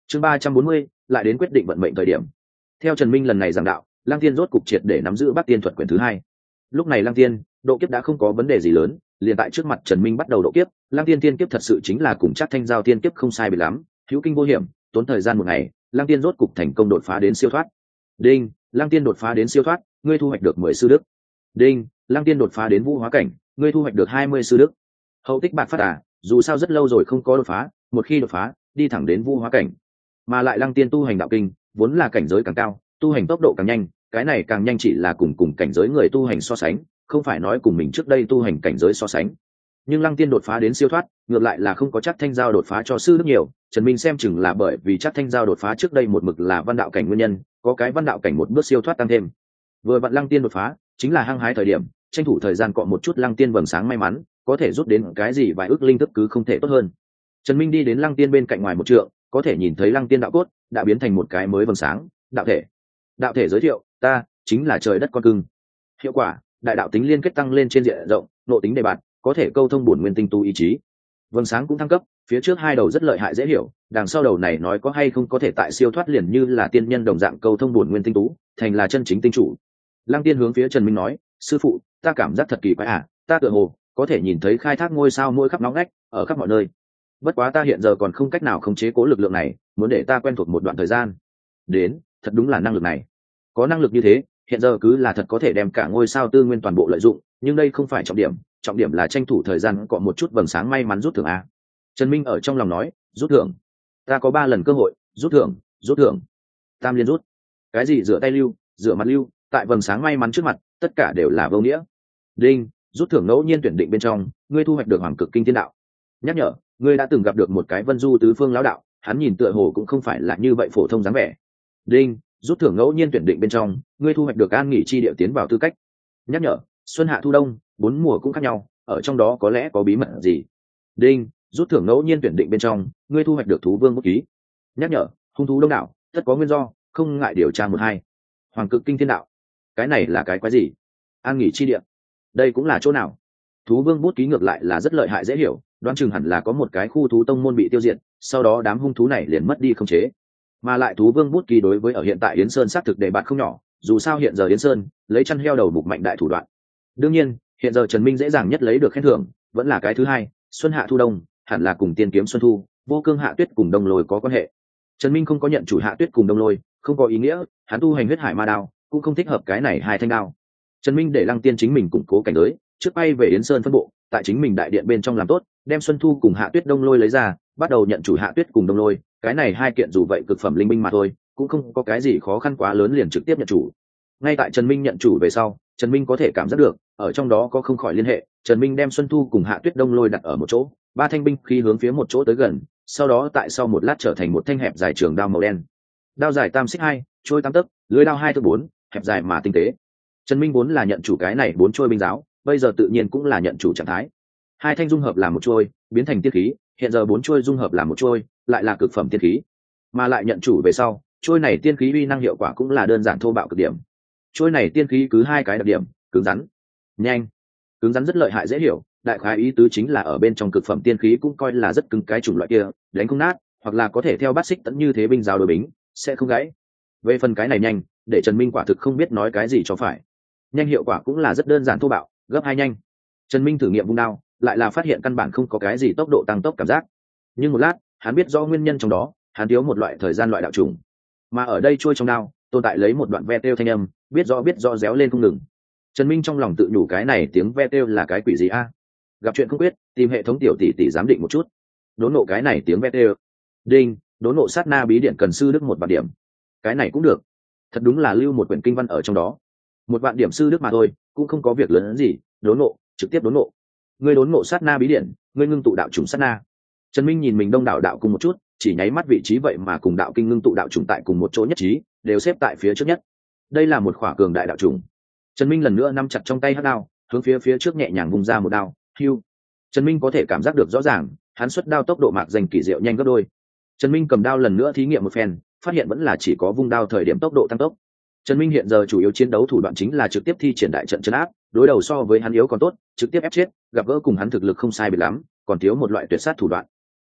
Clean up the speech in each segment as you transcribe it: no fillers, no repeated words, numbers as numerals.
Chương 340, lại đến quyết định vận mệnh thời điểm. Theo Trần Minh lần này giảng đạo, Lăng Tiên rốt cục triệt để nắm giữ Bắc Tiên thuật quyển thứ hai. Lúc này Lăng Tiên, độ kiếp đã không có vấn đề gì lớn, liền tại trước mặt Trần Minh bắt đầu độ kiếp, Lăng Tiên tiên kiếp thật sự chính là cùng chắc thanh giao tiên kiếp không sai biệt lắm, hữu kinh vô hiểm, tốn thời gian một ngày, Lăng Tiên rốt cục thành công đột phá đến siêu thoát. Đinh, Lăng Tiên đột phá đến siêu thoát, ngươi thu hoạch được 10 sư đức. Đinh, Lăng Tiên đột phá đến vũ hóa cảnh, ngươi thu hoạch được 20 sư đức. Hậu tích bạc phát à, dù sao rất lâu rồi không có đột phá, một khi đột phá, đi thẳng đến vũ hóa cảnh. Mà lại Lăng Tiên tu hành đạo kinh, vốn là cảnh giới càng cao, tu hành tốc độ càng nhanh, cái này càng nhanh chỉ là cùng cảnh giới người tu hành so sánh, không phải nói cùng mình trước đây tu hành cảnh giới so sánh. Nhưng Lăng Tiên đột phá đến siêu thoát, ngược lại là không có chắc thanh giao đột phá cho sư đức nhiều, Trần Minh xem chừng là bởi vì chắc thanh giao đột phá trước đây một mực là văn đạo cảnh nguyên nhân, có cái văn đạo cảnh một bước siêu thoát tăng thêm. Vừa vặn Lăng Tiên đột phá, chính là hăng hái thời điểm, tranh thủ thời gian cọ một chút Lăng Tiên vầng sáng may mắn, có thể rút đến cái gì vài ước linh thức cứ không thể tốt hơn. Trần Minh đi đến Lăng Tiên bên cạnh ngoài một trượng, có thể nhìn thấy Lăng Tiên đạo cốt đã biến thành một cái mới vầng sáng, đạo thể. Đạo thể giới thiệu, ta chính là trời đất con cưng. Hiệu quả, đại đạo tính liên kết tăng lên trên diện rộng, nội tính đề bạt, có thể câu thông bổn nguyên tinh tu ý chí. Vầng sáng cũng thăng cấp, phía trước hai đầu rất lợi hại dễ hiểu, đằng sau đầu này nói có hay không có thể tại siêu thoát liền như là tiên nhân đồng dạng câu thông bổn nguyên tinh tú, thành là chân chính tinh chủ. Lăng Tiên hướng phía Trần Minh nói, sư phụ, ta cảm giác thật kỳ quái à, ta tựa hồ có thể nhìn thấy khai thác ngôi sao mỗi khắp nóng ngách, ở khắp mọi nơi. Bất quá ta hiện giờ còn không cách nào khống chế cố lực lượng này, muốn để ta quen thuộc một đoạn thời gian. Đến, thật đúng là năng lực này. Có năng lực như thế, hiện giờ cứ là thật có thể đem cả ngôi sao tư nguyên toàn bộ lợi dụng, nhưng đây không phải trọng điểm là tranh thủ thời gian cọ một chút vầng sáng may mắn rút thưởng a. Trần Minh ở trong lòng nói, rút thưởng, ta có 3 lần cơ hội, rút thưởng, tam liên rút. Cái gì rửa tay lưu, rửa mặt lưu, tại vầng sáng may mắn trước mặt, tất cả đều là vô nghĩa. Đinh, rút thưởng ngẫu nhiên tuyển định bên trong, ngươi thu hoạch được Hoàng Cực Kinh Thiên Đạo. Nhắc nhở, ngươi đã từng gặp được một cái Vân Du tứ phương lão đạo, hắn nhìn tựa hồ cũng không phải là như vậy phổ thông dáng vẻ. Đinh, rút thưởng ngẫu nhiên tuyển định bên trong, ngươi thu hoạch được an nghỉ chi địa tiến vào tư cách. Nhắc nhở, xuân hạ thu đông, 4 mùa cũng khác nhau, ở trong đó có lẽ có bí mật gì. Đinh, rút thưởng ngẫu nhiên tuyển định bên trong, ngươi thu hoạch được thú vương bút ký. Nhắc nhở, hung thú đông đảo, tất có nguyên do, không ngại điều tra 1-2. Hoàng Cực Kinh Thiên Đạo, cái này là cái quái gì? An nghỉ chi địa, đây cũng là chỗ nào? Thú vương bút ký ngược lại là rất lợi hại dễ hiểu, đoán chừng hẳn là có một cái khu thú tông môn bị tiêu diệt, sau đó đám hung thú này liền mất đi khống chế. Mà lại thú vương bút ký đối với ở hiện tại Yến Sơn xác thực đề bạt không nhỏ, dù sao hiện giờ Yến Sơn lấy chăn heo đầu mục mạnh đại thủ đoạn. Đương nhiên, hiện giờ Trần Minh dễ dàng nhất lấy được khen thưởng, vẫn là cái thứ hai, xuân hạ thu đông, hẳn là cùng tiên kiếm xuân thu, vô cương hạ tuyết cùng đông lôi có quan hệ. Trần Minh không có nhận chủ hạ tuyết cùng đông lôi, không có ý nghĩa, hắn tu hành huyết hải ma đao, cũng không thích hợp cái này hai thanh đao. Trần Minh để Lăng Tiên chính mình củng cố cảnh giới, trước bay về Yến Sơn phân bộ, tại chính mình đại điện bên trong làm tốt, đem xuân thu cùng hạ tuyết đông lôi lấy ra, bắt đầu nhận chủ hạ tuyết cùng đông lôi, cái này hai kiện dù vậy cực phẩm linh binh mà thôi, cũng không có cái gì khó khăn quá lớn liền trực tiếp nhận chủ. Ngay tại Trần Minh nhận chủ về sau, Trần Minh có thể cảm giác được, ở trong đó có không khỏi liên hệ, Trần Minh đem xuân thu cùng hạ tuyết đông lôi đặt ở một chỗ, 3 thanh binh khí hướng phía một chỗ tới gần, sau đó tại sau một lát trở thành một thanh hẹp dài trường đao màu đen. Đao dài tam xích 2, trôi 8 tấc, lưỡi đao 2 thước 4, hẹp dài mà tinh tế. Trần Minh vốn là nhận chủ cái này 4 trôi binh giáo, bây giờ tự nhiên cũng là nhận chủ trạng thái. 2 thanh dung hợp làm một trôi, biến thành tiên khí, hiện giờ 4 trôi dung hợp làm một trôi, lại là cực phẩm tiên khí. Mà lại nhận chủ về sau, trôi này tiên khí uy năng hiệu quả cũng là đơn giản thô bạo cực điểm. Trôi này tiên khí cứ 2 cái đặc điểm, cứng rắn, nhanh. Cứng rắn rất lợi hại dễ hiểu, đại khái ý tứ chính là ở bên trong cực phẩm tiên khí cũng coi là rất cứng cái chủng loại kia, đánh không nát, hoặc là có thể theo bát xích tấn như thế binh giáo đối bính, sẽ không gãy. Về phần cái này nhanh, để Trần Minh quả thực không biết nói cái gì cho phải. Nhanh hiệu quả cũng là rất đơn giản thô bạo, gấp 2 nhanh. Trần Minh thử nghiệm vung đao, lại là phát hiện căn bản không có cái gì tốc độ tăng tốc cảm giác. Nhưng một lát, hắn biết rõ nguyên nhân trong đó, hắn thiếu một loại thời gian loại đạo trùng. Mà ở đây trôi trong đao, tồn tại lấy một đoạn ve têu thanh âm, biết rõ réo lên không ngừng. Trần Minh trong lòng tự nhủ cái này tiếng ve têu là cái quỷ gì a? Gặp chuyện không biết, tìm hệ thống tiểu tỷ giám định một chút. Đốn nộ cái này tiếng ve têu. Đinh, đốn nộ sát na bí điện cần sư đức 1 vạn điểm. Cái này cũng được. Thật đúng là lưu một quyển kinh văn ở trong đó. 1 vạn điểm sư đức mà thôi, cũng không có việc lớn hơn gì, đốn nộ, trực tiếp đốn nộ. Ngươi đốn nộ sát na bí điện, ngươi ngưng tụ đạo trùng sát na. Trần Minh nhìn mình đông đảo đạo cùng một chút, chỉ nháy mắt vị trí vậy mà cùng đạo kinh ngưng tụ đạo trùng tại cùng một chỗ nhất trí, đều xếp tại phía trước nhất. Đây là một khỏa cường đại đạo trùng. Trần Minh lần nữa nắm chặt trong tay hắc đao, hướng phía trước nhẹ nhàng vung ra một đao, hưu. Trần Minh có thể cảm giác được rõ ràng, hắn xuất đao tốc độ mạc danh kỳ diệu nhanh gấp đôi. Trần Minh cầm đao lần nữa thí nghiệm một phen, phát hiện vẫn là chỉ có vung đao thời điểm tốc độ tăng tốc. Trần Minh hiện giờ chủ yếu chiến đấu thủ đoạn chính là trực tiếp thi triển đại trận trấn áp, đối đầu so với hắn yếu còn tốt, trực tiếp ép chết, gặp gỡ cùng hắn thực lực không sai biệt lắm, còn thiếu một loại tuyệt sát thủ đoạn.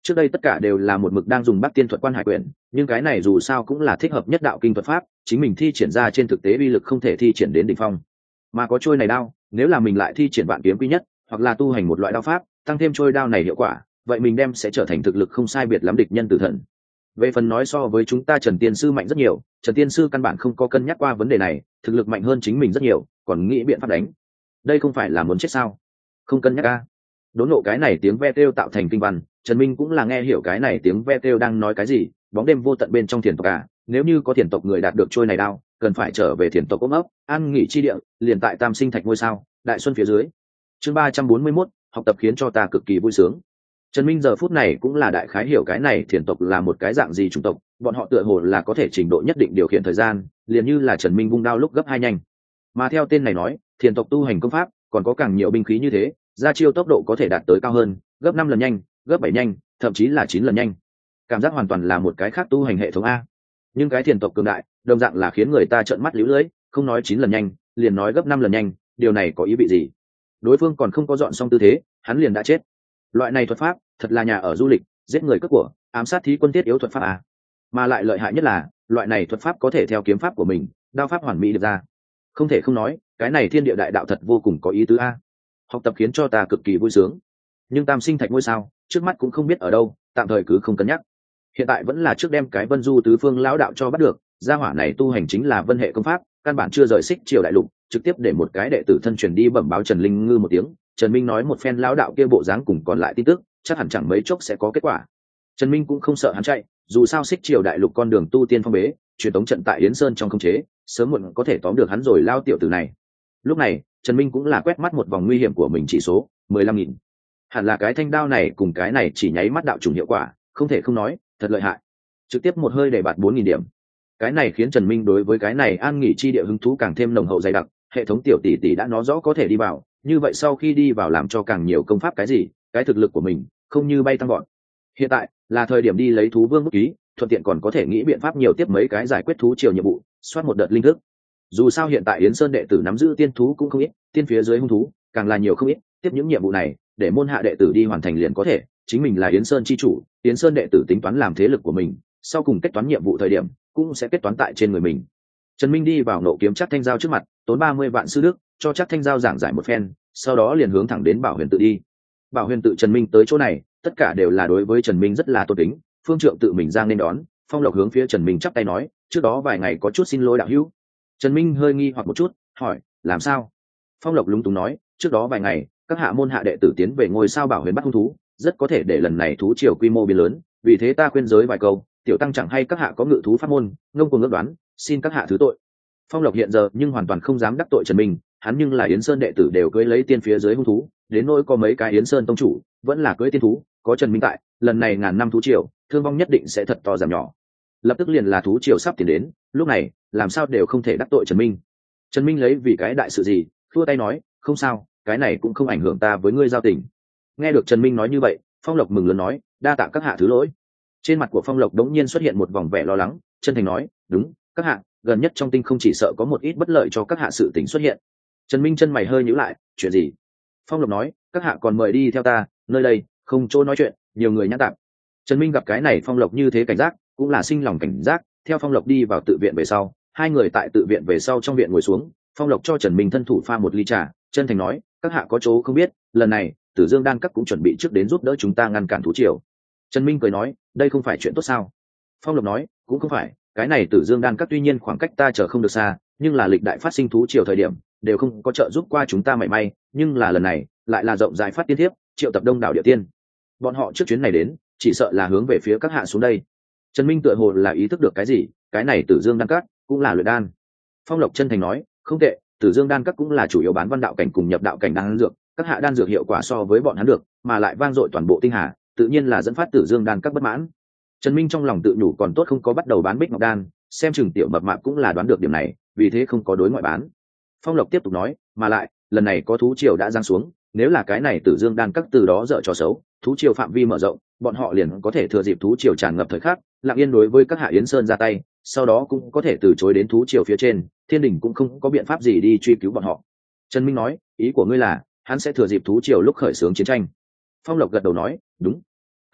Trước đây tất cả đều là một mực đang dùng Bắc Tiên thuật quan hải quyển, nhưng cái này dù sao cũng là thích hợp nhất đạo kinh thuật pháp, chính mình thi triển ra trên thực tế uy lực không thể thi triển đến đỉnh phong. Mà có trôi này đao, nếu là mình lại thi triển vạn kiếm quý nhất, hoặc là tu hành một loại đao pháp, tăng thêm trôi đao này hiệu quả, vậy mình đem sẽ trở thành thực lực không sai biệt lắm địch nhân tử thần. Về phần nói so với chúng ta Trần Tiên sư mạnh rất nhiều, Trần Tiên sư căn bản không có cân nhắc qua vấn đề này, thực lực mạnh hơn chính mình rất nhiều, còn nghĩ biện pháp đánh. Đây không phải là muốn chết sao? Không cân nhắc a. Đốn nộ cái này tiếng ve kêu tạo thành kinh văn, Trần Minh cũng là nghe hiểu cái này tiếng ve kêu đang nói cái gì, bóng đêm vô tận bên trong thiền tộc à, nếu như có thiền tộc người đạt được trôi này đao, cần phải trở về thiền tộc ôm ấp, an nghỉ chi địa, liền tại Tam Sinh Thạch ngôi sao, đại xuân phía dưới. Chương 341, học tập khiến cho ta cực kỳ vui sướng. Trần Minh giờ phút này cũng là đại khái hiểu cái này thiền tộc là một cái dạng gì chủng tộc, bọn họ tựa hồ là có thể trình độ nhất định điều khiển thời gian, liền như là Trần Minh vung đao lúc gấp 2 nhanh. Mà theo tên này nói, thiền tộc tu hành công pháp, còn có càng nhiều binh khí như thế, ra chiêu tốc độ có thể đạt tới cao hơn, gấp 5 lần nhanh, gấp 7 nhanh, thậm chí là 9 lần nhanh. Cảm giác hoàn toàn là một cái khác tu hành hệ thống a. Nhưng cái thiền tộc cường đại, đồng dạng là khiến người ta trợn mắt liễu lưỡi, không nói 9 lần nhanh, liền nói gấp 5 lần nhanh, điều này có ý vị gì? Đối phương còn không có dọn xong tư thế, hắn liền đã chết. Loại này thuật pháp, thật là nhà ở du lịch, giết người cướp của, ám sát thí quân thiết yếu thuật pháp a. Mà lại lợi hại nhất là, loại này thuật pháp có thể theo kiếm pháp của mình, đao pháp hoàn mỹ được ra. Không thể không nói, cái này thiên địa đại đạo thật vô cùng có ý tứ a. Học tập khiến cho ta cực kỳ vui sướng. Nhưng Tam Sinh Thạch ngôi sao, trước mắt cũng không biết ở đâu, tạm thời cứ không cân nhắc. Hiện tại vẫn là trước đem cái Vân Du tứ phương lão đạo cho bắt được, gia hỏa này tu hành chính là vân hệ công pháp, căn bản chưa rời xích triều đại lục, trực tiếp để một cái đệ tử thân truyền đi bẩm báo Trần Linh Ngư một tiếng. Trần Minh nói một phen lão đạo kia bộ dáng cùng còn lại tin tức, chắc hẳn chẳng mấy chốc sẽ có kết quả. Trần Minh cũng không sợ hắn chạy, dù sao xích triều đại lục con đường tu tiên phong bế, truyền tống trận tại Yến Sơn trong khống chế, sớm muộn có thể tóm được hắn rồi lao tiểu tử này. Lúc này, Trần Minh cũng là quét mắt một vòng nguy hiểm của mình chỉ số 15.000. Hẳn là cái thanh đao này cùng cái này chỉ nháy mắt đạo trùng hiệu quả, không thể không nói, thật lợi hại. Trực tiếp một hơi để bạt 4.000 điểm. Cái này khiến Trần Minh đối với cái này an nghỉ chi địa hứng thú càng thêm nồng hậu dày đặc, hệ thống tiểu tỷ tỷ đã nói rõ có thể đi vào, như vậy sau khi đi vào làm cho càng nhiều công pháp cái gì, cái thực lực của mình không như bay tăng gọn. Hiện tại là thời điểm đi lấy thú vương bút ký, thuận tiện còn có thể nghĩ biện pháp nhiều tiếp mấy cái giải quyết thú triều nhiệm vụ, soát một đợt linh thức. Dù sao hiện tại Yến Sơn đệ tử nắm giữ tiên thú cũng không ít, tiên phía dưới hung thú càng là nhiều không ít, tiếp những nhiệm vụ này để môn hạ đệ tử đi hoàn thành liền có thể, chính mình là Yến Sơn chi chủ, Yến Sơn đệ tử tính toán làm thế lực của mình, sau cùng kết toán nhiệm vụ thời điểm cũng sẽ kết toán tại trên người mình. Trần Minh đi vào nộ kiếm chắc thanh giao trước mặt, tốn 30 vạn sư đức cho chắc thanh giao giảng giải một phen, sau đó liền hướng thẳng đến Bảo Huyền tự đi. Bảo Huyền tự Trần Minh tới chỗ này, tất cả đều là đối với Trần Minh rất là tôn kính, phương trượng tự mình giang nên đón, Phong Lộc hướng phía Trần Minh chắp tay nói, trước đó vài ngày có chút xin lỗi đạo hữu. Trần Minh hơi nghi hoặc một chút, hỏi, làm sao? Phong Lộc lúng túng nói, trước đó vài ngày, các hạ môn hạ đệ tử tiến về ngôi sao Bảo Huyền bắt hung thú, rất có thể để lần này thú triều quy mô biến lớn, vì thế ta khuyên giới vài câu, tiểu tăng chẳng hay các hạ có ngự thú pháp môn, ngông cuồng ước đoán, xin các hạ thứ tội. Phong Lộc hiện giờ nhưng hoàn toàn không dám đắc tội Trần Minh, hắn nhưng là Yến Sơn đệ tử đều cưỡi lấy tiên phía dưới hung thú, đến nỗi có mấy cái Yến Sơn tông chủ, vẫn là cưỡi tiên thú, có Trần Minh tại, lần này ngàn năm thú triều, thương vong nhất định sẽ thật to giảm nhỏ. Lập tức liền là thú triều sắp tiến đến, lúc này, làm sao đều không thể đắc tội Trần Minh. Trần Minh lấy vì cái đại sự gì, khua tay nói, không sao, cái này cũng không ảnh hưởng ta với ngươi giao tình. Nghe được Trần Minh nói như vậy, Phong Lộc mừng lớn nói, đa tạ các hạ thứ lỗi. Trên mặt của Phong Lộc đống nhiên xuất hiện một vòng vẻ lo lắng, chân thành nói, đúng, các hạ, gần nhất trong tinh không chỉ sợ có một ít bất lợi cho các hạ sự tình xuất hiện. Trần Minh chân mày hơi nhíu lại, chuyện gì? Phong Lộc nói, các hạ còn mời đi theo ta, nơi đây không chỗ nói chuyện, nhiều người nhã tạm. Trần Minh gặp cái này Phong Lộc như thế cảnh giác, cũng là sinh lòng cảnh giác, theo Phong Lộc đi vào tự viện về sau, hai người tại tự viện về sau trong viện ngồi xuống, Phong Lộc cho Trần Minh thân thủ pha một ly trà, chân thành nói, các hạ có chỗ không biết, lần này Tử Dương Đan Các cũng chuẩn bị trước đến giúp đỡ chúng ta ngăn cản thú triều. Trần Minh cười nói, đây không phải chuyện tốt sao? Phong Lộc nói, cũng không phải, cái này Tử Dương Đan Các tuy nhiên khoảng cách ta chờ không được xa, nhưng là lịch đại phát sinh thú triều thời điểm đều không có trợ giúp qua chúng ta mảy may, nhưng là lần này lại là rộng rãi phát tiên thiếp, triệu tập đông đảo địa tiên. Bọn họ trước chuyến này đến, chỉ sợ là hướng về phía các hạ xuống đây. Trần Minh tựa hồ là ý thức được cái gì, cái này Tử Dương Đan Các cũng là luyện đan. Phong Lộc chân thành nói, không tệ, Tử Dương Đan Các cũng là chủ yếu bán văn đạo cảnh cùng nhập đạo cảnh đan dược, các hạ đan dược hiệu quả so với bọn hắn được, mà lại vang dội toàn bộ tinh hà, tự nhiên là dẫn phát Tử Dương Đan Các bất mãn. Trần Minh trong lòng tự nhủ còn tốt không có bắt đầu bán bích ngọc đan, xem chừng tiểu mập mạp cũng là đoán được điểm này, vì thế không có đối ngoại bán. Phong Lộc tiếp tục nói, mà lại lần này có thú triều đã giáng xuống, nếu là cái này Tử Dương Đan Các từ đó dở trò xấu, thú triều phạm vi mở rộng, bọn họ liền có thể thừa dịp thú triều tràn ngập thời khắc, lặng yên đối với các hạ Yến Sơn ra tay, sau đó cũng có thể từ chối đến thú triều phía trên, Thiên Đình cũng không có biện pháp gì đi truy cứu bọn họ. Trần Minh nói, ý của ngươi là hắn sẽ thừa dịp thú triều lúc khởi xướng chiến tranh. Phong Lộc gật đầu nói, đúng.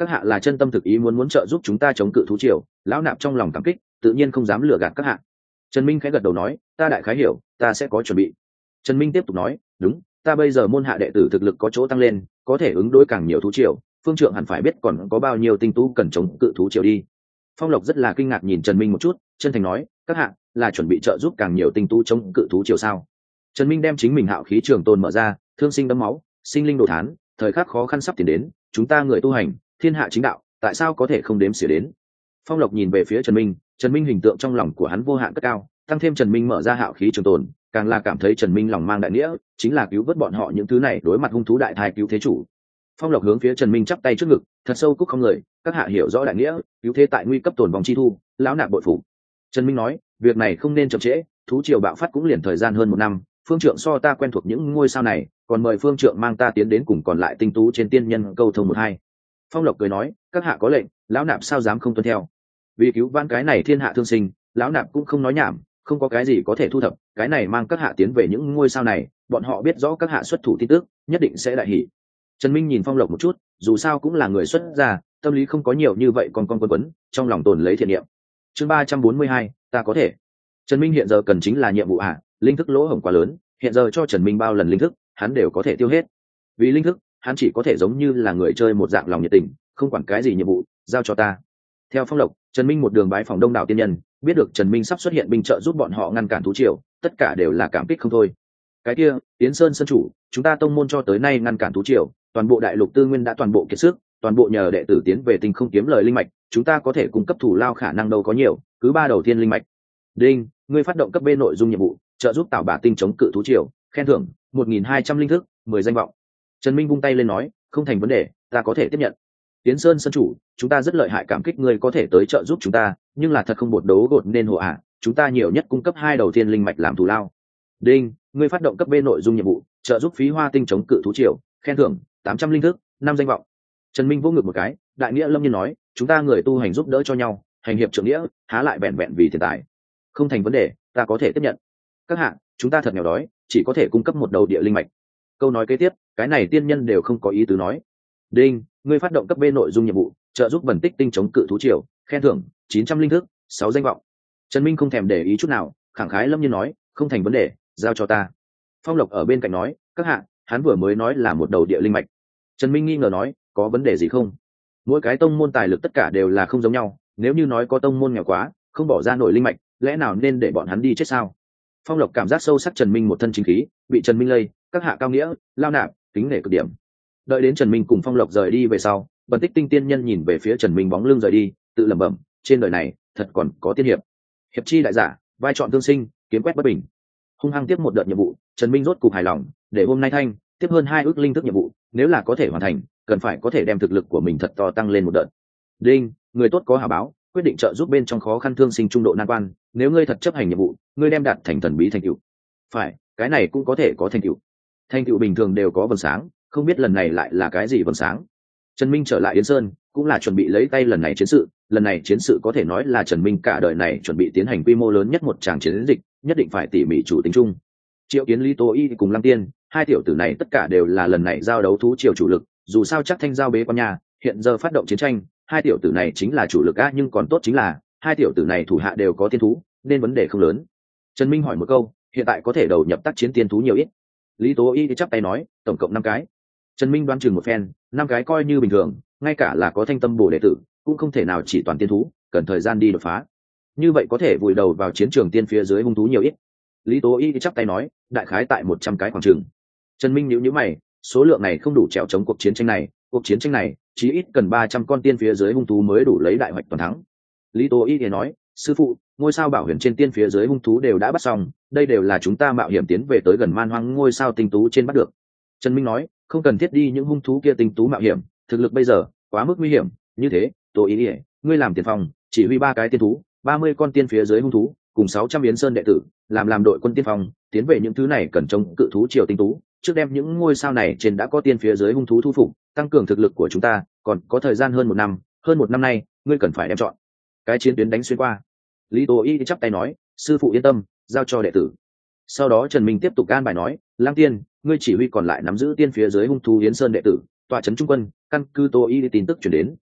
các hạ là chân tâm thực ý muốn trợ giúp chúng ta chống cự thú triều, lão nạp trong lòng cảm kích, tự nhiên không dám lừa gạt các hạ. Trần Minh khẽ gật đầu nói, ta đại khái hiểu, ta sẽ có chuẩn bị. Trần Minh tiếp tục nói, đúng, ta bây giờ môn hạ đệ tử thực lực có chỗ tăng lên, có thể ứng đối càng nhiều thú triều, phương trượng hẳn phải biết còn có bao nhiêu tinh tú cần chống cự thú triều đi. Phong Lộc rất là kinh ngạc nhìn Trần Minh một chút, chân thành nói, các hạ là chuẩn bị trợ giúp càng nhiều tinh tú chống cự thú triều sao? Trần Minh đem chính mình hạo khí trường tồn mở ra, thương sinh đấm máu, sinh linh đồ thán, thời khắc khó khăn sắp tiến đến, chúng ta người tu hành, thiên hạ chính đạo, tại sao có thể không đếm xỉa đến? Phong Lộc nhìn về phía Trần Minh hình tượng trong lòng của hắn vô hạn cất cao, tăng thêm Trần Minh mở ra hạo khí trường tồn, càng là cảm thấy Trần Minh lòng mang đại nghĩa, chính là cứu vớt bọn họ những thứ này đối mặt hung thú đại thai cứu thế chủ. Phong Lộc hướng phía Trần Minh chắp tay trước ngực, thật sâu cúc không người, các hạ hiểu rõ đại nghĩa, cứu thế tại nguy cấp tổn vòng chi thu, lão nạp bội phục. Trần Minh nói, việc này không nên chậm trễ, thú triều bạo phát cũng liền thời gian hơn 1 năm, phương trượng so ta quen thuộc những ngôi sao này, còn mời phương trượng mang ta tiến đến cùng còn lại tinh tú trên tiên nhân câu thông 1-2. Phong Lộc cười nói, các hạ có lệnh, lão nạp sao dám không tuân theo. Vì cứu vãn cái này thiên hạ thương sinh, lão nạp cũng không nói nhảm, không có cái gì có thể thu thập, cái này mang các hạ tiến về những ngôi sao này, bọn họ biết rõ các hạ xuất thủ tin tức, nhất định sẽ đại hỉ. Trần Minh nhìn Phong Lộc một chút, dù sao cũng là người xuất gia, tâm lý không có nhiều như vậy còn con quấn quấn, trong lòng tồn lấy thiện niệm. Chương 342, ta có thể. Trần Minh hiện giờ cần chính là nhiệm vụ linh thức lỗ hổng quá lớn, hiện giờ cho Trần Minh bao lần linh thức, hắn đều có thể tiêu hết. Vì linh thức, hắn chỉ có thể giống như là người chơi một dạng lòng nhiệt tình, không quản cái gì nhiệm vụ, giao cho ta. Theo Phong Lộc, Trần Minh một đường bái phòng đông đảo tiên nhân, biết được Trần Minh sắp xuất hiện binh trợ giúp bọn họ ngăn cản thú triều, tất cả đều là cảm kích không thôi. Cái kia, Tiến Sơn sơn chủ, chúng ta tông môn cho tới nay ngăn cản thú triều, toàn bộ đại lục tư nguyên đã toàn bộ kiệt sức, toàn bộ nhờ đệ tử tiến về tinh không kiếm lời linh mạch, chúng ta có thể cung cấp thủ lao khả năng đâu có nhiều, cứ 3 đầu tiên linh mạch. Đinh, ngươi phát động cấp B nội dung nhiệm vụ, trợ giúp Tảo Bả Tinh chống cự thú triều, khen thưởng 1.200 linh thức, 10 danh vọng. Trần Minh vung tay lên nói, không thành vấn đề, ta có thể tiếp nhận. Tiến Sơn sơn chủ, chúng ta rất lợi hại, cảm kích ngươi có thể tới trợ giúp chúng ta, nhưng là thật không bột đấu gột nên hộ chúng ta nhiều nhất cung cấp 2 đầu tiên linh mạch làm thù lao. Đinh, ngươi phát động cấp B nội dung nhiệm vụ, trợ giúp Phí Hoa Tinh chống cự thú triều, khen thưởng 800 linh thức, 5 danh vọng. Trần Minh vô ngực một cái, đại nghĩa lâm nhiên nói, chúng ta người tu hành giúp đỡ cho nhau, hành hiệp trượng nghĩa, há lại vẹn vẹn vì tiền tài. Không thành vấn đề, ta có thể tiếp nhận. Các hạ, chúng ta thật nghèo đói, chỉ có thể cung cấp 1 đầu địa linh mạch. Câu nói kế tiếp, cái này tiên nhân đều không có ý tứ nói. Đinh, ngươi phát động cấp B nội dung nhiệm vụ, trợ giúp Bẩn Tích Tinh chống cự thú triều, khen thưởng 900 linh thức, 6 danh vọng. Trần Minh không thèm để ý chút nào, khẳng khái lâm nhiên nói, không thành vấn đề, giao cho ta. Phong Lộc ở bên cạnh nói, các hạ, hắn vừa mới nói là 1 đầu địa linh mạch. Trần Minh nghi ngờ nói, có vấn đề gì không? Mỗi cái tông môn tài lực tất cả đều là không giống nhau, nếu như nói có tông môn nghèo quá, không bỏ ra nổi linh mạch, lẽ nào nên để bọn hắn đi chết sao? Phong Lộc cảm giác sâu sắc Trần Minh một thân chính khí, bị Trần Minh lây, các hạ cao nghĩa, lao nạp, kính nể cực điểm. Đợi đến Trần Minh cùng Phong Lộc rời đi về sau, Bần Tích Tinh tiên nhân nhìn về phía Trần Minh bóng lưng rời đi, tự lẩm bẩm, trên đời này thật còn có tiên hiệp. Hiệp chi đại giả, vai chọn tương sinh, kiếm quét bất bình. Hung hăng tiếp một đợt nhiệm vụ, Trần Minh rốt cục hài lòng, để hôm nay thanh tiếp hơn 2 ước linh thức nhiệm vụ, nếu là có thể hoàn thành, cần phải có thể đem thực lực của mình thật to tăng lên một đợt. Đinh, người tốt có hảo báo, quyết định trợ giúp bên trong khó khăn thương sinh trung độ nan quan, nếu ngươi thật chấp hành nhiệm vụ, ngươi đem đạt thành thần bí thành tựu. Phải, cái này cũng có thể có thành tựu. Thành tựu bình thường đều có vầng sáng, không biết lần này lại là cái gì vầng sáng. Trần Minh trở lại Yến Sơn, cũng là chuẩn bị lấy tay lần này chiến sự có thể nói là Trần Minh cả đời này chuẩn bị tiến hành quy mô lớn nhất một tràng chiến dịch, nhất định phải tỉ mỉ chủ tính chung. Triệu Kiến, Lý Tố Y cùng Lăng Tiên, 2 tiểu tử này tất cả đều là lần này giao đấu thú triều chủ lực, dù sao chắc thanh giao bế quan nhà, hiện giờ phát động chiến tranh, 2 tiểu tử này chính là chủ lực nhưng còn tốt chính là 2 tiểu tử này thủ hạ đều có tiên thú, nên vấn đề không lớn. Trần Minh hỏi một câu, hiện tại có thể đầu nhập tác chiến tiên thú nhiều ít? Lý Tố Y chắp tay nói, tổng cộng 5 cái. Trần Minh đoán chừng một phen, 5 cái coi như bình thường, ngay cả là có thanh tâm bổ đệ tử, cũng không thể nào chỉ toàn tiên thú, cần thời gian đi đột phá. Như vậy có thể vùi đầu vào chiến trường tiên phía dưới hung thú nhiều ít? Lý Tố Y chắp tay nói, đại khái tại 100 cái khoảng chừng. Trần Minh nhíu mày, số lượng này không đủ trèo chống cuộc chiến tranh này chí ít cần 300 con tiên phía dưới hung thú mới đủ lấy đại hoạch toàn thắng. Lý Tố Y thì nói, sư phụ, ngôi sao bảo huyền trên tiên phía dưới hung thú đều đã bắt xong, đây đều là chúng ta mạo hiểm tiến về tới gần man hoang ngôi sao tinh tú trên bắt được. Trần Minh nói, không cần thiết đi những hung thú kia tinh tú mạo hiểm, thực lực bây giờ quá mức nguy hiểm, như thế, Tố Y, ngươi làm tiền phòng, chỉ huy 3 cái tiên thú, 30 con tiên phía dưới hung thú, cùng 600 Yến Sơn đệ tử, làm đội quân tiên phong, tiến về những thứ này cần chống cự thú triều tinh tú, trước đem những ngôi sao này trên đã có tiên phía dưới hung thú thu phục, tăng cường thực lực của chúng ta, còn có thời gian hơn 1 năm, hơn 1 năm nay, ngươi cần phải đem chọn cái chiến tuyến đánh xuyên qua. Lý Tố Y chắp tay nói, sư phụ yên tâm, giao cho đệ tử. Sau đó Trần Minh tiếp tục can bài nói, Lang Tiên, ngươi chỉ huy còn lại nắm giữ tiên phía dưới hung thú Yến Sơn đệ tử, tọa trấn trung quân, căn cứ Tố Y tin tức truyền đến,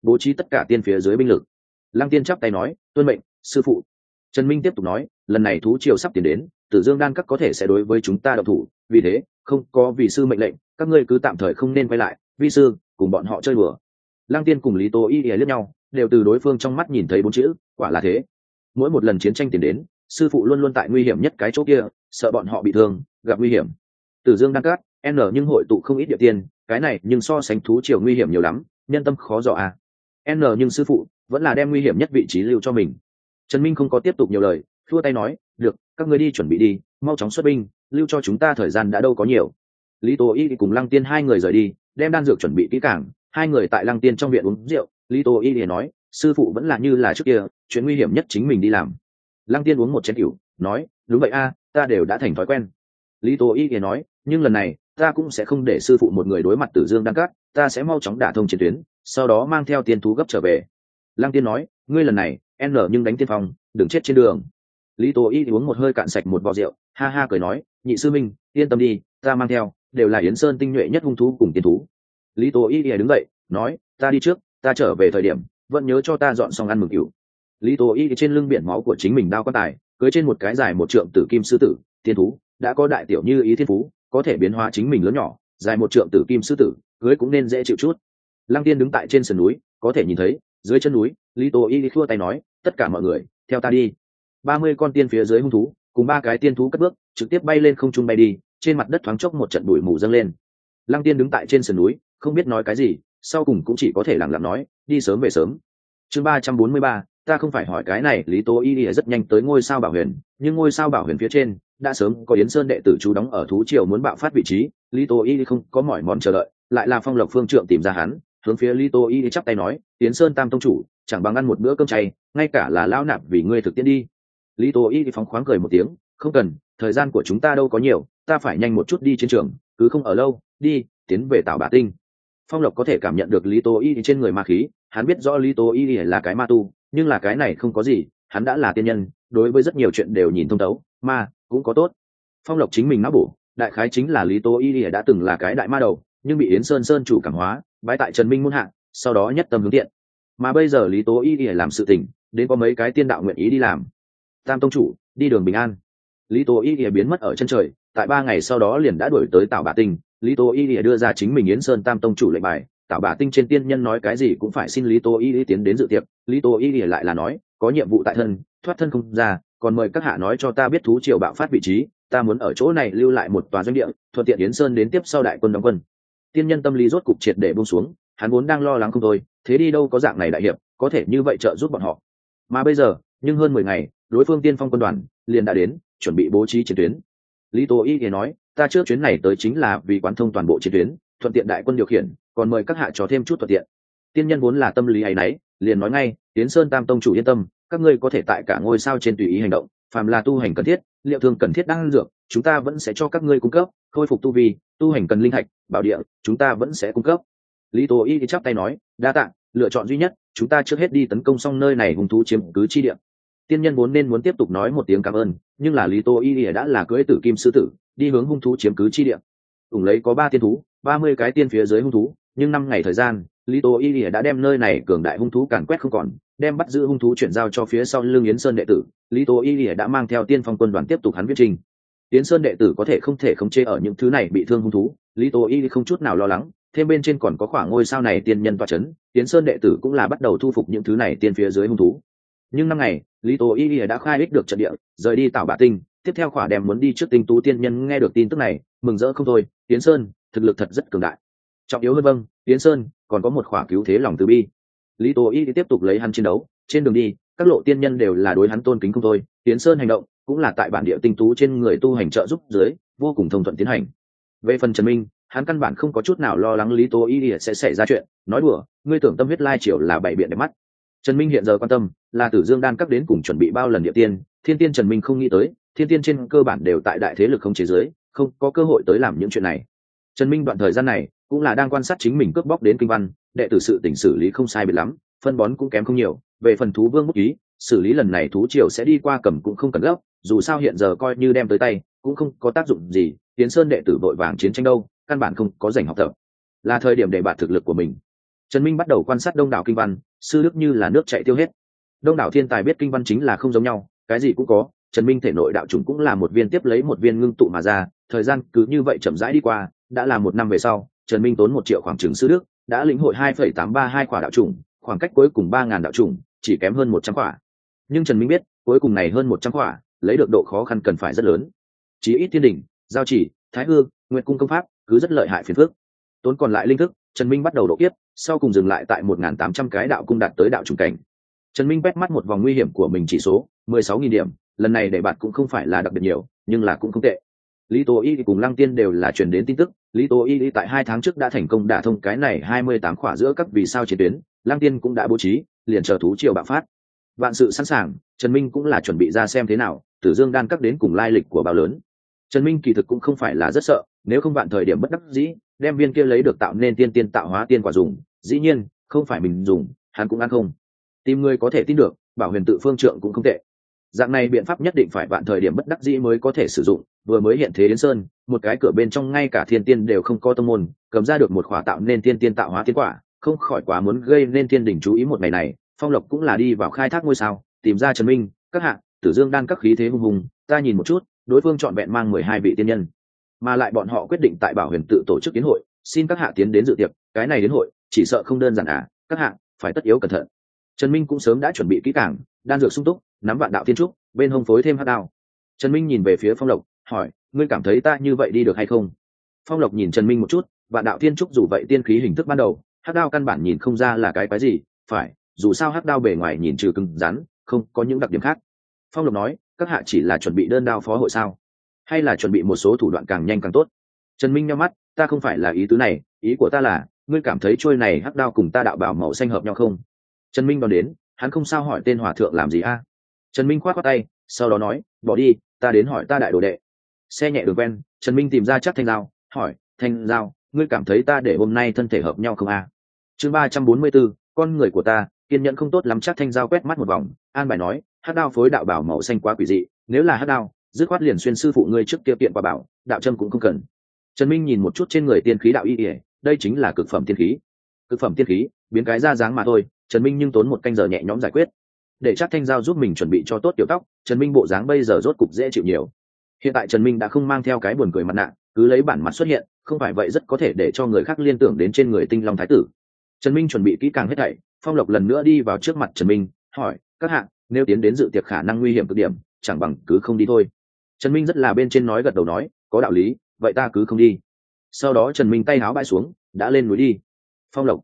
bố trí tất cả tiên phía dưới binh lực. Lăng Tiên chắp tay nói, tuân mệnh, sư phụ. Trần Minh tiếp tục nói, lần này thú triều sắp tiến đến, Tử Dương Đan các có thể sẽ đối với chúng ta động thủ, vì thế không có vì sư mệnh lệnh, các ngươi cứ tạm thời không nên quay lại, vi sư cùng bọn họ chơi đùa. Lăng Tiên cùng Lý Tố Y liếc nhau, đều từ đối phương trong mắt nhìn thấy bốn chữ, quả là thế. Mỗi một lần chiến tranh tiến đến, sư phụ luôn luôn tại nguy hiểm nhất cái chỗ kia, sợ bọn họ bị thương, gặp nguy hiểm. Tử Dương Đan các, n nhưng hội tụ không ít địa tiên, cái này nhưng so sánh thú triều nguy hiểm nhiều lắm, nhân tâm khó dò à. N nhưng sư phụ vẫn là đem nguy hiểm nhất vị trí lưu cho mình. Trần Minh không có tiếp tục nhiều lời, thua tay nói, được, các ngươi đi chuẩn bị đi, mau chóng xuất binh, lưu cho chúng ta thời gian đã đâu có nhiều. Lý Tố Y cùng Lăng Tiên hai người rời đi, đem đan dược chuẩn bị kỹ càng, hai người tại Lăng Tiên trong viện uống rượu. Lý Tố Y nói, sư phụ vẫn là như là trước kia, chuyện nguy hiểm nhất chính mình đi làm. Lăng Tiên uống một chén rượu, nói, đúng vậy a, ta đều đã thành thói quen. Lý Tố Y nói, nhưng lần này ta cũng sẽ không để sư phụ một người đối mặt Tử Dương Đan Các, ta sẽ mau chóng đả thông chiến tuyến, sau đó mang theo tiên thú gấp trở về. Lăng Tiên nói, ngươi lần này nhưng đánh tiên phong, đừng chết trên đường. Lý Tố Y uống một hơi cạn sạch một vò rượu, ha ha cười nói, nhị sư minh, yên tâm đi, ta mang theo đều là Yến Sơn tinh nhuệ nhất hung thú cùng tiên thú. Lý Tố Y đứng dậy, nói, ta đi trước, ta trở về thời điểm vẫn nhớ cho ta dọn xong ăn mừng cửu. Lý Tố Y trên lưng biển máu của chính mình đao quan tài, cưỡi trên một cái dài một trượng tử kim sư tử, tiên thú đã có đại tiểu như ý thiên phú, có thể biến hóa chính mình lớn nhỏ, dài một trượng tử kim sư tử, cưỡi cũng nên dễ chịu chút. Lăng Tiên đứng tại trên sườn núi, có thể nhìn thấy dưới chân núi, Lý Tố Y khua tay nói, tất cả mọi người theo ta đi. 30 con tiên phía dưới hung thú cùng 3 cái tiên thú cất bước trực tiếp bay lên không trung bay đi, trên mặt đất thoáng chốc một trận bụi mù dâng lên. Lăng Tiên đứng tại trên sườn núi, không biết nói cái gì, sau cùng cũng chỉ có thể lặng lặng nói, đi sớm về sớm. Chương 343, ta không phải hỏi cái này. Lý Tố Y rất nhanh tới ngôi sao bảo huyền, nhưng ngôi sao bảo huyền phía trên đã sớm có Yến Sơn đệ tử trú đóng ở thú triều muốn bạo phát vị trí. Lý Tố Y không có mỏi mòn chờ đợi, lại là Phong Lộc Phương Trượng tìm ra hắn, hướng phía Lý Tố Y chắp tay nói, Yến Sơn Tam tông chủ chẳng bằng ăn một bữa cơm chay, ngay cả là lão nạp vì ngươi thực tiễn đi. Lý Tố Y phóng khoáng cười một tiếng, không cần, thời gian của chúng ta đâu có nhiều, ta phải nhanh một chút đi chiến trường, cứ không ở lâu, đi, tiến về Tảo Bả Tinh. Phong Lộc có thể cảm nhận được Lý Tố Y trên người ma khí, hắn biết rõ Lý Tố Y là cái ma tu, nhưng là cái này không có gì, hắn đã là tiên nhân, đối với rất nhiều chuyện đều nhìn thông thấu, ma cũng có tốt. Phong Lộc chính mình não bổ, đại khái chính là Lý Tố Y đã từng là cái đại ma đầu, nhưng bị Yến Sơn Sơn chủ cảm hóa, bái tại Trần Minh môn hạ, sau đó nhất tâm hướng thiện. Mà bây giờ Lý Tố Y làm sự tình, đến có mấy cái tiên đạo nguyện ý đi làm. Tam tông chủ, đi đường bình an. Lý Tố Y biến mất ở chân trời, tại 3 ngày sau đó liền đã đuổi tới Tảo Bả Tinh. Lý Tố Y đưa ra chính mình Yến Sơn Tam tông chủ lệnh bài, Tảo Bả Tinh trên tiên nhân nói cái gì cũng phải xin Lý Tố Y tiến đến dự tiệc. Lý Tố Y lại là nói, có nhiệm vụ tại thân, thoát thân không ra, còn mời các hạ nói cho ta biết thú triều bạo phát vị trí, ta muốn ở chỗ này lưu lại một tòa doanh địa, thuận tiện Yến Sơn đến tiếp sau đại quân đóng quân. Tiên nhân tâm lý rốt cục triệt để buông xuống, hắn vốn đang lo lắng không thôi, thế đi đâu có dạng này đại hiệp có thể như vậy trợ giúp bọn họ. Mà bây giờ, nhưng hơn 10 ngày, đối phương tiên phong quân đoàn liền đã đến, chuẩn bị bố trí chiến tuyến. Lý Tố Y thì nói, ta trước chuyến này tới chính là vì quán thông toàn bộ chiến tuyến, thuận tiện đại quân điều khiển, còn mời các hạ cho thêm chút thuận tiện. Tiên nhân vốn là tâm lý ấy nấy, liền nói ngay, Yến Sơn Tam tông chủ yên tâm, các ngươi có thể tại cả ngôi sao trên tùy ý hành động, phàm là tu hành cần thiết, liệu thương cần thiết đang dược, chúng ta vẫn sẽ cho các ngươi cung cấp, khôi phục tu vi, tu hành cần linh thạch, bảo địa, chúng ta vẫn sẽ cung cấp. Lý Tố Y chắp tay nói, đa tạ, lựa chọn duy nhất, chúng ta trước hết đi tấn công xong nơi này hung thú chiếm cứ chi địa. Tiên nhân vốn nên muốn tiếp tục nói một tiếng cảm ơn, nhưng là Lý Tố Y đã là cưỡi tử kim sư tử, đi hướng hung thú chiếm cứ chi địa. Ủng lấy có 3 tiên thú, 30 cái tiên phía dưới hung thú, nhưng 5 ngày thời gian, Lý Tố Y đã đem nơi này cường đại hung thú càn quét không còn, đem bắt giữ hung thú chuyển giao cho phía sau lưng Yến Sơn đệ tử. Lý Tố Y đã mang theo tiên phong quân đoàn tiếp tục hắn viết trình. Yến Sơn đệ tử có thể không thể khống chế ở những thứ này bị thương hung thú, Lý Tố Y không chút nào lo lắng, thêm bên trên còn có khoảng ngôi sao này tiên nhân tọa chấn, Yến Sơn đệ tử cũng là bắt đầu thu phục những thứ này tiên phía dưới hung thú. Nhưng 5 ngày, Lý Tố Y đã khai ích được trận địa, rời đi Tảo Bả Tinh, tiếp theo khỏa đem muốn đi trước Tinh Tú tiên nhân nghe được tin tức này, mừng rỡ không thôi, Yến Sơn thực lực thật rất cường đại. Trọng yếu hơn vâng, Yến Sơn còn có một khỏa cứu thế lòng từ bi. Lý Tố Y tiếp tục lấy hắn chiến đấu, trên đường đi, các lộ tiên nhân đều là đối hắn tôn kính không thôi, Yến Sơn hành động cũng là tại bản địa tinh tú trên người tu hành trợ giúp dưới, vô cùng thông thuận tiến hành. Về phần Trần Minh, hắn căn bản không có chút nào lo lắng Lý Tố Y sẽ xảy ra chuyện, nói đùa, ngươi tưởng tâm huyết lai triều là bảy biện đẹp mắt. Trần Minh hiện giờ quan tâm là Tử Dương Đan các đến cùng chuẩn bị bao lần địa tiên, thiên tiên Trần Minh không nghĩ tới, thiên tiên trên cơ bản đều tại đại thế lực không chế giới, không có cơ hội tới làm những chuyện này. Trần Minh đoạn thời gian này cũng là đang quan sát chính mình cướp bóc đến kinh văn, đệ tử sự tình xử lý không sai biệt lắm, phân bón cũng kém không nhiều, về phần thú vương bút ký, xử lý lần này thú triều sẽ đi qua cầm cũng không cần gấp, dù sao hiện giờ coi như đem tới tay cũng không có tác dụng gì, Tiến Sơn đệ tử vội vàng chiến tranh đâu, căn bản không có rảnh học tập, là thời điểm để bạt thực lực của mình. Trần Minh bắt đầu quan sát đông đảo kinh văn, sư đức như là nước chảy tiêu hết. Đông đảo thiên tài biết kinh văn chính là không giống nhau, cái gì cũng có. Trần Minh thể nội đạo chủng cũng là một viên tiếp lấy một viên ngưng tụ mà ra, thời gian cứ như vậy chậm rãi đi qua, đã là 1 năm về sau, Trần Minh tốn 1 triệu khoảng chừng sư đức, đã lĩnh hội 2,832 quả đạo chủng, khoảng cách cuối cùng 3.000 đạo chủng, chỉ kém hơn 100 quả. Nhưng Trần Minh biết, cuối cùng này hơn 100 quả, lấy được độ khó khăn cần phải rất lớn. Chí ít thiên đỉnh, giao chỉ, thái hư, nguyệt cung công pháp, cứ rất lợi hại phiền phức. Tốn còn lại linh thức, Trần Minh bắt đầu độ kiếp, sau cùng dừng lại tại 1.800 cái đạo cung đạt tới đạo chủng cảnh. Trần Minh quét mắt một vòng nguy hiểm của mình chỉ số 16.000 điểm, lần này để bạn cũng không phải là đặc biệt nhiều, nhưng là cũng không tệ. Lý Tố Y cùng Lăng Tiên đều là truyền đến tin tức, Lý Tố Y tại 2 tháng trước đã thành công đả thông cái này 28 khỏa giữa các vì sao chiến tuyến, Lăng Tiên cũng đã bố trí, liền chờ thú triều bạo phát. Vạn sự sẵn sàng, Trần Minh cũng là chuẩn bị ra xem thế nào, Tử Dương đan các đến cùng lai lịch của bao lớn. Trần Minh kỳ thực cũng không phải là rất sợ, nếu không vạn thời điểm bất đắc dĩ, đem viên kia lấy được tạo nên tiên tạo hóa tiên quả dùng, dĩ nhiên, không phải mình dùng, hắn cũng ăn không. Tìm người có thể tin được, Bảo Huyền tự phương trượng cũng không tệ. Dạng này biện pháp nhất định phải vạn thời điểm bất đắc dĩ mới có thể sử dụng, vừa mới hiện thế đến sơn, một cái cửa bên trong ngay cả thiên tiên đều không có tông môn, cầm ra được một khỏa tạo nên tiên tạo hóa tiên quả, không khỏi quá muốn gây nên thiên đỉnh chú ý một ngày này. Phong Lộc cũng là đi vào khai thác ngôi sao, tìm ra Trần Minh, các hạ, Tử Dương đan các khí thế hùng hùng, ta nhìn một chút, đối phương chọn vẹn mang 12 vị tiên nhân, mà lại bọn họ quyết định tại Bảo Huyền tự tổ chức yến hội, xin các hạ tiến đến dự tiệc, cái này đến hội, chỉ sợ không đơn giản à, các hạ phải tất yếu cẩn thận. Trần Minh cũng sớm đã chuẩn bị kỹ càng, đan dược sung túc, nắm vạn đạo thiên trúc, bên hông phối thêm hắc đao. Trần Minh nhìn về phía Phong Lộc, hỏi, ngươi cảm thấy ta như vậy đi được hay không? Phong Lộc nhìn Trần Minh một chút, vạn đạo thiên trúc dù vậy tiên khí hình thức ban đầu, hắc đao căn bản nhìn không ra là cái gì, phải, dù sao hắc đao bề ngoài nhìn trừ cứng rắn, không có những đặc điểm khác. Phong Lộc nói, các hạ chỉ là chuẩn bị đơn đao phó hội sao, hay là chuẩn bị một số thủ đoạn càng nhanh càng tốt? Trần Minh nhíu mắt, ta không phải là ý tứ này, ý của ta là, ngươi cảm thấy trôi này hắc đao cùng ta đạo bảo màu xanh hợp nhau không? Trần Minh đón đến, hắn không sao hỏi tên hòa thượng làm gì a? Trần Minh khoát khoát tay, sau đó nói, bỏ đi, ta đến hỏi ta đại đồ đệ. Xe nhẹ đường quen, Trần Minh tìm ra chắc Thanh Giao, hỏi, Thanh Giao, ngươi cảm thấy ta để hôm nay thân thể hợp nhau không a? Chương 344, con người của ta, kiên nhẫn không tốt lắm. Chắc Thanh Giao quét mắt một vòng, an bài nói, hắc đao phối đạo bảo màu xanh quá quỷ dị, nếu là hắc đao, dứt khoát liền xuyên sư phụ ngươi trước kia kiện qua bảo, đạo trâm cũng không cần. Trần Minh nhìn một chút trên người tiên khí đạo y, đây chính là cực phẩm tiên khí. Cực phẩm tiên khí, biến cái ra dáng mà thôi, Trần Minh nhưng tốn 1 canh giờ nhẹ nhõm giải quyết. Để chắc Thanh Giao giúp mình chuẩn bị cho tốt tiểu tóc, Trần Minh bộ dáng bây giờ rốt cục dễ chịu nhiều. Hiện tại Trần Minh đã không mang theo cái buồn cười mặt nạ, cứ lấy bản mặt xuất hiện, không phải vậy rất có thể để cho người khác liên tưởng đến trên người Tinh Long Thái tử. Trần Minh chuẩn bị kỹ càng hết thảy, Phong Lộc lần nữa đi vào trước mặt Trần Minh, hỏi, các hạ, nếu tiến đến dự tiệc khả năng nguy hiểm cực điểm, chẳng bằng cứ không đi thôi. Trần Minh rất là bên trên nói gật đầu nói, có đạo lý, vậy ta cứ không đi. Sau đó Trần Minh tay áo bãi xuống, đã lên núi đi. Phong Lộc,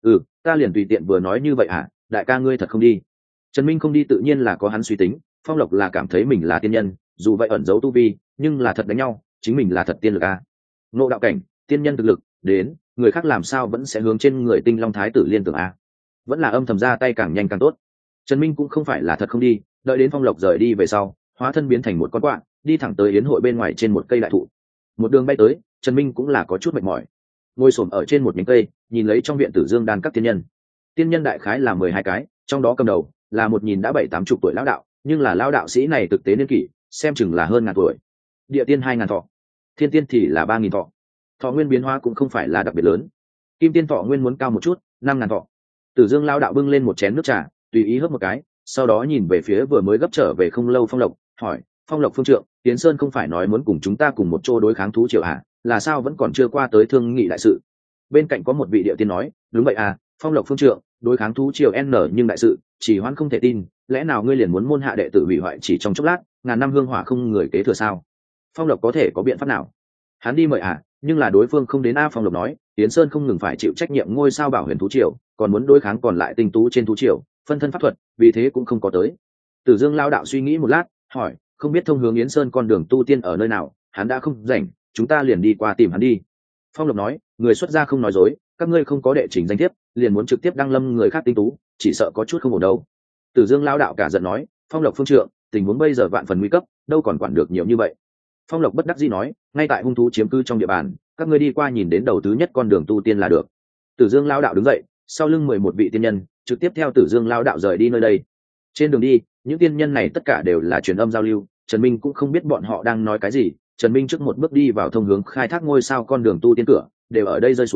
ta liền tùy tiện vừa nói như vậy à, đại ca ngươi thật không đi? Trần Minh không đi tự nhiên là có hắn suy tính, Phong Lộc là cảm thấy mình là tiên nhân, dù vậy ẩn giấu tu vi, nhưng là thật đánh nhau, chính mình là thật tiên lực à. Ngộ đạo cảnh, tiên nhân thực lực, đến, người khác làm sao vẫn sẽ hướng trên người Tinh Long Thái tử liên tưởng à. Vẫn là âm thầm ra tay càng nhanh càng tốt. Trần Minh cũng không phải là thật không đi, đợi đến Phong Lộc rời đi về sau, hóa thân biến thành một con quạ, đi thẳng tới yến hội bên ngoài trên một cây đại thụ. Một đường bay tới, Trần Minh cũng là có chút mệt mỏi, ngồi xổm ở trên một nhánh cây, nhìn lấy trong viện Tử Dương đan các tiên nhân. Tiên nhân đại khái là 12 cái, trong đó cầm đầu là một nhìn đã 70-80 tuổi lão đạo, nhưng là lão đạo sĩ này thực tế niên kỷ xem chừng là hơn ngàn tuổi. Địa tiên 2.000 thọ, thiên tiên thì là 3.000 thọ. Thọ nguyên biến hóa cũng không phải là đặc biệt lớn. Kim tiên thọ nguyên muốn cao một chút, 5.000 thọ. Tử Dương lão đạo bưng lên một chén nước trà, tùy ý hớp một cái, sau đó nhìn về phía vừa mới gấp trở về không lâu Phong Lộc, hỏi, Phong Lộc phương trượng, Tiến Sơn không phải nói muốn cùng chúng ta cùng một chỗ đối kháng thú triều à, là sao vẫn còn chưa qua tới thương nghị đại sự? Bên cạnh có một vị địa tiên nói, đúng vậy à, Phong Lộc phương trượng, đối kháng thú triều n nhưng đại sự chỉ hoãn không thể tin, lẽ nào ngươi liền muốn môn hạ đệ tử hủy hoại chỉ trong chốc lát, ngàn năm hương hỏa không người kế thừa sao? Phong Lộc có thể có biện pháp nào? Hắn đi mời à, nhưng là đối phương không đến a. Phong Lộc nói, Tiến Sơn không ngừng phải chịu trách nhiệm ngôi sao Bảo Huyền thú triều, còn muốn đối kháng còn lại tinh tú trên thú triều, phân thân pháp thuật, vì thế cũng không có tới. Tử Dương lao đạo suy nghĩ một lát, hỏi, không biết thông hướng Yến Sơn con đường tu tiên ở nơi nào? Hắn đã không rảnh, chúng ta liền đi qua tìm hắn đi. Phong Lộc nói, người xuất gia không nói dối, các ngươi không có đệ trình danh thiếp, liền muốn trực tiếp đăng lâm người khác tinh tú, chỉ sợ có chút không ổn đâu. Tử Dương lao đạo cả giận nói, Phong Lộc phương trượng, tình huống bây giờ vạn phần nguy cấp, đâu còn quản được nhiều như vậy. Phong Lộc bất đắc dĩ nói, ngay tại hung thú chiếm cư trong địa bàn, các ngươi đi qua nhìn đến đầu thứ nhất con đường tu tiên là được. Tử Dương lao đạo đứng dậy, sau lưng 11 vị tiên nhân trực tiếp theo Tử Dương lao đạo rời đi nơi đây. Trên đường đi, những tiên nhân này tất cả đều là truyền âm giao lưu, Trần Minh cũng không biết bọn họ đang nói cái gì. Trần Minh trước một bước đi vào thông hướng khai thác ngôi sao con đường tu tiên cửa, đều ở đây rơi xuống,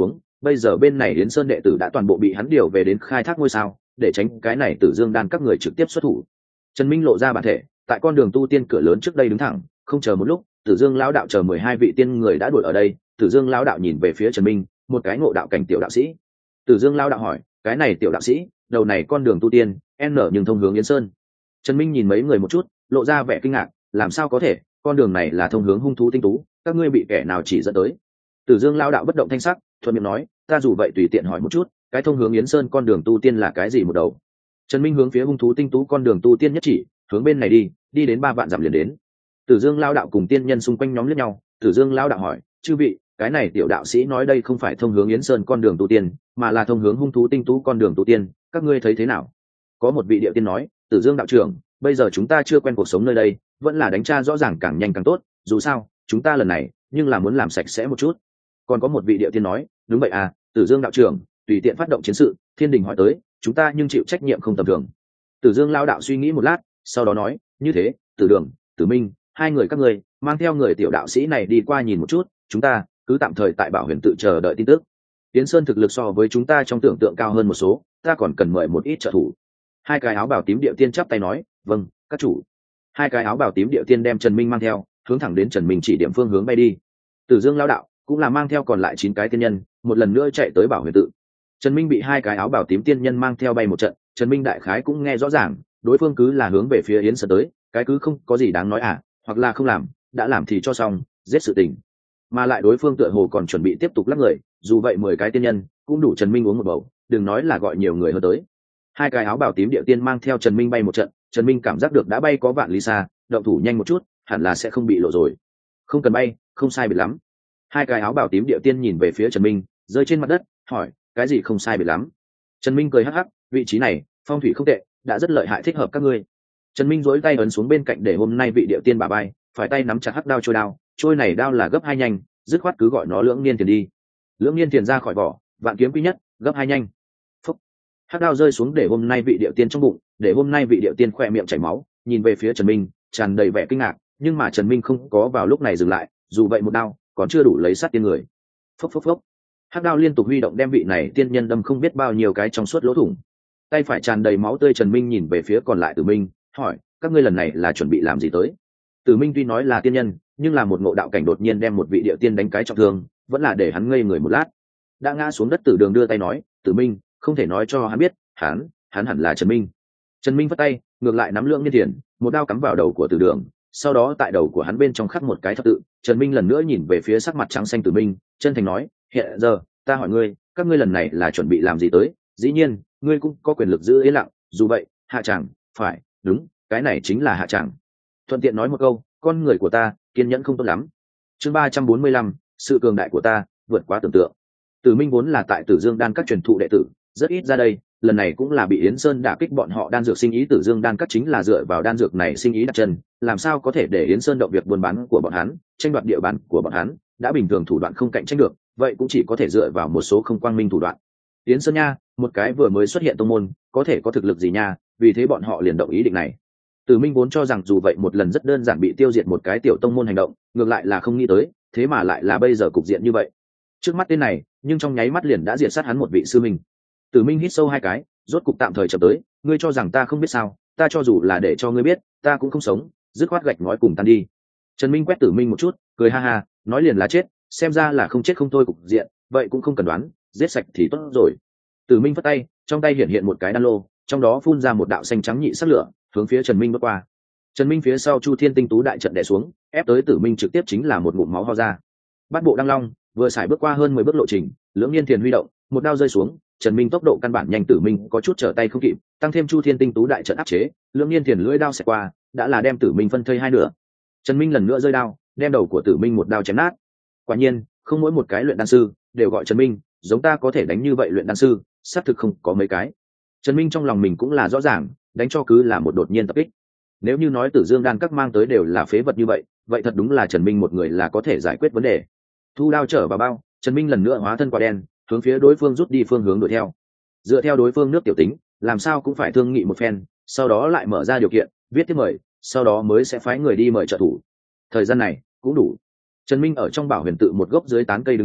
bây giờ bên này Yến Sơn đệ tử đã toàn bộ bị hắn điều về đến khai thác ngôi sao, để tránh cái này Tử Dương đan các người trực tiếp xuất thủ. Trần Minh lộ ra bản thể, tại con đường tu tiên cửa lớn trước đây đứng thẳng, không chờ một lúc, Tử Dương lão đạo chờ 12 vị tiên người đã đuổi ở đây. Tử Dương lão đạo nhìn về phía Trần Minh, một cái ngộ đạo cảnh tiểu đạo sĩ. Tử Dương lão đạo hỏi, cái này tiểu đạo sĩ, đầu này con đường tu tiên, n nhưng thông hướng Yến Sơn. Trần Minh nhìn mấy người một chút, lộ ra vẻ kinh ngạc, làm sao có thể, con đường này là thông hướng hung thú tinh tú, các ngươi bị kẻ nào chỉ dẫn tới? Tử Dương lão đạo bất động thanh sắc, thuận miệng nói, ta dù vậy tùy tiện hỏi một chút, cái thông hướng Yến Sơn con đường tu tiên là cái gì một đầu? Trần Minh hướng phía hung thú tinh tú con đường tu tiên nhất chỉ, hướng bên này đi đến 3 vạn dặm liền đến. Tử Dương lão đạo cùng tiên nhân xung quanh nhóm liếc nhau, Tử Dương lão đạo hỏi, chư vị, cái này tiểu đạo sĩ nói đây không phải thông hướng Yến Sơn con đường tu tiên, mà là thông hướng hung thú tinh tú con đường tu tiên, các ngươi thấy thế nào? Có một vị địa tiên nói, Tử Dương đạo trưởng, bây giờ chúng ta chưa quen cuộc sống nơi đây, vẫn là đánh tra rõ ràng càng nhanh càng tốt, dù sao chúng ta lần này nhưng là muốn làm sạch sẽ một chút. Còn có một vị địa tiên nói, đúng vậy à, Tử Dương đạo trưởng, tùy tiện phát động chiến sự, thiên đình hỏi tới, chúng ta nhưng chịu trách nhiệm không tầm thường. Tử Dương lao đạo suy nghĩ một lát, sau đó nói, như thế, Tử Đường, Tử Minh, hai người các ngươi mang theo người tiểu đạo sĩ này đi qua nhìn một chút, chúng ta cứ tạm thời tại Bảo Huyền tự chờ đợi tin tức. Yến Sơn thực lực so với chúng ta trong tưởng tượng cao hơn một số, ta còn cần mời một ít trợ thủ. Hai cái áo bào tím địa tiên chắp tay nói, vâng, các chủ. Hai cái áo bào tím địa tiên đem Trần Minh mang theo, hướng thẳng đến Trần Minh chỉ điểm phương hướng bay đi. Tử Dương lao đạo cũng là mang theo còn lại 9 cái tiên nhân, một lần nữa chạy tới Bảo Huyền tự. Trần Minh bị hai cái áo bào tím tiên nhân mang theo bay một trận, Trần Minh đại khái cũng nghe rõ ràng, đối phương cứ là hướng về phía Yến Sơn tới, cái cứ không có gì đáng nói à, hoặc là không làm, đã làm thì cho xong, giết sự tình. Mà lại đối phương tựa hồ còn chuẩn bị tiếp tục lắc người, dù vậy 10 cái tiên nhân cũng đủ Trần Minh uống một bầu, đừng nói là gọi nhiều người hơn tới. Hai cái áo bào tím địa tiên mang theo Trần Minh bay một trận, Trần Minh cảm giác được đã bay có vạn lý xa, động thủ nhanh một chút, hẳn là sẽ không bị lộ rồi. Không cần bay, không sai biệt lắm. Hai cái áo bào tím địa tiên nhìn về phía Trần Minh, rơi trên mặt đất, hỏi, cái gì không sai biệt lắm? Trần Minh cười hắc hắc, vị trí này, phong thủy không tệ, đã rất lợi hại thích hợp các ngươi. Trần Minh duỗi tay ấn xuống bên cạnh để hôm nay vị địa tiên bà bay, phải tay nắm chặt hắc đao trôi này đao là gấp 2 nhanh, dứt khoát cứ gọi nó Lưỡng Niên Tiền đi. Lưỡng Niên Tiền ra khỏi vỏ, vạn kiếm quý nhất, gấp 2 nhanh. Phúc. Hắc đao rơi xuống để hôm nay vị địa tiên trong bụng, để hôm nay vị địa tiên khỏe miệng chảy máu, nhìn về phía Trần Minh, tràn đầy vẻ kinh ngạc, nhưng mà Trần Minh không có vào lúc này dừng lại, dù vậy một đao còn chưa đủ lấy sát tiên người. Phốc phốc phốc. Hắc đao liên tục huy động đem vị này tiên nhân đâm không biết bao nhiêu cái trong suốt lỗ thủng. Tay phải tràn đầy máu tươi Trần Minh nhìn về phía còn lại Tử Minh, hỏi, các ngươi lần này là chuẩn bị làm gì tới? Tử Minh tuy nói là tiên nhân, nhưng là một ngộ đạo cảnh đột nhiên đem một vị địa tiên đánh cái trọng thương, vẫn là để hắn ngây người một lát. Đã ngã xuống đất Tử Đường đưa tay nói, Tử Minh, không thể nói cho hắn biết, hắn hẳn là Trần Minh. Trần Minh vất tay, ngược lại nắm Lưỡng Niên Tiền, một đao cắm vào đầu của Tử Đường, sau đó tại đầu của hắn bên trong khắc một cái thập tự. Trần Minh lần nữa nhìn về phía sắc mặt trắng xanh Tử Minh, chân thành nói, hiện giờ ta hỏi ngươi, các ngươi lần này là chuẩn bị làm gì tới? Dĩ nhiên, ngươi cũng có quyền lực giữ yên lặng, dù vậy, hạ tràng, phải, đúng, cái này chính là hạ tràng. Thuận tiện nói một câu, con người của ta kiên nhẫn không tốt lắm. Chương 345, sự cường đại của ta vượt quá tưởng tượng. Tử Minh vốn là tại Tử Dương đan các truyền thụ đệ tử, rất ít ra đây, lần này cũng là bị Yến Sơn đả kích bọn họ đan dược sinh ý. Tử Dương đan các chính là dựa vào đan dược này sinh ý đặt chân, làm sao có thể để Yến Sơn động việc buôn bán của bọn hắn, tranh đoạt địa bàn của bọn hắn, đã bình thường thủ đoạn không cạnh tranh được, vậy cũng chỉ có thể dựa vào một số không quang minh thủ đoạn. Yến Sơn nha, một cái vừa mới xuất hiện tông môn, có thể có thực lực gì nha, vì thế bọn họ liền động ý định này. Tử Minh vốn cho rằng dù vậy một lần rất đơn giản bị tiêu diệt một cái tiểu tông môn hành động, ngược lại là không nghĩ tới, thế mà lại là bây giờ cục diện như vậy. Trước mắt tên này, nhưng trong nháy mắt liền đã diệt sát hắn một vị sư minh. Tử Minh hít sâu 2 cái, rốt cục tạm thời chậm tới, ngươi cho rằng ta không biết sao? Ta cho dù là để cho ngươi biết, ta cũng không sống, dứt khoát gạch ngói cùng tan đi. Trần Minh quét Tử Minh một chút, cười ha ha, nói liền là chết, xem ra là không chết không thôi cục diện, vậy cũng không cần đoán, giết sạch thì tốt rồi. Tử Minh vất tay, trong tay hiện một cái đan lô, trong đó phun ra một đạo xanh trắng nhị sắc lửa, hướng phía Trần Minh bước qua. Trần Minh phía sau Chu Thiên Tinh Tú đại trận đè xuống, ép tới Tử Minh trực tiếp chính là một ngụm máu ho ra. Bát bộ đăng long vừa xài bước qua hơn 10 bước lộ trình, Lưỡng Niên Tiền huy động, một đao rơi xuống, Trần Minh tốc độ căn bản nhanh, Tử Minh có chút trở tay không kịp, tăng thêm Chu Thiên Tinh Tú đại trận áp chế, Lưỡng Niên Tiền lưỡi đao xẹt qua, đã là đem Tử Minh phân thây 2 nửa. Trần Minh lần nữa rơi đao, đem đầu của Tử Minh một đao chém nát. Quả nhiên, không mỗi một cái luyện đan sư đều gọi Trần Minh, giống ta có thể đánh như vậy luyện đan sư, xác thực không có mấy cái. Trần Minh trong lòng mình cũng là rõ ràng, đánh cho cứ là một đột nhiên tập kích. Nếu như nói Tử Dương đan các mang tới đều là phế vật như vậy, vậy thật đúng là Trần Minh một người là có thể giải quyết vấn đề. Thu đao trở vào bao, Trần Minh lần nữa hóa thân quả đen, hướng phía đối phương rút đi phương hướng đuổi theo. Dựa theo đối phương nước tiểu tính, làm sao cũng phải thương nghị một phen, sau đó lại mở ra điều kiện, viết tiếp mời, sau đó mới sẽ phái người đi mời trợ thủ. Thời gian này cũng đủ. Trần Minh ở trong Bảo Huyền tự một gốc dưới tán cây đứng thẳng,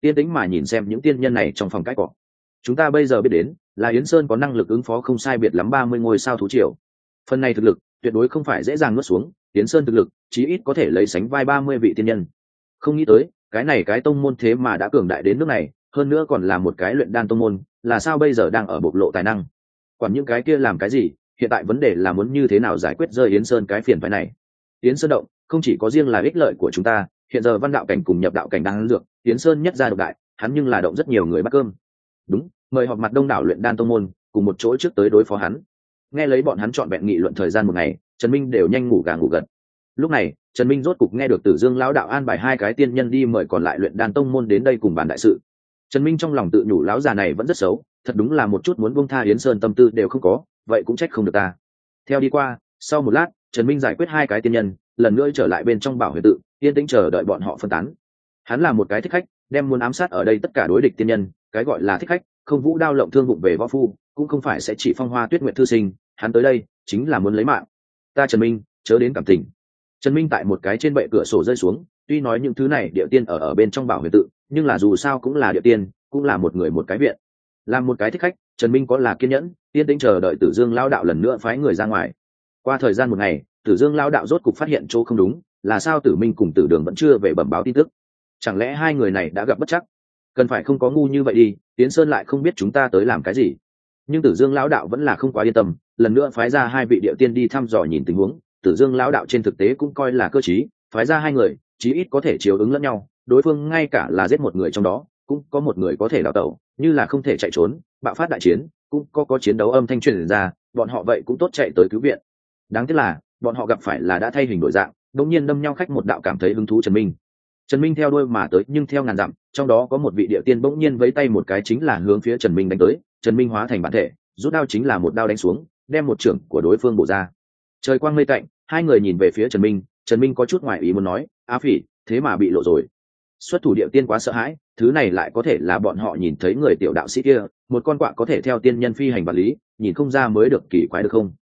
yên tĩnh mà nhìn xem những tiên nhân này trong phòng cãi cọ. Chúng ta bây giờ biết đến là Yến Sơn có năng lực ứng phó không sai biệt lắm 30 ngôi sao thú triều. Phần này thực lực tuyệt đối không phải dễ dàng nuốt xuống, Yến Sơn thực lực chí ít có thể lấy sánh vai 30 vị tiên nhân. Không nghĩ tới cái này cái tông môn thế mà đã cường đại đến nước này, hơn nữa còn là một cái luyện đan tông môn, là sao bây giờ đang ở bộc lộ tài năng. Còn những cái kia làm cái gì, hiện tại vấn đề là muốn như thế nào giải quyết rơi Yến Sơn cái phiền phái này. Yến Sơn động không chỉ có riêng là ích lợi của chúng ta, hiện giờ văn đạo cảnh cùng nhập đạo cảnh đang dược, Yến Sơn nhất gia độc đại, hắn nhưng là động rất nhiều người bắt cơm. Đúng, mời họp mặt đông đảo luyện đan tông môn cùng một chỗ trước tới đối phó hắn. Nghe lấy bọn hắn chọn vẹn nghị luận thời gian một ngày, Trần Minh đều nhanh ngủ gà ngủ gật. Lúc này Trần Minh rốt cục nghe được Tử Dương lão đạo an bài hai cái tiên nhân đi mời còn lại luyện đan tông môn đến đây cùng bàn đại sự. Trần Minh trong lòng tự nhủ lão già này vẫn rất xấu, thật đúng là một chút muốn buông tha Yến Sơn tâm tư đều không có, vậy cũng trách không được ta. Theo đi qua, sau một lát, Trần Minh giải quyết hai cái tiên nhân, lần nữa trở lại bên trong Bảo Huyền tự, yên tĩnh chờ đợi bọn họ phân tán. Hắn là một cái thích khách, đem muốn ám sát ở đây tất cả đối địch tiên nhân, cái gọi là thích khách, không vũ đao lộng thương vụng về võ phu, cũng không phải sẽ chỉ phong hoa tuyết nguyệt thư sinh, hắn tới đây chính là muốn lấy mạng. Ta Trần Minh, chớ đến cảm tình. Trần Minh tại một cái trên bệ cửa sổ rơi xuống, tuy nói những thứ này địa tiên ở bên trong Bảo Huyền tự, nhưng là dù sao cũng là địa tiên, cũng là một người một cái viện. Làm một cái thích khách, Trần Minh có là kiên nhẫn, yên tĩnh chờ đợi Tử Dương lão đạo lần nữa phái người ra ngoài. Qua thời gian một ngày, Tử Dương lão đạo rốt cục phát hiện chỗ không đúng, là sao Tử Minh cùng Tử Đường vẫn chưa về bẩm báo tin tức. Chẳng lẽ hai người này đã gặp bất trắc? Cần phải không có ngu như vậy đi, Tiến Sơn lại không biết chúng ta tới làm cái gì. Nhưng Tử Dương lão đạo vẫn là không quá yên tâm, lần nữa phái ra hai vị địa tiên đi thăm dò nhìn tình huống. Tử Dương lão đạo trên thực tế cũng coi là cơ trí, phái ra hai người, chí ít có thể chiếu ứng lẫn nhau, đối phương ngay cả là giết một người trong đó, cũng có một người có thể đào tẩu, như là không thể chạy trốn, bạo phát đại chiến, cũng có chiến đấu âm thanh truyền ra, bọn họ vậy cũng tốt chạy tới cứu viện. Đáng tiếc là, bọn họ gặp phải là đã thay hình đổi dạng, đột nhiên đâm nhau khách một đạo cảm thấy hứng thú Trần Minh. Trần Minh theo đuôi mà tới nhưng theo ngàn dặm, trong đó có một vị địa tiên bỗng nhiên vẫy tay một cái chính là hướng phía Trần Minh đánh tới, Trần Minh hóa thành bản thể, rút đao chính là một đao đánh xuống, đem một trưởng của đối phương bổ ra. Trời quang mây tạnh, hai người nhìn về phía Trần Minh có chút ngoài ý muốn nói, Á Phỉ, thế mà bị lộ rồi. Xuất thủ địa tiên quá sợ hãi, thứ này lại có thể là bọn họ nhìn thấy người tiểu đạo sĩ kia, một con quạ có thể theo tiên nhân phi hành vật lý, nhìn không ra mới được kỳ quái được không?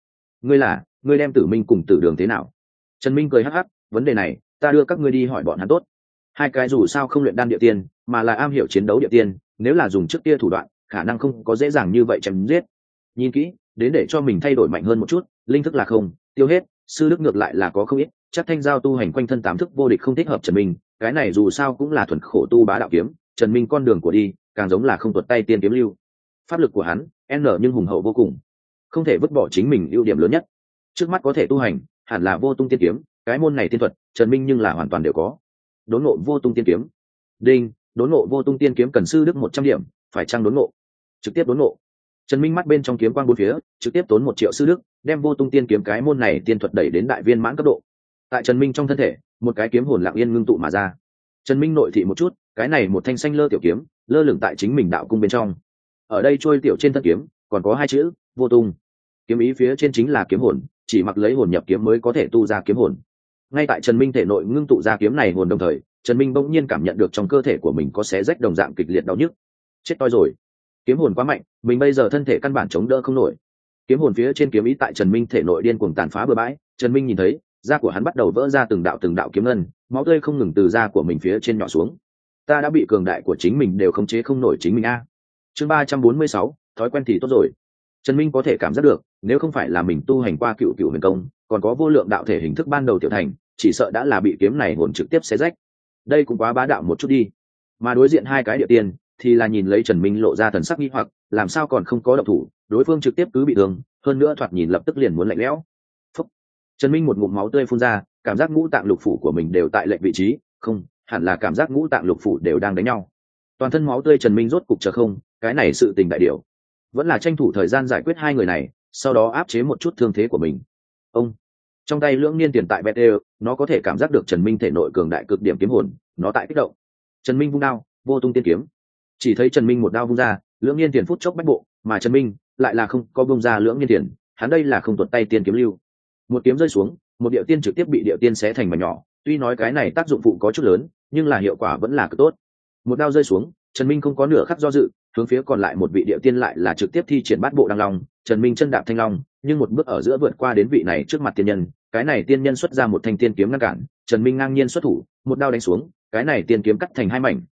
Ngươi đem Tử Minh cùng Tử Đường thế nào? Trần Minh cười hắc hắc, vấn đề này, ta đưa các ngươi đi hỏi bọn hắn tốt. Hai cái dù sao không luyện đan địa tiên, mà là am hiểu chiến đấu địa tiên, nếu là dùng trước kia thủ đoạn, khả năng không có dễ dàng như vậy chém giết. Nhìn kỹ, đến để cho mình thay đổi mạnh hơn một chút, linh thức là không, tiêu hết, sư đức ngược lại là có không ít, chắc thanh giao tu hành quanh thân tám thức vô địch không thích hợp Trần Minh, cái này dù sao cũng là thuần khổ tu bá đạo kiếm, Trần Minh con đường của đi, càng giống là không tuột tay tiên kiếm lưu. Pháp lực của hắn, nhưng hùng hậu vô cùng, không thể vứt bỏ chính mình ưu điểm lớn nhất. Trước mắt có thể tu hành, hẳn là vô tung tiên kiếm, cái môn này tiên thuật, Trần Minh nhưng là hoàn toàn đều có. Đốn ngộ vô tung tiên kiếm. Đinh, đốn ngộ vô tung tiên kiếm cần sư đức 100 điểm, phải chăng đốn ngộ? Trực tiếp đốn ngộ. Trần Minh mắt bên trong kiếm quang bốn phía, trực tiếp tốn 1 triệu sư đức, đem vô tung tiên kiếm cái môn này tiên thuật đẩy đến đại viên mãn cấp độ. Tại Trần Minh trong thân thể, một cái kiếm hồn lặng yên ngưng tụ mà ra. Trần Minh nội thị một chút, cái này một thanh xanh lơ tiểu kiếm, lơ lửng tại chính mình đạo cung bên trong. Ở đây trôi tiểu trên thân kiếm, còn có hai chữ, vô tung. Kiếm ý phía trên chính là kiếm hồn, chỉ mặc lấy hồn nhập kiếm mới có thể tu ra kiếm hồn. Ngay tại Trần Minh thể nội ngưng tụ ra kiếm này hồn đồng thời, Trần Minh bỗng nhiên cảm nhận được trong cơ thể của mình có xé rách đồng dạng kịch liệt đau nhức. Chết toi rồi, kiếm hồn quá mạnh, mình bây giờ thân thể căn bản chống đỡ không nổi. Kiếm hồn phía trên kiếm ý tại Trần Minh thể nội điên cuồng tàn phá bừa bãi, Trần Minh nhìn thấy, da của hắn bắt đầu vỡ ra từng đạo kiếm ngân, máu tươi không ngừng từ da của mình phía trên nhỏ xuống. Ta đã bị cường đại của chính mình đều khống chế không nổi chính mình a. Chương 346, thói quen thì tốt rồi. Trần Minh có thể cảm giác được, nếu không phải là mình tu hành qua cựu huyền công, còn có vô lượng đạo thể hình thức ban đầu tiểu thành, chỉ sợ đã là bị kiếm này hồn trực tiếp xé rách. Đây cũng quá bá đạo một chút đi. Mà đối diện hai cái địa tiên thì là nhìn lấy Trần Minh lộ ra thần sắc nghi hoặc, làm sao còn không có động thủ, đối phương trực tiếp cứ bị thương, hơn nữa thoạt nhìn lập tức liền muốn lạnh lẽo. Phúc. Trần Minh một ngụm máu tươi phun ra, cảm giác ngũ tạng lục phủ của mình đều tại lệch vị trí, không, hẳn là cảm giác ngũ tạng lục phủ đều đang đánh nhau. Toàn thân máu tươi Trần Minh rốt cục chờ không, cái này sự tình đại điều. Vẫn là tranh thủ thời gian giải quyết hai người này, sau đó áp chế một chút thương thế của mình. Ông trong tay lưỡng niên tiền tại bẹt đều, nó có thể cảm giác được Trần Minh thể nội cường đại cực điểm kiếm hồn, nó tại kích động. Trần Minh vung đao, vô tung tiên kiếm. Chỉ thấy Trần Minh một đao vung ra, lưỡng niên tiền phút chốc bách bộ, mà Trần Minh lại là không có vung ra lưỡng niên tiền, hắn đây là không tuột tay tiên kiếm lưu. Một kiếm rơi xuống, một điệu tiên trực tiếp bị điệu tiên xé thành mảnh nhỏ, tuy nói cái này tác dụng phụ có chút lớn, nhưng là hiệu quả vẫn là cực tốt. Một đao rơi xuống, Trần Minh không có nửa khắc do dự, hướng phía còn lại một vị điệu tiên lại là trực tiếp thi triển bát bộ đăng long, Trần Minh chân đạp thanh long, nhưng một bước ở giữa vượt qua đến vị này trước mặt tiên nhân, cái này tiên nhân xuất ra một thanh tiên kiếm ngăn cản, Trần Minh ngang nhiên xuất thủ, một đao đánh xuống, cái này tiên kiếm cắt thành hai mảnh,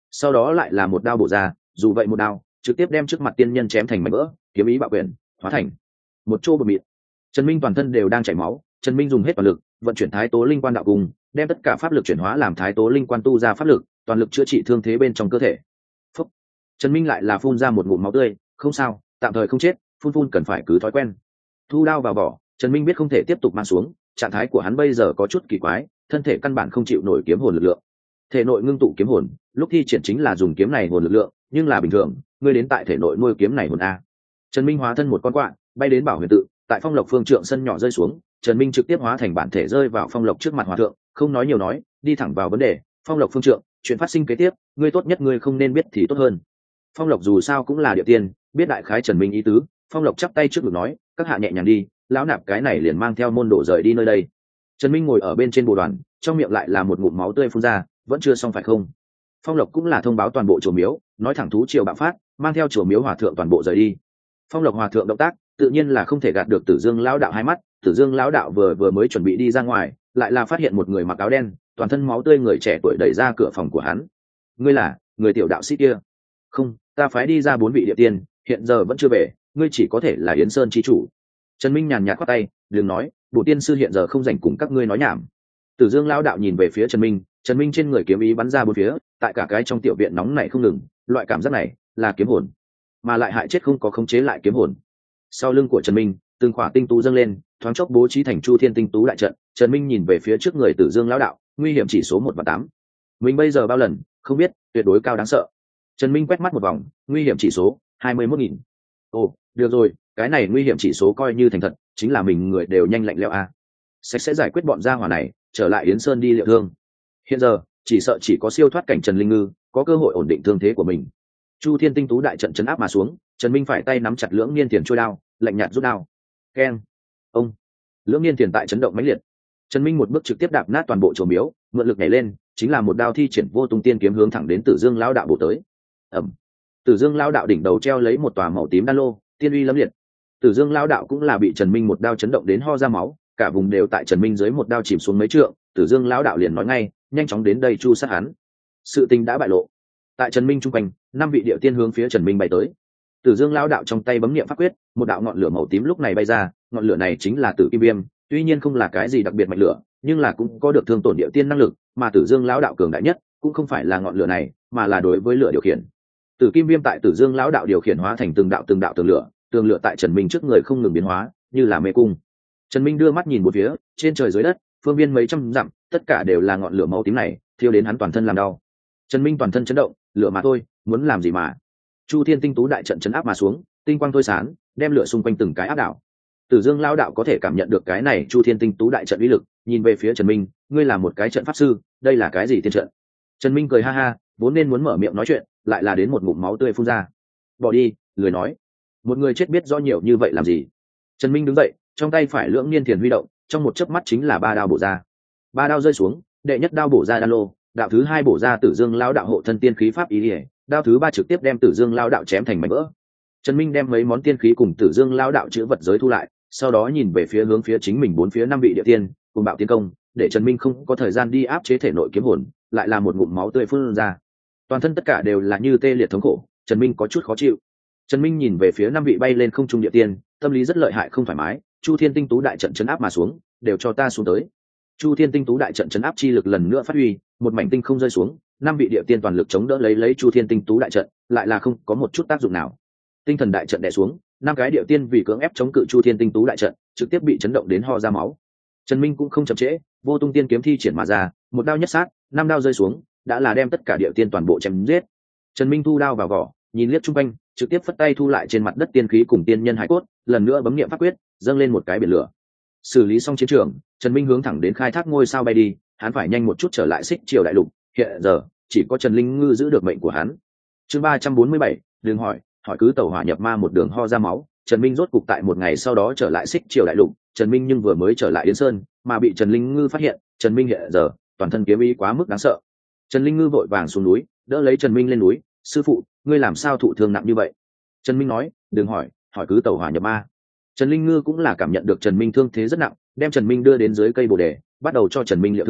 sau đó lại là một đao bổ ra, dù vậy một đao trực tiếp đem trước mặt tiên nhân chém thành mảnh vỡ, kiếm ý bạo quyền hóa thành một chỗ bờ mịt. Trần Minh toàn thân đều đang chảy máu, Trần Minh dùng hết toàn lực vận chuyển thái tố linh quan đạo cung, đem tất cả pháp lực chuyển hóa làm thái tố linh quan tu ra pháp lực, toàn lực chữa trị thương thế bên trong cơ thể. Phúc. Trần Minh lại là phun ra một ngụm máu tươi, không sao, tạm thời không chết, phun cần phải cứ thói quen. Thu đao vào vỏ, Trần Minh biết không thể tiếp tục mang xuống, trạng thái của hắn bây giờ có chút kỳ quái, thân thể căn bản không chịu nổi kiếm hồn lực lượng. Thể nội ngưng tụ kiếm hồn, lúc thi triển chính là dùng kiếm này hồn lực lượng, nhưng là bình thường, ngươi đến tại thể nội nuôi kiếm này hồn a. Trần Minh hóa thân một con quạ, bay đến Bảo Huyền tự, tại Phong Lộc phương trượng sân nhỏ rơi xuống, Trần Minh trực tiếp hóa thành bản thể rơi vào Phong Lộc trước mặt hòa thượng, không nói nhiều nói, đi thẳng vào vấn đề. Phong Lộc phương trượng, chuyện phát sinh kế tiếp, ngươi tốt nhất ngươi không nên biết thì tốt hơn. Phong Lộc dù sao cũng là địa tiên, biết đại khái Trần Minh ý tứ, Phong Lộc chắp tay trước ngực nói, các hạ nhẹ nhàng đi, lão nạp cái này liền mang theo môn đồ rời đi nơi đây. Trần Minh ngồi ở bên trên bồ đoàn, trong miệng lại là một ngụm máu tươi phun ra, vẫn chưa xong phải không? Phong Lộc cũng là thông báo toàn bộ chùa miếu, nói thẳng thú triều bạo phát, mang theo chùa miếu hòa thượng toàn bộ rời đi. Phong Lộc hòa thượng động tác, tự nhiên là không thể gạt được Tử Dương lão đạo hai mắt. Tử Dương lão đạo vừa mới chuẩn bị đi ra ngoài, lại là phát hiện một người mặc áo đen, toàn thân máu tươi người trẻ tuổi đẩy ra cửa phòng của hắn. Ngươi là người tiểu đạo sĩ kia? Không, ta phái đi ra 4 vị địa tiên, hiện giờ vẫn chưa về, ngươi chỉ có thể là Yến Sơn chi chủ. Trần Minh nhàn nhạt quát tay, đừng nói, bộ tiên sư hiện giờ không rảnh cùng các ngươi nói nhảm. Tử Dương lão đạo nhìn về phía Trần Minh, Trần Minh trên người kiếm ý bắn ra bốn phía, tại cả cái trong tiểu viện nóng này không ngừng, loại cảm giác này là kiếm hồn, mà lại hại chết không có khống chế lại kiếm hồn. Sau lưng của Trần Minh, từng khỏa tinh tú dâng lên, thoáng chốc bố trí thành Chu Thiên tinh tú đại trận. Trần Minh nhìn về phía trước người Tử Dương lão đạo, nguy hiểm chỉ số 1 và 8. Mình bây giờ bao lần, không biết, tuyệt đối cao đáng sợ. Trần Minh quét mắt một vòng, nguy hiểm chỉ số 21.000. Ồ, được rồi, cái này nguy hiểm chỉ số coi như thành thật, chính là mình người đều nhanh lạnh lẽo a. Sẽ giải quyết bọn gia hỏa này, trở lại Yến Sơn đi liệu thương. Hiện giờ, chỉ sợ chỉ có siêu thoát cảnh Trần Linh Ngư có cơ hội ổn định thương thế của mình. Chu Thiên tinh tú đại trận chấn áp mà xuống, Trần Minh phải tay nắm chặt lưỡng niên tiền trôi đao, lạnh nhạt rút đao. Keng. Ông. Lưỡng niên tiền tại chấn động mãnh liệt. Trần Minh một bước trực tiếp đạp nát toàn bộ chùa miếu, mượn lực nhảy lên, chính là một đao thi triển vô tung tiên kiếm hướng thẳng đến Tử Dương lão đạo bổ tới. Ầm. Tử Dương lão đạo đỉnh đầu treo lấy một tòa màu tím đan lô, tiên uy lẫm liệt. Tử Dương lão đạo cũng là bị Trần Minh một đao chấn động đến ho ra máu, cả vùng đều tại Trần Minh dưới một đao chìm xuống mấy trượng. Tử Dương lão đạo liền nói ngay, nhanh chóng đến đây chu sát hắn. Sự tình đã bại lộ. Tại Trần Minh trung quanh, 5 vị địa tiên hướng phía Trần Minh bay tới. Tử Dương lão đạo trong tay bấm niệm pháp quyết, một đạo ngọn lửa màu tím lúc này bay ra, ngọn lửa này chính là Tử Kim Viêm, tuy nhiên không là cái gì đặc biệt mạnh lửa, nhưng là cũng có được thương tổn địa tiên năng lực, mà Tử Dương lão đạo cường đại nhất, cũng không phải là ngọn lửa này, mà là đối với lửa điều khiển. Tử Kim Viêm tại Tử Dương lão đạo điều khiển hóa thành từng đạo tường lửa tại Trần Minh trước người không ngừng biến hóa, như là mê cung. Trần Minh đưa mắt nhìn một phía, trên trời dưới đất, phương viên mấy trăm dặm, tất cả đều là ngọn lửa màu tím này, thiêu đến hắn toàn thân làm đau. Trần Minh toàn thân chấn động, lửa mà thôi, muốn làm gì mà. Chu Thiên tinh tú đại trận chấn áp mà xuống, tinh quang thôi sáng, đem lửa xung quanh từng cái áp đảo. Tử Dương lão đạo có thể cảm nhận được cái này Chu Thiên tinh tú đại trận uy lực, nhìn về phía Trần Minh, ngươi là một cái trận pháp sư, đây là cái gì tiên trận? Trần Minh cười ha ha, vốn nên muốn mở miệng nói chuyện, lại là đến một ngụm máu tươi phun ra. Bỏ đi, lười nói. Một người chết biết rõ nhiều như vậy làm gì? Trần Minh đứng dậy, trong tay phải lưỡng niên thiền huy động, trong một chớp mắt chính là 3 đao bổ ra. 3 đao rơi xuống, đệ nhất đao bổ ra đan lô, đạo thứ 2 bổ ra Tử Dương lão đạo hộ thân tiên khí pháp ý liễu, đao thứ 3 trực tiếp đem Tử Dương lão đạo chém thành mảnh vỡ. Trần Minh đem mấy món tiên khí cùng Tử Dương lão đạo chứa vật giới thu lại, sau đó nhìn về phía hướng phía chính mình 4 phía 5 vị địa tiên, cùng bạo tiến công, để Trần Minh không có thời gian đi áp chế thể nội kiếm hồn, lại là một ngụm máu tươi phun ra. Toàn thân tất cả đều là như tê liệt thống khổ, Trần Minh có chút khó chịu. Trần Minh nhìn về phía 5 vị bay lên không trung địa tiên, tâm lý rất lợi hại không thoải mái. Chu Thiên tinh tú đại trận chấn áp mà xuống, đều cho ta xuống tới. Chu Thiên tinh tú đại trận chấn áp chi lực lần nữa phát huy, một mảnh tinh không rơi xuống, 5 vị địa tiên toàn lực chống đỡ lấy Chu Thiên tinh tú đại trận, lại là không có một chút tác dụng nào. Tinh thần đại trận đè xuống, 5 cái địa tiên vì cưỡng ép chống cự Chu Thiên tinh tú đại trận, trực tiếp bị chấn động đến ho ra máu. Trần Minh cũng không chậm trễ, vô tung tiên kiếm thi triển mà ra, một đao nhất sát, 5 đao rơi xuống, đã là đem tất cả địa tiên toàn bộ chém giết. Trần Minh thu đao vào vỏ, nhìn liếc chung quanh, trực tiếp phất tay thu lại trên mặt đất tiên khí cùng tiên nhân hải cốt, lần nữa bấm niệm pháp quyết, dâng lên một cái biển lửa. Xử lý xong chiến trường, Trần Minh hướng thẳng đến khai thác ngôi sao bay đi, hắn phải nhanh một chút trở lại Xích Triều đại lục, hiện giờ chỉ có Trần Linh Ngư giữ được mệnh của hắn. Chương 347, đừng hỏi cứ tẩu hỏa nhập ma một đường ho ra máu, Trần Minh rốt cục tại một ngày sau đó trở lại Xích Triều đại lục, Trần Minh nhưng vừa mới trở lại Yến Sơn, mà bị Trần Linh Ngư phát hiện, Trần Minh hiện giờ toàn thân kiếm ý quá mức đáng sợ. Trần Linh Ngư vội vàng xuống núi, đỡ lấy Trần Minh lên núi, sư phụ, ngươi làm sao thụ thương nặng như vậy? Trần Minh nói, đừng hỏi cứ tẩu hỏa nhập ma. Trần Linh Ngư cũng là cảm nhận được Trần Minh thương thế rất nặng, đem Trần Minh đưa đến dưới cây bồ đề, bắt đầu cho Trần Minh liệu thương,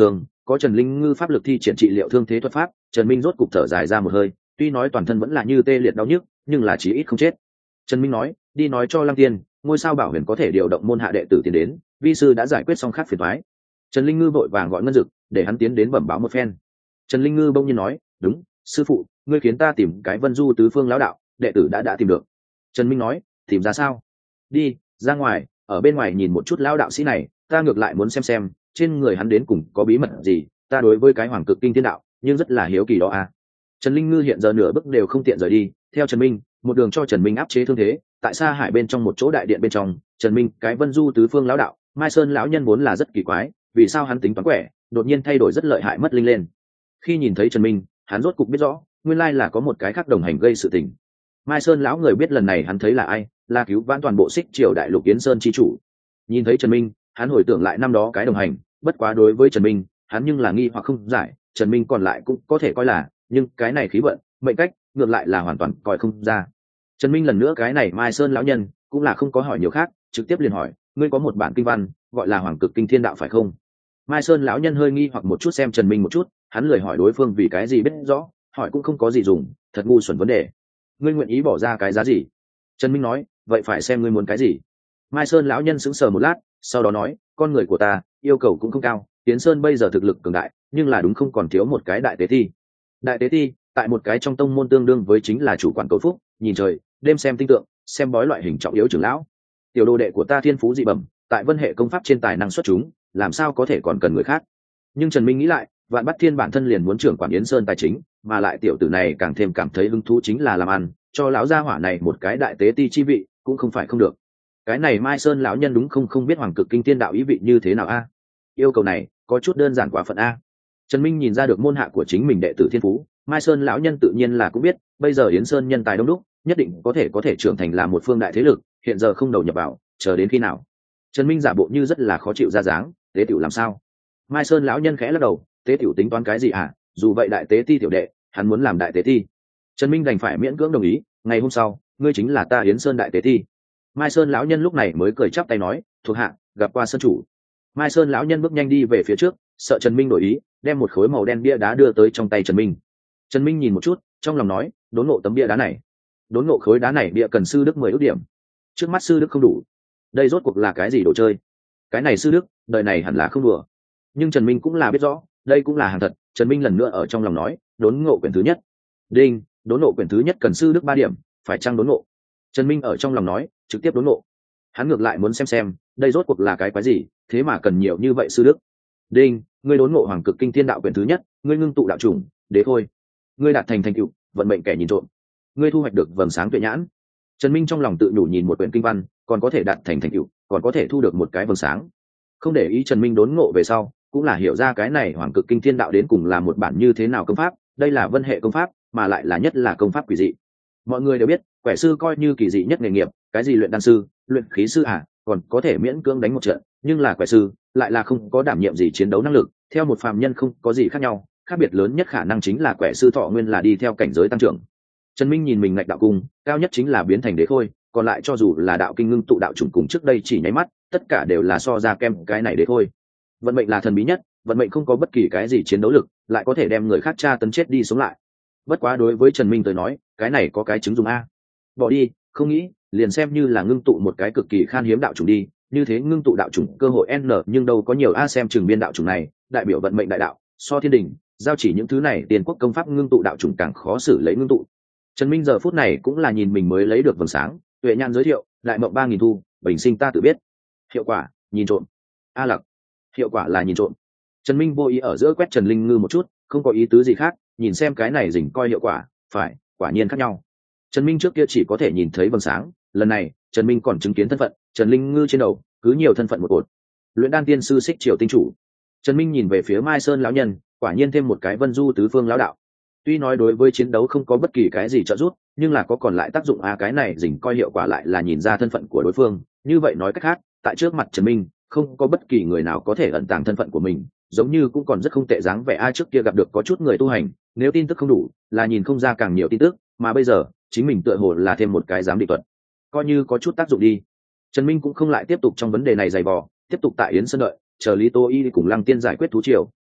có Trần Linh Ngư pháp lực thi triển trị liệu thương thế thuật pháp, Trần Minh rốt cục thở dài ra một hơi, tuy nói toàn thân vẫn là như tê liệt đau nhức, nhưng là chí ít không chết. Trần Minh nói, đi nói cho Lăng Tiên, ngôi sao bảo huyền có thể điều động môn hạ đệ tử tiến đến, vi sư đã giải quyết xong khác phiền toái. Trần Linh Ngư vội vàng gọi Ngân Dực, để hắn tiến đến bẩm báo một phen. Trần Linh Ngư bỗng nhiên nói, đúng, sư phụ, ngươi khiến ta tìm cái Vân Du tứ phương lão đạo, đệ tử đã tìm được. Trần Minh nói, tìm ra sao? Đi ra ngoài, ở bên ngoài nhìn một chút lão đạo sĩ này, ta ngược lại muốn xem trên người hắn đến cùng có bí mật gì, ta đối với cái Hoàng Cực Kinh Thiên Đạo nhưng rất là hiếu kỳ đó à. Trần Linh Ngư hiện giờ nửa bước đều không tiện rời đi, theo Trần Minh, một đường cho Trần Minh áp chế thương thế, tại Sa Hải bên trong một chỗ đại điện bên trong, Trần Minh, cái Vân Du tứ phương lão đạo, Mai Sơn lão nhân vốn là rất kỳ quái, vì sao hắn tính toán quẻ, đột nhiên thay đổi rất lợi hại mất linh lên. Khi nhìn thấy Trần Minh, hắn rốt cục biết rõ, nguyên lai là có một cái khác đồng hành gây sự tình. Mai Sơn lão người biết lần này hắn thấy là ai, là cứu vãn toàn bộ Xích Triều đại lục Yến Sơn chi chủ. Nhìn thấy Trần Minh, hắn hồi tưởng lại năm đó cái đồng hành, bất quá đối với Trần Minh, hắn nhưng là nghi hoặc không giải, Trần Minh còn lại cũng có thể coi là, nhưng cái này khí vận, mệnh cách, ngược lại là hoàn toàn coi không ra. Trần Minh lần nữa cái này Mai Sơn lão nhân, cũng là không có hỏi nhiều khác, trực tiếp liền hỏi, ngươi có một bản kinh văn, gọi là Hoàng Cực Kinh Thiên Đạo phải không? Mai Sơn lão nhân hơi nghi hoặc một chút xem Trần Minh một chút, hắn lười hỏi đối phương vì cái gì biết rõ, hỏi cũng không có gì dùng, thật ngu xuẩn vấn đề. Ngươi nguyện ý bỏ ra cái giá gì? Trần Minh nói, vậy phải xem ngươi muốn cái gì. Mai Sơn lão nhân sững sờ một lát, sau đó nói, con người của ta yêu cầu cũng không cao, Tiến Sơn bây giờ thực lực cường đại, nhưng là đúng không còn thiếu một cái đại tế thi. Đại tế thi tại một cái trong tông môn tương đương với chính là chủ quản cấu phúc, nhìn trời, đêm xem tinh tượng, xem bói loại hình trọng yếu trưởng lão. Tiểu đồ đệ của ta thiên phú dị bẩm, tại vân hệ công pháp trên tài năng xuất chúng, làm sao có thể còn cần người khác. Nhưng Trần Minh nghĩ lại, Vạn Bát Thiên bản thân liền muốn trưởng quản Yến Sơn tài chính, mà lại tiểu tử này càng thêm cảm thấy hứng thú chính là làm ăn, cho lão gia hỏa này một cái đại tế ti chi vị cũng không phải không được. Cái này Mai Sơn lão nhân đúng không biết Hoàng Cực Kinh Thiên Đạo ý vị như thế nào a? Yêu cầu này có chút đơn giản quá phận a. Trần Minh nhìn ra được môn hạ của chính mình đệ tử thiên phú, Mai Sơn lão nhân tự nhiên là cũng biết, bây giờ Yến Sơn nhân tài đông đúc, nhất định có thể trưởng thành là một phương đại thế lực, hiện giờ không đầu nhập vào, chờ đến khi nào? Trần Minh giả bộ như rất là khó chịu ra dáng, tế tiểu làm sao? Mai Sơn lão nhân khẽ lắc đầu, tế tiểu tính toán cái gì à? Dù vậy đại tế ti tiểu đệ, hắn muốn làm đại tế ti. Trần Minh đành phải miễn cưỡng đồng ý, ngày hôm sau, ngươi chính là ta Yến Sơn đại tế ti. Mai Sơn lão nhân lúc này mới cười chắp tay nói, thuộc hạ gặp qua sơn chủ. Mai Sơn lão nhân bước nhanh đi về phía trước, sợ Trần Minh đổi ý, đem một khối màu đen bia đá đưa tới trong tay Trần Minh. Trần Minh nhìn một chút, trong lòng nói, đốn ngộ tấm bia đá này. Đốn ngộ khối đá này bia cần sư đức 10 ước điểm. Trước mắt sư đức không đủ. Đây rốt cuộc là cái gì đồ chơi? Cái này sư đức, đời này hẳn là không đùa. Nhưng Trần Minh cũng là biết rõ, đây cũng là hàng thật. Trần Minh lần nữa ở trong lòng nói, đốn ngộ quyển thứ nhất. Đinh, đốn ngộ quyển thứ nhất cần sư đức 3 điểm, phải chăng đốn ngộ? Trần Minh ở trong lòng nói, trực tiếp đốn ngộ. Hắn ngược lại muốn xem, đây rốt cuộc là cái quái gì, thế mà cần nhiều như vậy sư đức. Đinh, ngươi đốn ngộ Hoàng Cực Kinh Thiên Đạo quyển thứ nhất, ngươi ngưng tụ đạo chủng, đế khôi. Ngươi đạt thành tựu, vận mệnh kẻ nhìn trộm. Ngươi thu hoạch được vầng sáng tuệ nhãn. Trần Minh trong lòng tự nhủ nhìn một quyển kinh văn, còn có thể đạt thành tựu, còn có thể thu được một cái vầng sáng. Không để ý Trần Minh đốn ngộ về sau, cũng là hiểu ra cái này Hoàng Cực Kinh Thiên Đạo đến cùng là một bản như thế nào công pháp, đây là vân hệ công pháp, mà lại là nhất là công pháp quỷ dị. Mọi người đều biết, quẻ sư coi như kỳ dị nhất nghề nghiệp, cái gì luyện đan sư, luyện khí sư còn có thể miễn cưỡng đánh một trận, nhưng là quẻ sư lại là không có đảm nhiệm gì chiến đấu năng lực, theo một phàm nhân không có gì khác nhau, khác biệt lớn nhất khả năng chính là quẻ sư thọ nguyên là đi theo cảnh giới tăng trưởng. Trần Minh nhìn mình ngạch đạo cung, cao nhất chính là biến thành đế khôi, còn lại cho dù là đạo kinh ngưng tụ đạo chủng cùng trước đây chỉ nháy mắt, tất cả đều là so ra kem cái này đế khôi. Vận mệnh là thần bí nhất, vận mệnh không có bất kỳ cái gì chiến đấu lực, lại có thể đem người khác tra tấn chết đi sống lại. Bất quá đối với Trần Minh tới nói, cái này có cái chứng dùng a. Bỏ đi, không nghĩ, liền xem như là ngưng tụ một cái cực kỳ khan hiếm đạo chủng đi, như thế ngưng tụ đạo chủng cơ hội n nhưng đâu có nhiều a, xem chừng biên đạo chủng này, đại biểu vận mệnh đại đạo, so thiên đình, giao chỉ những thứ này tiền quốc công pháp ngưng tụ đạo chủng càng khó xử lấy ngưng tụ. Trần Minh giờ phút này cũng là nhìn mình mới lấy được vầng sáng, tuệ nhan giới thiệu, đại mộng 3000 thu, bình sinh ta tự biết. Hiệu quả, nhìn trộm. A Lặc. Hiệu quả là nhìn trộm. Trần Minh vô ý ở giữa quét Trần Linh Ngư một chút, không có ý tứ gì khác, nhìn xem cái này dình coi hiệu quả, phải, quả nhiên khác nhau. Trần Minh trước kia chỉ có thể nhìn thấy vầng sáng, lần này, Trần Minh còn chứng kiến thân phận, Trần Linh Ngư trên đầu, cứ nhiều thân phận một cột. Luyện đan tiên sư Xích Triều tinh chủ. Trần Minh nhìn về phía Mai Sơn lão nhân, quả nhiên thêm một cái Vân Du tứ phương lão đạo. Tuy nói đối với chiến đấu không có bất kỳ cái gì trợ giúp, nhưng là có còn lại tác dụng cái này dình coi hiệu quả lại là nhìn ra thân phận của đối phương, như vậy nói cách khác, tại trước mặt Trần Minh, không có bất kỳ người nào có thể ẩn tàng thân phận của mình, giống như cũng còn rất không tệ dáng vẻ trước kia gặp được có chút người tu hành, nếu tin tức không đủ, là nhìn không ra càng nhiều tin tức, mà bây giờ, chính mình tựa hồ là thêm một cái giám định thuật, coi như có chút tác dụng đi. Trần Minh cũng không lại tiếp tục trong vấn đề này dày vò, tiếp tục tại Yến Sơn đợi, chờ Lý Tô Y cùng Lăng Tiên giải quyết thú triều,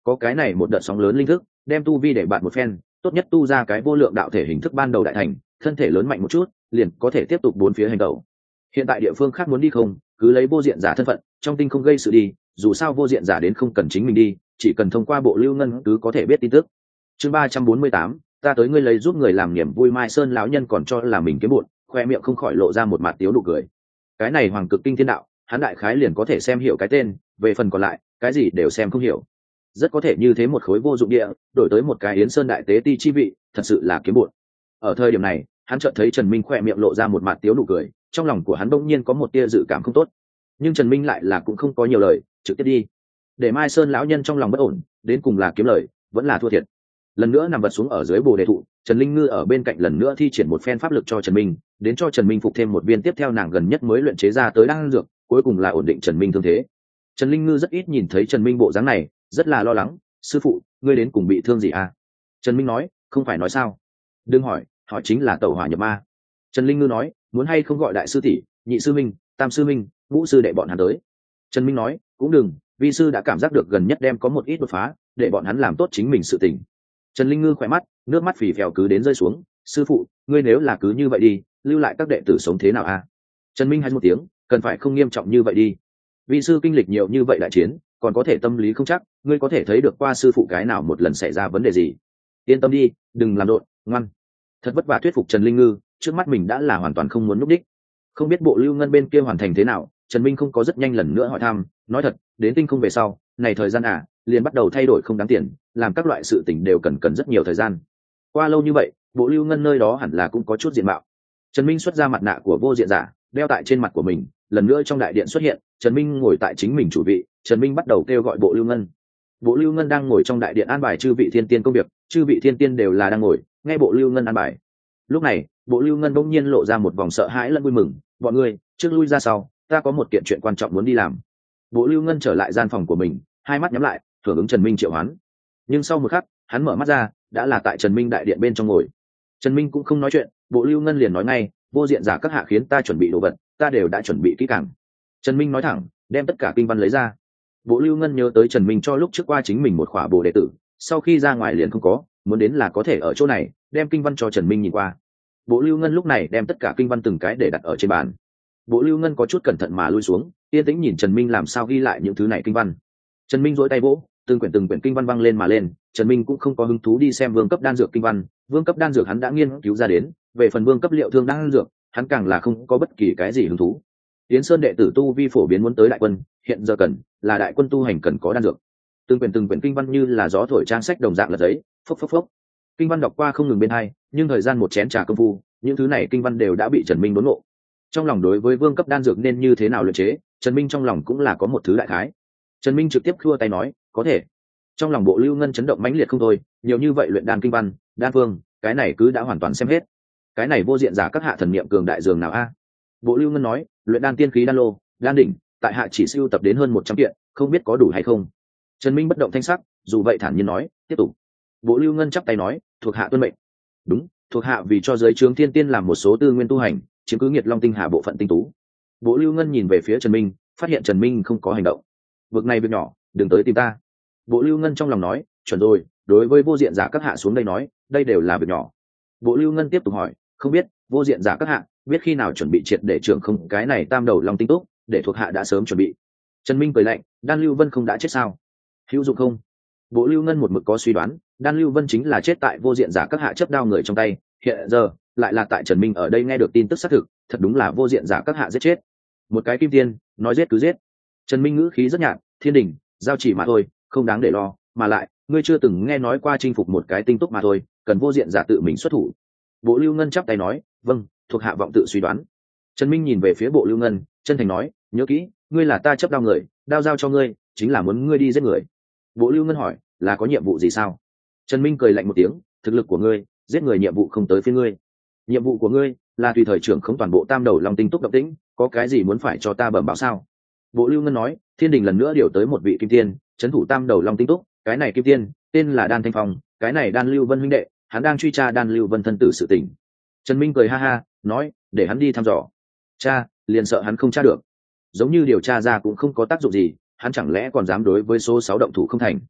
có cái này một đợt sóng lớn linh thức đem tu vi để bạn một phen, tốt nhất tu ra cái vô lượng đạo thể hình thức ban đầu đại thành, thân thể lớn mạnh một chút liền có thể tiếp tục bốn phía hành tẩu. Hiện tại địa phương khác muốn đi không, cứ lấy vô diện giả thân phận trong tinh không gây sự đi, dù sao vô diện giả đến không cần chính mình đi, chỉ cần thông qua bộ lưu ngân cứ có thể biết tin tức. Chương 348, ta tới ngươi lấy giúp người làm niềm vui. Mai Sơn lão nhân còn cho là mình kiếm bụn, khoe miệng không khỏi lộ ra một mặt tiếu nụ cười. Cái này hoàng cực kinh thiên đạo, hắn đại khái liền có thể xem hiểu cái tên, về phần còn lại cái gì đều xem không hiểu. Rất có thể như thế một khối vô dụng địa đổi tới một cái Yến Sơn đại tế ti chi vị, thật sự là kiếm bụn. Ở thời điểm này hắn chợt thấy Trần Minh khoe miệng lộ ra một mặt tiếu nụ cười, trong lòng của hắn bỗng nhiên có một tia dự cảm không tốt. Nhưng Trần Minh lại là cũng không có nhiều lời, trực tiếp đi. Để Mai Sơn lão nhân trong lòng bất ổn, đến cùng là kiếm lời vẫn là thua thiệt. Lần nữa nằm vật xuống ở dưới bồ đề thụ, Trần Linh Ngư ở bên cạnh lần nữa thi triển một phen pháp lực cho Trần Minh, đến cho Trần Minh phục thêm một viên tiếp theo nàng gần nhất mới luyện chế ra tới đan dược, cuối cùng là ổn định Trần Minh thương thế. Trần Linh Ngư rất ít nhìn thấy Trần Minh bộ dáng này, rất là lo lắng. Sư phụ, ngươi đến cùng bị thương gì à? Trần Minh nói, không phải nói sao? Đừng hỏi, hỏi chính là tẩu hỏa nhập ma. Trần Linh Ngư nói, muốn hay không gọi đại sư tỷ, nhị sư minh, tam sư minh, ngũ sư đệ bọn hắn tới. Trần Minh nói, cũng đừng, vi sư đã cảm giác được gần nhất đem có một ít đột phá, để bọn hắn làm tốt chính mình sự tình. Trần Linh Ngư khỏe mắt, nước mắt phì phèo cứ đến rơi xuống. Sư phụ, ngươi nếu là cứ như vậy đi, lưu lại các đệ tử sống thế nào à? Trần Minh hay một tiếng, cần phải không nghiêm trọng như vậy đi. Vi sư kinh lịch nhiều như vậy đại chiến, còn có thể tâm lý không chắc, ngươi có thể thấy được qua sư phụ cái nào một lần xảy ra vấn đề gì. Yên tâm đi, đừng làm rộn, ngoan. Thật vất vả thuyết phục Trần Linh Ngư, trước mắt mình đã là hoàn toàn không muốn núp đích. Không biết bộ lưu ngân bên kia hoàn thành thế nào, Trần Minh không có rất nhanh lần nữa hỏi thăm, nói thật, đến tinh không về sau, này thời gian liền bắt đầu thay đổi không đáng tiền, làm các loại sự tình đều cần rất nhiều thời gian. Qua lâu như vậy, bộ lưu ngân nơi đó hẳn là cũng có chút diện mạo. Trần Minh xuất ra mặt nạ của vô diện giả, đeo tại trên mặt của mình, lần nữa trong đại điện xuất hiện, Trần Minh ngồi tại chính mình chủ vị, Trần Minh bắt đầu kêu gọi bộ lưu ngân. Bộ lưu ngân đang ngồi trong đại điện an bài chư vị thiên tiên công việc, chư vị thiên tiên đều là đang ngồi, nghe bộ lưu ngân an bài. Lúc này, bộ lưu ngân bỗng nhiên lộ ra một vòng sợ hãi lẫn vui mừng, bọn người trước lui ra sau, ta có một kiện chuyện quan trọng muốn đi làm. Bộ lưu ngân trở lại gian phòng của mình, hai mắt nhắm lại, hưởng ứng Trần Minh triệu hoán. Nhưng sau một khắc, hắn mở mắt ra, đã là tại Trần Minh đại điện bên trong ngồi. Trần Minh cũng không nói chuyện, bộ lưu ngân liền nói ngay, vô diện giả các hạ khiến ta chuẩn bị đồ vật, ta đều đã chuẩn bị kỹ càng. Trần Minh nói thẳng, đem tất cả kinh văn lấy ra. Bộ lưu ngân nhớ tới Trần Minh cho lúc trước qua chính mình một khỏa bồ đệ tử, sau khi ra ngoài liền không có, muốn đến là có thể ở chỗ này đem kinh văn cho Trần Minh nhìn qua. Bộ lưu ngân lúc này đem tất cả kinh văn từng cái để đặt ở trên bàn. Bộ lưu ngân có chút cẩn thận mà lui xuống, yên tĩnh nhìn Trần Minh làm sao ghi lại những thứ này kinh văn. Trần Minh duỗi tay vỗ, từng quyển kinh văn văng lên mà lên. Trần Minh cũng không có hứng thú đi xem vương cấp đan dược kinh văn, vương cấp đan dược hắn đã nghiên cứu ra đến, về phần vương cấp liệu thương đan dược, hắn càng là không có bất kỳ cái gì hứng thú. Yến Sơn đệ tử tu vi phổ biến muốn tới đại quân, hiện giờ cần là đại quân tu hành cần có đan dược. Từng quyển kinh văn như là gió thổi trang sách đồng dạng lật giấy, phốc phốc phốc. Kinh văn đọc qua không ngừng bên hai, nhưng thời gian một chén trà công phu, những thứ này kinh văn đều đã bị Trần Minh đốn ngộ. Trong lòng đối với vương cấp đan dược nên như thế nào luyện chế, Trần Minh trong lòng cũng là có một thứ đại khái. Trần Minh trực tiếp khua tay nói, có thể. Trong lòng bộ lưu ngân chấn động mãnh liệt không thôi, nhiều như vậy luyện đan kinh văn, đan phương, cái này cứ đã hoàn toàn xem hết. Cái này vô diện giả các hạ thần niệm cường đại dường nào a? Bộ lưu ngân nói, luyện đan tiên khí đan lô, đan đỉnh, tại hạ chỉ sưu tập đến hơn 100 kiện, không biết có đủ hay không. Trần Minh bất động thanh sắc, dù vậy thản nhiên nói, tiếp tục. Bộ lưu ngân chắp tay nói, thuộc hạ tuân mệnh. Đúng, thuộc hạ vì cho giới trướng thiên tiên làm một số tư nguyên tu hành, chiếm cứ Nghiệt Long tinh hà bộ phận tinh tú. Bộ lưu ngân nhìn về phía Trần Minh, phát hiện Trần Minh không có hành động. Vực này việc nhỏ, đừng tới tìm ta. Bộ lưu ngân trong lòng nói, chuẩn rồi, đối với vô diện giả các hạ xuống đây nói, đây đều là việc nhỏ. Bộ lưu ngân tiếp tục hỏi, không biết vô diện giả các hạ biết khi nào chuẩn bị triệt để trưởng không cái này tam đầu long tinh túc, để thuộc hạ đã sớm chuẩn bị. Trần Minh cười lạnh, đan lưu vân không đã chết sao? Hữu dụng không? Bộ lưu ngân một mực có suy đoán, đan lưu vân chính là chết tại vô diện giả các hạ chấp đao người trong tay, hiện giờ lại là tại Trần Minh ở đây nghe được tin tức xác thực, thật đúng là vô diện giả các hạ giết chết một cái kim tiên, nói giết cứ giết. Trần Minh ngữ khí rất nhạt, thiên đình giao chỉ mà thôi, không đáng để lo, mà lại ngươi chưa từng nghe nói qua chinh phục một cái tinh túc mà thôi, cần vô diện giả tự mình xuất thủ. Bộ lưu ngân chắp tay nói, vâng, thuộc hạ vọng tự suy đoán. Trần Minh nhìn về phía bộ lưu ngân, chân thành nói, nhớ kỹ, ngươi là ta chấp đao người, đao giao cho ngươi chính là muốn ngươi đi giết người. Bộ lưu ngân hỏi, là có nhiệm vụ gì sao? Trần Minh cười lạnh một tiếng, thực lực của ngươi, giết người nhiệm vụ không tới phía ngươi. Nhiệm vụ của ngươi là tùy thời trưởng không toàn bộ tam đầu long tinh túc động tĩnh, có cái gì muốn phải cho ta bẩm báo sao? Bộ lưu ngân nói, thiên đình lần nữa điều tới một vị kim tiên, trấn thủ tam đầu long tinh túc, cái này kim tiên tên là Đan Thanh Phong, cái này Đan Lưu Vân huynh đệ, hắn đang truy tra Đan Lưu Vân thân tử sự tình. Trần Minh cười ha ha, nói, để hắn đi thăm dò. Cha, liền sợ hắn không tra được, giống như điều tra ra cũng không có tác dụng gì, hắn chẳng lẽ còn dám đối với số 6 động thủ không thành?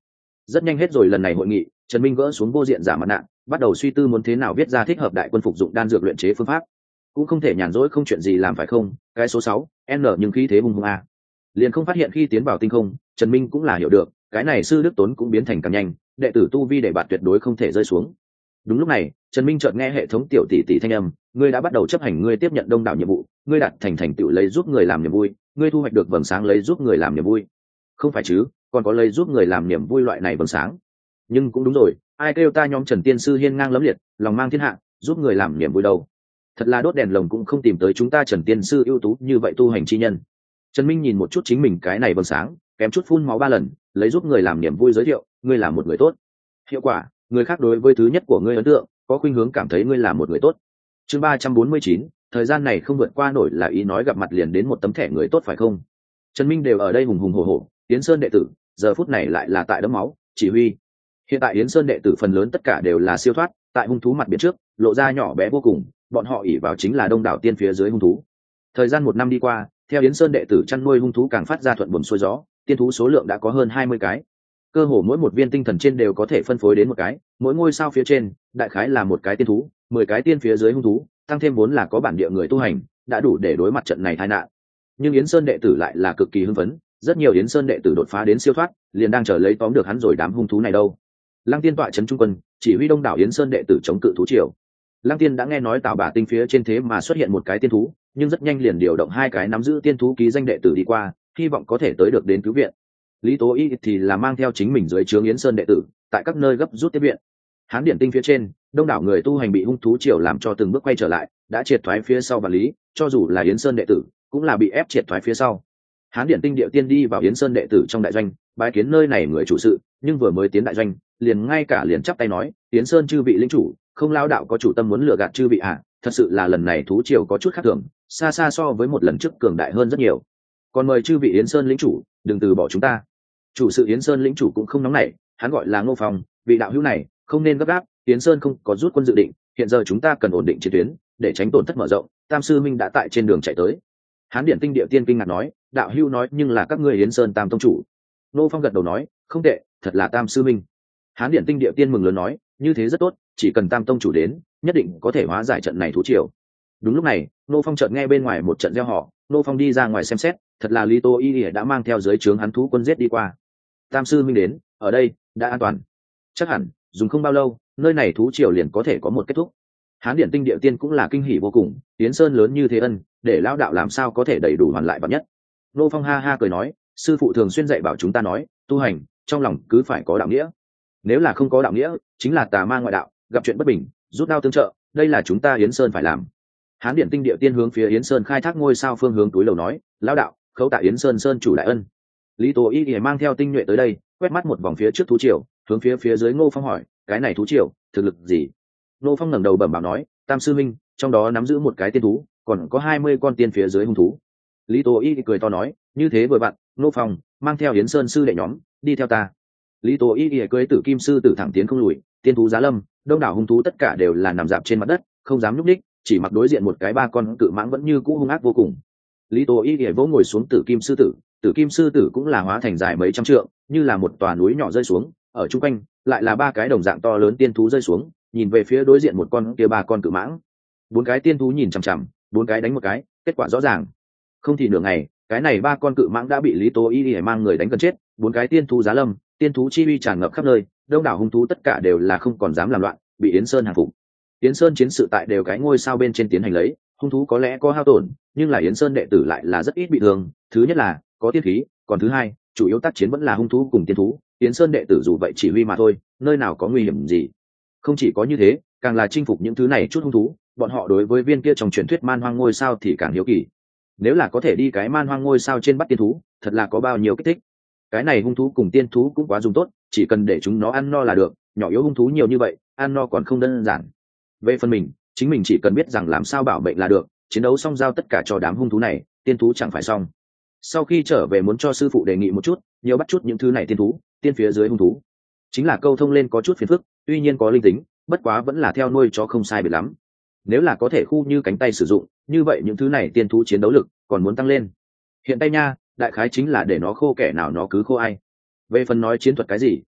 Rất nhanh hết rồi lần này hội nghị, Trần Minh gỡ xuống vô diện giả mặt nạ, bắt đầu suy tư muốn thế nào viết ra thích hợp đại quân phục dụng đan dược luyện chế phương pháp. Cũng không thể nhàn rỗi không chuyện gì làm phải không? Cái số 6, N nhưng khí thế hung hung a. Liền không phát hiện khi tiến vào tinh không, Trần Minh cũng là hiểu được, cái này sư đức tốn cũng biến thành càng nhanh, đệ tử tu vi để bạt tuyệt đối không thể rơi xuống. Đúng lúc này, Trần Minh chợt nghe hệ thống tiểu tỷ tỷ thanh âm, ngươi đã bắt đầu chấp hành ngươi tiếp nhận đông đảo nhiệm vụ, ngươi đạt thành tựu lấy giúp người làm niềm vui, ngươi thu hoạch được vầng sáng lấy giúp người làm niềm vui. Không phải chứ, còn có lấy giúp người làm niềm vui loại này vầng sáng. Nhưng cũng đúng rồi, ai kêu ta nhóm Trần tiên sư hiên ngang lẫm liệt, lòng mang thiên hạ, giúp người làm niềm vui đâu. Thật là đốt đèn lồng cũng không tìm tới chúng ta Trần tiên sư ưu tú như vậy tu hành chi nhân. Trần Minh nhìn một chút chính mình cái này vầng sáng, kém chút phun máu 3 lần, lấy giúp người làm niềm vui giới thiệu, ngươi là một người tốt. Hiệu quả, người khác đối với thứ nhất của ngươi ấn tượng, có khuynh hướng cảm thấy ngươi là một người tốt. Chương 349, thời gian này không vượt qua nổi là ý nói gặp mặt liền đến một tấm thẻ người tốt phải không? Trần Minh đều ở đây hùng hùng hổ hổ, Yến Sơn đệ tử, giờ phút này lại là tại đấm máu, chỉ huy. Hiện tại Yến Sơn đệ tử phần lớn tất cả đều là siêu thoát, tại hung thú mặt biển trước, lộ ra nhỏ bé vô cùng, bọn họ ỷ vào chính là đông đảo tiên phía dưới hung thú. Thời gian 1 năm đi qua, theo Yến Sơn đệ tử chăn nuôi hung thú càng phát ra thuận buồm xuôi gió, tiên thú số lượng đã có hơn 20 cái. Cơ hồ mỗi một viên tinh thần trên đều có thể phân phối đến một cái, mỗi ngôi sao phía trên, đại khái là một cái tiên thú, 10 cái tiên phía dưới hung thú, tăng thêm 4 là có bản địa người tu hành, đã đủ để đối mặt trận này tai nạn. Nhưng Yến Sơn đệ tử lại là cực kỳ hưng phấn, rất nhiều Yến Sơn đệ tử đột phá đến siêu thoát, liền đang chờ lấy tóm được hắn rồi đám hung thú này đâu. Lăng Tiên tọa trấn trung quân, chỉ huy đông đảo Yến Sơn đệ tử chống cự thú triều. Lăng Tiên đã nghe nói Tào Bả Tinh phía trên thế mà xuất hiện một cái tiên thú, nhưng rất nhanh liền điều động 2 cái nắm giữ tiên thú ký danh đệ tử đi qua, hy vọng có thể tới được đến cứu viện. Lý Tố Y thì là mang theo chính mình dưới trướng Yến Sơn đệ tử, tại các nơi gấp rút tiếp viện. Hán Điển Tinh phía trên, đông đảo người tu hành bị hung thú triều làm cho từng bước quay trở lại, đã triệt thoái phía sau và lý, cho dù là Yến Sơn đệ tử, cũng là bị ép triệt thoái phía sau. Hán Điển Tinh điệu tiên đi vào Yến Sơn đệ tử trong đại doanh, bái kiến nơi này người chủ sự, nhưng vừa mới tiến đại doanh, liền chắp tay nói, Yến Sơn chư vị lĩnh chủ, không lao đạo có chủ tâm muốn lừa gạt chư vị à, thật sự là lần này thú triều có chút khác thường, xa xa so với một lần trước cường đại hơn rất nhiều. Còn mời chư vị Yến Sơn lĩnh chủ, đừng từ bỏ chúng ta. Chủ sự Yến Sơn lĩnh chủ cũng không nóng nảy, hắn gọi là Ngô Phong, vị đạo hữu này, không nên gấp gáp, Yến Sơn không có rút quân dự định, hiện giờ chúng ta cần ổn định chiến tuyến, để tránh tổn thất mở rộng. Tam sư minh đã tại trên đường chạy tới. Hán Điển Tinh địa tiên kinh ngạc nói, đạo hữu nói nhưng là các ngươi Yến Sơn Tam tông chủ. Ngô Phong gật đầu nói, không tệ, thật là Tam sư minh. Hán Điển Tinh địa tiên mừng lớn nói, như thế rất tốt, chỉ cần Tam tông chủ đến, nhất định có thể hóa giải trận này thú triều. Đúng lúc này, Ngô Phong chợt nghe bên ngoài một trận reo hò, Ngô Phong đi ra ngoài xem xét, thật là Lý Tô Y đã mang theo dưới trướng hắn thú quân giết đi qua. Tam sư minh đến, ở đây đã an toàn, chắc hẳn dùng không bao lâu, nơi này thú triều liền có thể có một kết thúc. Hán Điển Tinh địa tiên cũng là kinh hỉ vô cùng, Yến Sơn lớn như thế ân, để lão đạo làm sao có thể đầy đủ hoàn lại vật nhất. Ngô Phong ha ha cười nói, sư phụ thường xuyên dạy bảo chúng ta nói, tu hành trong lòng cứ phải có đạo nghĩa, nếu là không có đạo nghĩa, chính là tà ma ngoại đạo, gặp chuyện bất bình, rút đao tương trợ, đây là chúng ta Yến Sơn phải làm. Hán Điển Tinh địa tiên hướng phía Yến Sơn khai thác ngôi sao phương hướng túi lầu nói, lão đạo, khấu tạ Yến Sơn sơn chủ đại ân. Lý Tố Y thì mang theo tinh nhuệ tới đây, quét mắt một vòng phía trước thú triều, hướng phía dưới Ngô Phong hỏi, cái này thú triều thực lực gì? Ngô Phong ngẩng đầu bẩm báo nói, Tam sư minh, trong đó nắm giữ một cái tiên thú, còn có 20 con tiên phía dưới hung thú. Lý Tố Y cười to nói, như thế vừa vặn, Ngô Phong mang theo Yến Sơn sư đệ nhóm, đi theo ta. Lý Tố Y cưỡi Tử Kim sư tử thẳng tiến không lùi, tiên thú giá lâm, đông đảo hung thú tất cả đều là nằm dạp trên mặt đất, không dám nhúc nhích, chỉ mặc đối diện một cái 3 con cự mãng vẫn như cũ hung ác vô cùng. Lý Tố Y vỗ ngồi xuống Tử Kim sư tử, Tử Kim sư tử cũng là hóa thành dài mấy trăm trượng, như là một tòa núi nhỏ rơi xuống, ở trung quanh lại là 3 cái đồng dạng to lớn tiên thú rơi xuống, nhìn về phía đối diện một con kia 3 con cự mãng. 4 cái tiên thú nhìn chằm chằm, 4 cái đánh một cái, kết quả rõ ràng. Không thì nửa ngày, cái này 3 con cự mãng đã bị Lý Tố Y mang người đánh gần chết, 4 cái tiên thú giá lâm, tiên thú chi uy tràn ngập khắp nơi, đông đảo hung thú tất cả đều là không còn dám làm loạn, bị Yến Sơn hàng phục. Yến Sơn chiến sự tại đều cái ngôi sao bên trên tiến hành lấy, hung thú có lẽ có hao tổn, nhưng là Yến Sơn đệ tử lại là rất ít bị thương, thứ nhất là có tiên khí, còn thứ hai, chủ yếu tác chiến vẫn là hung thú cùng tiên thú, Yến Sơn đệ tử dù vậy chỉ huy mà thôi, nơi nào có nguy hiểm gì. Không chỉ có như thế, càng là chinh phục những thứ này chút hung thú, bọn họ đối với viên kia trong truyền thuyết man hoang ngôi sao thì càng hiếu kỳ. Nếu là có thể đi cái man hoang ngôi sao trên bắt tiên thú, thật là có bao nhiêu kích thích. Cái này hung thú cùng tiên thú cũng quá dùng tốt, chỉ cần để chúng nó ăn no là được, nhỏ yếu hung thú nhiều như vậy, ăn no còn không đơn giản. Về phần mình, chính mình chỉ cần biết rằng làm sao bảo mệnh là được, chiến đấu xong giao tất cả cho đám hung thú này, tiên thú chẳng phải xong. Sau khi trở về muốn cho sư phụ đề nghị một chút, nhiều bắt chút những thứ này tiên thú, tiên phía dưới hung thú. Chính là câu thông lên có chút phiền phức, tuy nhiên có linh tính, bất quá vẫn là theo nuôi cho không sai biệt lắm. Nếu là có thể khu như cánh tay sử dụng, như vậy những thứ này tiên thú chiến đấu lực còn muốn tăng lên. Hiện tay nha, đại khái chính là để nó khô kẻ nào nó cứ khô ai. Về phần nói chiến thuật cái gì,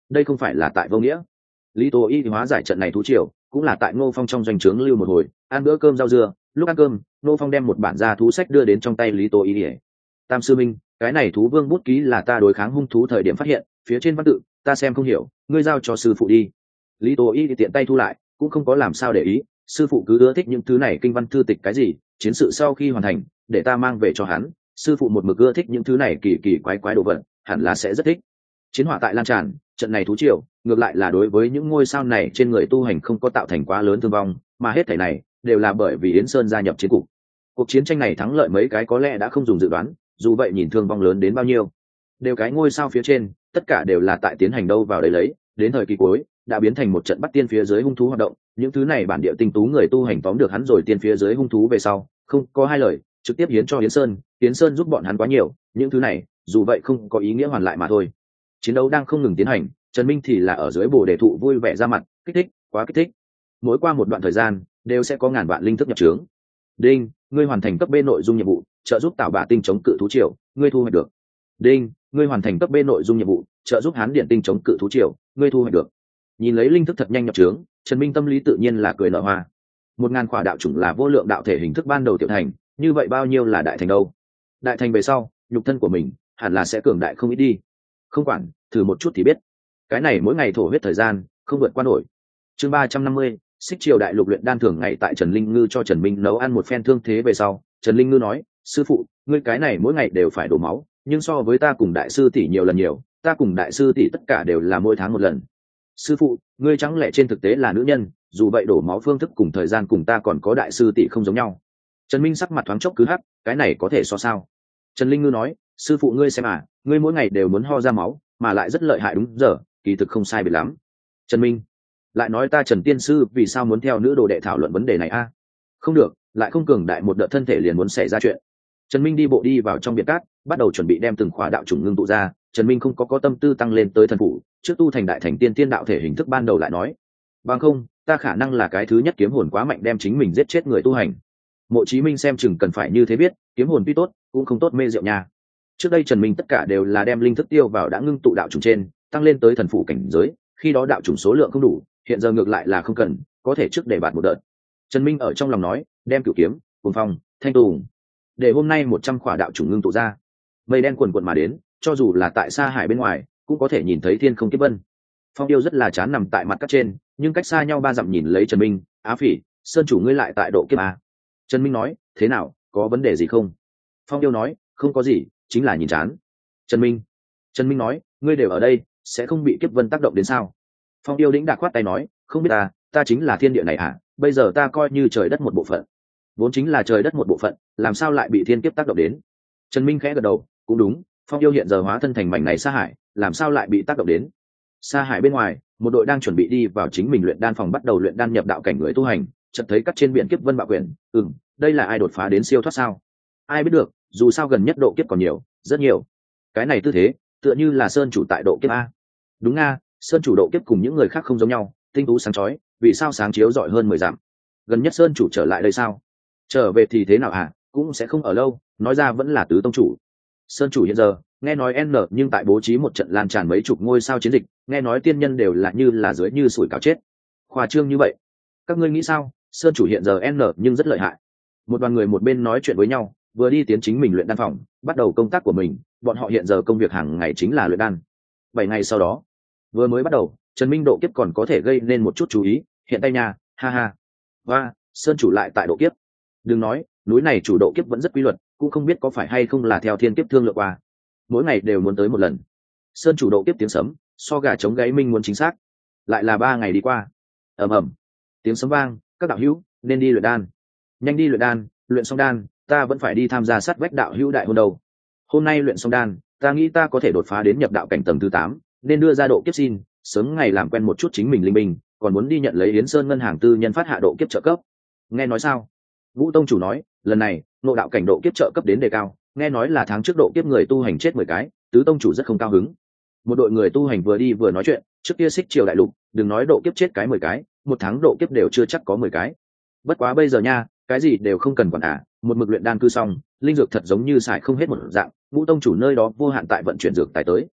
đây không phải là tại vô nghĩa. Lý Tố Y hóa giải trận này thú triều cũng là tại Ngô Phong trong doanh trướng lưu một hồi, ăn bữa cơm rau dưa, lúc ăn cơm Ngô Phong đem một bản gia thú sách đưa đến trong tay Lý Tố Y. Tam sư minh, cái này thú vương bút ký là ta đối kháng hung thú thời điểm phát hiện, phía trên văn tự ta xem không hiểu, ngươi giao cho sư phụ đi. Lý Tố Y tiện tay thu lại, cũng không có làm sao để ý, sư phụ cứ ưa thích những thứ này kinh văn thư tịch cái gì, chiến sự sau khi hoàn thành để ta mang về cho hắn, sư phụ một mực ưa thích những thứ này kỳ kỳ quái quái đồ vật, hẳn là sẽ rất thích. Chiến hỏa tại lan tràn, trận này thú triều ngược lại là đối với những ngôi sao này trên người tu hành không có tạo thành quá lớn thương vong, mà hết thảy này đều là bởi vì Yến Sơn gia nhập chiến cục. Cuộc chiến tranh này thắng lợi mấy cái có lẽ đã không dùng dự đoán, dù vậy nhìn thương vong lớn đến bao nhiêu, đều cái ngôi sao phía trên tất cả đều là tại tiến hành đâu vào đấy lấy, đến thời kỳ cuối đã biến thành một trận bắt tiên phía dưới hung thú hoạt động. Những thứ này bản địa tinh tú người tu hành tóm được hắn rồi tiên phía dưới hung thú về sau, không có hai lời trực tiếp hiến cho Yến Sơn giúp bọn hắn quá nhiều, những thứ này dù vậy không có ý nghĩa hoàn lại mà thôi. Chiến đấu đang không ngừng tiến hành, Trần Minh thì là ở dưới bồ đề thụ vui vẻ ra mặt, kích thích, quá kích thích. Mỗi qua một đoạn thời gian đều sẽ có ngàn vạn linh thức nhập trướng. Đinh, ngươi hoàn thành cấp B nội dung nhiệm vụ, trợ giúp tạo bạ tinh chống cự thú triều, ngươi thu hoạch được. Đinh, ngươi hoàn thành cấp B nội dung nhiệm vụ, trợ giúp hán điện tinh chống cự thú triều, ngươi thu hoạch được. Nhìn lấy linh thức thật nhanh nhập trướng, Trần Minh tâm lý tự nhiên là cười nở hoa. 1000 khỏa đạo chủng là vô lượng đạo thể hình thức ban đầu tiểu thành, như vậy bao nhiêu là đại thành đâu? Đại thành về sau, nhục thân của mình hẳn là sẽ cường đại không ít đi. Không quản, thử một chút thì biết. Cái này mỗi ngày thổ huyết thời gian, không vượt qua nổi. Chương 350, Xích Triều đại lục luyện đan thường ngày tại Trần Linh Ngư cho Trần Minh nấu ăn một phen thương thế về sau, Trần Linh Ngư nói, sư phụ, ngươi cái này mỗi ngày đều phải đổ máu, nhưng so với ta cùng đại sư tỷ nhiều lần nhiều, ta cùng đại sư tỷ tất cả đều là mỗi tháng một lần. Sư phụ, ngươi chẳng lẽ trên thực tế là nữ nhân, dù vậy đổ máu phương thức cùng thời gian cùng ta còn có đại sư tỷ không giống nhau. Trần Minh sắc mặt thoáng chốc cứ hắc, cái này có thể so sao? Trần Linh Ngư nói, sư phụ ngươi xem à, ngươi mỗi ngày đều muốn ho ra máu, mà lại rất lợi hại đúng giờ, kỳ thực không sai biệt lắm. Trần Minh lại nói, ta Trần tiên sư vì sao muốn theo nữ đồ đệ thảo luận vấn đề này a? Không được, lại không cường đại một đợt thân thể liền muốn xảy ra chuyện. Trần Minh đi bộ đi vào trong biệt cát, bắt đầu chuẩn bị đem từng khóa đạo chủng ngưng tụ ra. Trần Minh không có tâm tư tăng lên tới thần phủ, trước tu thành đại thành tiên tiên đạo thể hình thức ban đầu lại nói, bằng không ta khả năng là cái thứ nhất kiếm hồn quá mạnh đem chính mình giết chết người tu hành. Mộ Chí Minh xem chừng cần phải như thế biết, kiếm hồn tuy tốt cũng không tốt mê rượu nha. Trước đây Trần Minh tất cả đều là đem linh thức tiêu vào đã ngưng tụ đạo chủng trên, tăng lên tới thần phủ cảnh giới, khi đó đạo chủng số lượng không đủ, hiện giờ ngược lại là không cần, có thể trước để bạt một đợt. Trần Minh ở trong lòng nói, đem Cửu Kiếm, Cuồng Phong, Thanh Tùng, để hôm nay 100 khỏa đạo chủng ngưng tụ ra. Mây đen quần quần mà đến, cho dù là tại xa hải bên ngoài cũng có thể nhìn thấy thiên không kiếp vân. Phong Điêu rất là chán nằm tại mặt cát trên, nhưng cách xa nhau 3 dặm nhìn lấy Trần Minh, Á Phỉ, Sơn chủ ngươi lại tại độ kiếp à? Trần Minh nói, thế nào, có vấn đề gì không? Phong Điêu nói, không có gì, chính là nhìn chán. Trần Minh nói, ngươi đều ở đây, sẽ không bị kiếp vân tác động đến sao? Phong Điêu đĩnh đạc khoát tay nói, không biết ta chính là thiên địa này à, bây giờ ta coi như trời đất một bộ phận. Vốn chính là trời đất một bộ phận, làm sao lại bị thiên kiếp tác động đến? Trần Minh khẽ gật đầu, cũng đúng, Phong Điêu hiện giờ hóa thân thành mảnh này sa hải, làm sao lại bị tác động đến? Sa hải bên ngoài, một đội đang chuẩn bị đi vào chính mình luyện đan phòng bắt đầu luyện đan nhập đạo cảnh người tu hành, chợt thấy cắt trên biển kiếp vân bạo quyển, đây là ai đột phá đến siêu thoát sao? Ai biết được, dù sao gần nhất độ kiếp còn nhiều, rất nhiều. Cái này tư thế, tựa như là Sơn chủ tại độ kiếp a. Đúng a, Sơn chủ độ kiếp cùng những người khác không giống nhau, tinh tú sáng chói, vì sao sáng chiếu rọi hơn 10 dặm. Gần nhất Sơn chủ trở lại đây sao? Trở về thì thế nào hả? Cũng sẽ không ở lâu, nói ra vẫn là tứ tông chủ. Sơn chủ hiện giờ nghe nói n nhưng tại bố trí một trận lan tràn mấy chục ngôi sao chiến dịch, nghe nói tiên nhân đều là như là dưới như sủi cảo chết. Khoa trương như vậy, các ngươi nghĩ sao? Sơn chủ hiện giờ n nhưng rất lợi hại. Một đoàn người một bên nói chuyện với nhau, vừa đi tiến chính mình luyện đan phòng, bắt đầu công tác của mình. Bọn họ hiện giờ công việc hàng ngày chính là luyện đan. 7 ngày sau đó, vừa mới bắt đầu, Trần Minh độ kiếp còn có thể gây nên một chút chú ý, hiện tay nha, ha ha. Và Sơn chủ lại tại độ kiếp. Đừng nói, núi này chủ độ kiếp vẫn rất quy luật, cũng không biết có phải hay không là theo thiên kiếp thương lượng qua, mỗi ngày đều muốn tới một lần. Sơn chủ độ kiếp tiếng sấm, so gà chống gáy minh muốn chính xác. Lại là 3 ngày đi qua, ầm ầm, tiếng sấm vang, các đạo hữu nên đi luyện đan, nhanh đi luyện đan, luyện xong đan, ta vẫn phải đi tham gia sát vách đạo hữu đại hôn đầu. Hôm nay luyện xong đan, ta nghĩ ta có thể đột phá đến nhập đạo cảnh tầng thứ 8, nên đưa ra độ kiếp xin, sớm ngày làm quen một chút chính mình linh minh, còn muốn đi nhận lấy Yến Sơn ngân hàng tư nhân phát hạ độ kiếp trợ cấp. Nghe nói sao? Vũ tông chủ nói, lần này ngộ đạo cảnh độ kiếp trợ cấp đến đề cao, nghe nói là tháng trước độ kiếp người tu hành chết 10 cái, tứ tông chủ rất không cao hứng. Một đội người tu hành vừa đi vừa nói chuyện, trước kia Xích Triều đại lục, đừng nói độ kiếp chết cái 10 cái, một tháng độ kiếp đều chưa chắc có 10 cái. Bất quá bây giờ nha, cái gì đều không cần quản một mực luyện đan cư xong, linh dược thật giống như xài không hết một dạng, Vũ tông chủ nơi đó vô hạn tại vận chuyển dược tài tới.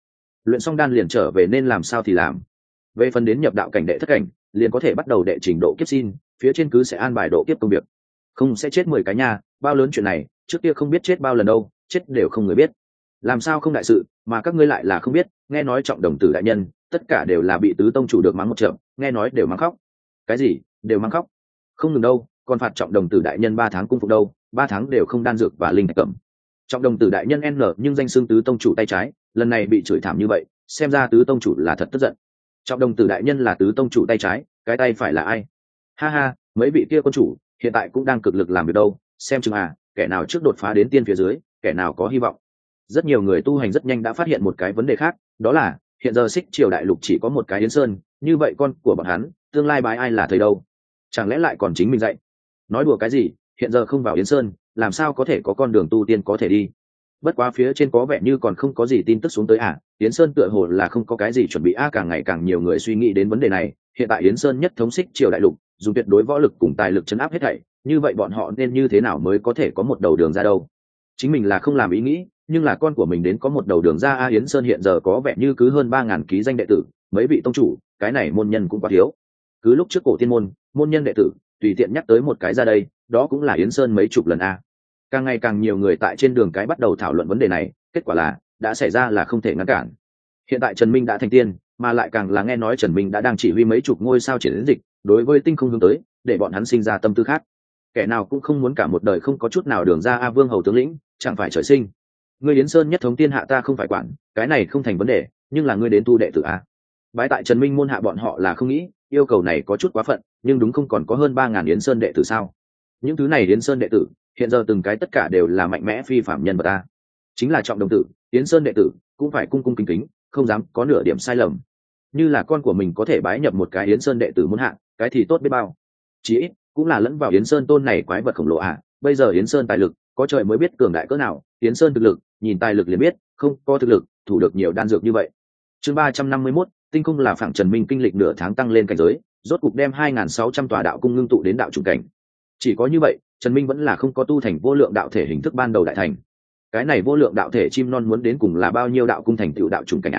luyện xong đan liền trở về nên làm sao thì làm. Về phần đến nhập đạo cảnh đệ thất cảnh, liền có thể bắt đầu đệ trình độ kiếp xin, phía trên cứ sẽ an bài độ kiếp công việc. Không sẽ chết 10 cái nha, bao lớn chuyện này, trước kia không biết chết bao lần đâu, chết đều không người biết. Làm sao không đại sự, mà các ngươi lại là không biết, nghe nói Trọng Đồng Tử đại nhân, tất cả đều là bị tứ tông chủ được mắng một trận, nghe nói đều mắng khóc. Cái gì? Đều mắng khóc? Không ngừng đâu, còn phạt Trọng Đồng Tử đại nhân 3 tháng cung phục đâu, 3 tháng đều không đan dược và linh thạch cẩm. Trọng Đồng Tử đại nhân n nhưng danh xưng tứ tông chủ tay trái, lần này bị chửi thảm như vậy, xem ra tứ tông chủ là thật tức giận. Trọng Đồng Tử đại nhân là tứ tông chủ tay trái, cái tay phải là ai? Ha ha, mấy vị kia quân chủ hiện tại cũng đang cực lực làm việc đâu, xem chừng kẻ nào trước đột phá đến tiên phía dưới, kẻ nào có hy vọng. Rất nhiều người tu hành rất nhanh đã phát hiện một cái vấn đề khác, đó là hiện giờ Xích Triều đại lục chỉ có một cái Yến Sơn, như vậy con của bọn hắn tương lai bái ai là thầy đâu? Chẳng lẽ lại còn chính mình dạy? Nói đùa cái gì, hiện giờ không vào Yến Sơn, làm sao có thể có con đường tu tiên có thể đi? Bất quá phía trên có vẻ như còn không có gì tin tức xuống tới Yến Sơn tựa hồ là không có cái gì chuẩn bị càng ngày càng nhiều người suy nghĩ đến vấn đề này. Hiện tại Yến Sơn nhất thống Xích Triều đại lục, dùng tuyệt đối võ lực cùng tài lực chấn áp hết thảy, như vậy bọn họ nên như thế nào mới có thể có một đầu đường ra đâu? Chính mình là không làm ý nghĩ, nhưng là con của mình đến có một đầu đường ra Yến Sơn hiện giờ có vẻ như cứ hơn 3.000 ký danh đệ tử, mấy vị tông chủ, cái này môn nhân cũng quá thiếu. Cứ lúc trước cổ tiên môn nhân đệ tử, tùy tiện nhắc tới một cái ra đây, đó cũng là Yến Sơn mấy chục lần Càng ngày càng nhiều người tại trên đường cái bắt đầu thảo luận vấn đề này, kết quả là đã xảy ra là không thể ngăn cản. Hiện tại Trần Minh đã thành tiên, mà lại càng là nghe nói Trần Minh đã đang chỉ huy mấy chục ngôi sao triển đến dịch, đối với tinh không hướng tới, để bọn hắn sinh ra tâm tư khác. Kẻ nào cũng không muốn cả một đời không có chút nào đường ra Vương hầu tướng lĩnh, chẳng phải trời sinh. Ngươi Yến Sơn nhất thống thiên hạ ta không phải quản, cái này không thành vấn đề, nhưng là ngươi đến tu đệ tử bái tại Trần Minh môn hạ bọn họ là không nghĩ, yêu cầu này có chút quá phận, nhưng đúng không còn có hơn 3.000 Yến Sơn đệ tử sao? Những thứ này Yến Sơn đệ tử, hiện giờ từng cái tất cả đều là mạnh mẽ phi phạm nhân vật chính là Trọng Đồng Tử, Yến Sơn đệ tử cũng phải cung cung kính kính, không dám có nửa điểm sai lầm. Như là con của mình có thể bái nhập một cái Yến Sơn đệ tử môn hạ, cái thì tốt biết bao. Chỉ ít cũng là lẫn vào Yến Sơn tôn này quái vật khổng lồ bây giờ Yến Sơn tài lực, có trời mới biết cường đại cỡ nào, Yến Sơn thực lực, nhìn tài lực liền biết, không có thực lực, thủ được nhiều đan dược như vậy. Chương 351, tinh cung là phảng Trần Minh kinh lịch nửa tháng tăng lên cảnh giới, rốt cục đem 2.600 tòa đạo cung ngưng tụ đến đạo chủng cảnh. Chỉ có như vậy, Trần Minh vẫn là không có tu thành vô lượng đạo thể hình thức ban đầu đại thành. Cái này vô lượng đạo thể chim non muốn đến cùng là bao nhiêu đạo cung thành tựu đạo chủng cảnh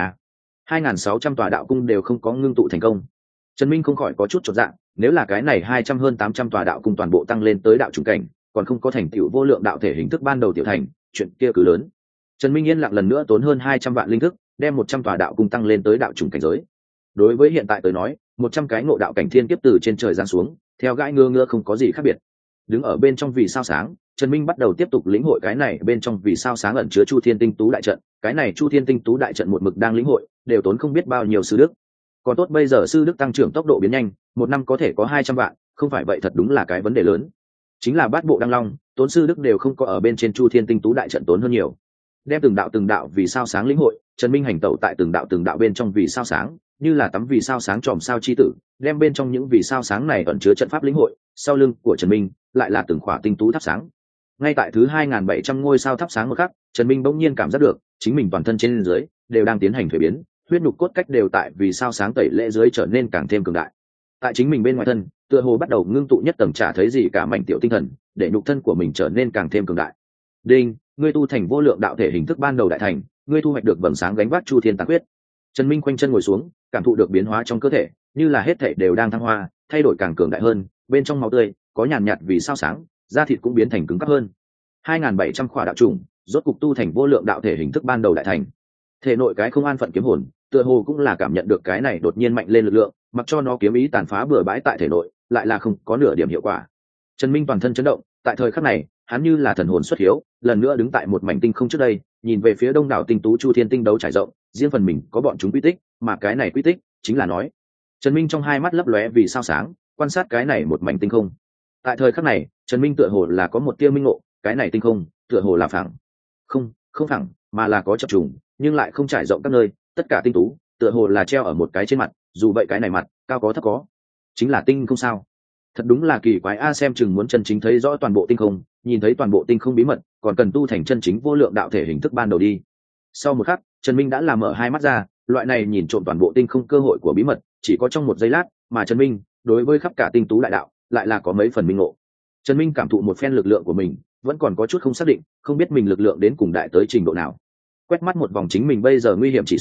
2.600 tòa đạo cung đều không có ngưng tụ thành công. Trần Minh không khỏi có chút chột dạ, nếu là cái này 200 hơn 800 tòa đạo cung toàn bộ tăng lên tới đạo chủng cảnh, còn không có thành tựu vô lượng đạo thể hình thức ban đầu tiểu thành, chuyện kia cứ lớn. Trần Minh yên lặng lần nữa tốn hơn 200 vạn linh thức, đem 100 tòa đạo cung tăng lên tới đạo chủng cảnh giới. Đối với hiện tại tới nói, 100 cái ngộ đạo cảnh thiên kiếp từ trên trời giáng xuống, theo gãi ngưa không có gì khác biệt. Đứng ở bên trong vì sao sáng, Trần Minh bắt đầu tiếp tục lĩnh hội cái này bên trong vì sao sáng ẩn chứa Chu Thiên Tinh Tú đại trận, cái này Chu Thiên Tinh Tú đại trận một mực đang lĩnh hội, đều tốn không biết bao nhiêu sư đức. Còn tốt bây giờ sư đức tăng trưởng tốc độ biến nhanh, một năm có thể có 200 vạn, không phải vậy thật đúng là cái vấn đề lớn. Chính là Bát Bộ Đăng Long, tốn sư đức đều không có ở bên trên Chu Thiên Tinh Tú đại trận tốn hơn nhiều. Đem từng đạo vì sao sáng lĩnh hội, Trần Minh hành tẩu tại từng đạo bên trong vì sao sáng, như là tắm vì sao sáng tròm sao chi tử, đem bên trong những vì sao sáng này ẩn chứa trận pháp lĩnh hội, sau lưng của Trần Minh lại là từng khỏa tinh tú thắp sáng. Ngay tại thứ 2.700 ngôi sao thắp sáng một khắc, Trần Minh bỗng nhiên cảm giác được chính mình toàn thân trên dưới đều đang tiến hành thuế biến, huyết nhục cốt cách đều tại vì sao sáng tẩy lễ dưới trở nên càng thêm cường đại. Tại chính mình bên ngoài thân, tựa hồ bắt đầu ngưng tụ nhất tầng chả thấy gì cả mảnh tiểu tinh thần, để nhục thân của mình trở nên càng thêm cường đại. Đinh, ngươi tu thành vô lượng đạo thể hình thức ban đầu đại thành, ngươi thu hoạch được vầng sáng gánh vác Chu Thiên Tà Quyết. Trần Minh khoanh chân ngồi xuống, cảm thụ được biến hóa trong cơ thể, như là hết thảy đều đang thăng hoa, thay đổi càng cường đại hơn, bên trong máu tươi có nhàn nhạt vì sao sáng, da thịt cũng biến thành cứng cáp hơn. 2.700 khỏa đạo trùng, rốt cục tu thành vô lượng đạo thể hình thức ban đầu đại thành. Thể nội cái không an phận kiếm hồn, tựa hồ cũng là cảm nhận được cái này đột nhiên mạnh lên lực lượng, mặc cho nó kiếm ý tàn phá bừa bãi tại thể nội, lại là không có nửa điểm hiệu quả. Trần Minh toàn thân chấn động, tại thời khắc này, hắn như là thần hồn xuất hiếu, lần nữa đứng tại một mảnh tinh không trước đây, nhìn về phía đông đảo tinh tú Chu Thiên tinh đấu trải rộng, riêng phần mình có bọn chúng quy tích, mà cái này quy tích chính là nói. Trần Minh trong hai mắt lấp lóe vì sao sáng, quan sát cái này một mảnh tinh không. Tại thời khắc này, Trần Minh tựa hồ là có một tia minh ngộ, cái này tinh không tựa hồ là phẳng, không phẳng, mà là có chập trùng, nhưng lại không trải rộng các nơi, tất cả tinh tú tựa hồ là treo ở một cái trên mặt, dù vậy cái này mặt cao có thấp có, chính là tinh không sao? Thật đúng là kỳ quái xem chừng muốn chân chính thấy rõ toàn bộ tinh không, nhìn thấy toàn bộ tinh không bí mật, còn cần tu thành chân chính vô lượng đạo thể hình thức ban đầu đi. Sau một khắc, Trần Minh đã làm mở hai mắt ra, loại này nhìn trộm toàn bộ tinh không cơ hội của bí mật, chỉ có trong một giây lát, mà Trần Minh đối với khắp cả tinh tú đại đạo lại là có mấy phần minh ngộ. Trần Minh cảm thụ một phen lực lượng của mình, vẫn còn có chút không xác định, không biết mình lực lượng đến cùng đại tới trình độ nào. Quét mắt một vòng chính mình bây giờ nguy hiểm chỉ số,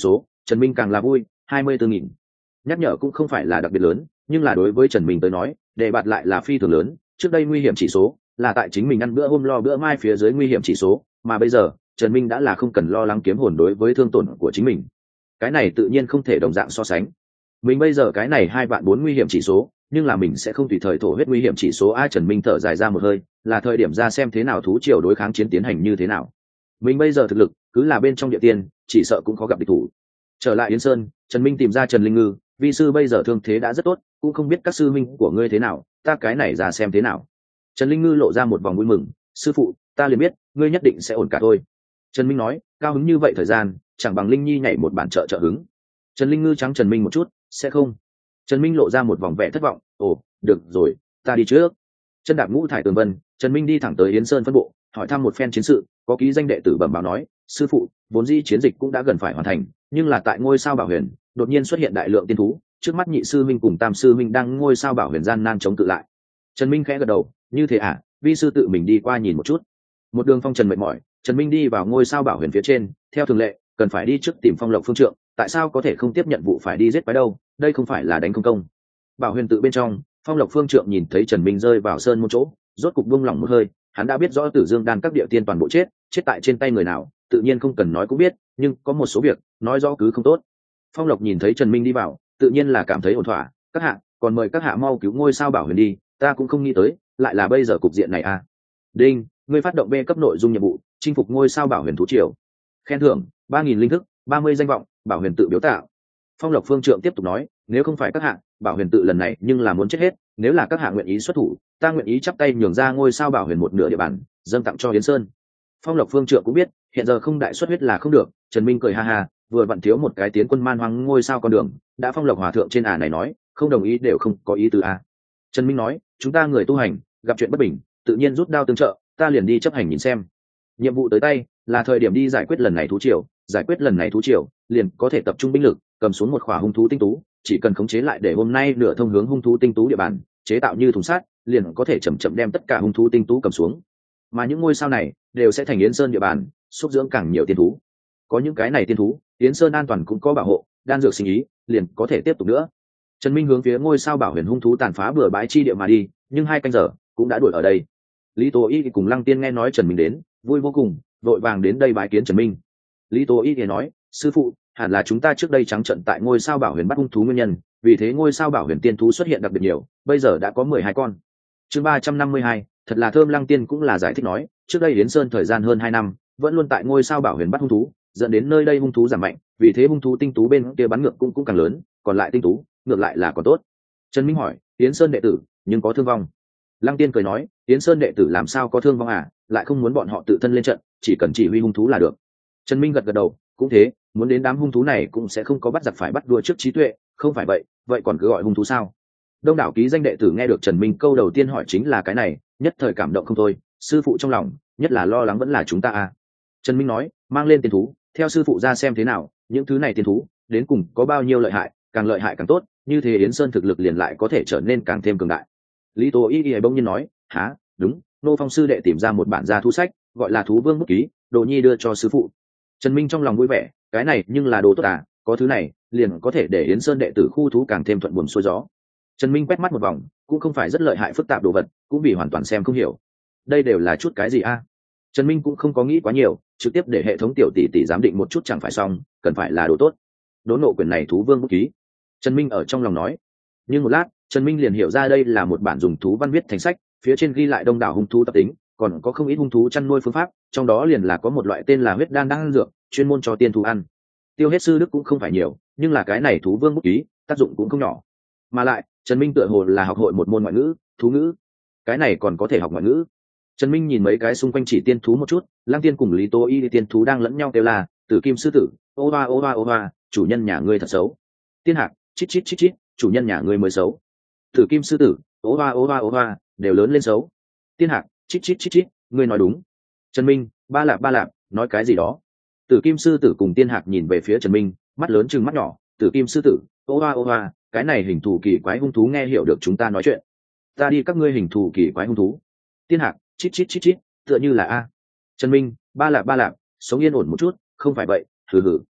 Trần Minh càng là vui, 24.000. Nhắc nhở cũng không phải là đặc biệt lớn, nhưng là đối với Trần Minh tới nói, đề bạt lại là phi thường lớn. Trước đây nguy hiểm chỉ số là tại chính mình ăn bữa hôm lo bữa mai phía dưới nguy hiểm chỉ số, mà bây giờ Trần Minh đã là không cần lo lắng kiếm hồn đối với thương tổn của chính mình. Cái này tự nhiên không thể đồng dạng so sánh. Mình bây giờ cái này 2.400.000 nguy hiểm chỉ số, nhưng là mình sẽ không tùy thời thổ huyết nguy hiểm chỉ số. Trần Minh thở dài ra một hơi, là thời điểm ra xem thế nào thú triều đối kháng chiến tiến hành như thế nào. Mình bây giờ thực lực cứ là bên trong địa tiên, chỉ sợ cũng khó gặp địch thủ. Trở lại Yến Sơn, Trần Minh tìm ra Trần Linh Ngư, vi sư bây giờ thương thế đã rất tốt, cũng không biết các sư minh của ngươi thế nào, ta cái này ra xem thế nào. Trần Linh Ngư lộ ra một vòng vui mừng, sư phụ, ta liền biết ngươi nhất định sẽ ổn cả thôi. Trần Minh nói, cao hứng như vậy thời gian, chẳng bằng Linh Nhi nhảy một bản trợ hứng. Trần Linh Ngư trắng Trần Minh một chút, sẽ không. Trần Minh lộ ra một vòng vẻ thất vọng, ồ, được rồi, ta đi trước. Chân đạp ngũ thải tường vân, Trần Minh đi thẳng tới Yến Sơn phân bộ, hỏi thăm một phen chiến sự, có ký danh đệ tử bẩm báo nói, sư phụ, vốn dĩ chiến dịch cũng đã gần phải hoàn thành, nhưng là tại ngôi sao bảo huyền đột nhiên xuất hiện đại lượng tiên thú, trước mắt nhị sư minh cùng tam sư minh đang ngôi sao bảo huyền gian nan chống cự lại. Trần Minh khẽ gật đầu, như thế à, vi sư tự mình đi qua nhìn một chút. Một đường phong trần mệt mỏi, Trần Minh đi vào ngôi sao bảo huyền phía trên, theo thường lệ cần phải đi trước tìm Phong Lộc Phương Trượng, tại sao có thể không tiếp nhận vụ phải đi giết quái đâu, đây không phải là đánh không công. Bảo huyền tự bên trong, Phong Lộc Phương Trượng nhìn thấy Trần Minh rơi vào sơn một chỗ, rốt cục buông lỏng một hơi, hắn đã biết rõ Tử Dương đan các địa tiên toàn bộ chết tại trên tay người nào, tự nhiên không cần nói cũng biết, nhưng có một số việc nói rõ cứ không tốt. Phong Lộc nhìn thấy Trần Minh đi vào, tự nhiên là cảm thấy ổn thỏa, các hạ, còn mời các hạ mau cứu ngôi sao bảo huyền đi, ta cũng không nghĩ tới lại là bây giờ cục diện này à. Đinh, ngươi phát động B cấp nội dung nhiệm vụ, chinh phục ngôi sao bảo huyền thú triều, khen thưởng 3.000 linh thức, 30 danh vọng, bảo huyền tự biểu tạo. Phong Lộc Phương Trượng tiếp tục nói, nếu không phải các hạ, bảo huyền tự lần này nhưng là muốn chết hết, nếu là các hạ nguyện ý xuất thủ, ta nguyện ý chắp tay nhường ra ngôi sao bảo huyền một nửa địa bàn, dâng tặng cho Yến Sơn. Phong Lộc Phương Trượng cũng biết, hiện giờ không đại xuất huyết là không được. Trần Minh cười ha ha, vừa vặn thiếu một cái tiến quân man hoang ngôi sao con đường, đã Phong Lộc hòa thượng trên này nói, không đồng ý đều không có ý tứ à. Trần Minh nói, chúng ta người tu hành gặp chuyện bất bình, tự nhiên rút đao tương trợ, ta liền đi chấp hành nhìn xem. Nhiệm vụ tới tay là thời điểm đi giải quyết lần này thú triều, giải quyết lần này thú triều liền có thể tập trung binh lực, cầm xuống một khỏa hung thú tinh tú, chỉ cần khống chế lại để hôm nay nửa thông hướng hung thú tinh tú địa bàn, chế tạo như thùng sắt, liền có thể chậm chậm đem tất cả hung thú tinh tú cầm xuống. Mà những ngôi sao này đều sẽ thành Yến Sơn địa bàn, xúc dưỡng càng nhiều tiên thú. Có những cái này tiên thú, Yến Sơn an toàn cũng có bảo hộ, đan dược sinh ý liền có thể tiếp tục nữa. Trần Minh hướng phía ngôi sao bảo huyền hung thú tàn phá bừa bãi chi địa mà đi, nhưng 2 canh giờ cũng đã đuổi ở đây. Lý Tố Y cùng Lăng Tiên nghe nói Trần Minh đến, vui vô cùng, vội vàng đến đây bái kiến Trần Minh. Lý Tố Y thì nói, sư phụ, hẳn là chúng ta trước đây trắng trận tại ngôi sao bảo huyền bắt hung thú nguyên nhân, vì thế ngôi sao bảo huyền tiên thú xuất hiện đặc biệt nhiều, bây giờ đã có 12 con. Chương 352, thật là thơm. Lăng Tiên cũng là giải thích nói, trước đây Yến Sơn thời gian hơn 2 năm, vẫn luôn tại ngôi sao bảo huyền bắt hung thú, dẫn đến nơi đây hung thú giảm mạnh, vì thế hung thú tinh tú bên kia bắn ngược cũng càng lớn, còn lại tinh tú ngược lại là còn tốt. Trần Minh hỏi, Yến Sơn đệ tử nhưng có thương vong? Lăng Tiên cười nói, Yến Sơn đệ tử làm sao có thương vong à, lại không muốn bọn họ tự thân lên trận, chỉ cần chỉ huy hung thú là được. Trần Minh gật gật đầu, cũng thế, muốn đến đám hung thú này cũng sẽ không có bắt giặc phải bắt đua trước trí tuệ, không phải vậy còn cứ gọi hung thú sao? Đông đảo ký danh đệ tử nghe được Trần Minh câu đầu tiên hỏi chính là cái này, nhất thời cảm động không thôi, sư phụ trong lòng nhất là lo lắng vẫn là chúng ta à. Trần Minh nói, mang lên tiên thú, theo sư phụ ra xem thế nào, những thứ này tiên thú đến cùng có bao nhiêu lợi hại, càng lợi hại càng tốt, như thế Yến Sơn thực lực liền lại có thể trở nên càng thêm cường đại. Lý Tố Y bỗng nhiên nói, há, đúng, Nô Phong sư đệ tìm ra một bản gia thu sách, gọi là Thú Vương bút ký, Đồ Nhi đưa cho sư phụ. Trần Minh trong lòng vui vẻ, cái này nhưng là đồ tốt à, có thứ này liền có thể để Yến Sơn đệ tử khu thú càng thêm thuận buồm xuôi gió. Trần Minh quét mắt một vòng, cũng không phải rất lợi hại phức tạp đồ vật, cũng vì hoàn toàn xem không hiểu. Đây đều là chút cái gì a? Trần Minh cũng không có nghĩ quá nhiều, trực tiếp để hệ thống tiểu tỷ tỷ giám định một chút chẳng phải xong, cần phải là đồ tốt. Đốn nộ quyền này Thú Vương bút ký. Trần Minh ở trong lòng nói. Nhưng một lát, Trần Minh liền hiểu ra đây là một bản dùng thú văn viết thành sách, phía trên ghi lại đông đảo hung thú tập tính, còn có không ít hung thú chăn nuôi phương pháp, trong đó liền là có một loại tên là huyết đan đan dược, chuyên môn cho tiên thú ăn. Tiêu hết sư đức cũng không phải nhiều, nhưng là cái này Thú Vương bút ký, tác dụng cũng không nhỏ. Mà lại, Trần Minh tựa hồ là học hội một môn ngoại ngữ, thú ngữ. Cái này còn có thể học ngoại ngữ. Trần Minh nhìn mấy cái xung quanh chỉ tiên thú một chút, Lăng Tiên cùng Lý Tố Y tiên thú đang lẫn nhau kêu là, Tử Kim sư tử, ô hoa ô hoa ô hoa, chủ nhân nhà ngươi thật xấu. Tiên Hạc, chít chít chít chít, chủ nhân nhà ngươi mới xấu. Tử Kim sư tử, ô hoa ô hoa ô hoa, đều lớn lên xấu. Tiên Hạc, chít chít chít chít, ngươi nói đúng. Trần Minh, ba lạp, nói cái gì đó. Tử Kim sư tử cùng Tiên Hạc nhìn về phía Trần Minh, mắt lớn trừng mắt nhỏ. Tử Kim sư tử, ô hoa, cái này hình thù kỳ quái hung thú nghe hiểu được chúng ta nói chuyện. Ta đi các ngươi hình thù kỳ quái hung thú. Tiên Hạc, chít chít chít chít, tựa như là a. Trần Minh, ba lạp, sống yên ổn một chút, không phải vậy, hừ hừ.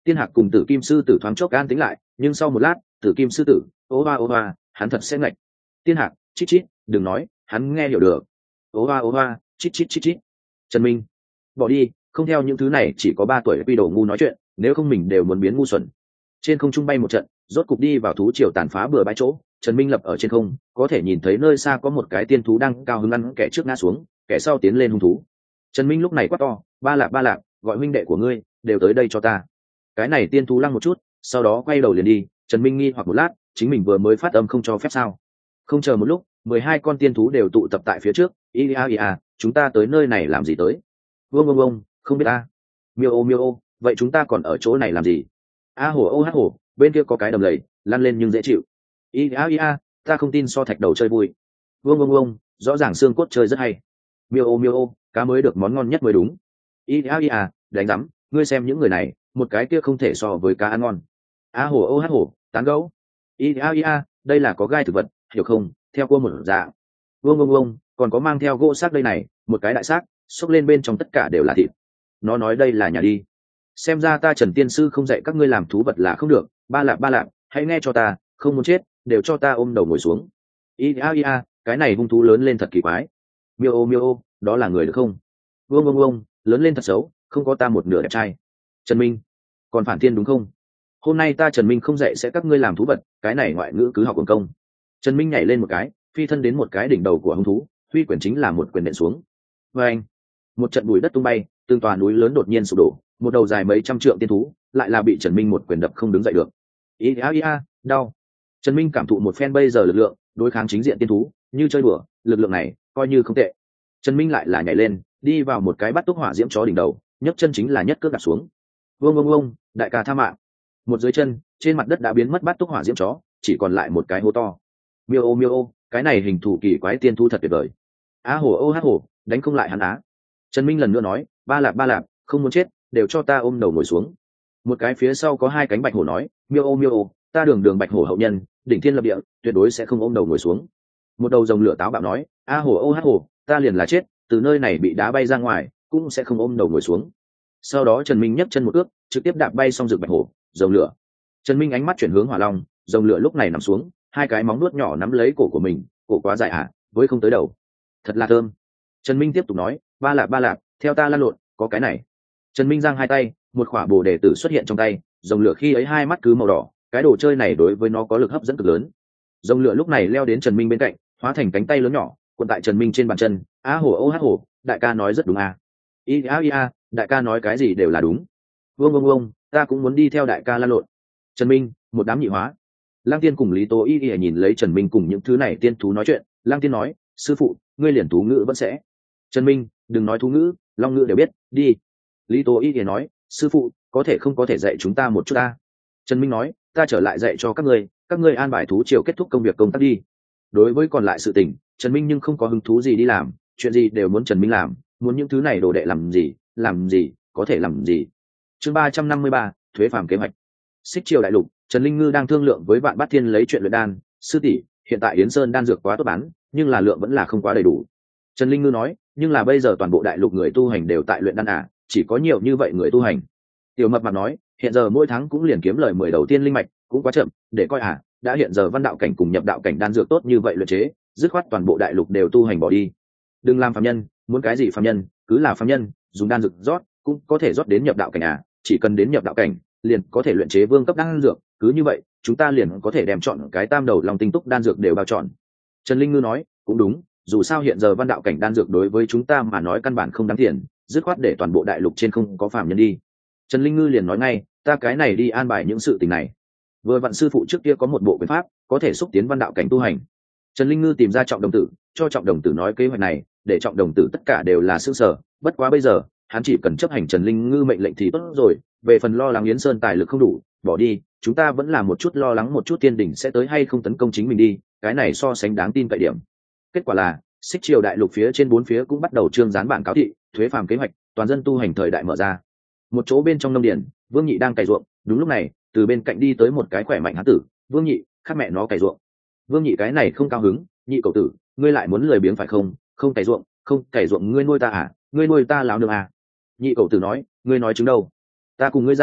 Tiên Hạc cùng Tử Kim sư tử thoáng chốc an tĩnh lại, nhưng sau một lát, Tử Kim sư tử, ô hoa, hắn thật sẽ ngạch. Tiên Hạc, chít chít, đừng nói, hắn nghe hiểu được. Ô hoa, chít chít. Trần Minh, bỏ đi, không theo những thứ này, chỉ có 3 tuổi quy đồ ngu nói chuyện, nếu không mình đều muốn biến ngu xuẩn. Trên không trung bay một trận, rốt cục đi vào thú triều tàn phá bừa bãi chỗ. Trần Minh lập ở trên không, có thể nhìn thấy nơi xa có một cái tiên thú đang cao hứng ăn kẻ trước ngã xuống, kẻ sau tiến lên hung thú. Trần Minh lúc này quát to, ba lạp, gọi huynh đệ của ngươi đều tới đây cho ta. Cái này tiên thú lăng một chút, sau đó quay đầu liền đi. Trần Minh nghi hoặc một lát, chính mình vừa mới phát âm không cho phép sao? Không chờ một lúc, 12 con tiên thú đều tụ tập tại phía trước. Ia, chúng ta tới nơi này làm gì tới? Vương, không biết ta. Miêu, vậy chúng ta còn ở chỗ này làm gì? A hổ, bên kia có cái đầm lầy, lăn lên nhưng dễ chịu. Ia, ta không tin so thạch đầu chơi vui. Vương, rõ ràng xương cốt chơi rất hay. Miêu, cá mới được món ngon nhất mới đúng. Ia, đánh rắm, ngươi xem những người này, một cái kia không thể so với cá ăn ngon. A hổ, tán gấu. Ia, đây là có gai thực vật, hiểu không? Theo cua một dạng. Vương, còn có mang theo gỗ xác đây này, một cái đại xác, xốc lên bên trong tất cả đều là thịt. Nó nói đây là nhà đi. Xem ra ta Trần tiên sư không dạy các ngươi làm thú vật là không được. Ba lạp, hãy nghe cho ta, không muốn chết, đều cho ta ôm đầu ngồi xuống. Ia, cái này hung thú lớn lên thật kỳ quái. Miêu, đó là người được không? Vương, lớn lên thật xấu, không có ta một nửa đẹp trai. Trần Minh, còn phản thiên đúng không? Hôm nay ta Trần Minh không dạy sẽ các ngươi làm thú vật, cái này ngoại ngữ cứ học quần công. Trần Minh nhảy lên một cái, phi thân đến một cái đỉnh đầu của hung thú, huy quyền chính là một quyền nện xuống. Và anh, một trận bụi đất tung bay, từng tòa núi lớn đột nhiên sụp đổ, một đầu dài mấy trăm trượng tiên thú, lại là bị Trần Minh một quyền đập không đứng dậy được. Ia, đau. Trần Minh cảm thụ một phen bây giờ lực lượng, đối kháng chính diện tiên thú, như chơi đùa, lực lượng này coi như không tệ. Trần Minh lại là nhảy lên, đi vào một cái bắt túc hỏa diễm chó đỉnh đầu, nhấc chân chính là nhất cước đạp xuống. Vương, đại ca tha mạng. Một dưới chân, trên mặt đất đã biến mất bắt túc hỏa diễm chó, chỉ còn lại một cái hố to. Miêu, cái này hình thù kỳ quái tiên thú thật tuyệt vời. Á hổ, đánh không lại hắn á. Trần Minh lần nữa nói, ba lạp, không muốn chết, đều cho ta ôm đầu ngồi xuống. Một cái phía sau có 2 cánh bạch hổ nói, miêu, ta đường bạch hổ hậu nhân, đỉnh thiên lập địa, tuyệt đối sẽ không ôm đầu ngồi xuống. Một đầu rồng lửa táo bạo nói, a hổ, ta liền là chết, từ nơi này bị đá bay ra ngoài, cũng sẽ không ôm đầu ngồi xuống. Sau đó Trần Minh nhấc chân một ước, trực tiếp đạp bay xong rực bạch hổ, rồng lửa. Trần Minh ánh mắt chuyển hướng hỏa long, rồng lửa lúc này nằm xuống, 2 cái móng nuốt nhỏ nắm lấy cổ của mình, cổ quá dài với không tới đầu. Thật là thơm. Trần Minh tiếp tục nói, ba lạp, theo ta lăn lộn, có cái này. Trần Minh giang 2 tay, một khỏa bồ đề tử xuất hiện trong tay, rồng lửa khi ấy 2 mắt cứ màu đỏ, cái đồ chơi này đối với nó có lực hấp dẫn cực lớn. Rồng lửa lúc này leo đến Trần Minh bên cạnh, hóa thành cánh tay lớn nhỏ, cuộn tại Trần Minh trên bàn chân. Á hổ, đại ca nói rất đúng à. Ia, đại ca nói cái gì đều là đúng. Vương, ta cũng muốn đi theo đại ca lăn lộn. Trần Minh, một đám nhị hóa. Lang Tiên cùng Lý Tố Y nhìn lấy Trần Minh cùng những thứ này tiên thú nói chuyện. Lang Tiên nói, sư phụ, ngươi liền thú ngữ vẫn sẽ. Trần Minh, đừng nói thú ngữ, long ngữ đều biết, đi. Lý Tố Y nói, sư phụ, có thể không có thể dạy chúng ta một chút ta. Trần Minh nói, ta trở lại dạy cho các ngươi an bài thú triều kết thúc công việc công tác đi. Đối với còn lại sự tình, Trần Minh nhưng không có hứng thú gì đi làm, chuyện gì đều muốn Trần Minh làm, muốn những thứ này đồ đệ làm gì, có thể làm gì. Chương 353, thuế phàm kế hoạch. Xích Triều đại lục, Trần Linh Ngư đang thương lượng với Vạn Bát Thiên lấy chuyện luyện đan. Sư tỷ, hiện tại Yến Sơn đan dược quá tốt bán, nhưng là lượng vẫn là không quá đầy đủ. Trần Linh Ngư nói, nhưng là bây giờ toàn bộ đại lục người tu hành đều tại luyện đan chỉ có nhiều như vậy người tu hành. Tiểu Mập Mạp nói, hiện giờ mỗi tháng cũng liền kiếm lời 10 đầu tiên linh mạch, cũng quá chậm, để coi đã hiện giờ văn đạo cảnh cùng nhập đạo cảnh đan dược tốt như vậy luyện chế, dứt khoát toàn bộ đại lục đều tu hành bỏ đi. Đừng làm phàm nhân, muốn cái gì phàm nhân, cứ là phàm nhân, dùng đan dược rót, cũng có thể rót đến nhập đạo cảnh chỉ cần đến nhập đạo cảnh, liền có thể luyện chế vương cấp đan dược, cứ như vậy, chúng ta liền có thể đem chọn cái tam đầu long tinh túc đan dược đều bao chọn. Trần Linh Ngư nói, cũng đúng, dù sao hiện giờ văn đạo cảnh đan dược đối với chúng ta mà nói căn bản không đáng tiền, dứt khoát để toàn bộ đại lục trên không có phàm nhân đi. Trần Linh Ngư liền nói ngay, ta cái này đi an bài những sự tình này. Vừa vặn sư phụ trước kia có một bộ quyền pháp, có thể xúc tiến văn đạo cảnh tu hành. Trần Linh Ngư tìm ra Trọng Đồng Tử, cho Trọng Đồng Tử nói kế hoạch này, để Trọng Đồng Tử tất cả đều là sương sở. Bất quá bây giờ, hắn chỉ cần chấp hành Trần Linh Ngư mệnh lệnh thì tốt rồi. Về phần lo lắng Yến Sơn tài lực không đủ, bỏ đi. Chúng ta vẫn là một chút lo lắng một chút tiên đỉnh sẽ tới hay không tấn công chính mình đi. Cái này so sánh đáng tin cậy điểm. Kết quả là, Xích Triều đại lục phía trên 4 phía cũng bắt đầu trương dán bản cáo thị, thuế phàm kế hoạch, toàn dân tu hành thời đại mở ra. Một chỗ bên trong nông điển, Vương Nhị đang cày ruộng. Đúng lúc này, từ bên cạnh đi tới một cái khỏe mạnh hán tử. Vương Nhị, khác mẹ nó cày ruộng. Vương Nhị cái này không cao hứng, nhị cậu tử, ngươi lại muốn lười biếng phải không? Không cày ruộng ngươi nuôi ta ngươi nuôi ta láo nương Nhị cậu tử nói, ngươi nói chứng đâu? Ta cùng ngươi giảng,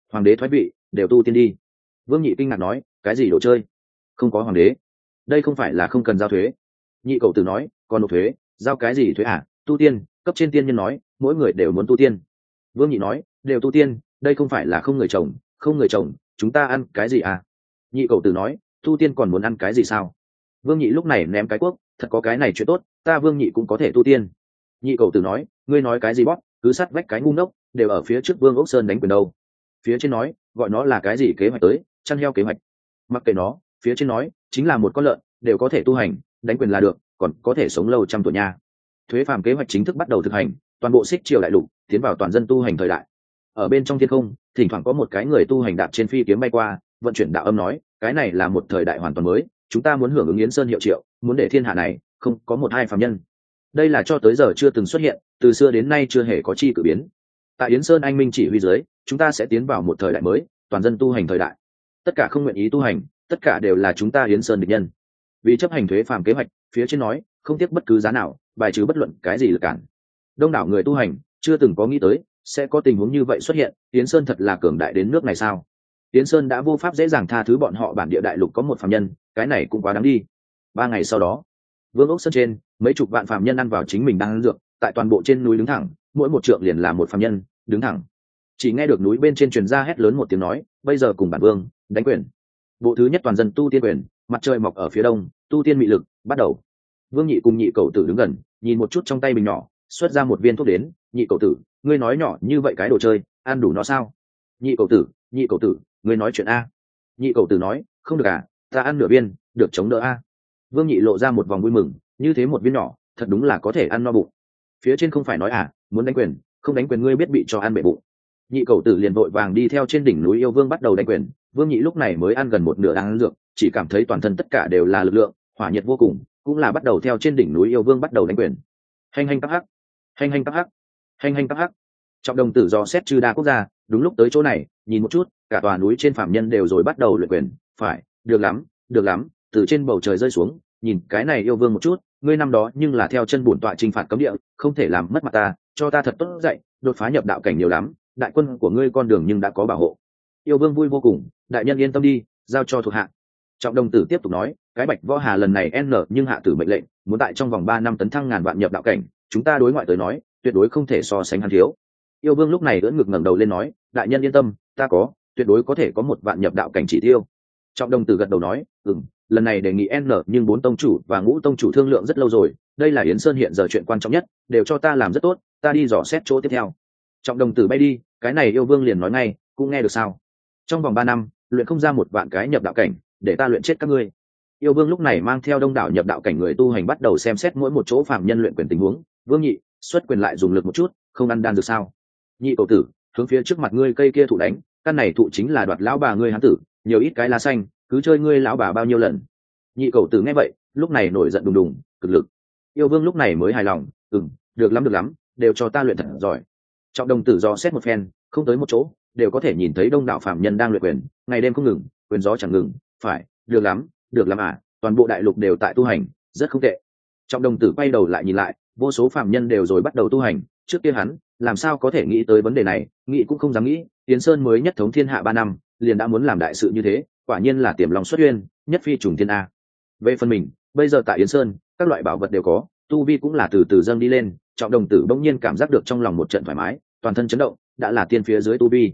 hoàng đế thoái vị đều tu tiên đi. Vương Nhị kinh ngạc nói, cái gì đồ chơi? Không có hoàng đế, đây không phải là không cần giao thuế. Nhị cậu tử nói, còn nộp thuế, giao cái gì thuế à? Tu tiên, cấp trên tiên nhân nói mỗi người đều muốn tu tiên. Vương Nhị nói, đều tu tiên, đây không phải là không người chồng, không người chồng chúng ta ăn cái gì à? Nhị cậu tử nói, tu tiên còn muốn ăn cái gì sao? Vương Nhị lúc này ném cái cuốc, thật có cái này chuyện tốt, ta Vương Nhị cũng có thể tu tiên. Nhị cậu tử nói, ngươi nói cái gì bóp, cứ sát vách cái ngu ngốc, đều ở phía trước Vương Ốc Sơn đánh quyền đâu. Phía trên nói, gọi nó là cái gì kế hoạch tới, chăn heo kế hoạch. Mặc kệ nó, phía trên nói, chính là một con lợn, đều có thể tu hành, đánh quyền là được, còn có thể sống lâu trăm tuổi nha. Thuế phàm kế hoạch chính thức bắt đầu thực hành, toàn bộ xích triều đại lục tiến vào toàn dân tu hành thời đại. Ở bên trong thiên không, thỉnh thoảng có một cái người tu hành đạp trên phi kiếm bay qua, vận chuyển đạo âm nói, cái này là một thời đại hoàn toàn mới, chúng ta muốn hưởng ứng Yến Sơn hiệu triệu, muốn để thiên hạ này không có một hai phàm nhân. Đây là cho tới giờ chưa từng xuất hiện, từ xưa đến nay chưa hề có chi cử biến. Tại Yến Sơn anh minh chỉ huy dưới, chúng ta sẽ tiến vào một thời đại mới, toàn dân tu hành thời đại. Tất cả không nguyện ý tu hành, tất cả đều là chúng ta Yến Sơn địch nhân. Vì chấp hành thuế phàm kế hoạch, phía trên nói, không tiếc bất cứ giá nào, bài trừ bất luận cái gì lực cản. Đông đảo người tu hành chưa từng có nghĩ tới sẽ có tình huống như vậy xuất hiện. Yến Sơn thật là cường đại đến nước này sao? Yến Sơn đã vô pháp dễ dàng tha thứ bọn họ bản địa đại lục có một phàm nhân, cái này cũng quá đáng đi. 3 ngày sau đó, Vương Ốc Sơn trên, mấy chục vạn phàm nhân ăn vào chính mình đang ăn dược, tại toàn bộ trên núi đứng thẳng, mỗi một trượng liền là một phàm nhân, đứng thẳng. Chỉ nghe được núi bên trên truyền ra hét lớn một tiếng nói, bây giờ cùng bản vương đánh quyền. Bộ thứ nhất toàn dân tu tiên quyền, mặt trời mọc ở phía đông, tu tiên mị lực, bắt đầu. Vương Nhị cùng Nhị cậu tử đứng gần, nhìn một chút trong tay mình nhỏ, xuất ra một viên thuốc đến. Nhị cậu tử, ngươi nói nhỏ như vậy cái đồ chơi, ăn đủ nó sao? Nhị cậu tử, ngươi nói chuyện a? Nhị cậu tử nói, không được à, ta ăn nửa viên, được chống đỡ a. Vương Nhị lộ ra một vòng vui mừng, như thế một viên nhỏ, thật đúng là có thể ăn no bụng. Phía trên không phải nói à, muốn đánh quyền, không đánh quyền ngươi biết bị cho ăn bể bụng. Nhị cậu tử liền vội vàng đi theo trên đỉnh núi yêu vương bắt đầu đánh quyền. Vương Nhị lúc này mới ăn gần một nửa đang ăn dược, chỉ cảm thấy toàn thân tất cả đều là lực lượng, hỏa nhiệt vô cùng, cũng là bắt đầu theo trên đỉnh núi yêu vương bắt đầu đánh quyền. Hành hành các hắc, hành hành các hắc, hành hành các hắc. Trọng đồng tử do xét chư đa quốc gia, đúng lúc tới chỗ này, nhìn một chút, cả tòa núi trên phạm nhân đều rồi bắt đầu luyện quyền. Phải, được lắm, từ trên bầu trời rơi xuống, nhìn cái này yêu vương một chút, ngươi năm đó nhưng là theo chân bổn tọa chinh phạt cấm địa, không thể làm mất mặt ta, cho ta thật tốt dạy, đột phá nhập đạo cảnh nhiều lắm, đại quân của ngươi con đường nhưng đã có bảo hộ. Yêu vương vui vô cùng, đại nhân yên tâm đi, giao cho thuộc hạ. Trọng đồng tử tiếp tục nói, cái Bạch Võ Hà lần này nhưng hạ tử mệnh lệnh, muốn tại trong vòng 3 năm tấn thăng ngàn vạn nhập đạo cảnh, chúng ta đối ngoại tới nói, tuyệt đối không thể so sánh hắn thiếu. Yêu vương lúc này ưỡn ngực ngẩng đầu lên nói, đại nhân yên tâm, ta có, tuyệt đối có thể có 1 vạn nhập đạo cảnh chỉ tiêu. Trọng đồng tử gật đầu nói, lần này đề nghị nhưng 4 tông chủ và Ngũ tông chủ thương lượng rất lâu rồi, đây là Yến Sơn hiện giờ chuyện quan trọng nhất, đều cho ta làm rất tốt, ta đi dò xét chỗ tiếp theo. Trọng đồng tử bay đi, cái này yêu vương liền nói ngay, cũng nghe được sao? Trong vòng 3 năm, luyện không ra 1 vạn cái nhập đạo cảnh, để ta luyện chết các ngươi. Yêu vương lúc này mang theo đông đảo nhập đạo cảnh người tu hành bắt đầu xem xét mỗi một chỗ phạm nhân luyện quyền tình huống. Vương Nhị, xuất quyền lại dùng lực một chút, không ăn đan được sao? Nhị cậu tử, hướng phía trước mặt ngươi cây kia thụ đánh, căn này thụ chính là đoạt lão bà ngươi hán tử, nhiều ít cái lá xanh, cứ chơi ngươi lão bà bao nhiêu lần. Nhị cậu tử nghe vậy, lúc này nổi giận đùng đùng, cực lực. Yêu vương lúc này mới hài lòng, được lắm, đều cho ta luyện thật giỏi. Trọng đồng tử do xét một phen, không tới một chỗ, đều có thể nhìn thấy đông đảo phạm nhân đang luyện quyền, ngày đêm không ngừng, quyền gió chẳng ngừng. Phải, được lắm à, toàn bộ đại lục đều tại tu hành, rất không tệ. Trọng đồng tử quay đầu lại nhìn lại, vô số phạm nhân đều rồi bắt đầu tu hành, trước kia hắn làm sao có thể nghĩ tới vấn đề này, nghĩ cũng không dám nghĩ. Yến Sơn mới nhất thống thiên hạ 3 năm, liền đã muốn làm đại sự như thế, quả nhiên là tiềm lòng xuất uyên, nhất phi trùng thiên a. Về phần mình, bây giờ tại Yến Sơn, các loại bảo vật đều có, tu vi cũng là từ từ dâng đi lên. Trọng đồng tử bỗng nhiên cảm giác được trong lòng một trận thoải mái, toàn thân chấn động, đã là tiên phía dưới tu vi.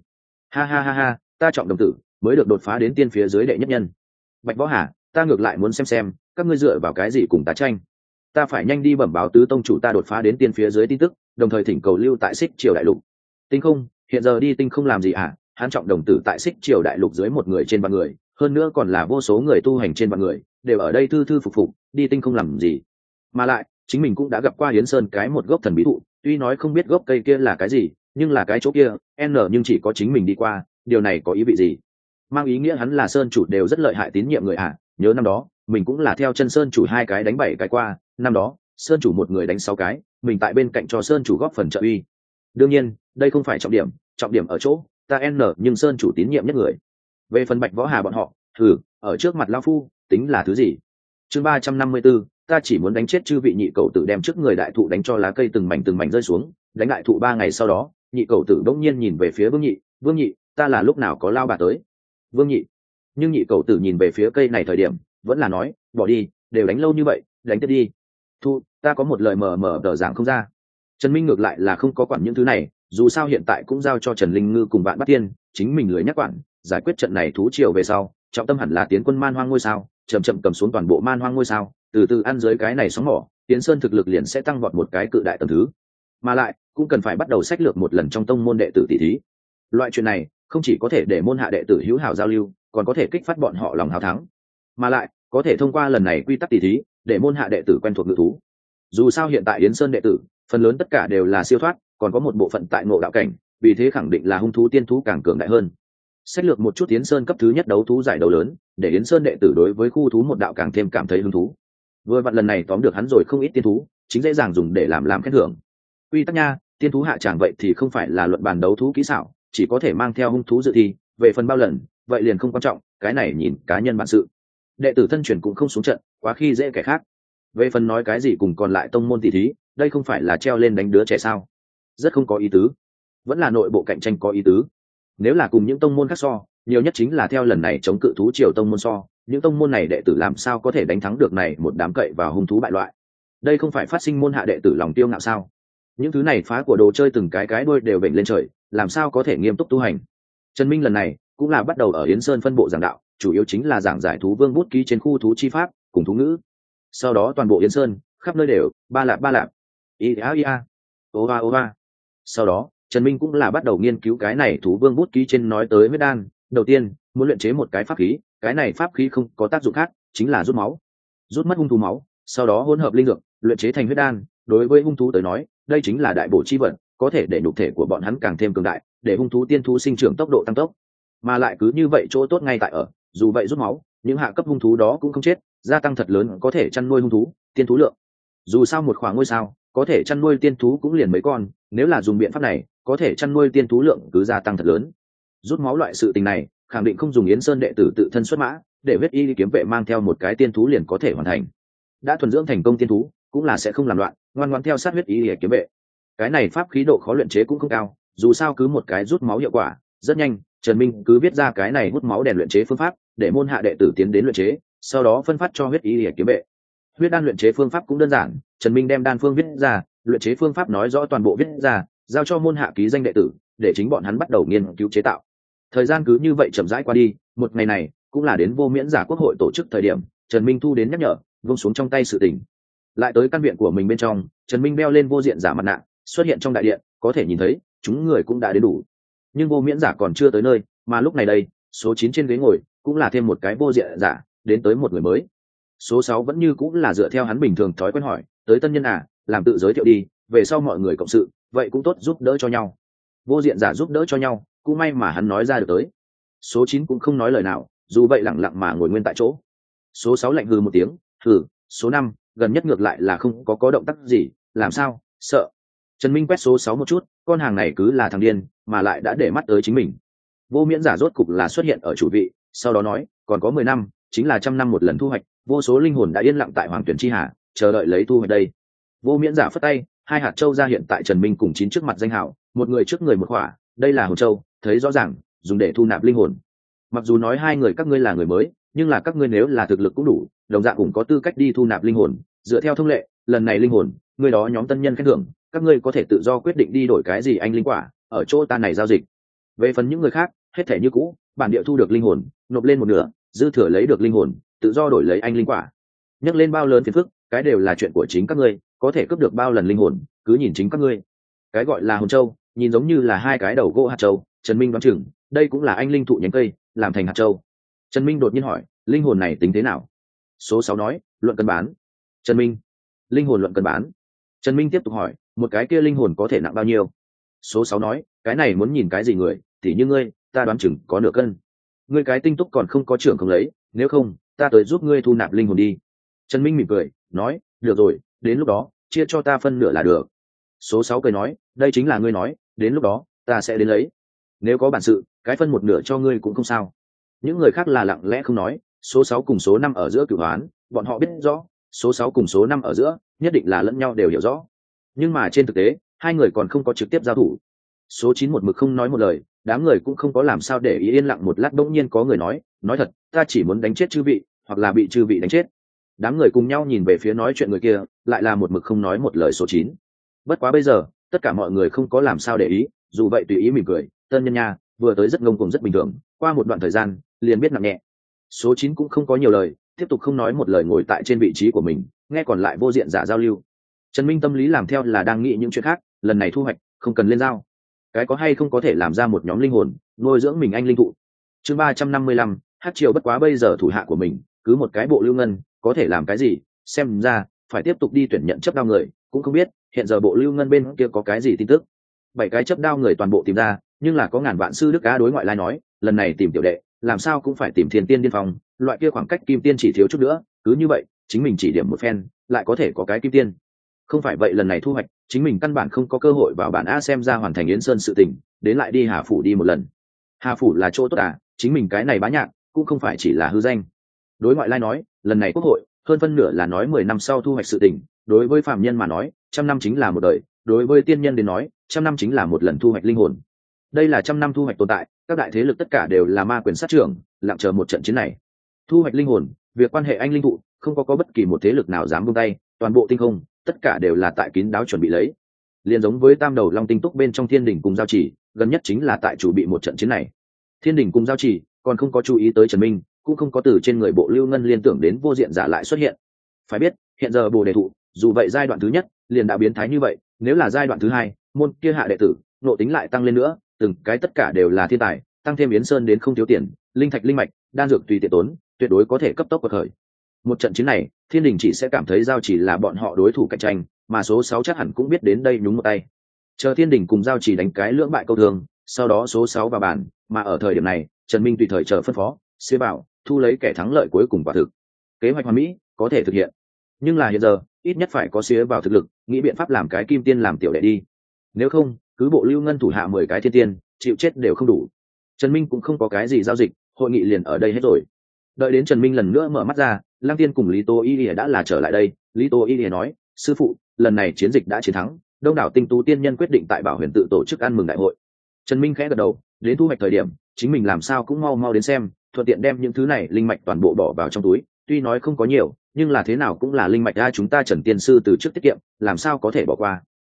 Ha, ta Trọng đồng tử mới được đột phá đến tiên phía dưới đệ nhất nhân. Bạch Võ Hà, ta ngược lại muốn xem các ngươi dựa vào cái gì cùng ta tranh. Ta phải nhanh đi bẩm báo tứ tông chủ ta đột phá đến tiên phía dưới tin tức, đồng thời thỉnh cầu lưu tại Xích Triều đại lục. Tinh không, hiện giờ đi tinh không làm gì à? Hắn Trọng đồng tử tại Xích Triều đại lục dưới 1 người trên 3 người, hơn nữa còn là vô số người tu hành trên 3 người, đều ở đây thư phục, đi tinh không làm gì? Mà lại, chính mình cũng đã gặp qua Yến Sơn cái một gốc thần bí thụ, tuy nói không biết gốc cây kia là cái gì, nhưng là cái chỗ kia, nhưng chỉ có chính mình đi qua, điều này có ý vị gì? Mang ý nghĩa hắn là Sơn chủ đều rất lợi hại tín nhiệm người à? Nhớ năm đó, mình cũng là theo chân Sơn chủ 2 cái đánh 7 cái qua, năm đó, Sơn chủ 1 người đánh 6 cái, mình tại bên cạnh cho Sơn chủ góp phần trợ uy. Đương nhiên, đây không phải trọng điểm ở chỗ, ta nhưng Sơn chủ tín nhiệm nhất người. Về phần Bạch Võ Hà bọn họ, ở trước mặt lão phu, tính là thứ gì? Chương 354, ta chỉ muốn đánh chết chư vị nhị cậu tử, đem trước người đại thụ đánh cho lá cây từng mảnh rơi xuống, đánh đại thụ 3 ngày sau đó, nhị cậu tử đột nhiên nhìn về phía Vương Nhị, ta là lúc nào có lao bà tới. Vương Nhị. Nhưng nhị cầu tử nhìn về phía cây này thời điểm vẫn là nói, bỏ đi, đều đánh lâu như vậy, đánh tiếp đi. Thu, ta có một lời mờ mờ tờ giảng không ra. Trần Minh ngược lại là không có quản những thứ này, dù sao hiện tại cũng giao cho Trần Linh Ngư cùng Vạn Bát Tiên, chính mình lười nhắc quản, giải quyết trận này thú triều về sau, trọng tâm hẳn là tiến quân man hoang ngôi sao, chậm chậm cầm xuống toàn bộ man hoang ngôi sao, từ từ ăn dưới cái này sóng mỏ, Tiến Sơn thực lực liền sẽ tăng vọt một cái cự đại tầng thứ. Mà lại, cũng cần phải bắt đầu sách lược một lần trong tông môn đệ tử tỷ thí. Loại chuyện này, không chỉ có thể để môn hạ đệ tử hữu hảo giao lưu, còn có thể kích phát bọn họ lòng hào thắng. Mà lại, có thể thông qua lần này quy tắc tỷ thí, để môn hạ đệ tử quen thuộc ngự thú. Dù sao hiện tại Yến Sơn đệ tử, phần lớn tất cả đều là siêu thoát, còn có một bộ phận tại ngộ đạo cảnh, vì thế khẳng định là hung thú tiên thú càng cường đại hơn. Sách lược một chút Yến Sơn cấp thứ nhất đấu thú giải đấu lớn, để Yến Sơn đệ tử đối với khu thú một đạo càng thêm cảm thấy hứng thú. Vừa vặn lần này tóm được hắn rồi không ít tiên thú, chính dễ dàng dùng để làm khen thưởng. Quy tắc nha, tiên thú hạ tràng vậy thì không phải là luận bàn đấu thú kỹ xảo, chỉ có thể mang theo hung thú dự thi, về phần bao lần, vậy liền không quan trọng, cái này nhìn cá nhân bản sự. Đệ tử thân truyền cũng không xuống trận, quá khi dễ kẻ khác. Về phần nói cái gì cùng còn lại tông môn tỷ thí, đây không phải là treo lên đánh đứa trẻ sao? Rất không có ý tứ. Vẫn là nội bộ cạnh tranh có ý tứ. Nếu là cùng những tông môn khác so, nhiều nhất chính là theo lần này chống cự thú triều tông môn so, những tông môn này đệ tử làm sao có thể đánh thắng được này một đám cậy vào hung thú bại loại. Đây không phải phát sinh môn hạ đệ tử lòng tiêu ngạo sao? Những thứ này phá của đồ chơi từng cái đuôi đều vểnh lên trời, làm sao có thể nghiêm túc tu hành. Trần Minh lần này cũng là bắt đầu ở Yến Sơn phân bộ giảng đạo, chủ yếu chính là giảng giải thú vương bút ký trên khu thú chi pháp cùng thú ngữ. Sau đó toàn bộ Yến Sơn khắp nơi đều ba lạp ia ova. Sau đó Trần Minh cũng là bắt đầu nghiên cứu cái này thú vương bút ký trên nói tới huyết đan. Đầu tiên muốn luyện chế một cái pháp khí, cái này pháp khí không có tác dụng khác, chính là rút máu, rút mất hung thú máu, sau đó hỗn hợp linh dược luyện chế thành huyết đan. Đối với hung thú tới nói, đây chính là đại bổ chi vật, có thể để nhục thể của bọn hắn càng thêm cường đại, để hung thú tiên thú sinh trưởng tốc độ tăng tốc. Mà lại cứ như vậy chỗ tốt ngay tại ở, dù vậy rút máu, những hạ cấp hung thú đó cũng không chết, gia tăng thật lớn có thể chăn nuôi hung thú tiên thú lượng. Dù sao một khoảng ngôi sao có thể chăn nuôi tiên thú cũng liền mấy con, nếu là dùng biện pháp này có thể chăn nuôi tiên thú lượng cứ gia tăng thật lớn. Rút máu loại sự tình này khẳng định không dùng Yến Sơn đệ tử tự thân xuất mã, để huyết y kiếm vệ mang theo một cái tiên thú liền có thể hoàn thành. Đã thuần dưỡng thành công tiên thú cũng là sẽ không làm loạn, ngoan ngoãn theo sát huyết y kiếm vệ. Cái này pháp khí độ khó luyện chế cũng không cao, dù sao cứ một cái rút máu hiệu quả rất nhanh. Trần Minh cứ viết ra cái này hút máu đèn luyện chế phương pháp, để môn hạ đệ tử tiến đến luyện chế, sau đó phân phát cho huyết y kiếm vệ. Huyết đan luyện chế phương pháp cũng đơn giản, Trần Minh đem đan phương viết ra, luyện chế phương pháp nói rõ toàn bộ viết ra, giao cho môn hạ ký danh đệ tử, để chính bọn hắn bắt đầu nghiên cứu chế tạo. Thời gian cứ như vậy chậm rãi qua đi, một ngày này cũng là đến vô miễn giả quốc hội tổ chức thời điểm, Trần Minh thu đến nhắc nhở, vung xuống trong tay sự tình. Lại tới căn viện của mình bên trong, Trần Minh đeo lên vô diện giả mặt nạ, xuất hiện trong đại điện, có thể nhìn thấy, chúng người cũng đã đến đủ. Nhưng vô miễn giả còn chưa tới nơi, mà lúc này đây, số 9 trên ghế ngồi, cũng là thêm một cái vô diện giả, đến tới một người mới. Số 6 vẫn như cũng là dựa theo hắn bình thường thói quen hỏi, tới tân nhân à, làm tự giới thiệu đi, về sau mọi người cộng sự, vậy cũng tốt giúp đỡ cho nhau. Vô diện giả giúp đỡ cho nhau, cũng may mà hắn nói ra được tới. Số 9 cũng không nói lời nào, dù vậy lặng lặng mà ngồi nguyên tại chỗ. Số 6 lạnh hừ một tiếng, hừ, số 5, gần nhất ngược lại là không có động tác gì, làm sao, sợ. Trần Minh quét số 6 một chút, con hàng này cứ là thằng điên, mà lại đã để mắt tới chính mình. Vô miễn giả rốt cục là xuất hiện ở chủ vị, sau đó nói, còn có 10 năm, chính là 100 năm một lần thu hoạch, vô số linh hồn đã yên lặng tại Hoàng Tuyển Chi Hà, chờ đợi lấy thu hoạch đây. Vô miễn giả phất tay, hai hạt châu ra hiện tại Trần Minh cùng 9 trước mặt danh hào, một người trước người một khỏa, đây là hồn châu, thấy rõ ràng, dùng để thu nạp linh hồn. Mặc dù nói hai người các ngươi là người mới, nhưng là các ngươi nếu là thực lực cũng đủ, đồng dạng cũng có tư cách đi thu nạp linh hồn. Dựa theo thông lệ, lần này linh hồn, người đó nhóm tân nhân khen thưởng, các ngươi có thể tự do quyết định đi đổi cái gì anh linh quả, ở chỗ ta này giao dịch. Về phần những người khác, hết thể như cũ, bản địa thu được linh hồn, nộp lên một nửa, dư thừa lấy được linh hồn, tự do đổi lấy anh linh quả. Nhắc lên bao lớn phiền phức, cái đều là chuyện của chính các ngươi, có thể cướp được bao lần linh hồn, cứ nhìn chính các ngươi. Cái gọi là hồn châu, nhìn giống như là hai cái đầu gỗ hạt châu, Trần Minh đoán chừng, đây cũng là anh linh thụ nhánh cây, làm thành hạt châu. Trần Minh đột nhiên hỏi, linh hồn này tính thế nào? Số 6 nói, luận cân bán. Trần Minh, linh hồn luận cân bán. Trần Minh tiếp tục hỏi, một cái kia linh hồn có thể nặng bao nhiêu? Số 6 nói, cái này muốn nhìn cái gì người, tỉ như ngươi, ta đoán chừng có nửa cân. Ngươi cái tinh túc còn không có trưởng không lấy, nếu không, ta tới giúp ngươi thu nạp linh hồn đi. Trần Minh mỉm cười, nói, được rồi, đến lúc đó, chia cho ta phân nửa là được. Số 6 cười nói, đây chính là ngươi nói, đến lúc đó, ta sẽ đến lấy. Nếu có bản sự, cái phân một nửa cho ngươi cũng không sao. Những người khác là lặng lẽ không nói, số 6 cùng số 5 ở giữa cửu hoán, bọn họ biết rõ, số 6 cùng số 5 ở giữa, nhất định là lẫn nhau đều hiểu rõ. Nhưng mà trên thực tế, hai người còn không có trực tiếp giao thủ. Số 9 một mực không nói một lời, Đám người cũng không có làm sao để ý, yên lặng một lát bỗng nhiên có người nói thật, ta chỉ muốn đánh chết chư vị, hoặc là bị chư vị đánh chết. Đám người cùng nhau nhìn về phía nói chuyện người kia, lại là một mực không nói một lời số 9. Bất quá bây giờ tất cả mọi người không có làm sao để ý, dù vậy tùy ý mỉm cười, tân nhân nha, vừa tới rất ngông cuồng rất bình thường, qua một đoạn thời gian liền biết nặng nhẹ. Số 9 cũng không có nhiều lời, tiếp tục không nói một lời ngồi tại trên vị trí của mình, nghe còn lại vô diện giả giao lưu. Trần Minh tâm lý làm theo là đang nghĩ những chuyện khác, lần này thu hoạch không cần lên giao, cái có hay không có thể làm ra một nhóm linh hồn nuôi dưỡng mình anh linh thụ. Chương 355, hát triều bất quá bây giờ thủ hạ của mình cứ một cái bộ lưu ngân có thể làm cái gì, xem ra phải tiếp tục đi tuyển nhận chấp đao người, cũng không biết hiện giờ bộ lưu ngân bên kia có cái gì tin tức. 7 cái chấp đao người toàn bộ tìm ra, nhưng là có ngàn vạn sư đức cá đối ngoại lai nói, lần này tìm tiểu đệ làm sao cũng phải tìm thiên tiên điên phong, loại kia khoảng cách kim tiên chỉ thiếu chút nữa, cứ như vậy chính mình chỉ điểm một phen lại có thể có cái kim tiên. Không phải vậy lần này thu hoạch chính mình căn bản không có cơ hội vào bản A, xem ra hoàn thành Yến Sơn sự tình, đến lại đi Hà Phủ đi một lần. Hà Phủ là chỗ tốt à, chính mình cái này bá nhạc cũng không phải chỉ là hư danh. Đối ngoại lai nói, lần này quốc hội hơn phân nửa là nói 10 năm sau thu hoạch sự tình, đối với phàm nhân mà nói, 100 năm chính là một đời, đối với tiên nhân đến nói, 100 năm chính là một lần thu hoạch linh hồn. Đây là 100 năm thu hoạch tồn tại, các đại thế lực tất cả đều là ma quyền sát trưởng, lặng chờ một trận chiến này. Thu hoạch linh hồn, việc quan hệ anh linh thụ, không có bất kỳ một thế lực nào dám buông tay, toàn bộ tinh không tất cả đều là tại kín đáo chuẩn bị lấy. Liên giống với Tam Đầu Long Tinh Túc bên trong Thiên Đình cùng Giao Chỉ, gần nhất chính là tại chủ bị một trận chiến này. Thiên Đình cùng Giao Chỉ còn không có chú ý tới Trần Minh, cũng không có từ trên người bộ lưu ngân liên tưởng đến vô diện giả lại xuất hiện. Phải biết, hiện giờ Bồ Đề thụ, dù vậy giai đoạn thứ nhất liền đã biến thái như vậy, nếu là giai đoạn thứ hai, môn kia hạ đệ tử, nộ tính lại tăng lên nữa, từng cái tất cả đều là thiên tài, tăng thêm Yến Sơn đến không thiếu tiền, linh thạch linh mạch, đan dược tùy tiện tốn, tuyệt đối có thể cấp tốc quật khởi. Một trận chiến này, Thiên Đình chỉ sẽ cảm thấy Giao Chỉ là bọn họ đối thủ cạnh tranh, mà số 6 chắc hẳn cũng biết đến đây nhúng một tay. Chờ Thiên Đình cùng Giao Chỉ đánh cái lưỡng bại câu thương, sau đó số 6 vào bàn, mà ở thời điểm này, Trần Minh tùy thời chờ phân phó, xế bảo, thu lấy kẻ thắng lợi cuối cùng quả thực. Kế hoạch hoàn mỹ, có thể thực hiện. Nhưng là hiện giờ, ít nhất phải có xế vào thực lực, nghĩ biện pháp làm cái kim tiên làm tiểu đệ đi. Nếu không, cứ bộ lưu ngân thủ hạ 10 cái thiên tiên, chịu chết đều không đủ. Trần Minh cũng không có cái gì giao dịch, hội nghị liền ở đây hết rồi. Đợi đến Trần Minh lần nữa mở mắt ra, Lăng Tiên cùng Lý Tô Y Lìa đã là trở lại đây. Lý Tô Y Lìa nói, sư phụ, lần này chiến dịch đã chiến thắng, đông đảo tinh tú tiên nhân quyết định tại Bảo Huyền tự tổ chức ăn mừng đại hội. Trần Minh khẽ gật đầu, đến thu hoạch thời điểm, chính mình làm sao cũng mau đến xem, thuận tiện đem những thứ này linh mạch toàn bộ bỏ vào trong túi, tuy nói không có nhiều, nhưng là thế nào cũng là linh mạch a, chúng ta Trần tiên sư từ trước tiết kiệm, làm sao có thể bỏ qua.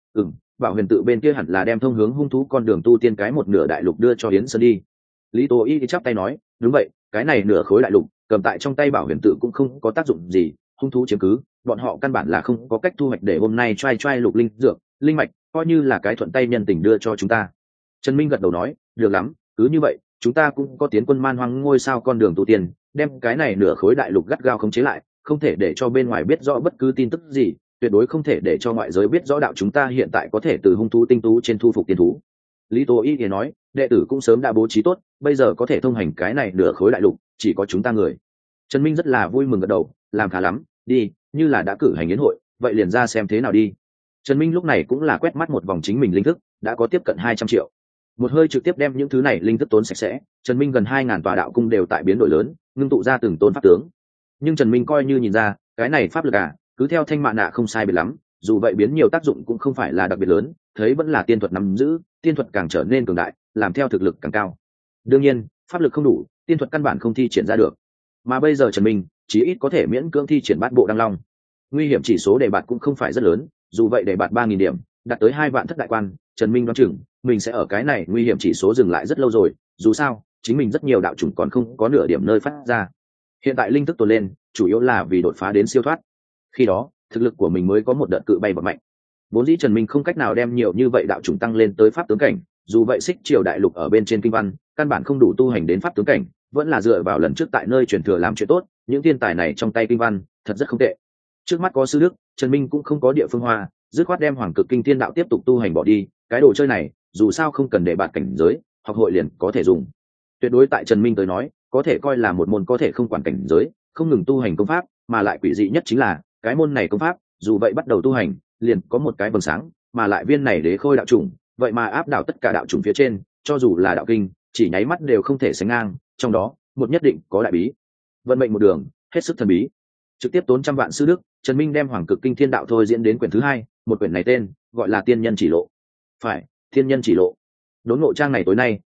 Bảo Huyền tự bên kia hẳn là đem thông hướng hung thú con đường tu tiên cái một nửa đại lục đưa cho Yến Sơn đi. Lý Tô Y chắp tay nói, đúng vậy, cái này nửa khối đại lục cầm tại trong tay Bảo Huyền tự cũng không có tác dụng gì, hung thú chiếm cứ, bọn họ căn bản là không có cách thu hoạch, để hôm nay trai lục linh dược, linh mạch, coi như là cái thuận tay nhân tình đưa cho chúng ta. Trần Minh gật đầu nói, được lắm, cứ như vậy, chúng ta cũng có tiến quân man hoang ngôi sao con đường tu tiên, đem cái này nửa khối đại lục gắt gao khống chế lại, không thể để cho bên ngoài biết rõ bất cứ tin tức gì, tuyệt đối không thể để cho ngoại giới biết rõ đạo chúng ta hiện tại có thể từ hung thú tinh tú trên thu phục tiên thú. Lý Tô Y thì nói, đệ tử cũng sớm đã bố trí tốt, bây giờ có thể thông hành cái này nửa khối đại lục, chỉ có chúng ta người. Trần Minh rất là vui mừng gật đầu, làm khá lắm, đi, như là đã cử hành yến hội, vậy liền ra xem thế nào đi. Trần Minh lúc này cũng là quét mắt một vòng chính mình linh thức, đã có tiếp cận 200 triệu. Một hơi trực tiếp đem những thứ này linh thức tốn sạch sẽ, Trần Minh gần 2000 tòa đạo cung đều tại biến đổi lớn, ngưng tụ ra từng tôn pháp tướng. Nhưng Trần Minh coi như nhìn ra, cái này pháp lực cứ theo thanh mạ nạ không sai biệt lắm, dù vậy biến nhiều tác dụng cũng không phải là đặc biệt lớn, thấy vẫn là tiên thuật nắm giữ, tiên thuật càng trở nên cường đại, làm theo thực lực càng cao. Đương nhiên, pháp lực không đủ, tiên thuật căn bản không thi triển ra được. Mà bây giờ Trần Minh chí ít có thể miễn cưỡng thi triển bát bộ đăng long. Nguy hiểm chỉ số đề bạt cũng không phải rất lớn, dù vậy đề bạt 3000 điểm, đạt tới 2 vạn thất đại quan, Trần Minh đoán chừng mình sẽ ở cái này nguy hiểm chỉ số dừng lại rất lâu rồi, dù sao, chính mình rất nhiều đạo chủng còn không có nửa điểm nơi phát ra. Hiện tại linh thức tồn lên, chủ yếu là vì đột phá đến siêu thoát. Khi đó, thực lực của mình mới có một đợt cự bay bật mạnh. Vốn dĩ Trần Minh không cách nào đem nhiều như vậy đạo chủng tăng lên tới pháp tướng cảnh, dù vậy Xích Triều đại lục ở bên trên kinh văn, căn bản không đủ tu hành đến pháp tướng cảnh, vẫn là dựa vào lần trước tại nơi truyền thừa làm chuyện tốt, những thiên tài này trong tay kinh văn, thật rất không tệ. Trước mắt có sư đức, Trần Minh cũng không có địa phương hoa, dứt khoát đem Hoàng Cực Kinh Thiên đạo tiếp tục tu hành bỏ đi, cái đồ chơi này, dù sao không cần để bạt cảnh giới, học hội liền có thể dùng. Tuyệt đối tại Trần Minh tới nói, có thể coi là một môn có thể không quản cảnh giới, không ngừng tu hành công pháp, mà lại quỷ dị nhất chính là, cái môn này công pháp, dù vậy bắt đầu tu hành, liền có một cái vầng sáng, mà lại viên này đế khôi đạo chủng, vậy mà áp đảo tất cả đạo chủng phía trên, cho dù là đạo kinh, chỉ nháy mắt đều không thể sánh ngang, trong đó, một nhất định có đại bí. Vận mệnh một đường, hết sức thần bí. Trực tiếp tốn trăm vạn sư đức, Trần Minh đem Hoàng Cực Kinh Thiên đạo thôi diễn đến quyển thứ 2, một quyển này tên gọi là Tiên Nhân Chỉ Lộ. Phải, Tiên Nhân Chỉ Lộ. Đốn ngộ trang này tối nay,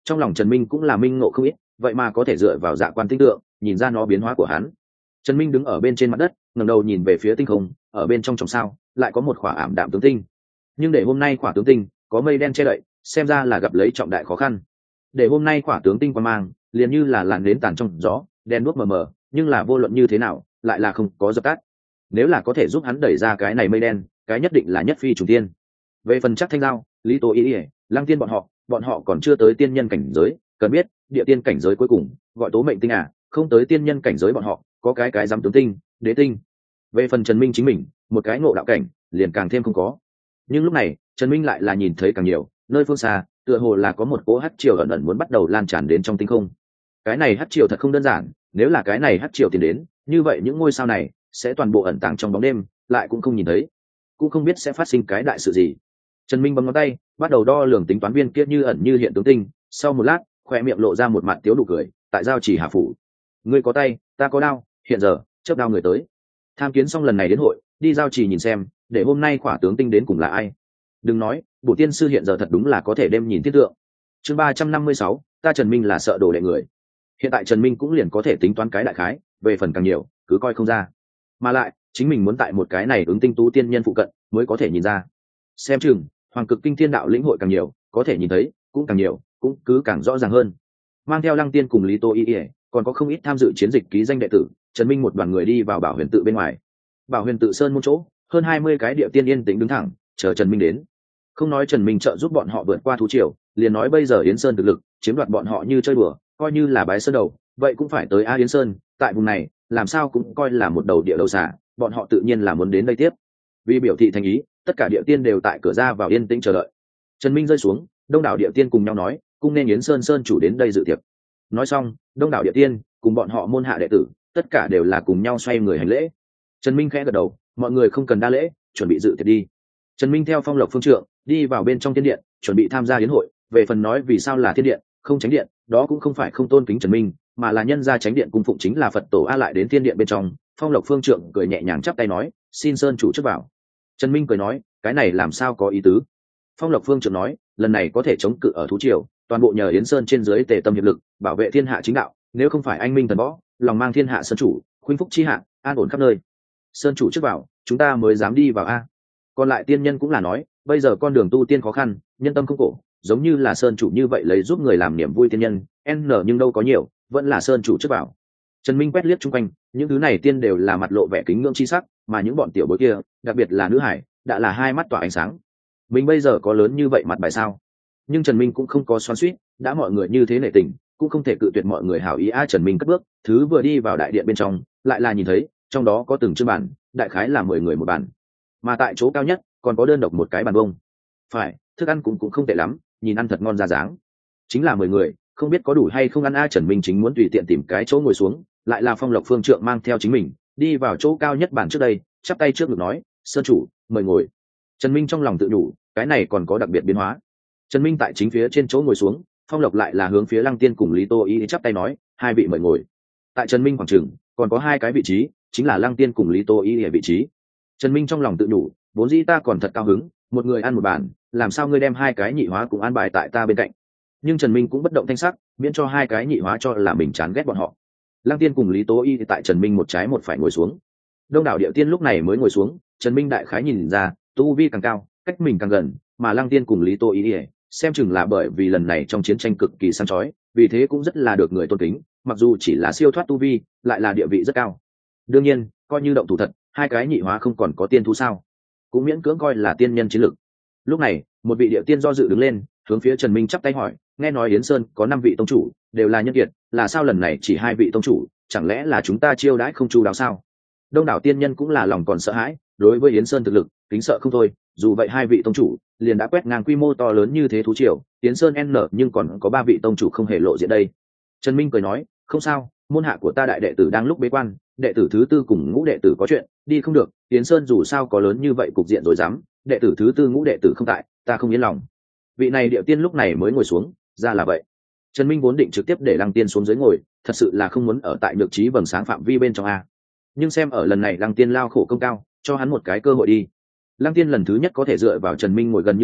Trong lòng Trần Minh cũng là minh ngộ không ít, vậy mà có thể dựa vào dạ quan tinh tượng nhìn ra nó biến hóa của hắn. Trần Minh đứng ở bên trên mặt đất, ngẩng đầu nhìn về phía tinh không, ở bên trong chòm sao lại có một khỏa ảm đạm tướng tinh. Nhưng để hôm nay khỏa tướng tinh có mây đen che đậy, xem ra là gặp lấy trọng đại khó khăn. Để hôm nay khỏa tướng tinh quang mang liền như là làn nến tàn trong gió, đen đuốc mờ mờ, nhưng là vô luận như thế nào lại là không có dập tắt. Nếu là có thể giúp hắn đẩy ra cái này mây đen, cái nhất định là nhất phi trùng tiên. Về phần chắc thanh giao, lý tố ý ỉa, lăng tiên bọn họ còn chưa tới tiên nhân cảnh giới, cần biết địa tiên cảnh giới cuối cùng gọi tố mệnh tinh à, không tới tiên nhân cảnh giới bọn họ có cái dám tướng tinh, đế tinh. Về phần Trần Minh chính mình, một cái ngộ đạo cảnh liền càng thêm không có. Nhưng lúc này Trần Minh lại là nhìn thấy càng nhiều, nơi phương xa tựa hồ là có một cỗ hắc triều ẩn ẩn muốn bắt đầu lan tràn đến trong tinh không. Cái này hắc triều thật không đơn giản, nếu là cái này hắc triều tiến đến, như vậy những ngôi sao này sẽ toàn bộ ẩn tàng trong bóng đêm, lại cũng không nhìn thấy, cũng không biết sẽ phát sinh cái đại sự gì. Trần Minh bấm ngón tay, bắt đầu đo lường tính toán viên kia như ẩn như hiện tướng tinh, sau một lát, khoe miệng lộ ra một mặt tiếu nụ cười, tại giao chỉ Hà phủ. Ngươi có tay, ta có đao, hiện giờ, chớp đao người tới. Tham kiến xong lần này đến hội, đi giao chỉ nhìn xem, để hôm nay khỏa tướng tinh đến cùng là ai. Đừng nói, bổ tiên sư hiện giờ thật đúng là có thể đêm nhìn thiên tượng. Chương 356, ta Trần Minh là sợ đồ đệ người. Hiện tại Trần Minh cũng liền có thể tính toán cái đại khái, về phần càng nhiều, cứ coi không ra. Mà lại, chính mình muốn tại một cái này ứng tinh tú tiên nhân phụ cận, mới có thể nhìn ra. Xem chừng, Hoàng Cực Kinh Thiên Đạo lĩnh hội càng nhiều, có thể nhìn thấy cũng càng nhiều, cũng cứ càng rõ ràng hơn. Mang theo Lăng Tiên cùng Lý Tô Y, còn có không ít tham dự chiến dịch ký danh đệ tử, Trần Minh một đoàn người đi vào Bảo Huyền tự bên ngoài. Bảo Huyền tự sơn môn chỗ, hơn 20 cái địa tiên yên tĩnh đứng thẳng, chờ Trần Minh đến. Không nói Trần Minh trợ giúp bọn họ vượt qua thú triều, liền nói bây giờ Yến Sơn thực lực chiếm đoạt bọn họ như chơi đùa, coi như là bái sơn đầu, vậy cũng phải tới A Yến Sơn, tại vùng này, làm sao cũng coi là một đầu địa đầu xả, bọn họ tự nhiên là muốn đến đây tiếp. Vì biểu thị thành ý, tất cả địa tiên đều tại cửa ra vào yên tĩnh chờ đợi. Trần Minh rơi xuống, đông đảo địa tiên cùng nhau nói, cung nên Yến Sơn sơn chủ đến đây dự tiệc. Nói xong, đông đảo địa tiên cùng bọn họ môn hạ đệ tử, tất cả đều là cùng nhau xoay người hành lễ. Trần Minh khẽ gật đầu, mọi người không cần đa lễ, chuẩn bị dự tiệc đi. Trần Minh theo Phong Lộc phương trượng đi vào bên trong thiên điện, chuẩn bị tham gia yến hội. Về phần nói vì sao là thiên điện, không chánh điện, đó cũng không phải không tôn kính Trần Minh, mà là nhân gia chánh điện cung phụng chính là Phật tổ A. Lại đến thiên điện bên trong, Phong Lộc phương trượng cười nhẹ nhàng chắp tay nói, xin sơn chủ trước vào. Trần Minh cười nói, cái này làm sao có ý tứ. Phong Lộc phương trượng nói, lần này có thể chống cự ở thú triều, toàn bộ nhờ Yến Sơn trên dưới tề tâm hiệp lực, bảo vệ thiên hạ chính đạo, nếu không phải anh minh thần võ, lòng mang thiên hạ sơn chủ, khuynh phúc chi hạ, an ổn khắp nơi. Sơn chủ trước vào, chúng ta mới dám đi vào a. Còn lại tiên nhân cũng là nói, bây giờ con đường tu tiên khó khăn, nhân tâm không cổ, giống như là sơn chủ như vậy lấy giúp người làm niềm vui tiên nhân, nhưng đâu có nhiều, vẫn là sơn chủ trước vào. Trần Minh quét liếc chung quanh, những thứ này tiên đều là mặt lộ vẻ kính ngưỡng chi sắc, mà những bọn tiểu bối kia, đặc biệt là nữ hải, đã là hai mắt tỏa ánh sáng. Mình bây giờ có lớn như vậy mặt bài sao? Nhưng Trần Minh cũng không có xoắn xuýt, đã mọi người như thế nể tình, cũng không thể cự tuyệt mọi người hảo ý a. Trần Minh cất bước, thứ vừa đi vào đại điện bên trong, lại là nhìn thấy, trong đó có từng chương bàn, đại khái là 10 người một bàn. Mà tại chỗ cao nhất, còn có đơn độc một cái bàn bông. Phải, thức ăn cũng không tệ lắm, nhìn ăn thật ngon ra dáng. Chính là 10 người, không biết có đủ hay không ăn a. Trần Minh chính muốn tùy tiện tìm cái chỗ ngồi xuống, lại là Phong Lộc phương trượng mang theo chính mình, đi vào chỗ cao nhất bàn trước đây, chắp tay trước ngực nói, sơn chủ, mời ngồi. Trần Minh trong lòng tự nhủ, cái này còn có đặc biệt biến hóa. Trần Minh tại chính phía trên chỗ ngồi xuống, Phong Lộc lại là hướng phía Lăng Tiên cùng Lý Tô Y chắp tay nói, hai vị mời ngồi. Tại Trần Minh khoảng trường, còn có hai cái vị trí, chính là Lăng Tiên cùng Lý Tô Y ở vị trí. Trần Minh trong lòng tự nhủ, vốn dĩ ta còn thật cao hứng, một người ăn một bàn, làm sao ngươi đem hai cái nhị hóa cùng an bài tại ta bên cạnh. Nhưng Trần Minh cũng bất động thanh sắc, miễn cho hai cái nhị hóa cho là mình chán ghét bọn họ. Lăng Tiên cùng Lý Tô Y tại Trần Minh một trái một phải ngồi xuống. Đông đảo địa tiên lúc này mới ngồi xuống, Trần Minh đại khái nhìn ra, tu vi càng cao, cách mình càng gần, mà Lăng Tiên cùng Lý Tô Y xem chừng là bởi vì lần này trong chiến tranh cực kỳ săn chói, vì thế cũng rất là được người tôn kính, mặc dù chỉ là siêu thoát tu vi, lại là địa vị rất cao. Đương nhiên, coi như động thủ thật, hai cái nhị hóa không còn có tiên thú sao, cũng miễn cưỡng coi là tiên nhân chiến lực. Lúc này, một vị địa tiên do dự đứng lên, hướng phía Trần Minh chắp tay hỏi, nghe nói Yến Sơn có 5 vị tông chủ, đều là nhân kiệt, là sao lần này chỉ 2 vị tông chủ, chẳng lẽ là chúng ta chiêu đãi không chu đáo sao? Đông đảo tiên nhân cũng là lòng còn sợ hãi, đối với Yến Sơn thực lực, kính sợ không thôi, dù vậy 2 vị tông chủ liền đã quét ngang quy mô to lớn như thế thú triều, Yến Sơn nhưng còn có 3 vị tông chủ không hề lộ diện đây. Trần Minh cười nói, không sao, môn hạ của ta đại đệ tử đang lúc bế quan, đệ tử thứ 4 cùng ngũ đệ tử có chuyện, đi không được, Yến Sơn dù sao có lớn như vậy cục diện rồi dám, đệ tử thứ 4 ngũ đệ tử không tại, ta không yên lòng. Vị này địa tiên lúc này mới ngồi xuống, ra là vậy. Trần Minh vốn định trực tiếp để Lăng Tiên xuống dưới ngồi, thật sự là không muốn ở tại nhược trí vầng sáng phạm vi bên trong a. Nhưng xem ở lần này Lăng Tiên lao khổ công cao, cho hắn một cái cơ hội đi. Lăng Tiên lần thứ nhất có thể dựa vào Trần Minh ngồi gần như vậy,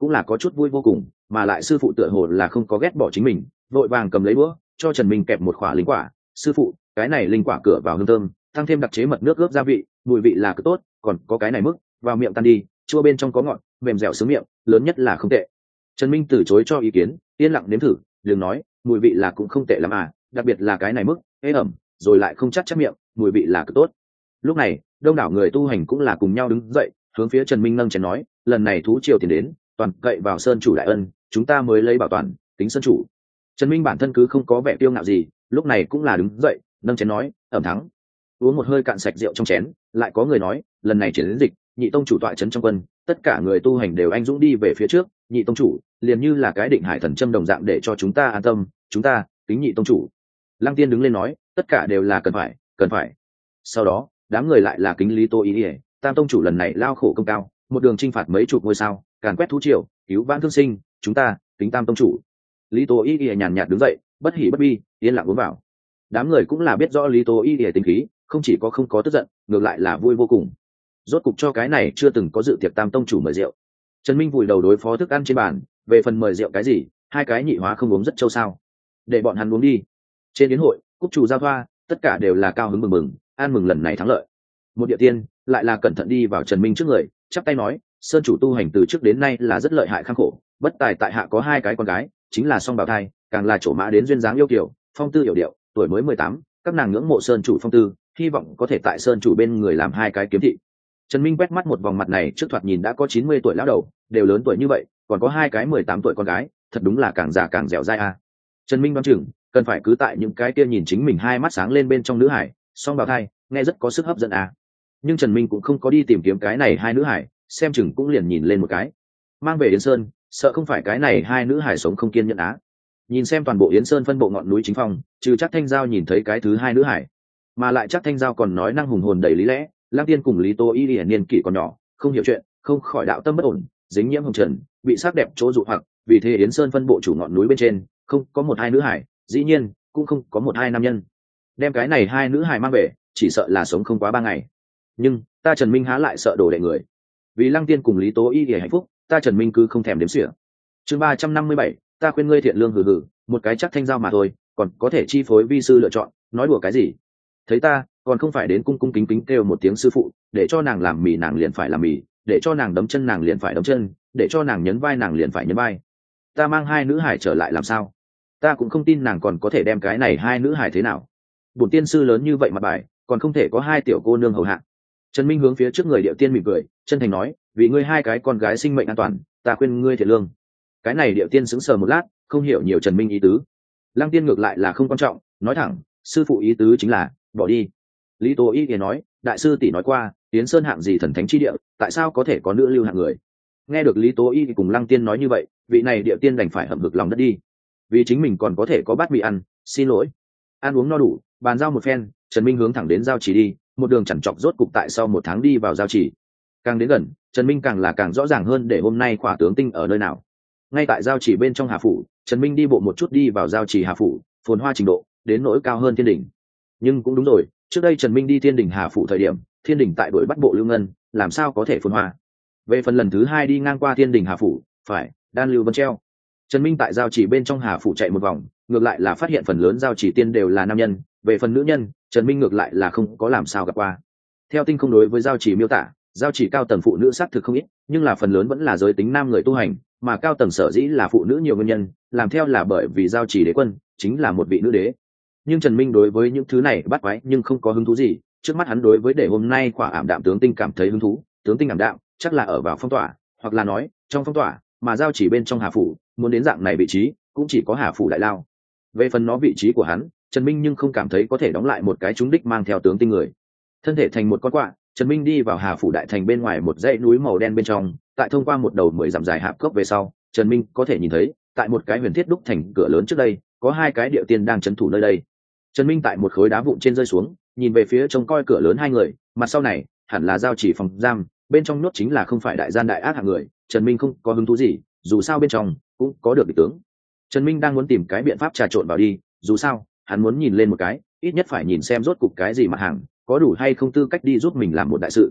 cũng là có chút vui vô cùng, mà lại sư phụ tựa hồ là không có ghét bỏ chính mình, vội vàng cầm lấy đũa cho Trần Minh kẹp một quả linh quả. Sư phụ, cái này linh quả cửa vào hương thơm, tăng thêm đặc chế mật nước ướp gia vị, mùi vị là cực tốt, còn có cái này mức vào miệng tan đi, chua bên trong có ngọt, mềm dẻo sướng miệng, lớn nhất là không tệ. Trần Minh từ chối cho ý kiến, yên lặng nếm thử, đừng nói, mùi vị là cũng không tệ lắm à, đặc biệt là cái này mức ế ẩm, rồi lại không chắc miệng, mùi vị là cực tốt. Lúc này, đông đảo người tu hành cũng là cùng nhau đứng dậy, hướng phía Trần Minh nâng chén nói, lần này thú triều tiền đến, toàn cậy vào sơn chủ đại ân, chúng ta mới lấy bảo toàn tính sơn chủ. Trần Minh bản thân cứ không có vẻ tiêu ngạo gì, lúc này cũng là đứng dậy, nâng chén nói, ẩm thắng. Uống một hơi cạn sạch rượu trong chén, lại có người nói, lần này triển đến dịch, nhị tông chủ tọa trấn trong quân, tất cả người tu hành đều anh dũng đi về phía trước, nhị tông chủ liền như là cái định hải thần châm đồng dạng để cho chúng ta an tâm, chúng ta kính nhị tông chủ. Lăng Tiên đứng lên nói, tất cả đều là cần phải. Sau đó, đám người lại là kính Lý Tô Ý ỉa, tam tông chủ lần này lao khổ công cao, một đường chinh phạt mấy chục ngôi sao, càn quét thú triều, cứu vãn thương sinh, chúng ta kính tam tông chủ. Lý Tô Ý ỉa nhàn nhạt đứng dậy, bất hỉ bất bi, yên lặng uống vào. Đám người cũng là biết rõ Lý Tô Ý ỉa tính khí, không chỉ có không có tức giận, ngược lại là vui vô cùng. Rốt cục cho cái này chưa từng có dự tiệc tam tông chủ mời rượu. Trần Minh vùi đầu đối phó thức ăn trên bàn, về phần mời rượu cái gì, hai cái nhị hóa không uống rất châu sao, để bọn hắn uống đi. Trên yến hội, cúc chủ giao thoa, tất cả đều là cao hứng mừng mừng, an mừng lần này thắng lợi. Một địa tiên lại là cẩn thận đi vào Trần Minh trước người, chắp tay nói, sơn chủ tu hành từ trước đến nay là rất lợi hại kham khổ, bất tài tại hạ có hai cái con gái, chính là song bào thai, càng là chỗ mã đến duyên dáng yêu kiều, phong tư hiểu điệu, tuổi mới 18, các nàng ngưỡng mộ sơn chủ phong tư, hy vọng có thể tại sơn chủ bên người làm hai cái kiếm thị. Trần Minh quét mắt một vòng mặt này trước thoạt nhìn đã có 90 tuổi lão đầu, đều lớn tuổi như vậy, còn có hai cái 18 tuổi con gái, thật đúng là càng già càng dẻo dai à. Trần Minh đoán chừng, cần phải cứ tại những cái kia nhìn chính mình hai mắt sáng lên bên trong nữ hải, song bào thai, nghe rất có sức hấp dẫn à. Nhưng Trần Minh cũng không có đi tìm kiếm cái này hai nữ hải, xem chừng cũng liền nhìn lên một cái. Mang về Yến Sơn, sợ không phải cái này hai nữ hải sống không kiên nhẫn á. Nhìn xem toàn bộ Yến Sơn phân bộ ngọn núi chính phong, trừ chắc Thanh Giao nhìn thấy cái thứ hai nữ hải, mà lại chắc Thanh Giao còn nói năng hùng hồn đầy lý lẽ. Lăng Tiên cùng Lý Tô Y hiển niên kỷ còn nhỏ, không hiểu chuyện, không khỏi đạo tâm bất ổn, dính nhiễm hồng trần, bị sắc đẹp chỗ dụ hoặc, vì thế Yến Sơn phân bộ chủ ngọn núi bên trên, không có một hai nữ hải, dĩ nhiên cũng không có một hai nam nhân. Đem cái này hai nữ hải mang về, chỉ sợ là sống không quá 3 ngày. Nhưng ta Trần Minh há lại sợ đồ đệ người. Vì Lăng Tiên cùng Lý Tố Y thì hạnh phúc, ta Trần Minh cứ không thèm đếm xỉa. Chương 357, ta khuyên ngươi thiện lương hừ hừ, một cái chắc Thanh Giao mà thôi, còn có thể chi phối vi sư lựa chọn, nói đùa cái gì? Thấy ta, còn không phải đến cung cung kính kính kêu một tiếng sư phụ, để cho nàng làm mì nàng liền phải làm mì, để cho nàng đấm chân nàng liền phải đấm chân, để cho nàng nhấn vai nàng liền phải nhấn vai. Ta mang hai nữ hải trở lại làm sao? Ta cũng không tin nàng còn có thể đem cái này hai nữ hải thế nào. Bổn tiên sư lớn như vậy mà bài, còn không thể có hai tiểu cô nương hầu hạ. Trần Minh hướng phía trước người Điệu Tiên mỉm cười, chân thành nói, vì ngươi hai cái con gái sinh mệnh an toàn, ta khuyên ngươi thiện lương. Cái này Điệu Tiên sững sờ một lát, không hiểu nhiều Trần Minh ý tứ. Lăng Tiên ngược lại là không quan trọng, nói thẳng, sư phụ ý tứ chính là bỏ đi. Lý Tô Y thì nói, đại sư tỷ nói qua, Yến Sơn hạng gì thần thánh chi địa, tại sao có thể có nữ lưu hạng người? Nghe được Lý Tố Y cùng Lăng Tiên nói như vậy, vị này Điệu Tiên đành phải hậm hực lòng đất đi, vì chính mình còn có thể có bát mì ăn, xin lỗi. Ăn uống no đủ, bàn giao một phen, Trần Minh hướng thẳng đến giao chỉ đi, một đường chằn chọc rốt cục tại sau 1 tháng đi vào giao chỉ. Càng đến gần, Trần Minh càng rõ ràng hơn để hôm nay khỏa tướng tinh ở nơi nào. Ngay tại giao chỉ bên trong Hà phủ, Trần Minh đi bộ một chút đi vào giao chỉ Hà phủ, phồn hoa trình độ đến nỗi cao hơn Thiên Đình. Nhưng cũng đúng rồi, trước đây Trần Minh đi Thiên Đình Hà phủ thời điểm, Thiên Đình tại đuổi bắt bộ Lưu Ngân, làm sao có thể phồn hoa. Về phần lần thứ 2 đi ngang qua Thiên Đình Hà phủ, phải đan lưu vân treo. Trần Minh tại giao chỉ bên trong Hà phủ chạy một vòng, ngược lại là phát hiện phần lớn giao chỉ tiên đều là nam nhân, về phần nữ nhân, Trần Minh ngược lại là không có làm sao gặp qua. Theo tinh không đối với giao chỉ miêu tả, giao chỉ cao tầng phụ nữ xác thực không ít, nhưng là phần lớn vẫn là giới tính nam người tu hành, mà cao tầng sở dĩ là phụ nữ nhiều nguyên nhân, làm theo là bởi vì giao chỉ đế quân chính là một vị nữ đế. Nhưng Trần Minh đối với những thứ này bắt quái nhưng không có hứng thú gì, trước mắt hắn đối với để hôm nay quả ảm đạm tướng tinh cảm thấy hứng thú, tướng tinh ảm đạm, chắc là ở vào phong tỏa, hoặc là nói, trong phong tỏa, mà giao chỉ bên trong Hà phủ, muốn đến dạng này vị trí, cũng chỉ có Hà phủ đại lao. Về phần nó vị trí của hắn, Trần Minh nhưng không cảm thấy có thể đóng lại một cái trúng đích mang theo tướng tinh người. Thân thể thành một con quạ, Trần Minh đi vào Hà phủ đại thành bên ngoài một dãy núi màu đen bên trong, tại thông qua một đầu 10 dặm dài hạp cốc về sau, Trần Minh có thể nhìn thấy, tại một cái huyền thiết đúc thành cửa lớn trước đây, có hai cái điệu tiên đang trấn thủ nơi đây. Trần Minh tại một khối đá vụn trên rơi xuống, nhìn về phía trông coi cửa lớn hai người, mặt sau này hẳn là giao chỉ phòng giam, bên trong nhốt chính là không phải đại gian đại ác hạng người. Trần Minh không có hứng thú gì, dù sao bên trong cũng có được địch tướng. Trần Minh đang muốn tìm cái biện pháp trà trộn vào đi, dù sao hắn muốn nhìn lên một cái, ít nhất phải nhìn xem rốt cục cái gì mặt hàng, có đủ hay không tư cách đi giúp mình làm một đại sự.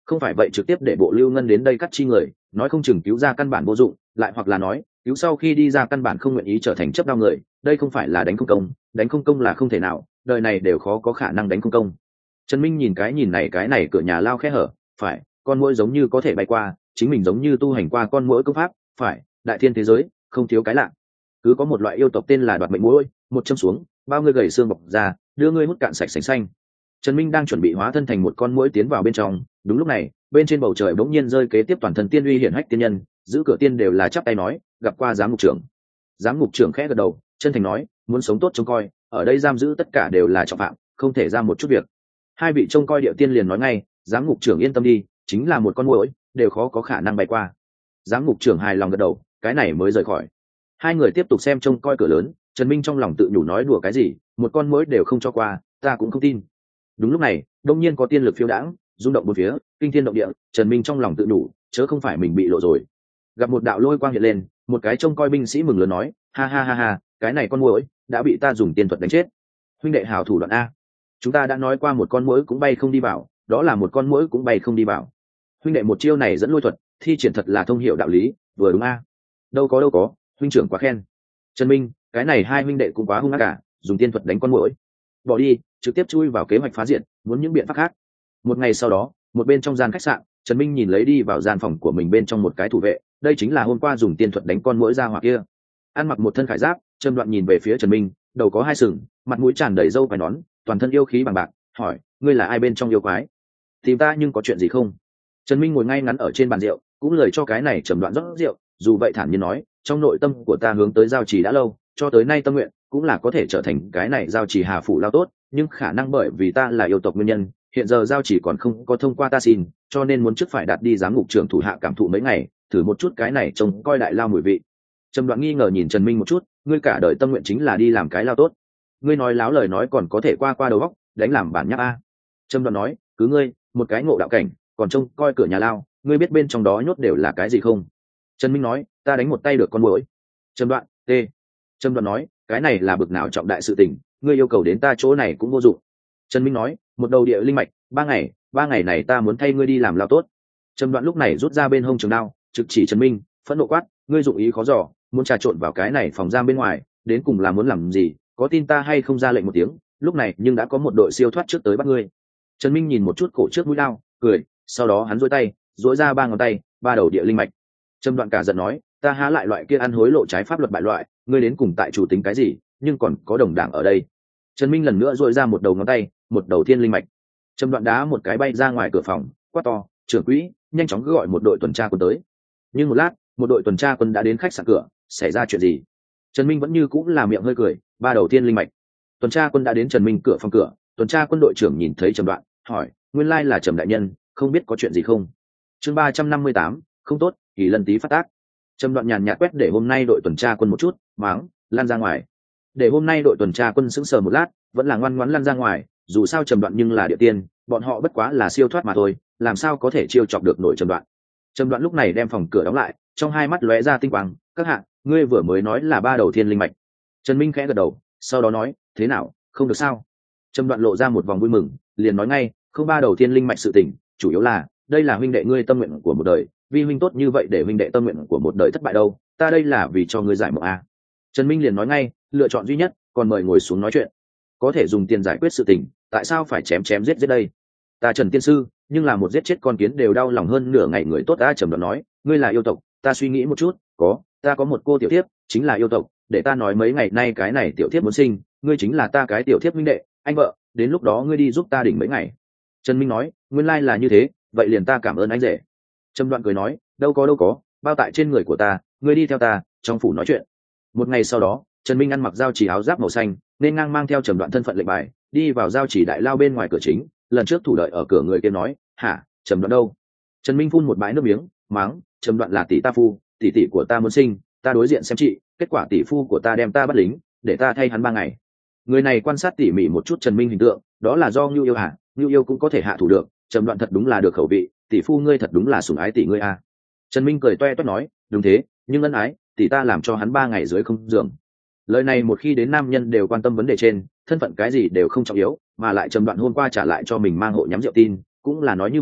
không phải vậy trực tiếp để bộ lưu ngân đến đây cắt chi người, nói không chừng cứu ra căn bản vô dụng, lại hoặc là nói cứu sau khi đi ra căn bản không nguyện ý trở thành chấp đao người, đây không phải là đánh không công, đánh không công là không thể nào, đời này đều khó có khả năng đánh không công. Trần Minh nhìn cái này cửa nhà lao khe hở, phải, con muỗi giống như có thể bay qua, chính mình giống như tu hành qua con muỗi công pháp, phải, đại thiên thế giới không thiếu cái lạ. Cứ có một loại yêu tộc tên là đoạt mệnh muỗi, một châm xuống, bao người gầy xương bọc ra, đưa ngươi hút cạn sạch sành xanh. Trần Minh đang chuẩn bị hóa thân thành một con muỗi tiến vào bên trong, đúng lúc này, bên trên bầu trời bỗng nhiên rơi kế tiếp toàn thân tiên uy hiển hách tiên nhân, giữ cửa tiên đều là chắp tay nói, gặp qua giám ngục trưởng. Giám ngục trưởng khẽ gật đầu, chân thành nói, muốn sống tốt trông coi, ở đây giam giữ tất cả đều là trọng phạm, không thể ra một chút việc. Hai vị trông coi địa tiên liền nói ngay, giám ngục trưởng yên tâm đi, chính là một con muỗi, đều khó có khả năng bay qua. Giám ngục trưởng hài lòng gật đầu, cái này mới rời khỏi. Hai người tiếp tục xem trông coi cửa lớn, Trần Minh trong lòng tự nhủ nói đùa cái gì, một con muỗi đều không cho qua, ta cũng không tin. Đúng lúc này, đột nhiên có tiên lực phiêu đãng, rung động bốn phía, kinh thiên động địa, Trần Minh trong lòng tự nhủ, chớ không phải mình bị lộ rồi. Gặp một đạo lôi quang hiện lên, một cái trông coi binh sĩ mừng lớn nói, ha ha ha ha, cái này con muỗi đã bị ta dùng tiên thuật đánh chết. Huynh đệ hảo thủ đoạn a, chúng ta đã nói qua một con muỗi cũng bay không đi vào, đó là một con muỗi cũng bay không đi vào. Huynh đệ một chiêu này dẫn lôi thuật, thi triển thật là thông hiểu đạo lý, vừa đúng a. Đâu có, huynh trưởng quá khen. Trần Minh, cái này hai huynh đệ cũng quá hung ác cả, dùng tiên thuật đánh con muỗi. Bỏ đi, trực tiếp chui vào kế hoạch phá diện, muốn những biện pháp khác. Một ngày sau đó, một bên trong gian khách sạn, Trần Minh nhìn lấy đi vào gian phòng của mình bên trong một cái thủ vệ, đây chính là hôm qua dùng tiên thuật đánh con muỗi ra hỏa kia. Ăn mặc một thân khải giáp, Trần Đoạn nhìn về phía Trần Minh, đầu có hai sừng, mặt mũi tràn đầy râu quai nón, toàn thân yêu khí bằng bạc, hỏi, ngươi là ai bên trong yêu quái? Tìm ta nhưng có chuyện gì không? Trần Minh ngồi ngay ngắn ở trên bàn rượu, cũng lời cho cái này Trầm Đoạn rót rượu, dù vậy thản nhiên nói, trong nội tâm của ta hướng tới giao trì đã lâu, cho tới nay tâm nguyện cũng là có thể trở thành cái này giao trì hà phủ lao tốt, nhưng khả năng bởi vì ta là yêu tộc nguyên nhân, hiện giờ giao trì còn không có thông qua ta xin, cho nên muốn trước phải đạt đi giám ngục trưởng thủ hạ cảm thụ mấy ngày, thử một chút cái này trông coi đại lao mùi vị. Trầm Đoạn nghi ngờ nhìn Trần Minh một chút, ngươi cả đời tâm nguyện chính là đi làm cái lao tốt, ngươi nói láo lời nói còn có thể qua đầu óc, đánh làm bản nháp a. Trầm Đoạn nói, cứ ngươi một cái ngộ đạo cảnh, còn trông coi cửa nhà lao, ngươi biết bên trong đó nhốt đều là cái gì không? Trần Minh nói, ta đánh một tay được con muỗi. Trầm Đoạn, Trầm Đoạn nói, cái này là bực nào trọng đại sự tình, ngươi yêu cầu đến ta chỗ này cũng vô dụng. Trần Minh nói, một đầu địa linh mạch, ba ngày này ta muốn thay ngươi đi làm lao tốt. Trầm Đoạn lúc này rút ra bên hông trường đao, trực chỉ Trần Minh, phẫn nộ quát, ngươi dụng ý khó dò, muốn trà trộn vào cái này phòng giam bên ngoài, đến cùng là muốn làm gì, có tin ta hay không ra lệnh một tiếng, lúc này nhưng đã có một đội siêu thoát trước tới bắt ngươi. Trần Minh nhìn một chút cổ trước mũi đao, cười, sau đó hắn duỗi ra ba ngón tay, ba đầu địa linh mạch. Trầm Đoạn cả giận nói, ta há lại loại kia ăn hối lộ trái pháp luật bại loại, ngươi đến cùng tại chủ tính cái gì, nhưng còn có đồng đảng ở đây. Trần Minh lần nữa duỗi ra một đầu ngón tay, một đầu thiên linh mạch. Trầm Đoạn đá một cái bay ra ngoài cửa phòng, quát to, trưởng quỹ, nhanh chóng gọi một đội tuần tra quân tới. Nhưng một lát, một đội tuần tra quân đã đến khách sạn cửa, xảy ra chuyện gì? Trần Minh vẫn như cũng là miệng hơi cười, ba đầu thiên linh mạch. Tuần tra quân đã đến Trần Minh cửa phòng cửa, tuần tra quân đội trưởng nhìn thấy Trầm Đoạn, hỏi, nguyên lai là Trầm đại nhân, không biết có chuyện gì không? Chương 358, không tốt, Kỳ Lân Tý phát tác. Trầm Đoạn nhàn nhạt quét để hôm nay đội tuần tra quân một chút, mắng, lan ra ngoài. Để hôm nay đội tuần tra quân sững sờ một lát, vẫn là ngoan ngoãn lăn ra ngoài, dù sao Trầm Đoạn nhưng là địa tiên, bọn họ bất quá là siêu thoát mà thôi, làm sao có thể chiêu chọc được nổi Trầm Đoạn. Trầm Đoạn lúc này đem phòng cửa đóng lại, trong hai mắt lóe ra tinh quang, các hạ, ngươi vừa mới nói là ba đầu thiên linh mạch. Trần Minh khẽ gật đầu, sau đó nói, thế nào, không được sao? Trầm Đoạn lộ ra một vòng vui mừng, liền nói ngay, không ba đầu thiên linh mạch sự tình, chủ yếu là đây là huynh đệ ngươi tâm nguyện của một đời, vì huynh tốt như vậy để huynh đệ tâm nguyện của một đời thất bại đâu, ta đây là vì cho ngươi giải mộng a. Trần Minh liền nói ngay, lựa chọn duy nhất, còn mời ngồi xuống nói chuyện. Có thể dùng tiền giải quyết sự tình, tại sao phải chém giết đây? Ta Trần tiên sư, nhưng là một giết chết con kiến đều đau lòng hơn nửa ngày người tốt. Ta Trầm Đoạn nói, ngươi là yêu tộc, ta suy nghĩ một chút, ta có một cô tiểu thiếp, chính là yêu tộc, để ta nói mấy ngày nay cái này tiểu thiếp muốn sinh, ngươi chính là ta cái tiểu thiếp huynh đệ, anh vợ, đến lúc đó ngươi đi giúp ta đỉnh mấy ngày. Trần Minh nói, nguyên lai là như thế, vậy liền ta cảm ơn anh rể. Trầm Đoạn cười nói, đâu có, bao tại trên người của ta, ngươi đi theo ta, trong phủ nói chuyện. Một ngày sau đó, Trần Minh ăn mặc giao chỉ áo giáp màu xanh, nên ngang mang theo Trầm Đoạn thân phận lệnh bài, đi vào giao chỉ đại lao bên ngoài cửa chính. Lần trước thủ đợi ở cửa người kia nói, hả, Trầm Đoạn đâu? Trần Minh phun một bãi nước miếng, mắng, Trầm Đoạn là tỷ ta phu, tỷ của ta muốn sinh, ta đối diện xem chị, kết quả tỷ phu của ta đem ta bắt lính, để ta thay hắn 3 ngày. Người này quan sát tỉ mỉ một chút Trần Minh hình tượng, đó là do Ngưu Yêu hạ, Ngưu Yêu cũng có thể hạ thủ được, Trầm Đoạn thật đúng là được khẩu vị, tỷ phu ngươi thật đúng là sủng ái tỷ ngươi a. Trần Minh cười toe toét nói, đúng thế, nhưng ân ái, tỷ ta làm cho hắn 3 ngày dưới không giường. Lời này một khi đến nam nhân đều quan tâm vấn đề trên, thân phận cái gì đều không trọng yếu, mà lại Trầm Đoạn hôm qua trả lại cho mình mang hộ nhắm rượu tin, cũng là nói như vậy,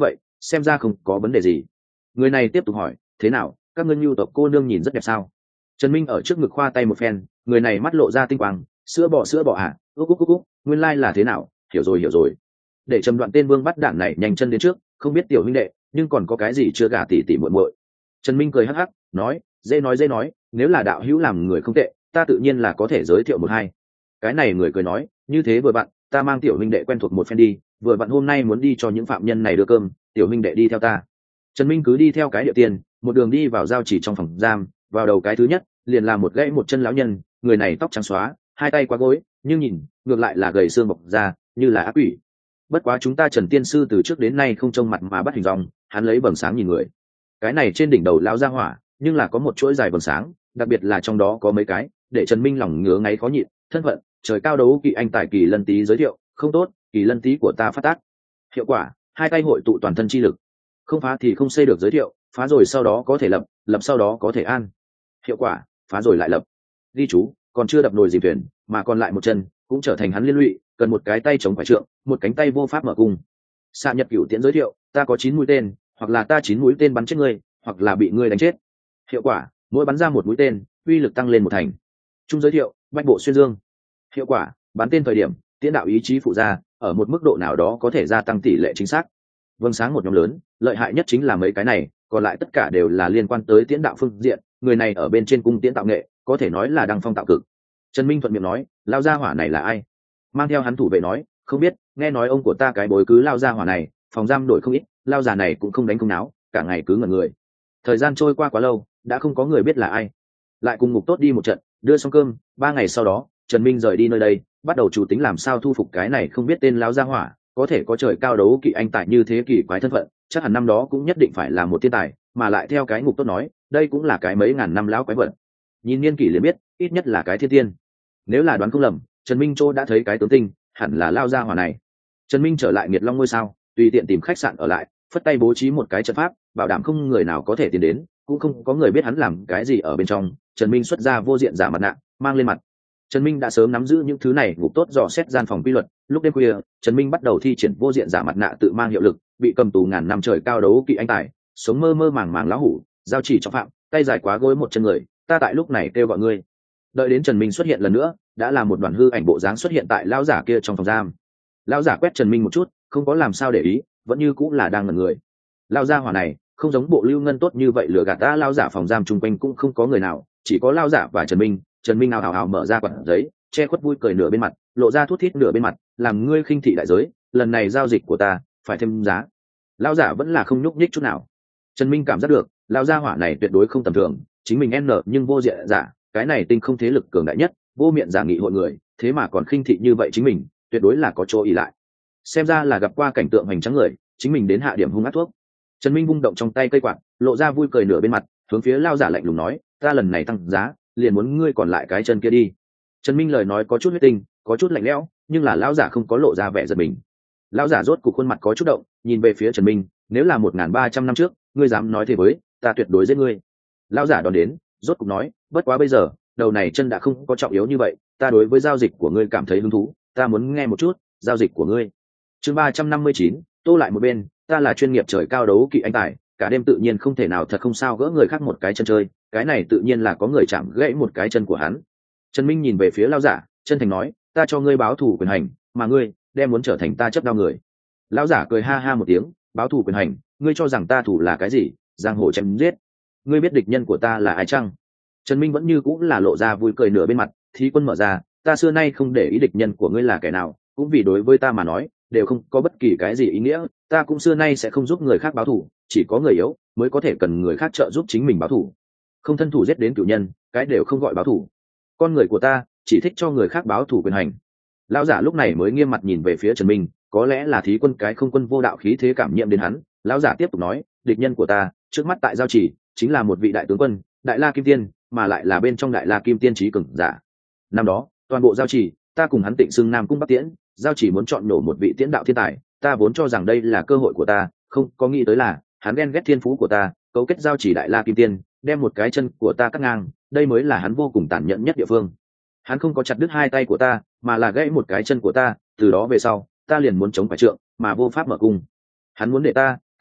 xem ra không có vấn đề gì. Người này tiếp tục hỏi, thế nào, các ngươi nhu tộc cô nương nhìn rất đẹp sao? Trần Minh ở trước ngực khoa tay một phen, người này mắt lộ ra tinh quang, sữa bò à, úc, nguyên lai là thế nào, hiểu rồi. Để Trầm Đoạn tên vương bắt đạn này nhanh chân đến trước, không biết tiểu huynh đệ, nhưng còn có cái gì chưa gả tỉ tỉ muội muội. Trần Minh cười hắc hắc, nói, dễ nói, nếu là đạo hữu làm người không tệ, ta tự nhiên là có thể giới thiệu một hai. Cái này người cười nói, như thế vừa bạn, ta mang tiểu huynh đệ quen thuộc một phen đi, vừa bạn hôm nay muốn đi cho những phạm nhân này đưa cơm, tiểu huynh đệ đi theo ta. Trần Minh cứ đi theo cái địa tiền, một đường đi vào giao chỉ trong phòng giam, vào đầu cái thứ nhất, liền là một gãy một chân lão nhân, người này tóc trắng xóa, hai tay qua gối, nhưng nhìn, ngược lại là gầy xương bọc ra, như là ác quỷ. Bất quá chúng ta Trần tiên sư từ trước đến nay không trông mặt mà bắt hình dong, hắn lấy vầng sáng nhìn người. Cái này trên đỉnh đầu lao ra hỏa, nhưng là có một chuỗi dài vầng sáng, đặc biệt là trong đó có mấy cái, để Trần Minh lòng ngứa ngáy khó nhịn, thân phận, trời cao đấu kỵ anh tài Kỳ Lân Tý giới thiệu, không tốt, Kỳ Lân Tý của ta phát tác. Hiệu quả, hai tay hội tụ toàn thân chi lực. Không phá thì không xây được giới thiệu, phá rồi sau đó có thể lập, lập sau đó có thể an. Hiệu quả, phá rồi lại lập. Ghi chú, còn chưa đập nồi dìm thuyền, mà còn lại một chân, cũng trở thành hắn liên lụy, cần một cái tay chống phải trượng, một cánh tay vô pháp mở cung. Xạ Nhật Cửu Tiễn giới thiệu, ta có 9 mũi tên, hoặc là ta 9 mũi tên bắn chết ngươi, hoặc là bị ngươi đánh chết. Hiệu quả, mỗi bắn ra một mũi tên, uy lực tăng lên một thành. Trung giới thiệu, bách bộ xuyên dương. Hiệu quả, bắn tên thời điểm, tiễn đạo ý chí phụ ra, ở một mức độ nào đó có thể gia tăng tỷ lệ chính xác. Vâng sáng một nhóm lớn, lợi hại nhất chính là mấy cái này, còn lại tất cả đều là liên quan tới tiễn đạo phương diện, người này ở bên trên cung tiễn tạo nghệ, có thể nói là đăng phong tạo cực. Trần Minh thuận miệng nói, lao gia hỏa này là ai? Mang theo hắn thủ vệ nói, không biết, nghe nói ông của ta cái bối cứ lao gia hỏa này, phòng giam đổi không ít, lao già này cũng không đánh không náo, cả ngày cứ ngẩn người. Thời gian trôi qua quá lâu, đã không có người biết là ai. Lại cùng ngục tốt đi một trận, đưa xong cơm, 3 ngày sau đó, Trần Minh rời đi nơi đây, bắt đầu chủ tính làm sao thu phục cái này không biết tên lao gia hỏa, có thể có trời cao đấu kỵ anh tài như thế kỳ quái thân phận, chắc hẳn năm đó cũng nhất định phải là một thiên tài, mà lại theo cái ngục tốt nói, đây cũng là cái mấy ngàn năm lão quái vật. Nhìn niên kỷ liền biết, ít nhất là cái thiên tiên. Nếu là đoán không lầm, Trần Minh Châu đã thấy cái tướng tinh, hẳn là lao gia hỏa này. Trần Minh trở lại Nghiệt Long ngôi sao, tùy tiện tìm khách sạn ở lại, phất tay bố trí một cái trận pháp, bảo đảm không người nào có thể tiến đến, cũng không có người biết hắn làm cái gì ở bên trong. Trần Minh xuất ra vô diện giả mặt nạ, mang lên mặt. Trần Minh đã sớm nắm giữ những thứ này ngục tốt dò xét gian phòng quy luật, lúc đêm khuya, Trần Minh bắt đầu thi triển vô diện giả mặt nạ tự mang hiệu lực, bị cầm tù ngàn năm trời cao đấu kỵ anh tài, sống mơ mơ màng màng lão hủ, giao chỉ trọng phạm, tay dài quá gối một chân người, ta tại lúc này kêu gọi ngươi. Đợi đến Trần Minh xuất hiện lần nữa, đã là một đoàn hư ảnh bộ dáng xuất hiện tại lão giả kia trong phòng giam. Lão giả quét Trần Minh một chút, không có làm sao để ý, vẫn như cũng là đang ngẩn người. Lão gia hỏa này, không giống Bộ Lưu Ngân tốt như vậy lừa gạt ta. Lão giả phòng giam chung quanh cũng không có người nào, chỉ có lão giả và Trần Minh. Trần Minh ào mở ra quạt giấy, che khuất vui cười nửa bên mặt, lộ ra thút thít nửa bên mặt, làm ngươi khinh thị đại giới, lần này giao dịch của ta phải thêm giá. Lão giả vẫn là không nhúc nhích chút nào. Trần Minh cảm giác được, lão gia hỏa này tuyệt đối không tầm thường, chính mình n nhưng vô diện giả, cái này tinh không thế lực cường đại nhất, vô miệng giả nghị hội người, thế mà còn khinh thị như vậy chính mình, tuyệt đối là có chỗ ỷ lại. Xem ra là gặp qua cảnh tượng hoành tráng người, chính mình đến hạ điểm hung ác thuốc. Trần Minh vung động trong tay cây quạt, lộ ra vui cười nửa bên mặt, hướng phía lão giả lạnh lùng nói, ta lần này tăng giá, liền muốn ngươi còn lại cái chân kia đi. Trần Minh lời nói có chút huyết tinh, có chút lạnh lẽo, nhưng là lão giả không có lộ ra vẻ giận mình. Lão giả rốt cục khuôn mặt có chút động, nhìn về phía Trần Minh, nếu là 1300 năm trước, ngươi dám nói thế với, ta tuyệt đối giết ngươi. Lão giả đón đến, rốt cục nói, bất quá bây giờ, đầu này chân đã không có trọng yếu như vậy, ta đối với giao dịch của ngươi cảm thấy hứng thú, ta muốn nghe một chút, giao dịch của ngươi. Chương 359, tô lại một bên, ta là chuyên nghiệp trời cao đấu kỵ anh tài, cả đêm tự nhiên không thể nào thật không sao gỡ người khác một cái chân chơi, cái này tự nhiên là có người chạm gãy một cái chân của hắn. Trần Minh nhìn về phía lão giả, chân thành nói, ta cho ngươi báo thù quyền hành, mà ngươi đem muốn trở thành ta chấp đao người. Lão giả cười ha ha một tiếng, báo thù quyền hành, ngươi cho rằng ta thủ là cái gì? Giang hồ chém giết. Ngươi biết địch nhân của ta là ai chăng? Trần Minh vẫn như cũng là lộ ra vui cười nửa bên mặt, thí quân mở ra, ta xưa nay không để ý địch nhân của ngươi là kẻ nào, cũng vì đối với ta mà nói, đều không có bất kỳ cái gì ý nghĩa, ta cũng xưa nay sẽ không giúp người khác báo thù, chỉ có người yếu mới có thể cần người khác trợ giúp chính mình báo thù. Không thân thủ giết đến cửu nhân, cái đều không gọi báo thù. Con người của ta chỉ thích cho người khác báo thù quyền hành. Lão giả lúc này mới nghiêm mặt nhìn về phía Trần Minh, có lẽ là thí quân cái không quân vô đạo khí thế cảm nhiễm đến hắn. Lão giả tiếp tục nói, địch nhân của ta trước mắt tại giao chỉ chính là một vị đại tướng quân, Đại La Kim Tiên, mà lại là bên trong Đại La Kim Tiên trí cường giả. Năm đó toàn bộ giao chỉ, ta cùng hắn tịnh xưng Nam Cung Bắc Tiễn, giao chỉ muốn chọn nổ một vị tiễn đạo thiên tài, ta vốn cho rằng đây là cơ hội của ta, không có nghĩ tới là hắn ghen ghét thiên phú của ta, cấu kết giao chỉ Đại La Kim Tiên, đem một cái chân của ta cắt ngang, đây mới là hắn vô cùng tàn nhẫn nhất địa phương. Hắn không có chặt đứt hai tay của ta, mà là gãy một cái chân của ta, từ đó về sau, ta liền muốn chống phải trượng, mà vô pháp mở cung. Hắn muốn để ta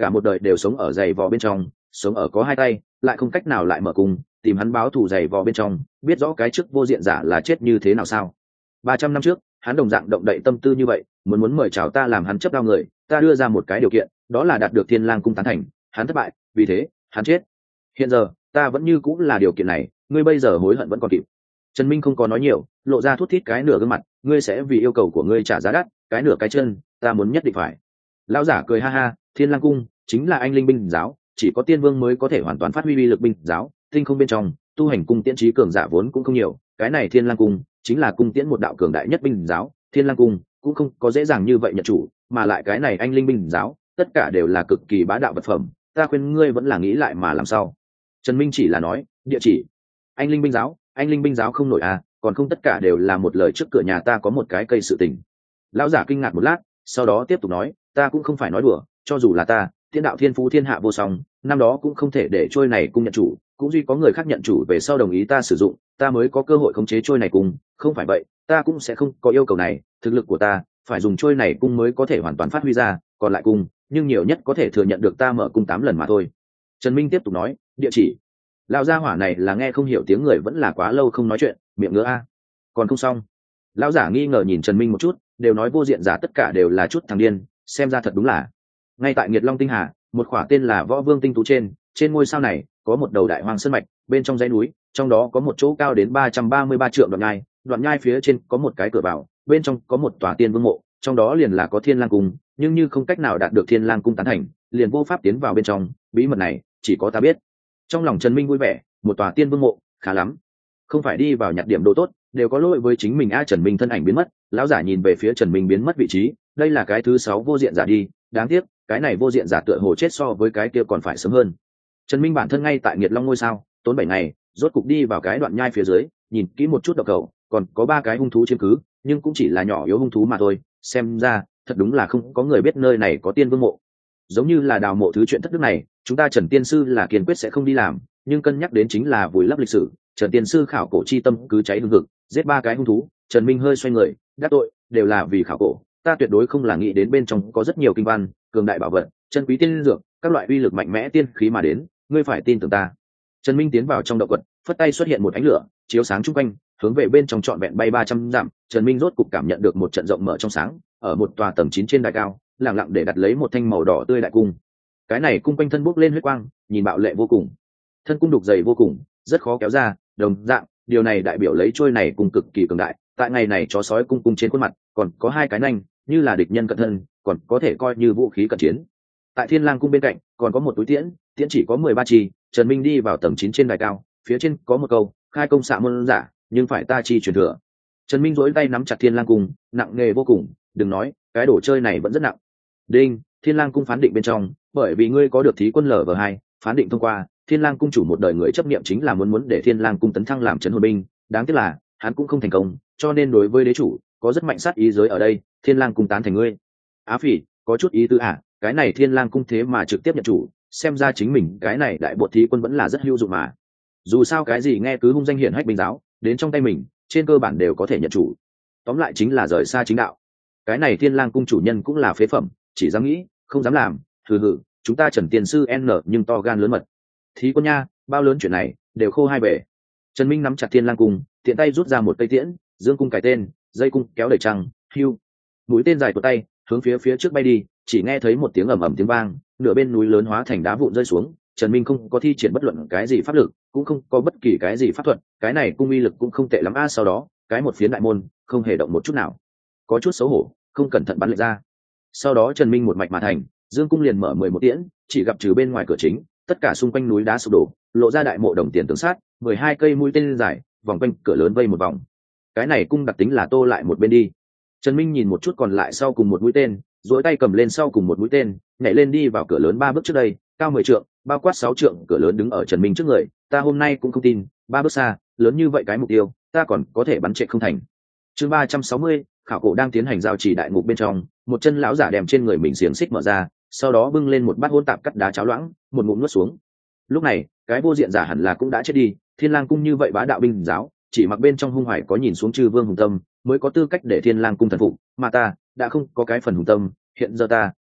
cả một đời đều sống ở giày vò bên trong, sống ở có hai tay lại không cách nào lại mở cung, tìm hắn báo thù giày vò bên trong, biết rõ cái chức vô diện giả là chết như thế nào sao? 300 năm trước hắn đồng dạng động đậy tâm tư như vậy, muốn mời chào ta làm hắn chấp đao người, ta đưa ra một cái điều kiện, đó là đạt được Thiên Lang cung tán thành, hắn thất bại, vì thế hắn chết. Hiện giờ ta vẫn như cũng là điều kiện này, ngươi bây giờ hối hận vẫn còn kịp. Trần Minh không có nói nhiều, lộ ra thút thít cái nửa gương mặt, ngươi sẽ vì yêu cầu của ngươi trả giá đắt, cái nửa cái chân ta muốn nhất định phải. Lão giả cười ha ha, Thiên Lang cung chính là anh linh binh giáo, chỉ có tiên vương mới có thể hoàn toàn phát huy uy lực binh giáo, tinh không bên trong tu hành cung tiễn trí cường giả vốn cũng không nhiều, cái này Thiên Lang cung chính là cung tiễn một đạo cường đại nhất binh giáo, Thiên Lang cung cũng không có dễ dàng như vậy nhận chủ, mà lại cái này anh linh binh giáo tất cả đều là cực kỳ bá đạo vật phẩm, ta khuyên ngươi vẫn là nghĩ lại mà làm sao. Trần Minh chỉ là nói địa chỉ anh linh binh giáo không nổi à, còn không tất cả đều là một lời trước cửa nhà ta có một cái cây sự tình. Lão giả kinh ngạc một lát, sau đó tiếp tục nói, ta cũng không phải nói đùa, cho dù là ta thiên đạo thiên phú thiên hạ vô song, năm đó cũng không thể để trôi này cung nhận chủ, cũng duy có người khác nhận chủ về sau đồng ý ta sử dụng, ta mới có cơ hội khống chế trôi này cung, không phải vậy ta cũng sẽ không có yêu cầu này, thực lực của ta phải dùng trôi này cung mới có thể hoàn toàn phát huy ra, còn lại cung nhưng nhiều nhất có thể thừa nhận được ta mở cung 8 lần mà thôi. Trần Minh tiếp tục nói, địa chỉ. Lão gia hỏa này là nghe không hiểu tiếng người vẫn là quá lâu không nói chuyện, miệng ngứa a. Còn không xong. Lão giả nghi ngờ nhìn Trần Minh một chút, đều nói vô diện giả tất cả đều là chút thằng điên, xem ra thật đúng là. Ngay tại Nghiệt Long tinh hà, một khỏa tên là Võ Vương tinh tú trên ngôi sao này có một đầu đại hoang sơn mạch, bên trong dãy núi, trong đó có một chỗ cao đến 333 trượng đoạn nhai phía trên có một cái cửa vào, bên trong có một tòa tiên vương mộ, trong đó liền là có Thiên Lang cung, nhưng như không cách nào đạt được Thiên Lang cung tán thành, liền vô pháp tiến vào bên trong, bí mật này chỉ có ta biết. Trong lòng Trần Minh vui vẻ, một tòa tiên vương mộ, khá lắm. Không phải đi vào nhặt điểm đồ tốt, đều có lỗi với chính mình a. Trần Minh thân ảnh biến mất, lão giả nhìn về phía Trần Minh biến mất vị trí, đây là cái thứ 6 vô diện giả đi, đáng tiếc, cái này vô diện giả tựa hồ chết so với cái kia còn phải sớm hơn. Trần Minh bản thân ngay tại Nghiệt Long ngôi sao, tốn 7 ngày, rốt cục đi vào cái đoạn nhai phía dưới, nhìn kỹ một chút độc cầu, còn có 3 cái hung thú chiếm cứ, nhưng cũng chỉ là nhỏ yếu hung thú mà thôi, xem ra, thật đúng là không có người biết nơi này có tiên vương mộ. Giống như là đào mộ thứ chuyện thất đức này, chúng ta Trần tiên sư là kiên quyết sẽ không đi làm, nhưng cân nhắc đến chính là vùi lấp lịch sử, Trần tiên sư khảo cổ chi tâm cứ cháy hừng hực, giết 3 cái hung thú. Trần Minh hơi xoay người, đắc tội, đều là vì khảo cổ, ta tuyệt đối không là nghĩ đến bên trong có rất nhiều kinh văn, cường đại bảo vật, chân quý tiên dược, các loại uy lực mạnh mẽ tiên khí mà đến, ngươi phải tin tưởng ta. Trần Minh tiến vào trong động quật, phất tay xuất hiện một ánh lửa, chiếu sáng chung quanh, hướng về bên trong trọn vẹn bay 300 dặm. Trần Minh rốt cục cảm nhận được một trận rộng mở trong sáng, ở một tòa tầng 9 trên đài cao, lặng lặng để đặt lấy một thanh màu đỏ tươi đại cung. Cái này cung quanh thân bốc lên huyết quang, nhìn bạo lệ vô cùng. Thân cung đục dày vô cùng, rất khó kéo ra, đồng dạng, điều này đại biểu lấy trôi này cung cực kỳ cường đại. Tại ngày này chó sói cung trên khuôn mặt, còn có 2 cái nanh, như là địch nhân cận thân, còn có thể coi như vũ khí cận chiến. Tại Thiên Lang cung bên cạnh, còn có một túi tiễn chỉ có 13 chi. Trần Minh đi vào tầng 9 trên đài cao, phía trên có một câu, khai công xạ môn giả, nhưng phải ta chi truyền thừa. Trần Minh duỗi tay nắm chặt Thiên Lang cung, nặng nề vô cùng, đừng nói, cái đồ chơi này vẫn rất nặng. Đinh, Thiên Lang cung phán định bên trong, bởi vì ngươi có được thí quân LV2, phán định thông qua, Thiên Lang cung chủ một đời người chấp niệm chính là muốn để Thiên Lang cung tấn thăng làm trấn hồn binh, đáng tiếc là hắn cũng không thành công, cho nên đối với đế chủ có rất mạnh sát ý giới ở đây, Thiên Lang cung tán thành ngươi. Á Phỉ, có chút ý tứ à, cái này Thiên Lang cung thế mà trực tiếp nhận chủ, xem ra chính mình cái này đại bộ thí quân vẫn là rất hữu dụng mà. Dù sao cái gì nghe cứ hung danh hiển hách binh giáo, đến trong tay mình, trên cơ bản đều có thể nhận chủ. Tóm lại chính là rời xa chính đạo. Cái này Thiên Lang cung chủ nhân cũng là phế phẩm, chỉ dám nghĩ, không dám làm, hừ hừ, chúng ta Trần tiên sư n nhưng to gan lớn mật. Thí quân nha, bao lớn chuyện này, đều khô hai bể. Trần Minh nắm chặt Thiên Lang cung, tiện tay rút ra một cây tiễn, dương cung cài tên, dây cung kéo đẩy trăng, hưu. Mũi tên dài của tay, hướng phía trước bay đi, chỉ nghe thấy một tiếng ầm ầm tiếng vang, nửa bên núi lớn hóa thành đá vụn rơi xuống. Trần Minh không có thi triển bất luận cái gì pháp lực, cũng không có bất kỳ cái gì pháp thuật, cái này cung uy lực cũng không tệ lắm a. Sau đó, cái một phiến đại môn, không hề động một chút nào, có chút xấu hổ, không cẩn thận bắn lệch ra. Sau đó Trần Minh một mạch mà thành, dương cung liền mở 11 tiễn, chỉ gặp trừ bên ngoài cửa chính, tất cả xung quanh núi đá sụp đổ, lộ ra đại mộ đồng tiền tường sát, 12 cây mũi tên dài, vòng quanh cửa lớn vây một vòng. Cái này cung đặc tính là tô lại một bên đi. Trần Minh nhìn một chút còn lại sau cùng một mũi tên, duỗi tay cầm lên sau cùng một mũi tên, nhảy lên đi vào cửa lớn 3 bước trước đây, cao 10 trượng, bao quát 6 trượng, cửa lớn đứng ở Trần Minh trước người, ta hôm nay cũng không tin, 3 bước xa, lớn như vậy cái mục tiêu, ta còn có thể bắn trệ không thành. Chương 360, khảo cổ đang tiến hành giao chỉ đại ngục bên trong, một chân lão giả đem trên người mình xiềng xích mở ra, sau đó bưng lên một bát hỗn tạp cắt đá cháo loãng, một ngụm nuốt xuống. Lúc này, cái vô diện giả hẳn là cũng đã chết đi, Thiên Lang cung như vậy bá đạo binh giáo, chỉ mặc bên trong hung hoài có nhìn xuống chư vương hùng tâm, mới có tư cách để Thiên Lang cung thần phục, mà ta đã không có cái phần hùng tâm, hiện giờ ta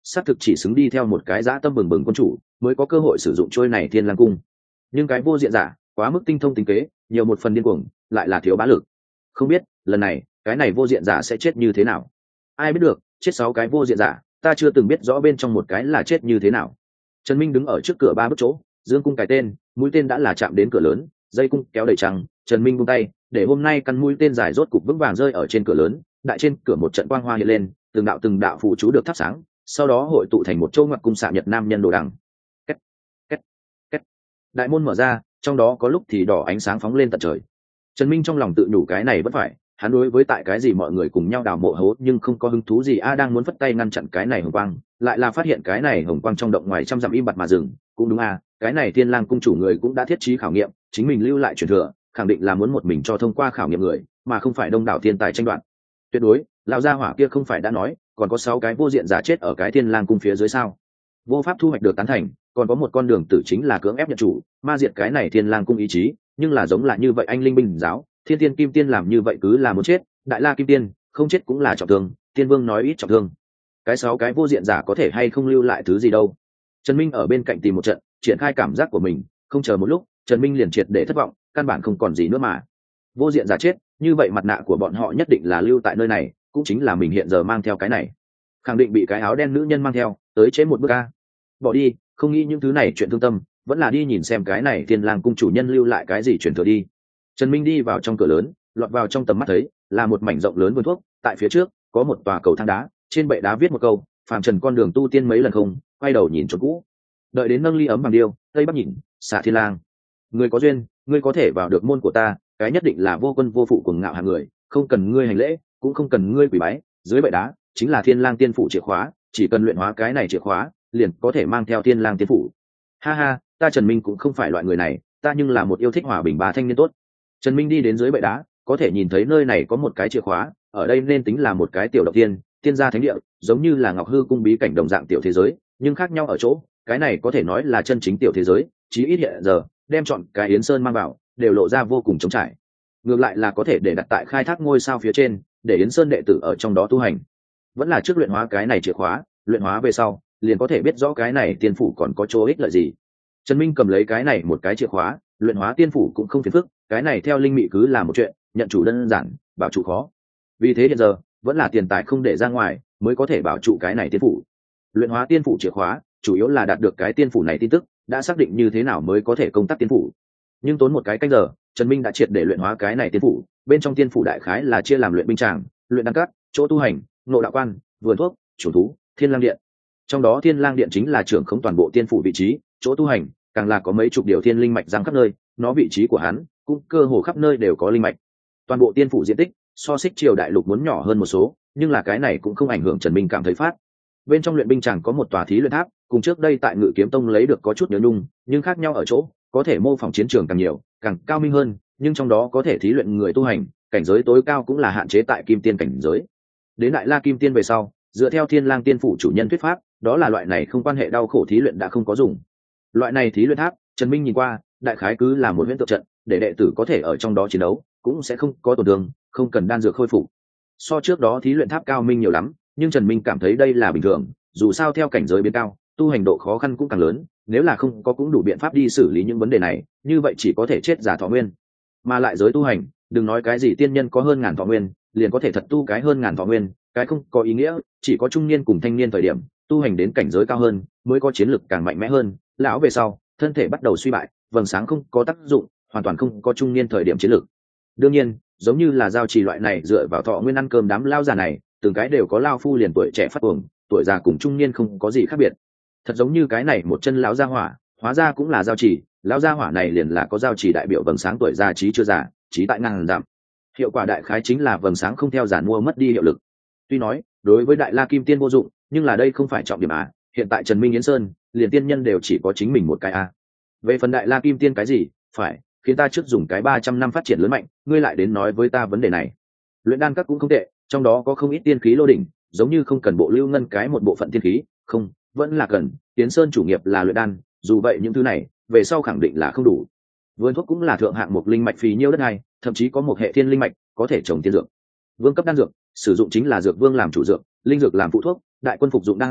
xác thực chỉ xứng đi theo một cái dã tâm bừng bừng quân chủ mới có cơ hội sử dụng trôi này thiên lang cung. Nhưng cái vô diện giả quá mức tinh thông tính kế, nhiều một phần điên cuồng, lại là thiếu bá lực. Không biết lần này cái này vô diện giả sẽ chết như thế nào. Ai biết được, chết 6 cái vô diện giả, ta chưa từng biết rõ bên trong một cái là chết như thế nào. Trần Minh đứng ở trước cửa 3 bước chỗ, dương cung cái tên, mũi tên đã là chạm đến cửa lớn, dây cung kéo đầy trăng. Trần Minh buông tay, để hôm nay căn mũi tên dài rốt cục vững vàng rơi ở trên cửa lớn. Đại trên cửa một trận quang hoa hiện lên, từng đạo phù chú được thắp sáng, sau đó hội tụ thành một châu ngoặc cung xạ nhật nam nhân đồ đằng. Két, két, két. Đại môn mở ra, trong đó có lúc thì đỏ ánh sáng phóng lên tận trời. Trần Minh trong lòng tự nhủ cái này vẫn phải, hắn đối với tại cái gì mọi người cùng nhau đào mộ hố nhưng không có hứng thú gì đang muốn phất tay ngăn chặn cái này hồng quang, lại là phát hiện cái này hồng quang trong động ngoài trăm dặm im bặt mà dừng. Cũng đúng cái này Thiên Lang cung chủ người cũng đã thiết trí khảo nghiệm, chính mình lưu lại truyền thừa, khẳng định là muốn một mình cho thông qua khảo nghiệm người, mà không phải đông đảo thiên tài tranh đoạt. Tuyệt đối, lão gia hỏa kia không phải đã nói, còn có 6 cái vô diện giả chết ở cái Thiên Lang cung phía dưới sao? Vô pháp thu hoạch được tán thành, còn có một con đường tử chính là cưỡng ép nhận chủ, ma diệt cái này Thiên Lang cung ý chí, nhưng là giống là như vậy anh linh binh giáo, Thiên Tiên Kim Tiên làm như vậy cứ là muốn chết, Đại La Kim Tiên, không chết cũng là trọng thương, Tiên Vương nói ít trọng thương. Cái 6 cái vô diện giả có thể hay không lưu lại thứ gì đâu. Trần Minh ở bên cạnh tìm một trận, triển khai cảm giác của mình, không chờ một lúc, Trần Minh liền triệt để thất vọng, căn bản không còn gì nữa mà. Vô diện giả chết, như vậy mặt nạ của bọn họ nhất định là lưu tại nơi này, cũng chính là mình hiện giờ mang theo cái này. Khẳng định bị cái áo đen nữ nhân mang theo, tới chế một bước bỏ đi, không nghĩ những thứ này chuyện thương tâm, vẫn là đi nhìn xem cái này Thiên Lang cung chủ nhân lưu lại cái gì truyền thừa đi. Trần Minh đi vào trong cửa lớn, lọt vào trong tầm mắt thấy là một mảnh rộng lớn vườn thuốc, tại phía trước có một tòa cầu thang đá, trên bệ đá viết một câu, phàm trần con đường tu tiên mấy lần không, quay đầu nhìn chỗ cũ. Đợi đến nâng ly ấm bằng điêu, tây bắc nhìn, xạ Thiên Lang. Người có duyên, ngươi có thể vào được môn của ta, cái nhất định là vô quân vô phụ cuồng ngạo hàng người, không cần ngươi hành lễ, cũng không cần ngươi quỳ bái, dưới bệ đá chính là Thiên Lang tiên phủ chìa khóa, chỉ cần luyện hóa cái này chìa khóa, liền có thể mang theo Thiên Lang tiên phủ. Ha ha, ta Trần Minh cũng không phải loại người này, ta nhưng là một yêu thích hòa bình bá thanh niên tốt. Trần Minh đi đến dưới bệ đá, có thể nhìn thấy nơi này có một cái chìa khóa, ở đây nên tính là một cái tiểu động tiên, tiên gia thánh địa, giống như là Ngọc Hư cung bí cảnh đồng dạng tiểu thế giới, nhưng khác nhau ở chỗ, cái này có thể nói là chân chính tiểu thế giới, chí ít hiện giờ, đem chọn cái Yến Sơn mang vào, đều lộ ra vô cùng trống trải. Ngược lại là có thể để đặt tại khai thác ngôi sao phía trên, để Yến Sơn đệ tử ở trong đó tu hành. Vẫn là trước luyện hóa cái này chìa khóa, luyện hóa về sau, liền có thể biết rõ cái này tiên phủ còn có chỗ ích lợi gì. Trần Minh cầm lấy cái này một cái chìa khóa, luyện hóa tiên phủ cũng không phiền phức, cái này theo linh mị cứ là một chuyện, nhận chủ đơn giản, bảo trụ khó. Vì thế hiện giờ, vẫn là tiền tài không để ra ngoài, mới có thể bảo trụ cái này tiên phủ. Luyện hóa tiên phủ chìa khóa, chủ yếu là đạt được cái tiên phủ này tin tức, đã xác định như thế nào mới có thể công tác tiên phủ. Nhưng tốn một cái canh giờ, Trần Minh đã triệt để luyện hóa cái này tiên phủ, bên trong tiên phủ đại khái là chia làm luyện binh tràng, luyện đan cát, chỗ tu hành, ngộ đạo quan, vườn thuốc, chủ thú, Thiên Lang điện. Trong đó Thiên Lang điện chính là trưởng khống toàn bộ tiên phủ vị trí, chỗ tu hành, càng là có mấy chục điều thiên linh mạch giang khắp nơi, nó vị trí của hắn cũng cơ hồ khắp nơi đều có linh mạch. Toàn bộ tiên phủ diện tích so Xích Triều đại lục muốn nhỏ hơn một số, nhưng là cái này cũng không ảnh hưởng Trần Minh cảm thấy phát. Bên trong luyện binh tràng có một tòa thí luyện tháp, cùng trước đây tại Ngự Kiếm Tông lấy được có chút nhớ nhung, nhưng khác nhau ở chỗ, có thể mô phỏng chiến trường càng nhiều, càng cao minh hơn, nhưng trong đó có thể thí luyện người tu hành, cảnh giới tối cao cũng là hạn chế tại Kim Tiên cảnh giới. Đến Đại La Kim Tiên về sau, dựa theo Thiên Lang tiên phủ chủ nhân thuyết pháp, đó là loại này không quan hệ đau khổ thí luyện đã không có dùng. Loại này thí luyện tháp, Trần Minh nhìn qua, đại khái cứ là một huyễn tượng trận, để đệ tử có thể ở trong đó chiến đấu, cũng sẽ không có tổn thương, không cần đan dược khôi phục. So trước đó thí luyện tháp cao minh nhiều lắm, nhưng Trần Minh cảm thấy đây là bình thường, dù sao theo cảnh giới biến cao, tu hành độ khó khăn cũng càng lớn, nếu là không có cũng đủ biện pháp đi xử lý những vấn đề này, như vậy chỉ có thể chết giả thọ nguyên. Mà lại giới tu hành, đừng nói cái gì tiên nhân có hơn ngàn thọ nguyên, liền có thể thật tu cái hơn ngàn thọ nguyên, cái không có ý nghĩa, chỉ có trung niên cùng thanh niên thời điểm, tu hành đến cảnh giới cao hơn, mới có chiến lực càng mạnh mẽ hơn, lão về sau, thân thể bắt đầu suy bại, vầng sáng không có tác dụng, hoàn toàn không có trung niên thời điểm chiến lực. Đương nhiên, giống như là giao trì loại này dựa vào thọ nguyên ăn cơm đám lao già này, từng cái đều có lao phu liền tuổi trẻ phát cuồng, tuổi già cùng trung niên không có gì khác biệt. Thật giống như cái này một chân lão gia hỏa, hóa ra cũng là giao trì, lão gia hỏa này liền là có giao trì đại biểu vầng sáng tuổi già trí chưa già, trí tại ngàn giảm. Hiệu quả đại khái chính là vầng sáng không theo giàn mua mất đi hiệu lực. Tuy nói, đối với Đại La Kim Tiên vô dụng, nhưng là đây không phải trọng điểm hiện tại Trần Minh Yến Sơn, liền tiên nhân đều chỉ có chính mình một cái Về phần Đại La Kim Tiên cái gì, phải khiến ta trước dùng cái 300 năm phát triển lớn mạnh, ngươi lại đến nói với ta vấn đề này. Luyện đan các cũng không tệ, trong đó có không ít tiên khí lô đỉnh, giống như không cần bộ lưu ngân cái một bộ phận tiên khí, không, vẫn là cần. Yến Sơn chủ nghiệp là luyện đan, dù vậy những thứ này, về sau khẳng định là không đủ. Vườn thuốc cũng là thượng hạng một linh mạch phì nhiêu đất này, thậm chí có một hệ thiên linh mạch, có thể trồng tiên dược. Vương cấp đan dược, sử dụng chính là dược vương làm chủ dược, linh dược làm phụ thuốc, đại quân phục dụng đan dược,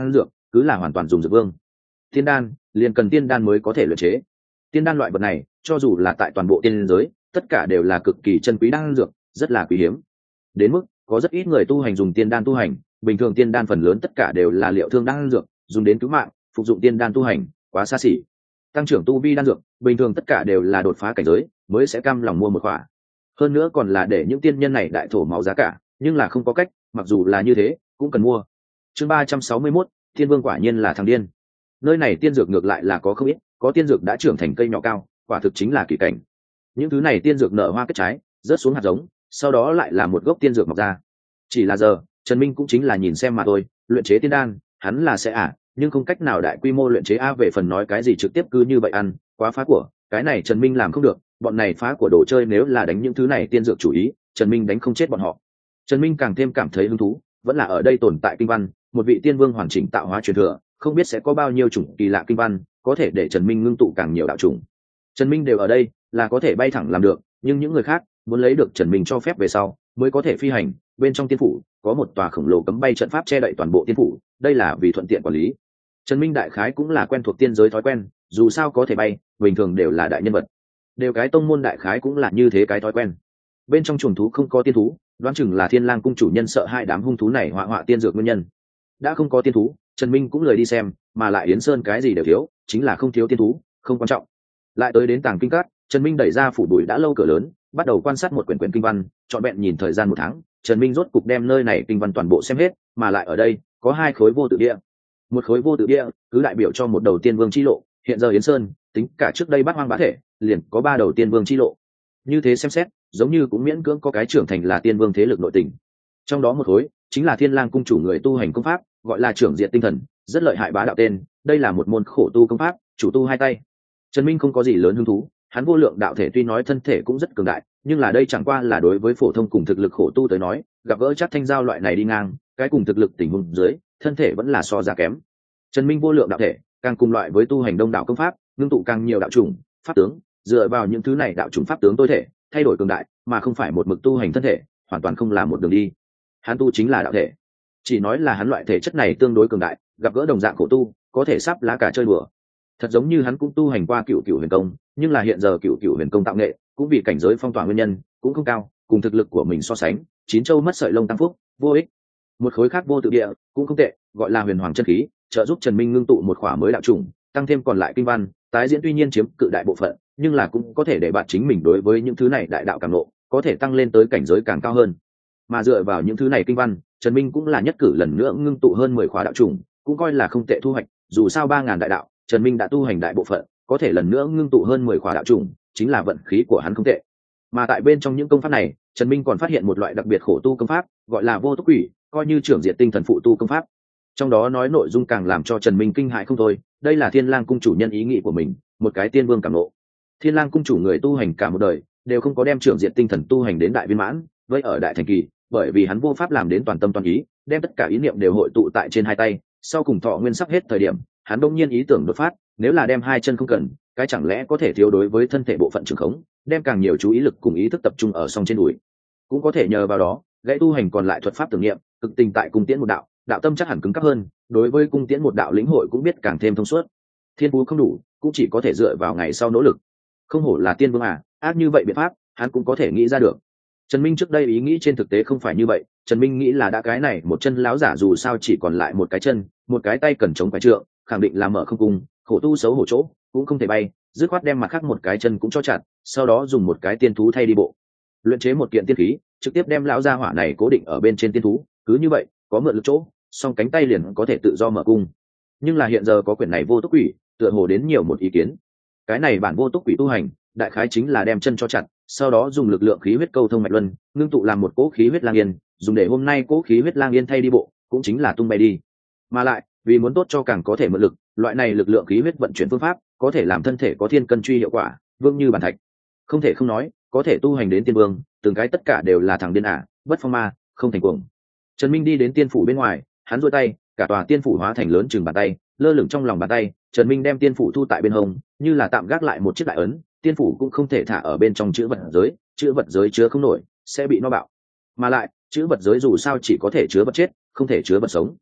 cứ là hoàn toàn dùng dược vương. Tiên đan liền cần tiên đan mới có thể luyện chế. Tiên đan loại vật này cho dù là tại toàn bộ tiên giới tất cả đều là cực kỳ chân quý đan dược, rất là quý hiếm, đến mức có rất ít người tu hành dùng tiên đan tu hành. Bình thường tiên đan phần lớn tất cả đều là liệu thương đan dược, dùng đến cứu mạng. Phục dụng tiên đan tu hành quá xa xỉ. Tăng trưởng tu vi đan dược bình thường tất cả đều là đột phá cảnh giới mới sẽ cam lòng mua một khỏa, hơn nữa còn là để những tiên nhân này đại thổ máu giá cả, nhưng là không có cách, mặc dù là như thế cũng cần mua. Chương 361, Thiên Vương quả nhiên là thằng điên. Nơi này tiên dược ngược lại là có không ít, có tiên dược đã trưởng thành cây nhỏ cao, quả thực chính là kỳ cảnh. Những thứ này tiên dược nở hoa kết trái, rớt xuống hạt giống, sau đó lại là một gốc tiên dược mọc ra. Chỉ là giờ Trần Minh cũng chính là nhìn xem mà thôi, luyện chế tiên đan hắn là sẽ nhưng không cách nào đại quy mô luyện chế về phần nói cái gì trực tiếp cứ như vậy ăn quá phá của, cái này Trần Minh làm không được. Bọn này phá của đồ chơi nếu là đánh những thứ này tiên dược chủ ý, Trần Minh đánh không chết bọn họ. Trần Minh càng thêm cảm thấy hứng thú vẫn là ở đây tồn tại kinh văn, một vị tiên vương hoàn chỉnh tạo hóa truyền thừa, không biết sẽ có bao nhiêu chủng kỳ lạ kinh văn có thể để Trần Minh ngưng tụ càng nhiều đạo chủng. Trần Minh đều ở đây là có thể bay thẳng làm được, nhưng những người khác muốn lấy được Trần Minh cho phép về sau mới có thể phi hành. Bên trong tiên phủ có một tòa khổng lồ cấm bay trận pháp che đậy toàn bộ tiên phủ, đây là vì thuận tiện quản lý. Trần Minh đại khái cũng là quen thuộc tiên giới thói quen, dù sao có thể bay bình thường đều là đại nhân vật, đều cái tông môn đại khái cũng là như thế cái thói quen. Bên trong chuồng thú không có tiên thú, đoán chừng là Thiên Lang cung chủ nhân sợ hai đám hung thú này họa tiên dược nguyên nhân. Đã không có tiên thú, Trần Minh cũng lười đi xem, mà lại Yến Sơn cái gì đều thiếu, chính là không thiếu tiên thú không quan trọng. Lại tới đến tàng kinh các, Trần Minh đẩy ra phủ bụi đã lâu cửa lớn, bắt đầu quan sát một quyển quyển kinh văn, trọn vẹn nhìn thời gian 1 tháng, Trần Minh rốt cục đem nơi này kinh văn toàn bộ xem hết, mà lại ở đây có 2 khối vô tự địa. Một khối vô tự địa cứ đại biểu cho một đầu tiên vương chi lộ, hiện giờ Yến Sơn tính cả trước đây Bát Hoang Bá Thể liền có 3 đầu tiên vương chi lộ. Như thế xem xét giống như cũng miễn cưỡng có cái trưởng thành là tiên vương thế lực nội tình. Trong đó một khối chính là Thiên Lang cung chủ người tu hành công pháp, gọi là trưởng diện tinh thần, rất lợi hại bá đạo tên. Đây là một môn khổ tu công pháp, chủ tu 2 tay. Trần Minh không có gì lớn hứng thú, hắn vô lượng đạo thể tuy nói thân thể cũng rất cường đại, nhưng là đây chẳng qua là đối với phổ thông cùng thực lực khổ tu tới nói, gặp gỡ chắc thanh giao loại này đi ngang, cái cùng thực lực tình huống dưới, thân thể vẫn là so ra kém. Trần Minh vô lượng đạo thể, càng cùng loại với tu hành đông đạo công pháp, ngưng tụ càng nhiều đạo chủng, pháp tướng, dựa vào những thứ này đạo chủng pháp tướng tối thể, thay đổi cường đại, mà không phải một mực tu hành thân thể, hoàn toàn không là một đường đi. Hắn tu chính là đạo thể. Chỉ nói là hắn loại thể chất này tương đối cường đại, gặp gỡ đồng dạng khổ tu, có thể sắp lá cả chơi đùa. Thật giống như hắn cũng tu hành qua Cửu Cửu Huyền Công, nhưng là hiện giờ Cửu Cửu Huyền Công tạo nghệ, cũng vì cảnh giới phong tỏa nguyên nhân, cũng không cao, cùng thực lực của mình so sánh, 9 châu mất sợi lông tăng phúc, vô ích. Một khối khác vô tự địa, cũng không tệ, gọi là Huyền Hoàng chân khí, trợ giúp Trần Minh ngưng tụ một khỏa mới đạo chủng, tăng thêm còn lại kinh văn, tái diễn tuy nhiên chiếm cự đại bộ phận, nhưng là cũng có thể để bạn chính mình đối với những thứ này đại đạo cảm ngộ, có thể tăng lên tới cảnh giới càng cao hơn. Mà dựa vào những thứ này kinh văn, Trần Minh cũng là nhất cử lần nữa ngưng tụ hơn 10 khóa đạo chủng, cũng coi là không tệ thu hoạch, dù sao 3000 đại đạo, Trần Minh đã tu hành đại bộ phận, có thể lần nữa ngưng tụ hơn 10 khóa đạo chủng, chính là vận khí của hắn không tệ. Mà tại bên trong những công pháp này, Trần Minh còn phát hiện một loại đặc biệt khổ tu công pháp, gọi là Vô Túc Quỷ, coi như trưởng diện tinh thần phụ tu công pháp. Trong đó nói nội dung càng làm cho Trần Minh kinh hãi không thôi, đây là Thiên Lang cung chủ nhân ý nghĩ của mình, một cái tiên vương cảm ngộ. Thiên Lang cung chủ người tu hành cả một đời, đều không có đem trưởng diện tinh thần tu hành đến đại viên mãn, với ở đại thành kỳ, bởi vì hắn vô pháp làm đến toàn tâm toàn ý, đem tất cả ý niệm đều hội tụ tại trên 2 tay, sau cùng thọ nguyên sắp hết thời điểm, hắn đột nhiên ý tưởng đột phát, nếu là đem 2 chân không cần, cái chẳng lẽ có thể thiếu đối với thân thể bộ phận trường khống, đem càng nhiều chú ý lực cùng ý thức tập trung ở song trên đùi, cũng có thể nhờ vào đó, gãy tu hành còn lại thuật pháp tưởng niệm, cực tình tại cung tiễn một đạo, đạo tâm chắc hẳn cứng cáp hơn, đối với cung tiễn một đạo lĩnh hội cũng biết càng thêm thông suốt. Thiên phú không đủ, cũng chỉ có thể dựa vào ngày sau nỗ lực. Không hổ là tiên vương ác như vậy biện pháp, hắn cũng có thể nghĩ ra được. Trần Minh trước đây ý nghĩ trên thực tế không phải như vậy, Trần Minh nghĩ là đã cái này một chân láo giả dù sao chỉ còn lại một cái chân, một cái tay cần chống phải trượng, khẳng định là mở không cung, khổ tu xấu hổ chỗ, cũng không thể bay, dứt khoát đem mặt khác một cái chân cũng cho chặt, sau đó dùng một cái tiên thú thay đi bộ. Luyện chế một kiện tiên khí, trực tiếp đem lão gia hỏa này cố định ở bên trên tiên thú, cứ như vậy, có mượn lực chỗ, song cánh tay liền có thể tự do mở cung. Nhưng là hiện giờ có quyển này Vô Túc Quỷ, tựa hồ đến nhiều một ý kiến. Cái này bản Vô Túc Quỷ tu hành, đại khái chính là đem chân cho chặt, sau đó dùng lực lượng khí huyết câu thông mạch luân, ngưng tụ làm một cỗ khí huyết lang yên, dùng để hôm nay cỗ khí huyết lang yên thay đi bộ, cũng chính là tung bay đi. Mà lại, vì muốn tốt cho càng có thể mượn lực, loại này lực lượng khí huyết vận chuyển phương pháp, có thể làm thân thể có thiên cân truy hiệu quả, vương như bản thạch. Không thể không nói, có thể tu hành đến tiên vương, từng cái tất cả đều là thằng điên bất phong ma, không thành cuồng. Trần Minh đi đến tiên phủ bên ngoài, hắn duỗi tay, cả tòa tiên phủ hóa thành lớn chừng bàn tay, lơ lửng trong lòng bàn tay. Trần Minh đem tiên phủ thu tại bên hông, như là tạm gác lại một chiếc đại ấn. Tiên phủ cũng không thể thả ở bên trong chữ vật giới chứa không nổi, sẽ bị nó bạo. Mà lại, chữ vật giới dù sao chỉ có thể chứa vật chết, không thể chứa vật sống.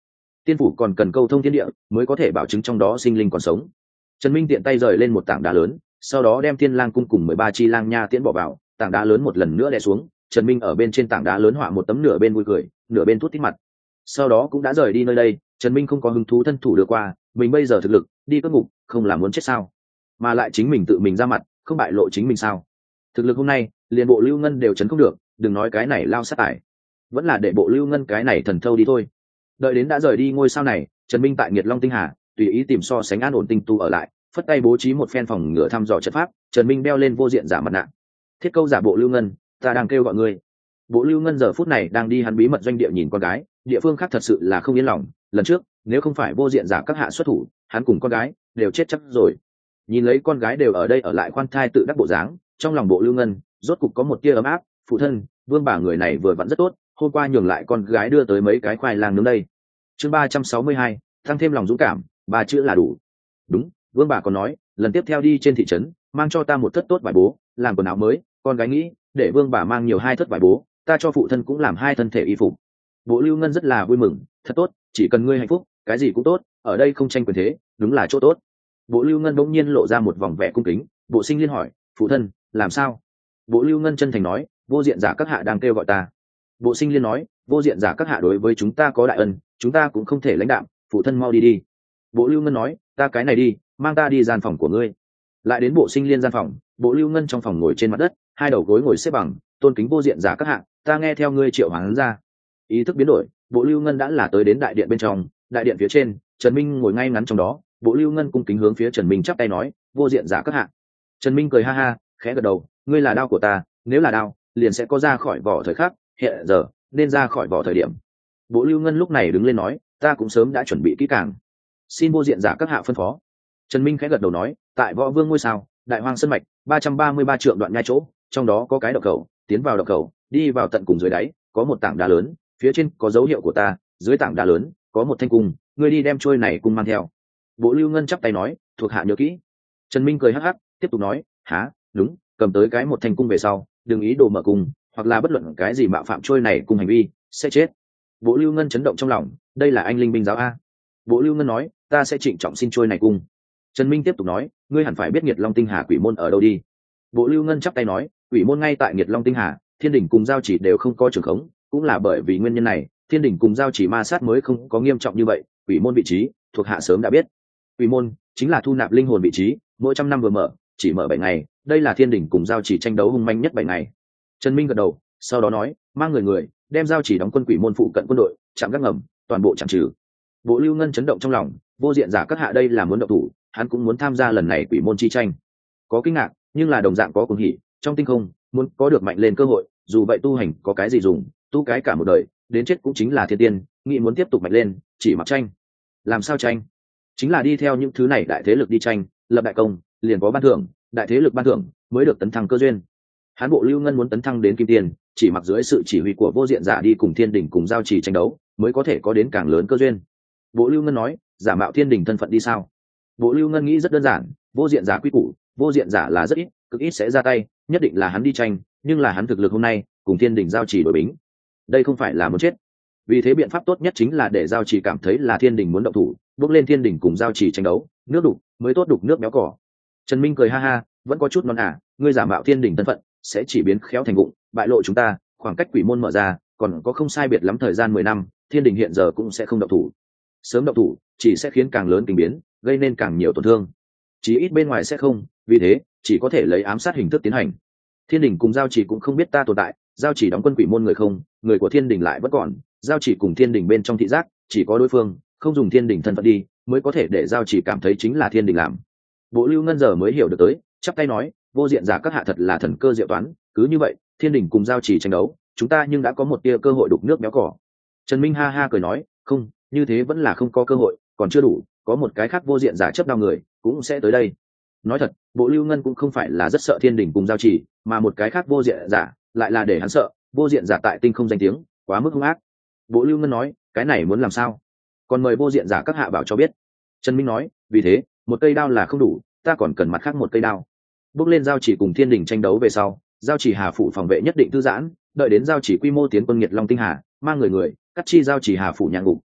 tiên phủ còn cần câu thông thiên địa mới có thể bảo chứng trong đó sinh linh còn sống. Trần Minh tiện tay rời lên một tảng đá lớn, sau đó đem Thiên Lang cung cùng 13 chi lang nha tiễn bỏ vào, tảng đá lớn một lần nữa đè xuống. Trần Minh ở bên trên tảng đá lớn họa một tấm nửa bên vui cười, nửa bên thút thít mặt. Sau đó cũng đã rời đi nơi đây. Trần Minh không có hứng thú thân thủ đưa qua, mình bây giờ thực lực đi cất ngục không là muốn chết sao? Mà lại chính mình tự mình ra mặt, không bại lộ chính mình sao? Thực lực hôm nay liền bộ Lưu Ngân đều chấn không được, đừng nói cái này lao sát tải, vẫn là để bộ Lưu Ngân cái này thần thâu đi thôi. Đợi đến đã rời đi ngôi sao này, Trần Minh tại Nghiệt Long Tinh Hà tùy ý tìm so sánh an ổn tinh tu ở lại, phất tay bố trí một phen phòng ngừa thăm dò trận pháp. Trần Minh đeo lên vô diện giả mặt nạ, thiết câu giả bộ Lưu Ngân, ta đang kêu gọi ngươi. Bộ Lưu Ngân giờ phút này đang đi hắn bí mật doanh địa nhìn con gái, địa phương khác thật sự là không yên lòng. Lần trước nếu không phải vô diện giả các hạ xuất thủ, hắn cùng con gái đều chết chắc rồi. Nhìn lấy con gái đều ở đây ở lại khoan thai tự đắc bộ dáng, trong lòng bộ Lưu Ngân rốt cục có một tia ấm áp. Phụ thân, Vương bà người này vừa vặn rất tốt, hôm qua nhường lại con gái đưa tới mấy cái khoai lang nướng đây. Chương 362, tăng thêm lòng dũng cảm, ba chữ là đủ. Đúng, Vương bà còn nói, lần tiếp theo đi trên thị trấn, mang cho ta một thất tốt vải bố, làm quần áo mới. Con gái nghĩ, để Vương bà mang nhiều hai thất vải bố, ta cho phụ thân cũng làm hai thân thể y phục. Bộ Lưu Ngân rất là vui mừng, thật tốt, chỉ cần ngươi hạnh phúc, cái gì cũng tốt, ở đây không tranh quyền thế, đúng là chỗ tốt. Bộ Lưu Ngân bỗng nhiên lộ ra một vòng vẻ cung kính. Bộ Sinh Liên hỏi, phụ thân, làm sao? Bộ Lưu Ngân chân thành nói, vô diện giả các hạ đang kêu gọi ta. Bộ Sinh Liên nói, vô diện giả các hạ đối với chúng ta có đại ân, chúng ta cũng không thể lãnh đạm, phụ thân mau đi đi. Bộ Lưu Ngân nói, ta cái này đi, mang ta đi gian phòng của ngươi. Lại đến Bộ Sinh Liên gian phòng, Bộ Lưu Ngân trong phòng ngồi trên mặt đất, hai đầu gối ngồi xếp bằng, tôn kính vô diện giả các hạ, ta nghe theo ngươi triệu hoán ra. Ý thức biến đổi, Bộ Lưu Ngân đã là tới đến đại điện bên trong. Đại điện phía trên, Trần Minh ngồi ngay ngắn trong đó. Bộ Lưu Ngân cung kính hướng phía Trần Minh chắp tay nói, vô diện giả các hạ. Trần Minh cười ha ha, khẽ gật đầu, ngươi là đao của ta, nếu là đao liền sẽ có ra khỏi vỏ thời khắc, hiện giờ nên ra khỏi vỏ thời điểm. Bộ Lưu Ngân lúc này đứng lên nói, ta cũng sớm đã chuẩn bị kỹ càng, xin vô diện giả các hạ phân phó. Trần Minh khẽ gật đầu nói, tại Võ Vương ngôi sao, Đại Hoang Sơn mạch, 333 trượng đoạn nhai chỗ, trong đó có cái động khẩu, tiến vào động khẩu, đi vào tận cùng dưới đáy, có một tảng đá lớn, phía trên có dấu hiệu của ta, dưới tảng đá lớn có một thanh cung, ngươi đi đem trôi này cung mang theo. Bộ Lưu Ngân chắp tay nói, thuộc hạ nhớ kỹ. Trần Minh cười hắc hắc, tiếp tục nói, há, đúng, cầm tới cái một thanh cung về sau, đừng ý đồ mở cung, hoặc là bất luận cái gì mạo phạm trôi này cùng hành vi sẽ chết. Bộ Lưu Ngân chấn động trong lòng, đây là anh linh binh giáo a. Bộ Lưu Ngân nói, ta sẽ trịnh trọng xin trôi này cung. Trần Minh tiếp tục nói, ngươi hẳn phải biết Nghiệt Long Tinh Hà quỷ môn ở đâu đi. Bộ Lưu Ngân chắp tay nói, quỷ môn ngay tại Nghiệt Long Tinh Hà, Thiên Đỉnh cùng Giao Chỉ đều không có trường khống, cũng là bởi vì nguyên nhân này, Thiên Đỉnh cùng Giao Chỉ ma sát mới không có nghiêm trọng như vậy. Quỷ môn vị trí thuộc hạ sớm đã biết. Quỷ môn chính là thu nạp linh hồn vị trí, mỗi trăm năm vừa mở, chỉ mở 7 ngày, đây là Thiên Đỉnh cùng Giao Chỉ tranh đấu hung manh nhất 7 ngày. Trần Minh gật đầu, sau đó nói, mang người đem Giao Chỉ đóng quân quỷ môn phụ cận quân đội, chạm gác ngầm, toàn bộ chạm trừ. Bộ Lưu Ngân chấn động trong lòng, vô diện giả các hạ đây là muốn động thủ, hắn cũng muốn tham gia lần này quỷ môn chi tranh. Có kinh ngạc, nhưng là đồng dạng có cuồng hỉ, trong tinh không muốn có được mạnh lên cơ hội, dù vậy tu hành có cái gì dùng, tu cái cả một đời, đến chết cũng chính là thiên tiên, nghĩ muốn tiếp tục mạnh lên, chỉ mặc tranh. Làm sao tranh? Chính là đi theo những thứ này đại thế lực đi tranh, lập đại công, liền có ban thưởng, đại thế lực ban thưởng mới được tấn thăng cơ duyên. Hán Bộ Lưu Ngân muốn tấn thăng đến kim tiên, chỉ mặc dưới sự chỉ huy của vô diện giả đi cùng Thiên Đỉnh cùng Giao Chỉ tranh đấu, mới có thể có đến càng lớn cơ duyên. Bộ Lưu Ngân nói, giả mạo Thiên Đỉnh thân phận đi sao? Bộ Lưu Ngân nghĩ rất đơn giản, vô diện giả quy củ, vô diện giả là rất ít, cực ít sẽ ra tay, nhất định là hắn đi tranh, nhưng là hắn thực lực hôm nay cùng Thiên Đỉnh Giao Chỉ đối bính, đây không phải là muốn chết. Vì thế biện pháp tốt nhất chính là để Giao Chỉ cảm thấy là Thiên Đỉnh muốn động thủ, bước lên Thiên Đỉnh cùng Giao Chỉ tranh đấu, nước đục mới tốt đục nước béo cỏ. Trần Minh cười ha ha, vẫn có chút non ngươi giả mạo Thiên Đỉnh thân phận sẽ chỉ biến khéo thành vụng, bại lộ chúng ta, khoảng cách quỷ môn mở ra còn có không sai biệt lắm thời gian 10 năm, Thiên Đỉnh hiện giờ cũng sẽ không động thủ. Sớm động thủ chỉ sẽ khiến càng lớn tình biến, gây nên càng nhiều tổn thương, chí ít bên ngoài sẽ không, vì thế chỉ có thể lấy ám sát hình thức tiến hành. Thiên Đỉnh cùng Giao Chỉ cũng không biết ta tồn tại, Giao Chỉ đóng quân quỷ môn người không, người của Thiên Đỉnh lại vẫn còn, Giao Chỉ cùng Thiên Đỉnh bên trong thị giác chỉ có đối phương không dùng Thiên Đỉnh thân phận đi, mới có thể để Giao Chỉ cảm thấy chính là Thiên Đỉnh làm. Bộ Lưu Ngân giờ mới hiểu được tới, chắp tay nói, vô diện giả các hạ thật là thần cơ diệu toán, cứ như vậy Thiên Đỉnh cùng Giao Chỉ tranh đấu, chúng ta nhưng đã có một tia cơ hội đục nước béo cỏ. Trần Minh ha ha cười nói, không, như thế vẫn là không có cơ hội, còn chưa đủ, có một cái khác vô diện giả chấp đao người cũng sẽ tới đây. Nói thật, Bộ Lưu Ngân cũng không phải là rất sợ Thiên Đỉnh cùng Giao Chỉ, mà một cái khác vô diện giả lại là để hắn sợ, vô diện giả tại tinh không danh tiếng quá mức hung ác. Bộ Lưu Ngân nói, cái này muốn làm sao? Còn mời vô diện giả các hạ bảo cho biết. Trần Minh nói, vì thế một cây đao là không đủ, ta còn cần mặt khác một cây đao. Bước lên Giao Chỉ cùng Thiên Đỉnh tranh đấu về sau, Giao Chỉ Hà phủ phòng vệ nhất định thư giãn, đợi đến Giao Chỉ quy mô tiến quân Nghiệt Long Tinh Hà, mang người cắt chi Giao Chỉ Hà phủ nhà ngục,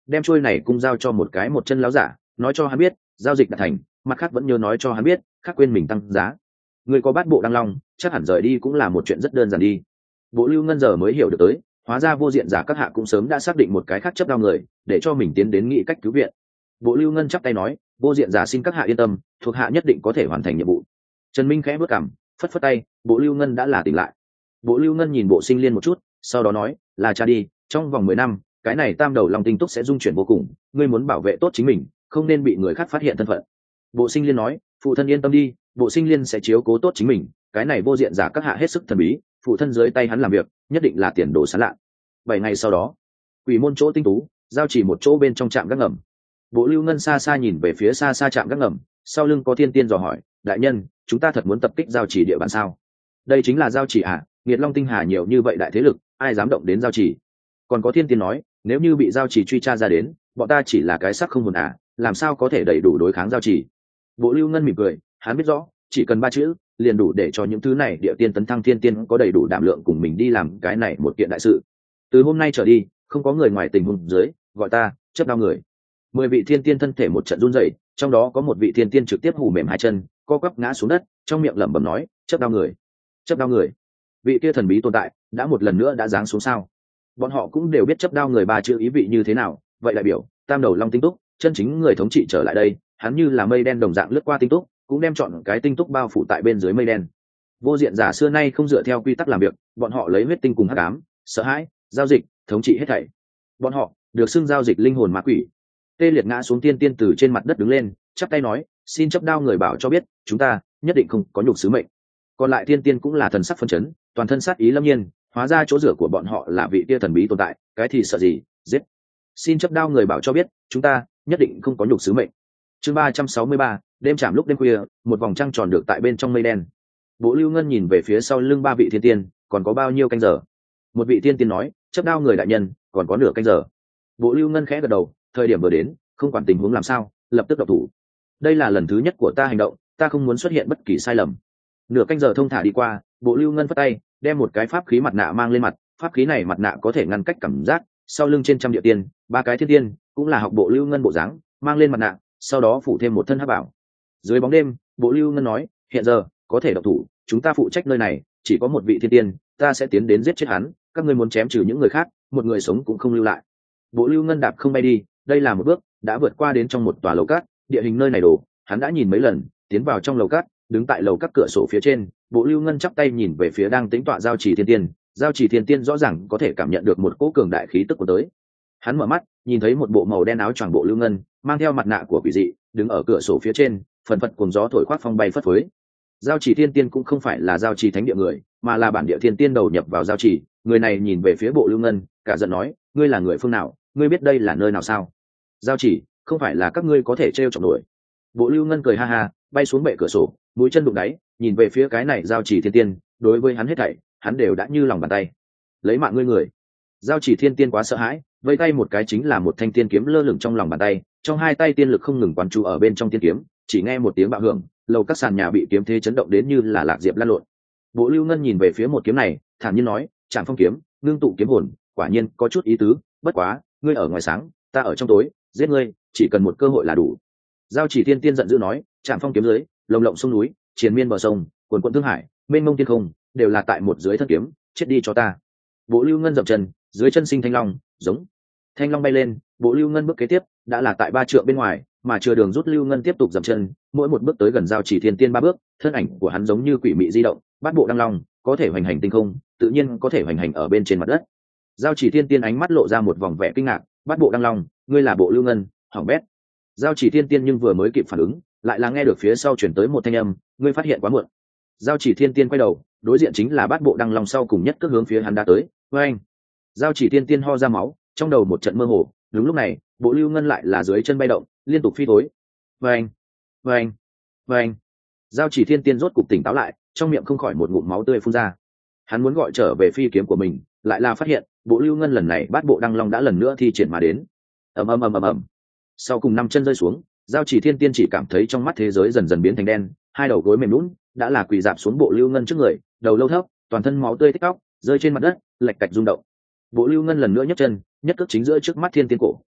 đem trôi này cung giao cho một cái một chân láo giả, nói cho hắn biết giao dịch đã thành, mặt khác vẫn nhớ nói cho hắn biết khác quên mình tăng giá. Người có bát bộ đăng long chắc hẳn rời đi cũng là một chuyện rất đơn giản đi. Bộ Lưu Ngân giờ mới hiểu được tới, hóa ra vô diện giả các hạ cũng sớm đã xác định một cái khác chấp đao người để cho mình tiến đến nghĩ cách cứu viện. Bộ Lưu Ngân chắp tay nói, vô diện giả xin các hạ yên tâm, thuộc hạ nhất định có thể hoàn thành nhiệm vụ. Trần Minh khẽ bước cằm, phất phất tay, Bộ Lưu Ngân đã là tỉnh lại. Bộ Lưu Ngân nhìn Bộ Sinh Liên một chút, sau đó nói, là cha đi, trong vòng 10 năm cái này tam đầu long tinh túc sẽ dung chuyển vô cùng, ngươi muốn bảo vệ tốt chính mình, không nên bị người khác phát hiện thân phận. Bộ Sinh Liên nói, phụ thân yên tâm đi, Bộ Sinh Liên sẽ chiếu cố tốt chính mình, cái này vô diện giả các hạ hết sức thần bí, phụ thân dưới tay hắn làm việc nhất định là tiền đồ sáng lạ. 7 ngày sau đó, Quỷ môn chỗ tinh tú giao chỉ một chỗ bên trong trạm gác ngầm. Bộ Lưu Ngân xa xa nhìn về phía xa xa trạm gác ngầm, sau lưng có thiên tiên dò hỏi, đại nhân, chúng ta thật muốn tập kích giao chỉ địa bàn sao? Đây chính là giao chỉ à? Nghiệt Long tinh hà nhiều như vậy đại thế lực, ai dám động đến giao chỉ? Còn có thiên tiên nói, nếu như bị giao chỉ truy tra ra đến, bọn ta chỉ là cái xác không hồn à, làm sao có thể đầy đủ đối kháng giao chỉ? Bộ Lưu Ngân mỉm cười, hắn biết rõ, chỉ cần 3 chữ liền đủ để cho những thứ này địa tiên tấn thăng thiên tiên có đầy đủ đảm lượng cùng mình đi làm cái này một kiện đại sự. Từ hôm nay trở đi, không có người ngoài tình huống dưới gọi ta chấp đao người. 10 vị thiên tiên thân thể một trận run rẩy, trong đó có một vị thiên tiên trực tiếp hù mềm hai chân, co quắp ngã xuống đất, trong miệng lẩm bẩm nói, chấp đao người, chấp đao người. Vị kia thần bí tồn tại đã một lần nữa đã giáng xuống sao? Bọn họ cũng đều biết chấp đao người 3 chữ ý vị như thế nào, vậy đại biểu tam đầu long tinh túc chân chính người thống trị trở lại đây, hắn như là mây đen đồng dạng lướt qua tinh túc, cũng đem chọn cái tinh túc bao phủ tại bên dưới mây đen. Vô diện giả xưa nay không dựa theo quy tắc làm việc, bọn họ lấy huyết tinh cùng hắc ám, sợ hãi, giao dịch, thống trị hết thảy. Bọn họ được xưng giao dịch linh hồn ma quỷ. Tê liệt ngã xuống tiên tiên từ trên mặt đất đứng lên, chắp tay nói, xin chấp đao người bảo cho biết, chúng ta nhất định không có nhục sứ mệnh. Còn lại tiên tiên cũng là thần sắc phân chấn, toàn thân sát ý lâm nhiên, hóa ra chỗ rửa của bọn họ là vị kia thần bí tồn tại, cái thì sợ gì, giết. Xin chấp đao người bảo cho biết, chúng ta nhất định không có nhục sứ mệnh. Chương 363, đêm chạm lúc đêm khuya, một vòng trăng tròn được tại bên trong mây đen. Bộ Lưu Ngân nhìn về phía sau lưng 3 vị thiên tiên, còn có bao nhiêu canh giờ? Một vị thiên tiên nói, chấp đao người đại nhân, còn có nửa canh giờ. Bộ Lưu Ngân khẽ gật đầu, thời điểm vừa đến, không quản tình huống làm sao, lập tức động thủ. Đây là lần thứ nhất của ta hành động, ta không muốn xuất hiện bất kỳ sai lầm. Nửa canh giờ thông thả đi qua, Bộ Lưu Ngân phất tay, đem một cái pháp khí mặt nạ mang lên mặt, pháp khí này mặt nạ có thể ngăn cách cảm giác, sau lưng trên trăm địa tiên, 3 cái thiên tiên, cũng là học Bộ Lưu Ngân bộ dáng, mang lên mặt nạ, sau đó phủ thêm một thân hắc bảo. Dưới bóng đêm, Bộ Lưu Ngân nói, hiện giờ có thể động thủ, chúng ta phụ trách nơi này, chỉ có một vị thiên tiên, ta sẽ tiến đến giết chết hắn, các ngươi muốn chém trừ những người khác, một người sống cũng không lưu lại. Bộ Lưu Ngân đạp không bay đi, đây là một bước đã vượt qua đến trong một tòa lầu cát, địa hình nơi này đồ hắn đã nhìn mấy lần, tiến vào trong lầu cát, đứng tại lầu các cửa sổ phía trên, Bộ Lưu Ngân chắp tay nhìn về phía đang tĩnh tọa giao chỉ thiên tiên, giao chỉ thiên tiên rõ ràng có thể cảm nhận được một cỗ cường đại khí tức của tới. Hắn mở mắt, nhìn thấy một bộ màu đen áo choàng Bộ Lưu Ngân, mang theo mặt nạ của quỷ dị, đứng ở cửa sổ phía trên, phần phật cùng gió thổi khoác phong bay phất phới. Giao chỉ thiên tiên cũng không phải là giao chỉ thánh địa người, mà là bản địa thiên tiên đầu nhập vào giao chỉ. Người này nhìn về phía Bộ Lưu Ngân, cả giận nói, ngươi là người phương nào, ngươi biết đây là nơi nào sao? Giao chỉ không phải là các ngươi có thể trêu chọc nổi. Bộ Lưu Ngân cười ha ha, bay xuống bệ cửa sổ, mũi chân đụng đáy, nhìn về phía cái này giao chỉ thiên tiên, đối với hắn hết thảy hắn đều đã như lòng bàn tay. Lấy mạng ngươi người. Giao chỉ thiên tiên quá sợ hãi, vây tay một cái chính là một thanh tiên kiếm lơ lửng trong lòng bàn tay, trong hai tay tiên lực không ngừng quán chú ở bên trong tiên kiếm, chỉ nghe một tiếng bạo hưởng, lầu các sàn nhà bị kiếm thế chấn động đến như là lạc diệp lăn lộn. Bộ Lưu Ngân nhìn về phía một kiếm này, thản nhiên nói, Trảm Phong kiếm, ngưng tụ kiếm hồn, quả nhiên có chút ý tứ, bất quá, ngươi ở ngoài sáng, ta ở trong tối, giết ngươi, chỉ cần một cơ hội là đủ. Giao chỉ thiên tiên giận dữ nói, Trảm Phong kiếm dưới, lồng lộng sông núi, triền miên bờ sông, quần quận thương hải, mênh mông thiên không, đều là tại một dưới thân kiếm, chết đi cho ta. Bộ Lưu Ngân dậm chân, dưới chân sinh thanh long, giống. Thanh long bay lên, Bộ Lưu Ngân bước kế tiếp đã là tại 3 trượng bên ngoài, mà chưa đường rút Lưu Ngân tiếp tục dậm chân, mỗi một bước tới gần giao chỉ thiên tiên 3 bước, thân ảnh của hắn giống như quỷ mị di động, bát bộ đăng long, có thể hoành hành tinh không, tự nhiên có thể hoành hành ở bên trên mặt đất. Giao chỉ thiên tiên ánh mắt lộ ra một vòng vẻ kinh ngạc, bát bộ đăng long, ngươi là Bộ Lưu Ngân, hỏng bét. Giao chỉ thiên tiên nhưng vừa mới kịp phản ứng, lại là nghe được phía sau chuyển tới một thanh âm, ngươi phát hiện quá muộn. Giao chỉ thiên tiên quay đầu, đối diện chính là bát bộ đăng long sau cùng nhất cước hướng phía hắn đã tới, với anh. Giao chỉ thiên tiên ho ra máu, trong đầu một trận mơ hồ, đúng lúc này, Bộ Lưu Ngân lại là dưới chân bay động, liên tục phi thối. Vâng, vâng, vâng. Giao chỉ thiên tiên rốt cục tỉnh táo lại, trong miệng không khỏi một ngụm máu tươi phun ra. Hắn muốn gọi trở về phi kiếm của mình, lại là phát hiện, Bộ Lưu Ngân lần này bát bộ đăng long đã lần nữa thi triển mà đến. Ầm ầm ầm ầm ầm. Sau cùng 5 chân rơi xuống, giao chỉ thiên tiên chỉ cảm thấy trong mắt thế giới dần dần biến thành đen, hai đầu gối mềm nhũn, đã là quỳ dạp xuống Bộ Lưu Ngân trước người, đầu lâu thấp, toàn thân máu tươi tích tóc, rơi trên mặt đất, lạch cạch rung động. Bộ Lưu Ngân lần nữa nhấc chân, nhất cước chính giữa trước mắt thiên tiên cổ,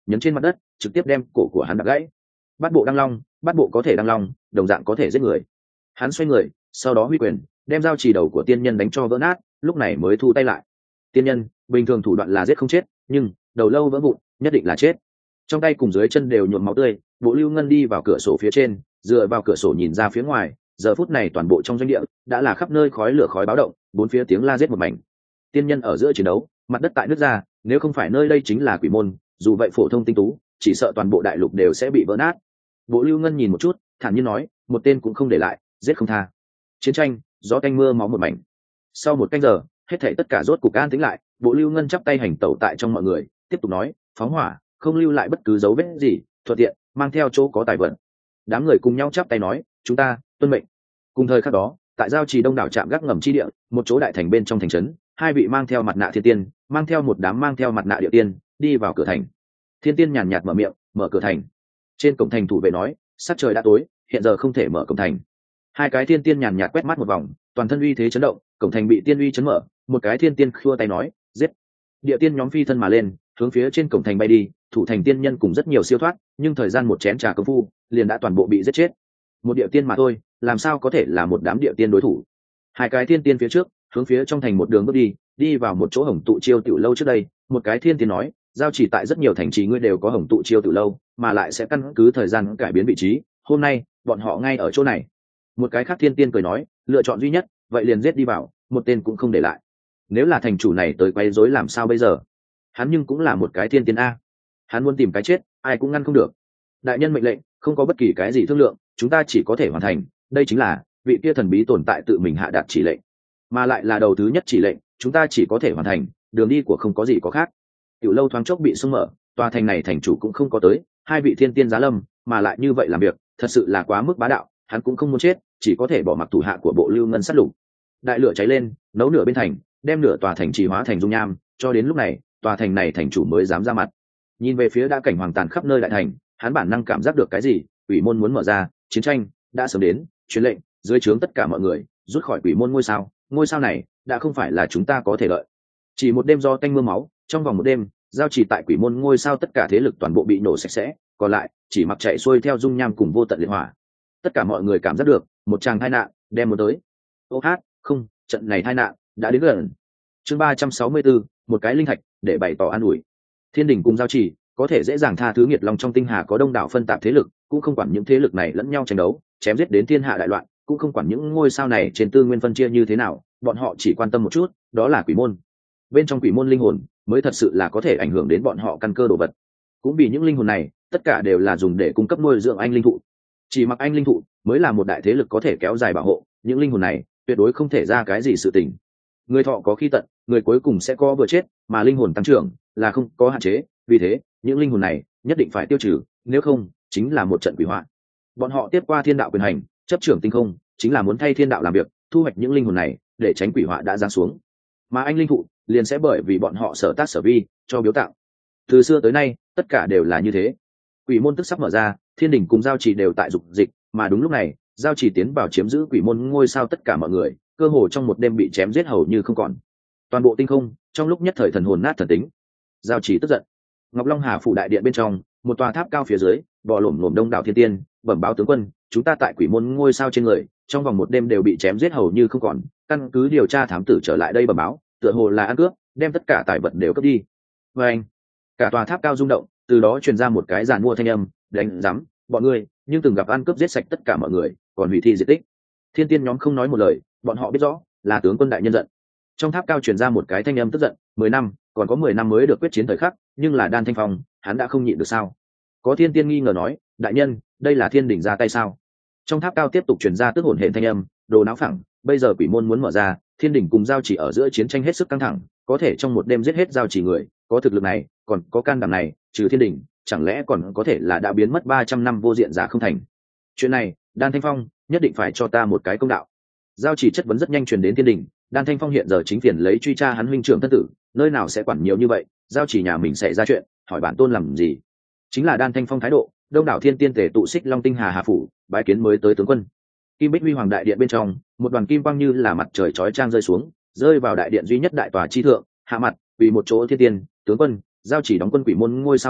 nhấn trên mặt đất trực tiếp đem cổ của hắn đập gãy. Bát bộ đăng long, bát bộ có thể đăng long, đồng dạng có thể giết người. Hắn xoay người, sau đó huy quyền đem giao chỉ đầu của tiên nhân đánh cho vỡ nát, lúc này mới thu tay lại. Tiên nhân bình thường thủ đoạn là giết không chết, nhưng đầu lâu vỡ vụn nhất định là chết. Trong tay cùng dưới chân đều nhuộm máu tươi, Bộ Lưu Ngân đi vào cửa sổ phía trên, dựa vào cửa sổ nhìn ra phía ngoài. Giờ phút này toàn bộ trong doanh địa đã là khắp nơi khói lửa khói báo động, bốn phía tiếng la giết một mảnh. Tiên nhân ở giữa chiến đấu, mặt đất tại nước ra, nếu không phải nơi đây chính là quỷ môn, dù vậy phổ thông tinh tú chỉ sợ toàn bộ đại lục đều sẽ bị vỡ nát. Bộ Lưu Ngân nhìn một chút, thản nhiên nói, một tên cũng không để lại, giết không tha. Chiến tranh, gió tanh mưa máu một mảnh. Sau một canh giờ, hết thảy tất cả rốt cục an tĩnh lại. Bộ Lưu Ngân chắp tay hành tẩu tại trong mọi người, tiếp tục nói, phóng hỏa, không lưu lại bất cứ dấu vết gì, thuận tiện mang theo chỗ có tài vật. Đám người cùng nhau chắp tay nói, chúng ta tuân mệnh. Cùng thời khắc đó, tại giao trì đông đảo trạm gác ngầm chi địa, một chỗ đại thành bên trong thành trấn, hai vị mang theo mặt nạ thiên tiên, mang theo một đám mang theo mặt nạ địa tiên, đi vào cửa thành. Thiên tiên nhàn nhạt mở miệng, mở cửa thành. Trên cổng thành thủ vệ nói, sắc trời đã tối, hiện giờ không thể mở cổng thành. Hai cái thiên tiên nhàn nhạt quét mắt một vòng, toàn thân uy thế chấn động, cổng thành bị tiên uy chấn mở. Một cái thiên tiên khua tay nói, giết. Địa tiên nhóm phi thân mà lên, hướng phía trên cổng thành bay đi. Thủ thành tiên nhân cùng rất nhiều siêu thoát, nhưng thời gian một chén trà công phu, liền đã toàn bộ bị giết chết. Một địa tiên mà thôi, làm sao có thể là một đám địa tiên đối thủ. Hai cái thiên tiên phía trước, hướng phía trong thành một đường bước đi, đi vào một chỗ hồng tụ chiêu tiểu lâu. Trước đây, một cái thiên tiên nói, giao chỉ tại rất nhiều thành trì ngươi đều có hồng tụ chiêu tiểu lâu, mà lại sẽ căn cứ thời gian cải biến vị trí. Hôm nay bọn họ ngay ở chỗ này. Một cái khác thiên tiên cười nói, lựa chọn duy nhất, vậy liền giết đi vào, một tên cũng không để lại. Nếu là thành chủ này tới quấy rối làm sao bây giờ? Hắn nhưng cũng là một cái thiên tiên a, hắn muốn tìm cái chết, ai cũng ngăn không được. Đại nhân mệnh lệnh, không có bất kỳ cái gì thương lượng, chúng ta chỉ có thể hoàn thành. Đây chính là vị kia thần bí tồn tại tự mình hạ đạt chỉ lệnh, mà lại là đầu thứ nhất chỉ lệnh, chúng ta chỉ có thể hoàn thành, đường đi của không có gì có khác. Tiểu lâu thoáng chốc bị xung mở, tòa thành này thành chủ cũng không có tới. Hai vị thiên tiên giá lâm, mà lại như vậy làm việc, thật sự là quá mức bá đạo. Hắn cũng không muốn chết, chỉ có thể bỏ mặc thủ hạ của Bộ Lưu Ngân sát lục. Đại lửa cháy lên, nấu nửa bên thành, đem nửa tòa thành trì hóa thành dung nham. Cho đến lúc này, tòa thành này thành chủ mới dám ra mặt. Nhìn về phía đã cảnh hoàng tàn khắp nơi đại thành, hắn bản năng cảm giác được cái gì. Quỷ môn muốn mở ra, chiến tranh đã sớm đến. Truyền lệnh, dưới trướng tất cả mọi người rút khỏi quỷ môn ngôi sao này đã không phải là chúng ta có thể lợi. Chỉ một đêm do tanh mưa máu, trong vòng một đêm, giao chỉ tại quỷ môn ngôi sao tất cả thế lực toàn bộ bị nổ sạch sẽ, còn lại chỉ mặc chạy xuôi theo dung nham cùng vô tận liệt hỏa. Tất cả mọi người cảm giác được một tràng tai nạn đem muốn tới. Ô hát, không, trận này tai nạn đã đến gần. Chương 364, một cái linh thạch để bày tỏ an ủi. Thiên đình cùng giao chỉ có thể dễ dàng tha thứ nghiệt long trong tinh hà có đông đảo phân tạp thế lực, cũng không quản những thế lực này lẫn nhau tranh đấu, chém giết đến thiên hạ đại loạn, cũng không quản những ngôi sao này trên tư nguyên phân chia như thế nào, bọn họ chỉ quan tâm một chút, đó là quỷ môn. Bên trong quỷ môn linh hồn mới thật sự là có thể ảnh hưởng đến bọn họ căn cơ đồ vật. Cũng vì những linh hồn này, tất cả đều là dùng để cung cấp nuôi dưỡng anh linh thụ. Chỉ mặc anh linh thụ mới là một đại thế lực có thể kéo dài bảo hộ, những linh hồn này tuyệt đối không thể ra cái gì sự tình. Người thọ có khi tận, người cuối cùng sẽ có vừa chết, mà linh hồn tăng trưởng là không có hạn chế, vì thế, những linh hồn này nhất định phải tiêu trừ, nếu không, chính là một trận quỷ họa. Bọn họ tiếp qua thiên đạo quyền hành, chấp trưởng tinh không, chính là muốn thay thiên đạo làm việc, thu hoạch những linh hồn này để tránh quỷ họa đã giáng xuống. Mà anh linh thụ liền sẽ bởi vì bọn họ sở tác sở vi cho biếu tặng. Từ xưa tới nay, tất cả đều là như thế. Quỷ môn tức sắp mở ra, thiên đình cùng giao trì đều tại dục dịch, mà đúng lúc này, giao trì tiến vào chiếm giữ quỷ môn ngôi sao tất cả mọi người, cơ hồ trong một đêm bị chém giết hầu như không còn. Toàn bộ tinh không, trong lúc nhất thời thần hồn nát thần tính. Giao trì tức giận. Ngọc Long Hà phủ đại điện bên trong, một tòa tháp cao phía dưới, bò lổm lổm đông đảo thiên tiên, bẩm báo tướng quân, chúng ta tại quỷ môn ngôi sao trên người, trong vòng một đêm đều bị chém giết hầu như không còn. Căn cứ điều tra thám tử trở lại đây bẩm báo, tựa hồ là ăn cướp, đem tất cả tài vật đều cướp đi. Và anh, cả tòa tháp cao rung động, từ đó truyền ra một cái giàn mua thanh âm, đánh rắm, bọn ngươi, nhưng từng gặp ăn cướp giết sạch tất cả mọi người, còn hủy thi diệt tích. Thiên tiên nhóm không nói một lời, bọn họ biết rõ, là tướng quân đại nhân giận. Trong tháp cao truyền ra một cái thanh âm tức giận, 10 năm, còn có 10 năm mới được quyết chiến thời khắc, nhưng là Đan Thanh Phong, hắn đã không nhịn được sao? Có thiên tiên nghi ngờ nói, đại nhân, đây là thiên đỉnh ra tay sao? Trong tháp cao tiếp tục truyền ra tức hồn hển thanh âm, đồ náo phẳng, bây giờ quỷ môn muốn mở ra, thiên đỉnh cùng giao chỉ ở giữa chiến tranh hết sức căng thẳng, có thể trong một đêm giết hết giao chỉ người, có thực lực này, còn có can đảm này, trừ thiên đỉnh, chẳng lẽ còn có thể là đã biến mất 300 năm vô diện giả không thành? Chuyện này, Đan Thanh Phong nhất định phải cho ta một cái công đạo. Giao chỉ chất vấn rất nhanh truyền đến thiên đỉnh, Đan Thanh Phong hiện giờ chính phiền lấy truy tra hắn huynh trưởng thân tử, nơi nào sẽ quản nhiều như vậy, giao chỉ nhà mình sẽ ra chuyện, hỏi bản tôn làm gì? Chính là Đan Thanh Phong thái độ, đông đảo thiên tiên tề tụ xích long tinh hà phủ, bái kiến mới tới tướng quân. Kim Bích Huy Hoàng đại điện bên trong, một đoàn kim quang như là mặt trời chói chang rơi xuống, rơi vào đại điện duy nhất đại tòa chi thượng, hạ mặt, vì một chỗ thiên tiên, tướng quân, giao chỉ đóng quân quỷ môn ngôi sao người,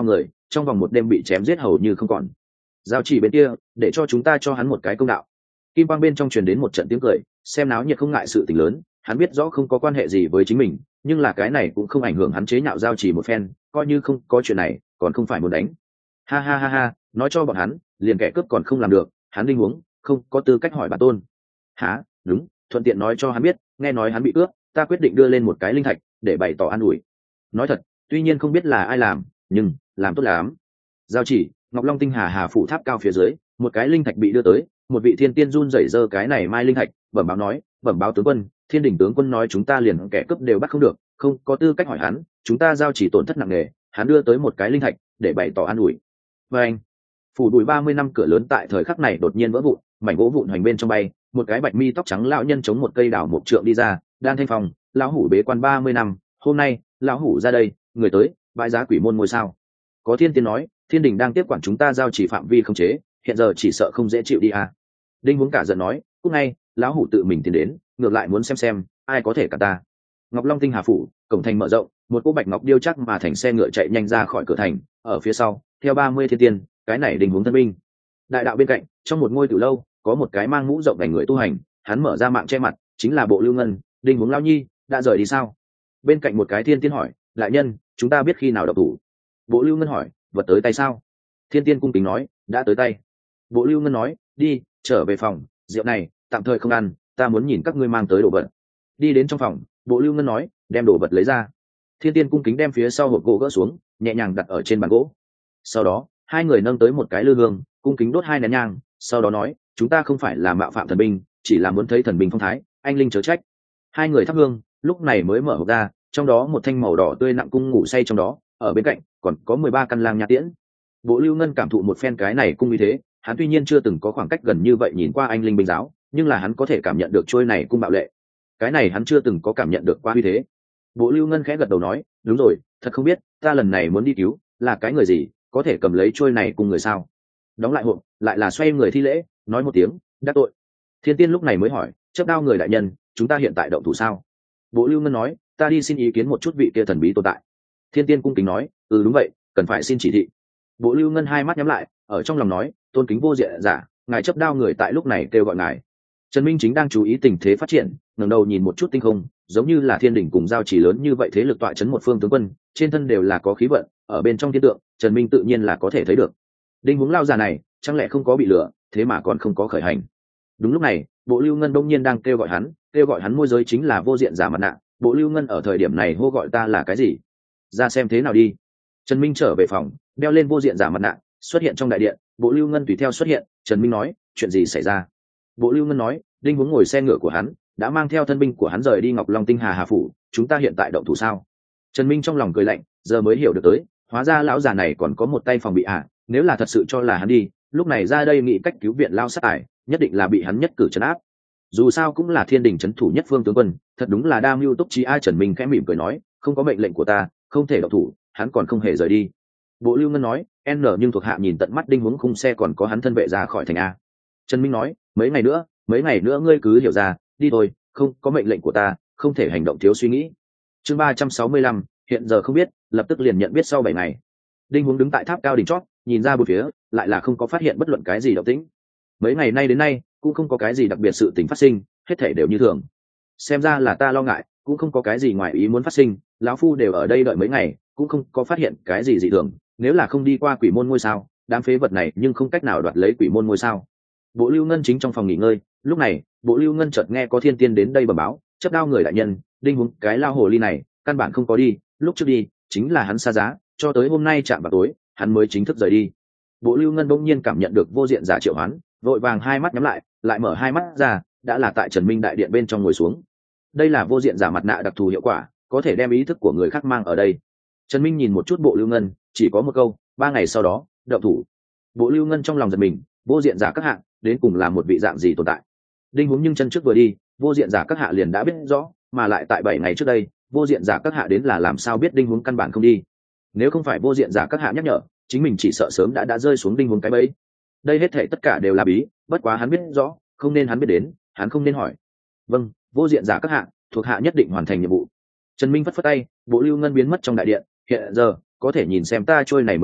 trong vòng một đêm bị chém giết hầu như không còn. Giao chỉ bên kia để cho chúng ta cho hắn một cái công đạo. Kim quang bên trong truyền đến một trận tiếng cười, xem náo nhiệt không ngại sự tình lớn, hắn biết rõ không có quan hệ gì với chính mình, nhưng là cái này cũng không ảnh hưởng hắn chế nhạo Giao chỉ một phen, coi như không có chuyện này còn không phải muốn đánh. Ha ha ha ha, nói cho bọn hắn liền kẻ cướp còn không làm được, hắn đinh huống không có tư cách hỏi bản tôn. Hả? Đúng, thuận tiện nói cho hắn biết, nghe nói hắn bị cướp, ta quyết định đưa lên một cái linh thạch để bày tỏ an ủi. Nói thật, tuy nhiên không biết là ai làm, nhưng làm tốt lắm. Giao chỉ, Ngọc Long Tinh Hà phủ tháp cao phía dưới, một cái linh thạch bị đưa tới, một vị thiên tiên run rẩy giơ cái này mai linh thạch, bẩm báo nói, bẩm báo tướng quân, Thiên Đình tướng quân nói chúng ta liền kẻ cướp đều bắt không được, không có tư cách hỏi hắn, chúng ta Giao chỉ tổn thất nặng nề, hắn đưa tới một cái linh thạch để bày tỏ an ủi. Và anh, phủ đùi 30 năm cửa lớn tại thời khắc này đột nhiên vỡ vụn, mảnh gỗ vụn hoành bên trong bay, một cái bạch mi tóc trắng lão nhân chống một cây đào một trượng đi ra, Đan Thanh Phong, lão hủ bế quan 30 năm, hôm nay lão hủ ra đây, người tới bãi giá quỷ môn ngôi sao. Có thiên tiên nói, Thiên Đình đang tiếp quản chúng ta Giao chỉ phạm vi không chế, hiện giờ chỉ sợ không dễ chịu đi à. Đinh Huống cả giận nói, cúc ngay, lão hủ tự mình tiến đến, ngược lại muốn xem ai có thể cả ta. Ngọc Long Tinh Hà phủ, cổng thành mở rộng, một cỗ bạch ngọc điêu chắc mà thành xe ngựa chạy nhanh ra khỏi cửa thành, ở phía sau theo 30 thiên tiên, cái này Đinh Huống thân binh. Đại đạo bên cạnh, trong một ngôi tử lâu, có một cái mang mũ rộng đầy người tu hành, hắn mở ra mạng che mặt, chính là Bộ Lưu Ngân. Đinh Huống lão nhi đã rời đi sao? Bên cạnh một cái thiên tiên hỏi, đại nhân, chúng ta biết khi nào động thủ? Bộ Lưu Ngân hỏi, vật tới tay sao? Thiên tiên cung kính nói, đã tới tay. Bộ Lưu Ngân nói, đi trở về phòng, rượu này tạm thời không ăn, ta muốn nhìn các ngươi mang tới đồ vật. Đi đến trong phòng, Bộ Lưu Ngân nói, đem đồ vật lấy ra. Thiên tiên cung kính đem phía sau hộp gỗ gỡ xuống, nhẹ nhàng đặt ở trên bàn gỗ. Sau đó hai người nâng tới một cái lư hương, cung kính đốt 2 nén nhang, sau đó nói, chúng ta không phải là mạo phạm thần binh, chỉ là muốn thấy thần binh phong thái, anh linh chớ trách. Hai người thắp hương, lúc này mới mở hộp ra, trong đó một thanh màu đỏ tươi nặng cung ngủ say trong đó, ở bên cạnh còn có 13 căn lang nha tiễn. Bộ Lưu Ngân cảm thụ một phen cái này cung như thế, hắn tuy nhiên chưa từng có khoảng cách gần như vậy nhìn qua anh linh binh giáo, nhưng là hắn có thể cảm nhận được trôi này cung bạo lệ. Cái này hắn chưa từng có cảm nhận được qua uy thế. Bộ Lưu Ngân khẽ gật đầu nói, đúng rồi, thật không biết ta lần này muốn đi cứu là cái người gì, có thể cầm lấy trôi này cùng người sao? Đóng lại hộp, lại là xoay người thi lễ, nói một tiếng đắc tội. Thiên tiên lúc này mới hỏi, chấp đao người đại nhân, chúng ta hiện tại động thủ sao? Bộ Lưu Ngân nói, ta đi xin ý kiến một chút vị kia thần bí tồn tại. Thiên tiên cung kính nói, đúng vậy, cần phải xin chỉ thị. Bộ Lưu Ngân hai mắt nhắm lại, ở trong lòng nói, tôn kính vô diện giả, ngài chấp đao người tại lúc này kêu gọi ngài. Trần Minh chính đang chú ý tình thế phát triển, ngẩng đầu nhìn một chút tinh không, giống như là Thiên Đình cùng Giao chỉ lớn như vậy thế lực tọa chấn một phương tướng quân, trên thân đều là có khí vận, ở bên trong thiên tượng, Trần Minh tự nhiên là có thể thấy được. Đinh Huống lao già này, chẳng lẽ không có bị lừa, thế mà còn không có khởi hành. Đúng lúc này, Bộ Lưu Ngân đông nhiên đang kêu gọi hắn môi giới chính là vô diện giả mặt nạ. Bộ Lưu Ngân ở thời điểm này hô gọi ta là cái gì? Ra xem thế nào đi. Trần Minh trở về phòng, đeo lên vô diện giả mặt nạ, xuất hiện trong đại điện. Bộ Lưu Ngân tùy theo xuất hiện. Trần Minh nói, chuyện gì xảy ra? Bộ Lưu Ngân nói, Đinh Huống ngồi xe ngựa của hắn, đã mang theo thân binh của hắn rời đi Ngọc Long Tinh Hà phủ, chúng ta hiện tại động thủ sao? Trần Minh trong lòng cười lạnh, giờ mới hiểu được tới, hóa ra lão già này còn có một tay phòng bị nếu là thật sự cho là hắn đi, lúc này ra đây nghĩ cách cứu viện lao sát ải, nhất định là bị hắn nhất cử trấn áp. Dù sao cũng là Thiên Đình trấn thủ nhất phương tướng quân, thật đúng là đa mưu túc trí. Trần Minh khẽ mỉm cười nói, không có mệnh lệnh của ta, không thể động thủ, hắn còn không hề rời đi. Bộ Lưu Ngân nói, nhưng thuộc hạ nhìn tận mắt Đinh Huống khung xe còn có hắn thân vệ ra khỏi thành a. Trần Minh nói, mấy ngày nữa ngươi cứ hiểu ra, đi thôi, không có mệnh lệnh của ta, không thể hành động thiếu suy nghĩ. Chương 365, hiện giờ không biết, lập tức liền nhận biết sau 7 ngày. Đinh Huống đứng tại tháp cao đỉnh chót, nhìn ra bốn phía, lại là không có phát hiện bất luận cái gì động tĩnh. Mấy ngày nay đến nay, cũng không có cái gì đặc biệt sự tình phát sinh, hết thảy đều như thường. Xem ra là ta lo ngại, cũng không có cái gì ngoài ý muốn phát sinh, lão phu đều ở đây đợi mấy ngày, cũng không có phát hiện cái gì dị thường, nếu là không đi qua quỷ môn ngôi sao, đám phế vật này nhưng không cách nào đoạt lấy quỷ môn ngôi sao. Bộ Lưu Ngân chính trong phòng nghỉ ngơi, lúc này, Bộ Lưu Ngân chợt nghe có thiên tiên đến đây bẩm báo, chấp đao người đại nhân, Đinh Huống cái lao hồ ly này, căn bản không có đi, lúc trước đi, chính là hắn xa giá, cho tới hôm nay chạm vào tối, hắn mới chính thức rời đi. Bộ Lưu Ngân bỗng nhiên cảm nhận được vô diện giả triệu hoán, vội vàng hai mắt nhắm lại mở hai mắt ra, đã là tại Trần Minh đại điện bên trong ngồi xuống. Đây là vô diện giả mặt nạ đặc thù hiệu quả, có thể đem ý thức của người khác mang ở đây. Trần Minh nhìn một chút Bộ Lưu Ngân, chỉ có một câu, 3 ngày sau đó, động thủ. Bộ Lưu Ngân trong lòng giật mình, vô diện giả các hạng, đến cùng là một vị dạng gì tồn tại. Đinh Huống nhưng chân trước vừa đi, vô diện giả các hạ liền đã biết rõ, mà lại tại 7 ngày trước đây, vô diện giả các hạ đến là làm sao biết Đinh Huống căn bản không đi. Nếu không phải vô diện giả các hạ nhắc nhở, chính mình chỉ sợ sớm đã rơi xuống Đinh Huống cái bẫy. Đây hết thảy tất cả đều là bí, bất quá hắn biết rõ, không nên hắn biết đến, hắn không nên hỏi. Vâng, vô diện giả các hạ, thuộc hạ nhất định hoàn thành nhiệm vụ. Trần Minh phất phất tay, Bộ Lưu Ngân biến mất trong đại điện, hiện giờ có thể nhìn xem ta trôi này mới đao,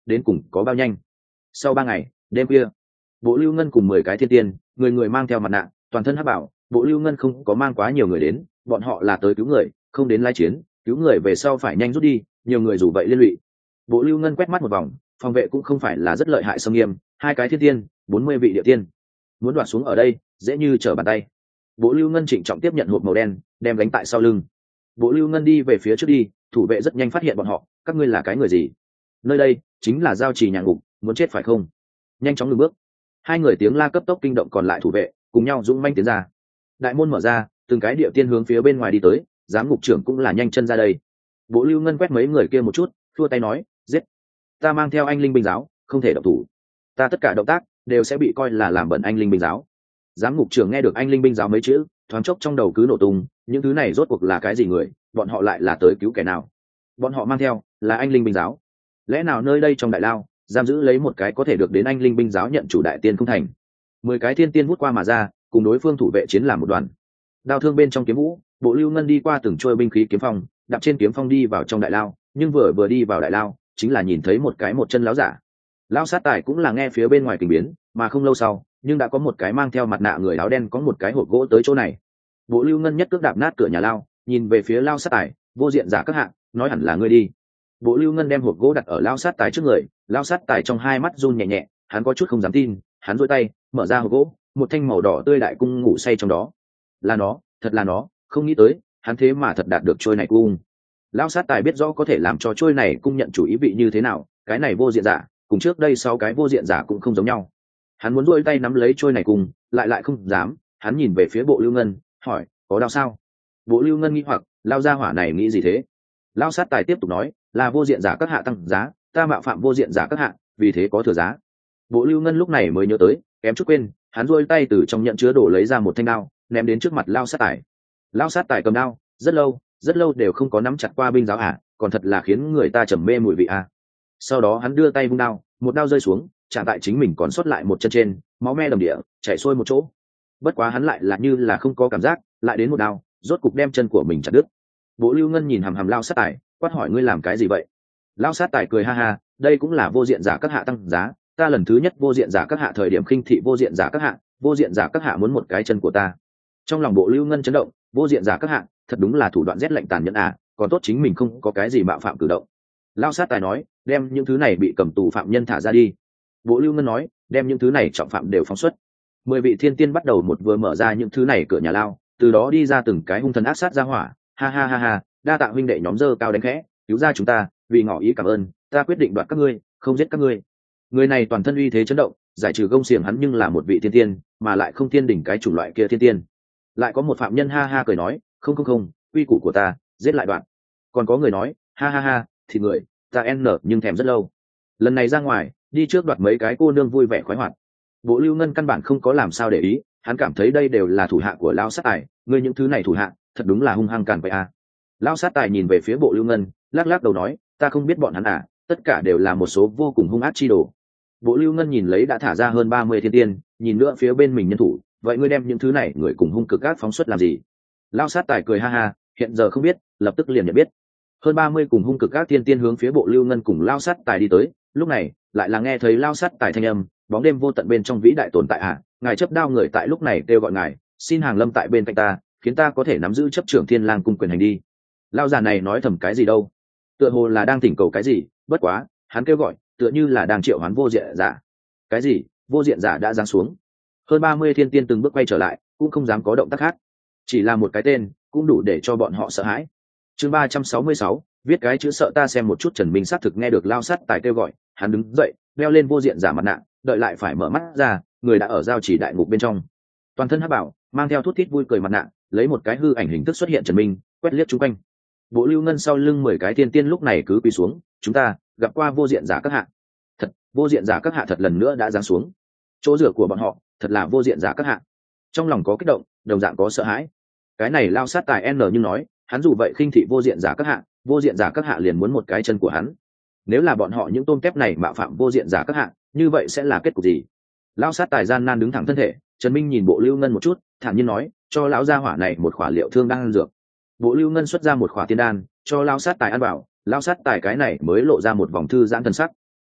đến cùng có bao nhanh. Sau 3 ngày, đêm khuya, Bộ Lưu Ngân cùng 10 cái thiên tiên, người người mang theo mặt nạ, toàn thân hắc bảo. Bộ Lưu Ngân không có mang quá nhiều người đến, bọn họ là tới cứu người, không đến lai chiến, cứu người về sau phải nhanh rút đi, nhiều người dù vậy liên lụy. Bộ Lưu Ngân quét mắt một vòng, phòng vệ cũng không phải là rất lợi hại xâm nghiêm, 2 cái thiên tiên, 40 vị địa tiên, muốn đoạt xuống ở đây dễ như trở bàn tay. Bộ Lưu Ngân trịnh trọng tiếp nhận hộp màu đen, đem gánh tại sau lưng. Bộ Lưu Ngân đi về phía trước đi, thủ vệ rất nhanh phát hiện bọn họ. Các ngươi là cái người gì? Nơi đây chính là giao trì nhà ngục, muốn chết phải không? Nhanh chóng lùi bước. 2 người tiếng la cấp tốc kinh động còn lại thủ vệ, cùng nhau dũng manh tiến ra. Đại môn mở ra, từng cái địa tiên hướng phía bên ngoài đi tới, giám ngục trưởng cũng là nhanh chân ra đây. Bộ Lưu Ngân quét mấy người kia một chút, thua tay nói, giết. Ta mang theo anh linh binh giáo, không thể động thủ. Ta tất cả động tác đều sẽ bị coi là làm bẩn anh linh binh giáo. Giám ngục trưởng nghe được anh linh binh giáo mấy chữ, thoáng chốc trong đầu cứ nổ tung, những thứ này rốt cuộc là cái gì người, bọn họ lại là tới cứu kẻ nào? Bọn họ mang theo là anh linh binh giáo. Lẽ nào nơi đây trong đại lao giam giữ lấy một cái có thể được đến anh linh binh giáo nhận chủ đại tiên không thành? 10 cái thiên tiên hút qua mà ra, cùng đối phương thủ vệ chiến làm một đoàn. Đao thương bên trong kiếm vũ, Bộ Lưu Ngân đi qua từng trôi binh khí kiếm phong, đạp trên kiếm phong đi vào trong đại lao, nhưng vừa đi vào đại lao, chính là nhìn thấy một cái một chân lão giả. Lão sát tài cũng là nghe phía bên ngoài tình biến, mà không lâu sau, nhưng đã có một cái mang theo mặt nạ người áo đen có một cái hộp gỗ tới chỗ này. Bộ Lưu Ngân nhất cước đạp nát cửa nhà lao, nhìn về phía lão sát tài, vô diện giả các hạng, nói hẳn là ngươi đi. Bộ Lưu Ngân đem hộp gỗ đặt ở lão sát tài trước người, lão sát tài trong hai mắt run nhẹ nhẹ, hắn có chút không dám tin, hắn duỗi tay mở ra hộp gỗ, một thanh màu đỏ tươi đại cung ngủ say trong đó. Là nó, thật là nó, không nghĩ tới, hắn thế mà thật đạt được trôi này cung. Lão sát tài biết rõ có thể làm cho trôi này cung nhận chủ ý vị như thế nào, cái này vô diện giả, cùng trước đây 6 cái vô diện giả cũng không giống nhau. Hắn muốn duỗi tay nắm lấy trôi này cung, lại không dám, hắn nhìn về phía Bộ Lưu Ngân, hỏi, có đau sao? Bộ Lưu Ngân nghi hoặc, lao ra hỏa này nghĩ gì thế? Lão sát tài tiếp tục nói, là vô diện giả các hạ tăng giá, ta mạo phạm vô diện giả các hạ, vì thế có thừa giá. Bộ Lưu Ngân lúc này mới nhớ tới, kém chút quên, hắn duỗi tay từ trong nhận chứa đồ lấy ra một thanh đao, ném đến trước mặt lão sát tài. Lão sát tài cầm đao, rất lâu đều không có nắm chặt qua binh giáo còn thật là khiến người ta trầm mê mùi vị Sau đó hắn đưa tay vung đao, một đao rơi xuống, chạm tại chính mình còn sót lại một chân trên, máu me đầm địa, chảy xuôi một chỗ. Bất quá hắn lại là như là không có cảm giác, lại đến một đao, rốt cục đem chân của mình chặt đứt. Bộ Lưu Ngân nhìn hằm hằm lão sát tài, quát hỏi ngươi làm cái gì vậy? Lão sát tài cười ha ha, đây cũng là vô diện giả các hạ tăng giá, ta lần thứ nhất vô diện giả các hạ thời điểm khinh thị vô diện giả các hạ, vô diện giả các hạ muốn một cái chân của ta. Trong lòng Bộ Lưu Ngân chấn động, vô diện giả các hạ, thật đúng là thủ đoạn rét lạnh tàn nhẫn còn tốt chính mình không có cái gì mạo phạm cử động. Lão sát tài nói, đem những thứ này bị cầm tù phạm nhân thả ra đi. Bộ Lưu Ngân nói, đem những thứ này trọng phạm đều phóng xuất. 10 vị thiên tiên bắt đầu một vừa mở ra những thứ này cửa nhà lao, từ đó đi ra từng cái hung thần ác sát ra hỏa, ha ha ha ha, đa tạ huynh đệ nhóm dơ cao đánh khẽ, cứu ra chúng ta, vì ngỏ ý cảm ơn, ta quyết định đoạt các ngươi, không giết các ngươi. Người này toàn thân uy thế chấn động, giải trừ gông xiềng hắn nhưng là một vị thiên tiên, mà lại không thiên đỉnh cái chủng loại kia thiên tiên. Lại có một phạm nhân ha ha cười nói, không, uy củ của ta, giết lại đoạn. Còn có người nói, ha ha ha, thì người, ta n nhưng thèm rất lâu. Lần này ra ngoài, đi trước đoạt mấy cái cô nương vui vẻ khoái hoạt. Bộ Lưu Ngân căn bản không có làm sao để ý, hắn cảm thấy đây đều là thủ hạ của Lão sát tài, ngươi những thứ này thủ hạ, thật đúng là hung hăng càn vậy Lão sát tài nhìn về phía Bộ Lưu Ngân, lắc đầu nói, ta không biết bọn hắn tất cả đều là một số vô cùng hung ác chi đồ. Bộ Lưu Ngân nhìn lấy đã thả ra hơn 30 thiên tiên, nhìn nữa phía bên mình nhân thủ, vậy ngươi đem những thứ này người cùng hung cực ác phóng xuất làm gì? Lão sát tài cười ha ha, hiện giờ không biết, lập tức liền nhận biết. Hơn 30 cùng hung cực ác thiên tiên hướng phía Bộ Lưu Ngân cùng Lão sát tài đi tới, lúc này lại là nghe thấy Lão sát tài thanh âm, bóng đêm vô tận bên trong vĩ đại tồn tại ngài chấp đao người tại lúc này kêu gọi ngài, xin hàng lâm tại bên cạnh ta, khiến ta có thể nắm giữ chấp trưởng Thiên Lang cung quyền hành đi. Lão già này nói thầm cái gì đâu? Tựa hồ là đang thỉnh cầu cái gì, bất quá, hắn kêu gọi, tựa như là đang triệu hoán vô diện giả. Cái gì? Vô diện giả đã giáng xuống. Hơn 30 thiên tiên từng bước quay trở lại, cũng không dám có động tác khác. Chỉ là một cái tên, cũng đủ để cho bọn họ sợ hãi. Chương 366, viết cái chữ sợ ta xem một chút. Trần Minh xác thực nghe được Lão sát tài kêu gọi, hắn đứng dậy, đeo lên vô diện giả mặt nạ, đợi lại phải mở mắt ra, người đã ở giao chỉ đại ngục bên trong. Toàn thân hắc bảo, mang theo thút thít vui cười mặt nạ, lấy một cái hư ảnh hình thức xuất hiện Trần Minh, quét liếc chúng quanh. Bộ Lưu Ngân sau lưng 10 cái thiên tiên lúc này cứ quỳ xuống, chúng ta gặp qua vô diện giả các hạ. Thật, vô diện giả các hạ thật lần nữa đã giáng xuống. Chỗ dựa của bọn họ, thật là vô diện giả các hạ. Trong lòng có kích động, đồng dạng có sợ hãi. Cái này Lão sát tài nhưng nói, hắn dù vậy khinh thị vô diện giả các hạ, vô diện giả các hạ liền muốn một cái chân của hắn. Nếu là bọn họ những tôm kép này mạo phạm vô diện giả các hạ, như vậy sẽ là kết cục gì? Lão sát tài gian nan đứng thẳng thân thể, Trần Minh nhìn Bộ Lưu Ngân một chút, thản nhiên nói, cho lão gia hỏa này một khỏa liệu thương đang ăn dược. Bộ Lưu Ngân xuất ra một khỏa tiên đan, cho Lão sát tài ăn vào, Lão sát tài cái này mới lộ ra một vòng thư giãn thần sắc.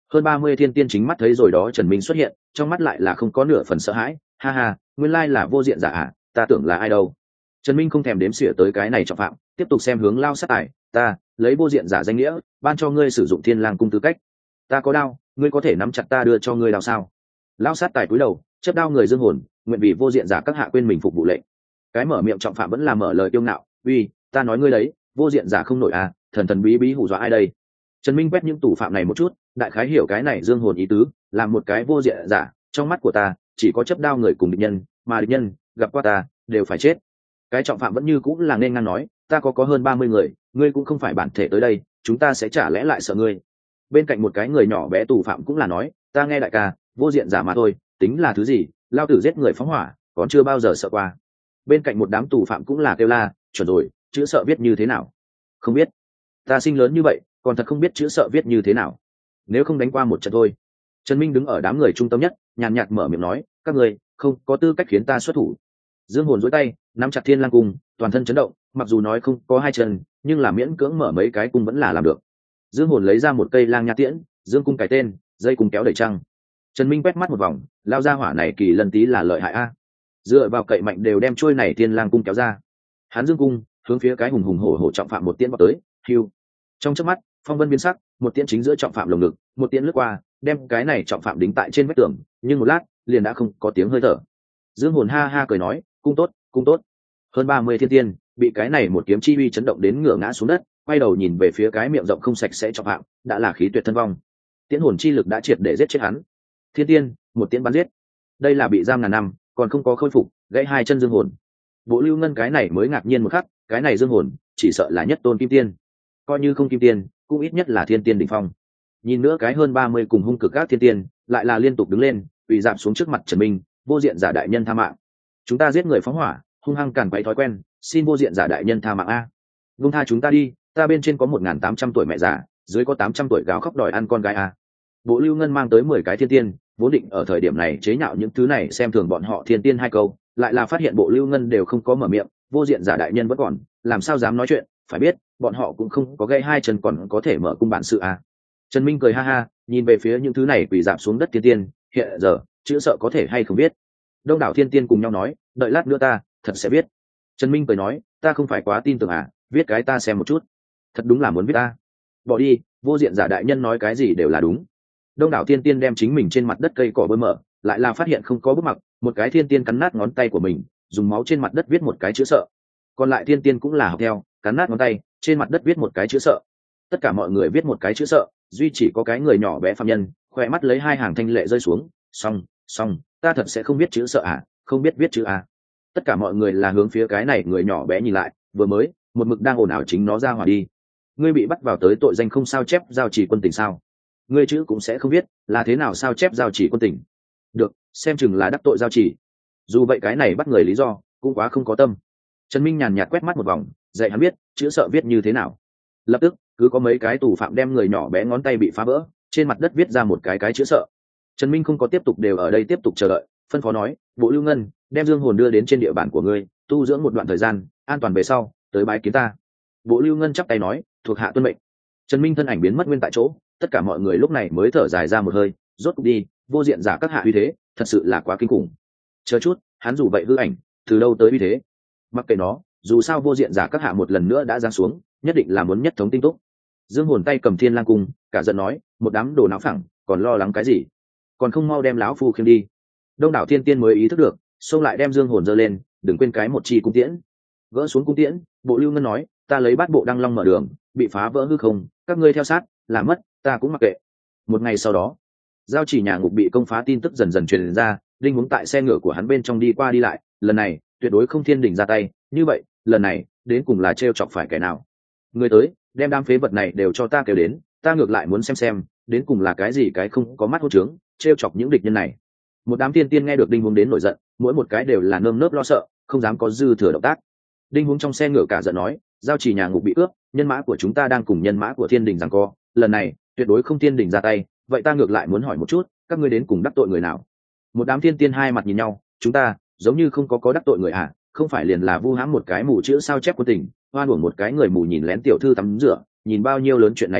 Hơn 30 thiên tiên chính mắt thấy rồi đó, Trần Minh xuất hiện, trong mắt lại là không có nửa phần sợ hãi. Ha ha, nguyên lai là vô diện giả à, ta tưởng là ai đâu. Trần Minh không thèm đếm xỉa tới cái này trọng phạm, tiếp tục xem hướng Lao Sát Tài. Ta lấy vô diện giả danh nghĩa ban cho ngươi sử dụng Thiên Lang cung tư cách. Ta có đao, ngươi có thể nắm chặt ta đưa cho ngươi đao sao? Lao Sát Tài cúi đầu chấp đao người dương hồn, nguyện vì vô diện giả các hạ quên mình phục vụ lệnh. Cái mở miệng trọng phạm vẫn là mở lời kiêu ngạo. Uy, ta nói ngươi đấy, vô diện giả không nổi à, thần thần bí bí hù dọa ai đây? Trần Minh quét những tù phạm này một chút, đại khái hiểu cái này dương hồn ý tứ, làm một cái vô diện giả, trong mắt của ta chỉ có chấp đao người cùng địch nhân, mà địch nhân gặp qua ta đều phải chết. Cái trọng phạm vẫn như cũng là nên ngang nói, ta có hơn 30 người, ngươi cũng không phải bản thể tới đây, chúng ta sẽ chả lẽ lại sợ ngươi. Bên cạnh một cái người nhỏ bé tù phạm cũng là nói, ta nghe đại ca, vô diện giả mà thôi, tính là thứ gì, lao tử giết người phóng hỏa còn chưa bao giờ sợ qua. Bên cạnh một đám tù phạm cũng là kêu la, chuẩn rồi, chữ sợ viết như thế nào? Không biết. Ta sinh lớn như vậy còn thật không biết chữ sợ viết như thế nào, nếu không đánh qua một trận thôi. Trần Minh đứng ở đám người trung tâm nhất, nhàn nhạt mở miệng nói, các ngươi không có tư cách khiến ta xuất thủ. Dương hồn duỗi tay nắm chặt Thiên Lang cung, toàn thân chấn động, mặc dù nói không có hai chân nhưng là miễn cưỡng mở mấy cái cung vẫn là làm được. Dương hồn lấy ra một cây lang nha tiễn, dương cung cái tên, dây cung kéo đầy trăng. Trần Minh quét mắt một vòng, lao ra hỏa này kỳ lân tí là lợi hại a, dựa vào cậy mạnh đều đem trôi này Thiên Lang cung kéo ra. Hắn dương cung hướng phía cái hùng hùng hổ hổ trọng phạm một tiễn vào tới. Hưu, trong chớp mắt phong vân biến sắc, một tiễn chính giữa trọng phạm lồng ngực, một tiễn lướt qua đem cái này trọng phạm đính tại trên vách tường, nhưng một lát liền đã không có tiếng hơi thở. Dương hồn ha ha cười nói, cung tốt, cung tốt. Hơn 30 thiên tiên bị cái này một kiếm chi uy chấn động đến ngửa ngã xuống đất, quay đầu nhìn về phía cái miệng rộng không sạch sẽ trọng phạm, đã là khí tuyệt thân vong. Tiễn hồn chi lực đã triệt để giết chết hắn. Thiên tiên một tiễn bắn giết, đây là bị giam ngàn năm còn không có khôi phục, gãy hai chân dương hồn. Bộ Lưu Ngân cái này mới ngạc nhiên một khắc, cái này dương hồn chỉ sợ là nhất tôn kim tiên, coi như không kim tiên cũng ít nhất là thiên tiên đỉnh phong. Nhìn nữa cái hơn 30 cùng hung cực các thiên tiên lại là liên tục đứng lên, quỳ dạp xuống trước mặt Trần Minh, vô diện giả đại nhân tha mạng, chúng ta giết người phóng hỏa hung hăng càn quấy thói quen, xin vô diện giả đại nhân tha mạng a, vung tha chúng ta đi, ta bên trên có 1.800 tuổi mẹ già, dưới có 800 tuổi gào khóc đòi ăn con gái a. Bộ Lưu Ngân mang tới 10 cái thiên tiên, vốn định ở thời điểm này chế nhạo những thứ này xem thường bọn họ thiên tiên hai câu, lại là phát hiện Bộ Lưu Ngân đều không có mở miệng, vô diện giả đại nhân vẫn còn, làm sao dám nói chuyện, phải biết bọn họ cũng không có gãy hai chân còn có thể mở cung bản sự a. Trần Minh cười ha ha, nhìn về phía những thứ này quỳ dạp xuống đất thiên tiên, hiện giờ chữ sợ có thể hay không biết. Đông đảo thiên tiên cùng nhau nói, đợi lát nữa ta thật sẽ biết. Trần Minh cười nói, ta không phải quá tin tưởng à, viết cái ta xem một chút. Thật đúng là muốn viết ta. Bỏ đi, vô diện giả đại nhân nói cái gì đều là đúng. Đông đảo thiên tiên đem chính mình trên mặt đất cây cỏ bơi mở, lại là phát hiện không có bức mặc, một cái thiên tiên cắn nát ngón tay của mình, dùng máu trên mặt đất viết một cái chữ sợ. Còn lại thiên tiên cũng là học theo, cắn nát ngón tay, trên mặt đất viết một cái chữ sợ. Tất cả mọi người viết một cái chữ sợ, duy chỉ có cái người nhỏ bé phạm nhân khỏe mắt lấy hai hàng thanh lệ rơi xuống. Xong, ta thật sẽ không biết chữ sợ à, không biết viết chữ à. Tất cả mọi người là hướng phía cái này người nhỏ bé nhìn lại, vừa mới một mực đang ồn ào chính nó ra hỏa đi. Ngươi bị bắt vào tới tội danh không sao chép giao chỉ quân tình sao? Ngươi chữ cũng sẽ không biết, là thế nào sao chép giao chỉ quân tình? Được, xem chừng là đắc tội giao chỉ. Dù vậy cái này bắt người lý do cũng quá không có tâm. Trần Minh nhàn nhạt quét mắt một vòng, dạy hắn biết chữ sợ viết như thế nào. Lập tức cứ có mấy cái tù phạm đem người nhỏ bé ngón tay bị phá vỡ, trên mặt đất viết ra một cái chữ sợ. Trần Minh không có tiếp tục đều ở đây tiếp tục chờ đợi, phân phó nói, Bộ Lưu Ngân đem dương hồn đưa đến trên địa bàn của ngươi, tu dưỡng một đoạn thời gian, an toàn về sau tới bái kiến ta. Bộ Lưu Ngân chắp tay nói, thuộc hạ tuân mệnh. Trần Minh thân ảnh biến mất nguyên tại chỗ, tất cả mọi người lúc này mới thở dài ra một hơi, rốt cục đi, vô diện giả các hạ uy thế thật sự là quá kinh khủng. Chờ chút, hắn dù vậy hư ảnh từ đâu tới uy thế? Mặc kệ nó, dù sao vô diện giả các hạ một lần nữa đã giáng xuống, nhất định là muốn nhất thống tinh túc. Dương hồn tay cầm Thiên Lang cung, cả giận nói, một đám đồ não phẳng, còn lo lắng cái gì? Còn không mau đem lão phu khiêng đi. Đông đảo thiên tiên mới ý thức được, xông lại đem dương hồn giơ lên, đừng quên cái một chi cung tiễn. Gỡ xuống cung tiễn, Bộ Lưu Ngân nói, ta lấy bát bộ đăng long mở đường, bị phá vỡ hư không, các ngươi theo sát, làm mất, ta cũng mặc kệ. Một ngày sau đó, giao chỉ nhà ngục bị công phá tin tức dần dần truyền ra, Đinh Hướng tại xe ngựa của hắn bên trong đi qua đi lại, lần này tuyệt đối không thiên đình ra tay, như vậy lần này đến cùng là trêu chọc phải kẻ nào? Người tới, đem đám phế vật này đều cho ta kêu đến, ta ngược lại muốn xem đến cùng là cái gì cái không có mắt hốt trướng trêu chọc những địch nhân này. Một đám thiên tiên nghe được Đinh Hướng đến nổi giận, mỗi một cái đều là nơm nớp lo sợ, không dám có dư thừa động tác. Đinh Hướng trong xe ngựa cả giận nói, giao chỉ nhà ngục bị cướp, nhân mã của chúng ta đang cùng nhân mã của thiên đình giằng co, lần này tuyệt đối không thiên đình ra tay, vậy ta ngược lại muốn hỏi một chút, các ngươi đến cùng đắc tội người nào? Một đám thiên tiên hai mặt nhìn nhau, chúng ta giống như không có đắc tội người à, không phải liền là vu hãm một cái mù chữ sao chép của tình, hoan uổng một cái người mù nhìn lén tiểu thư tắm rửa, nhìn bao nhiêu lớn chuyện này à,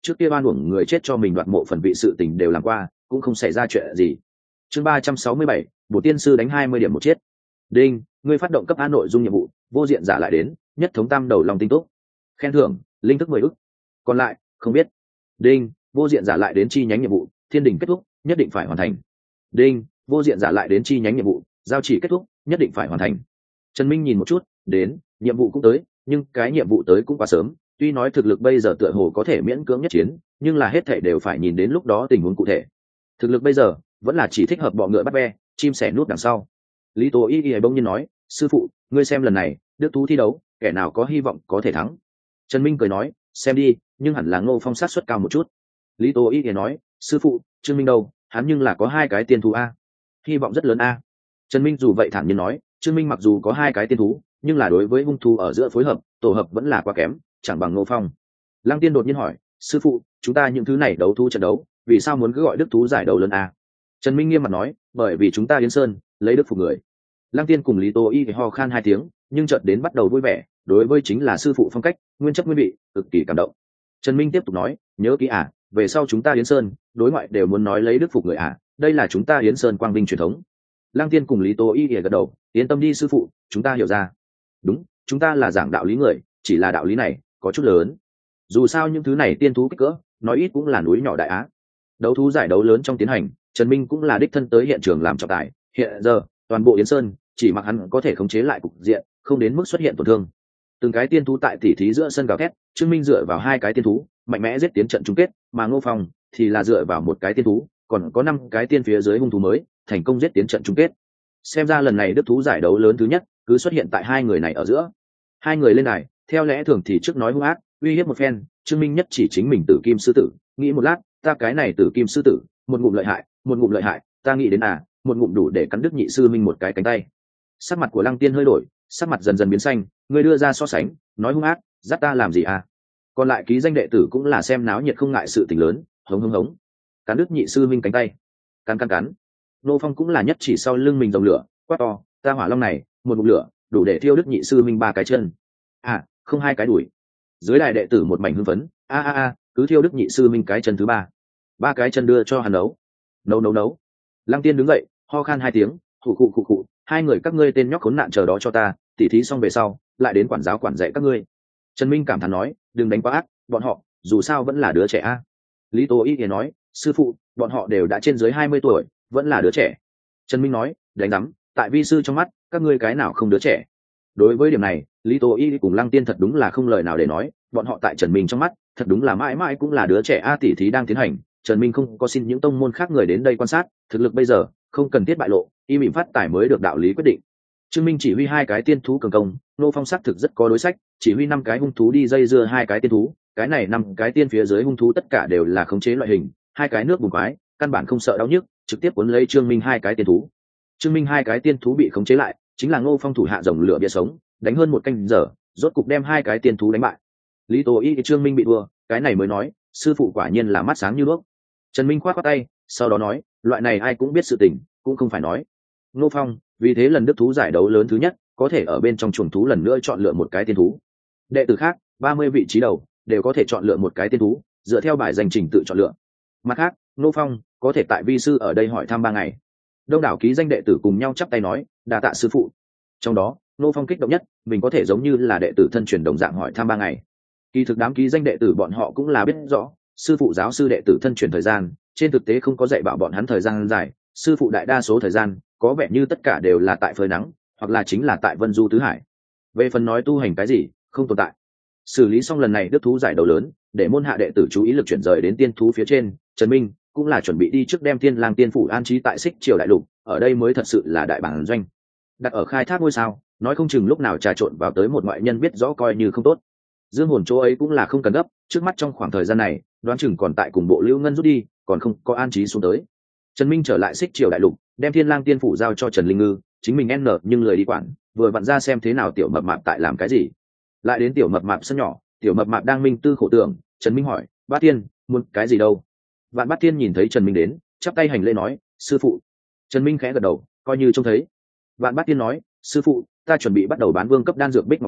trước kia oan uổng người chết cho mình đoạt mộ phần vị sự tình đều làm qua, cũng không xảy ra chuyện gì. Chương 367, Bổ tiên sư đánh 20 điểm một chết. Đinh, ngươi phát động cấp A nội dung nhiệm vụ, vô diện giả lại đến, nhất thống tam đầu long tinh túc. Khen thưởng, linh thức 10 ức. Còn lại, không biết. Đinh, vô diện giả lại đến chi nhánh nhiệm vụ, thiên đỉnh kết thúc, nhất định phải hoàn thành. Đinh, vô diện giả lại đến chi nhánh nhiệm vụ, giao chỉ kết thúc, nhất định phải hoàn thành. Trần Minh nhìn một chút, đến, nhiệm vụ cũng tới, nhưng cái nhiệm vụ tới cũng quá sớm, tuy nói thực lực bây giờ tựa hồ có thể miễn cưỡng nhất chiến, nhưng là hết thảy đều phải nhìn đến lúc đó tình huống cụ thể. Thực lực bây giờ vẫn là chỉ thích hợp bọ ngựa bắt ve, chim sẻ núp đằng sau. Lý Tố Y bỗng nhiên nói, sư phụ, ngươi xem lần này đức thú thi đấu, kẻ nào có hy vọng có thể thắng. Trần Minh cười nói, xem đi, nhưng hẳn là Ngô Phong sát suất cao một chút. Lý Tố Y nói, sư phụ, Trương Minh đâu, hắn nhưng là có 2 cái tiên thú a, hy vọng rất lớn a. Trần Minh dù vậy thản nhiên nói, Trương Minh mặc dù có 2 cái tiên thú, nhưng là đối với hung thú ở giữa phối hợp, tổ hợp vẫn là quá kém, chẳng bằng Ngô Phong. Lăng Tiên đột nhiên hỏi, sư phụ, chúng ta những thứ này đấu thú trận đấu, vì sao muốn cứ gọi đức thú giải đấu lớn a? Trần Minh nghiêm mặt nói, bởi vì chúng ta Yến Sơn lấy đức phục người. Lăng Tiên cùng Lý Tô Y ho khan 2 tiếng, nhưng chợt đến bắt đầu vui vẻ, đối với chính là sư phụ phong cách, nguyên chất nguyên vị, cực kỳ cảm động. Trần Minh tiếp tục nói, nhớ kỹ à, về sau chúng ta Yến Sơn đối ngoại đều muốn nói lấy đức phục người à, đây là chúng ta Yến Sơn quang vinh truyền thống. Lăng Tiên cùng Lý Tô Y gật đầu, yên tâm đi sư phụ, chúng ta hiểu ra. Đúng, chúng ta là giảng đạo lý người, chỉ là đạo lý này có chút lớn. Dù sao những thứ này tiên thú kích cỡ, nói ít cũng là núi nhỏ đại á. Đấu thú giải đấu lớn trong tiến hành, Trần Minh cũng là đích thân tới hiện trường làm trọng tài. Hiện giờ toàn bộ Yến Sơn chỉ mặc hắn có thể khống chế lại cục diện, không đến mức xuất hiện tổn thương. Từng cái tiên thú tại tỉ thí giữa sân gào thét, Trương Minh dựa vào 2 cái tiên thú mạnh mẽ giết tiến trận chung kết, mà Ngô Phong thì là dựa vào 1 cái tiên thú, còn có 5 cái tiên phía dưới hung thú mới thành công giết tiến trận chung kết. Xem ra lần này đức thú giải đấu lớn thứ nhất cứ xuất hiện tại 2 người này ở giữa. 2 người lên đài, theo lẽ thường thì trước nói hung ác, uy hiếp một phen, Trương Minh nhất chỉ chính mình Tử Kim sư tử, nghĩ một lát, ta cái này Tử Kim sư tử, một ngụm lợi hại, một ngụm lợi hại, ta nghĩ đến một ngụm đủ để cắn đứt nhị sư minh một cái cánh tay. Sắc mặt của Lăng Tiên hơi đổi, sắc mặt dần dần biến xanh, ngươi đưa ra so sánh, nói hung ác, dắt ta làm gì à? Còn lại ký danh đệ tử cũng là xem náo nhiệt không ngại sự tình lớn, hống hống hống, cắn đứt nhị sư minh cánh tay, cắn. Nô Phong cũng là nhất chỉ sau lưng mình dòng lửa, quát to, ta hỏa long này, một ngụm lửa, đủ để thiêu đứt nhị sư minh 3 cái chân. Không 2 cái đuổi. Dưới đài đệ tử một mảnh hưng phấn, cứ thiêu đứt nhị sư minh cái chân thứ 3 cái chân đưa cho hắn nấu. Nấu. Lăng Tiên đứng dậy, ho khan 2 tiếng, khụ, 2 người các ngươi tên nhóc khốn nạn chờ đó cho ta, tỉ thí xong về sau, lại đến quản giáo quản dạy các ngươi. Trần Minh cảm thán nói, đừng đánh quá ác, bọn họ dù sao vẫn là đứa trẻ a. Lý Tố Y nói, sư phụ, bọn họ đều đã trên dưới 20 tuổi, vẫn là đứa trẻ. Trần Minh nói, đánh rắm, tại vi sư trong mắt, các ngươi cái nào không đứa trẻ. Đối với điểm này, Lý Tố Y cùng Lăng Tiên thật đúng là không lời nào để nói, bọn họ tại Trần Minh trong mắt, thật đúng là mãi mãi cũng là đứa trẻ a. Tỉ thí đang tiến hành, Trần Minh không có xin những tông môn khác người đến đây quan sát, thực lực bây giờ không cần thiết bại lộ, y mỉm phát tài mới được đạo lý quyết định. Trương Minh chỉ huy 2 cái tiên thú cường công, Nô Phong sắc thực rất có đối sách, chỉ huy 5 cái hung thú đi dây dưa 2 cái tiên thú, cái này 5 cái tiên phía dưới hung thú tất cả đều là khống chế loại hình, 2 cái nước bùn quái, căn bản không sợ đau nhức, trực tiếp cuốn lấy Trương Minh 2 cái tiên thú. Trương Minh 2 cái tiên thú bị khống chế lại, chính là Ngô Phong thủ hạ rồng lửa bia sống, đánh hơn 1 canh giờ, rốt cục đem 2 cái tiên thú đánh bại. Lý Tố Y Trương Minh bị thua, cái này mới nói, sư phụ quả nhiên là mắt sáng như đuốc. Trần Minh khoát tay, sau đó nói, loại này ai cũng biết sự tình, cũng không phải nói. Ngô Phong, vì thế lần đức thú giải đấu lớn thứ nhất, có thể ở bên trong chuồng thú lần nữa chọn lựa 1 cái tiên thú. Đệ tử khác, 30 vị trí đầu, đều có thể chọn lựa 1 cái tiên thú, dựa theo bài danh trình tự chọn lựa. Mặt khác, Ngô Phong có thể tại vi sư ở đây hỏi thăm 3 ngày. Đông đảo ký danh đệ tử cùng nhau chắp tay nói, đa tạ sư phụ. Trong đó, Ngô Phong kích động nhất, mình có thể giống như là đệ tử thân truyền đồng dạng hỏi thăm 3 ngày. Kỳ thực đám ký danh đệ tử bọn họ cũng là biết rõ, sư phụ giáo sư đệ tử thân truyền thời gian, trên thực tế không có dạy bảo bọn hắn thời gian dài, sư phụ đại đa số thời gian, có vẻ như tất cả đều là tại phơi nắng, hoặc là chính là tại Vân Du tứ hải. Về phần nói tu hành cái gì, không tồn tại. Xử lý xong lần này đức thú giải đấu lớn, để môn hạ đệ tử chú ý lực chuyển rời đến tiên thú phía trên, Trần Minh cũng là chuẩn bị đi trước đem Thiên Lang tiên phủ an trí tại Xích Triều đại lục, ở đây mới thật sự là đại bản doanh. Đặt ở khai thác ngôi sao, nói không chừng lúc nào trà trộn vào tới một ngoại nhân biết rõ coi như không tốt. Dương hồn chỗ ấy cũng là không cần gấp, trước mắt trong khoảng thời gian này, đoán chừng còn tại cùng bộ Lưu Ngân rút đi, còn không có an trí xuống tới. Trần Minh trở lại Xích Triều đại lục, đem Thiên Lang tiên phủ giao cho Trần Linh Ngư, chính mình nhưng lười đi quản, vừa vặn ra xem thế nào tiểu mập mạp tại làm cái gì. Lại đến tiểu mập mạp sân nhỏ, tiểu mập mạp đang minh tư khổ tưởng, Trần Minh hỏi, Bát Tiên, muốn cái gì đâu? Vạn Bát Tiên nhìn thấy Trần Minh đến, chắp tay hành lễ nói, sư phụ. Trần Minh khẽ gật đầu, coi như trông thấy. Vạn Bát Tiên nói, sư phụ, ta chuẩn bị bắt đầu bán vương cấp đan dược Bích Ngọc đan,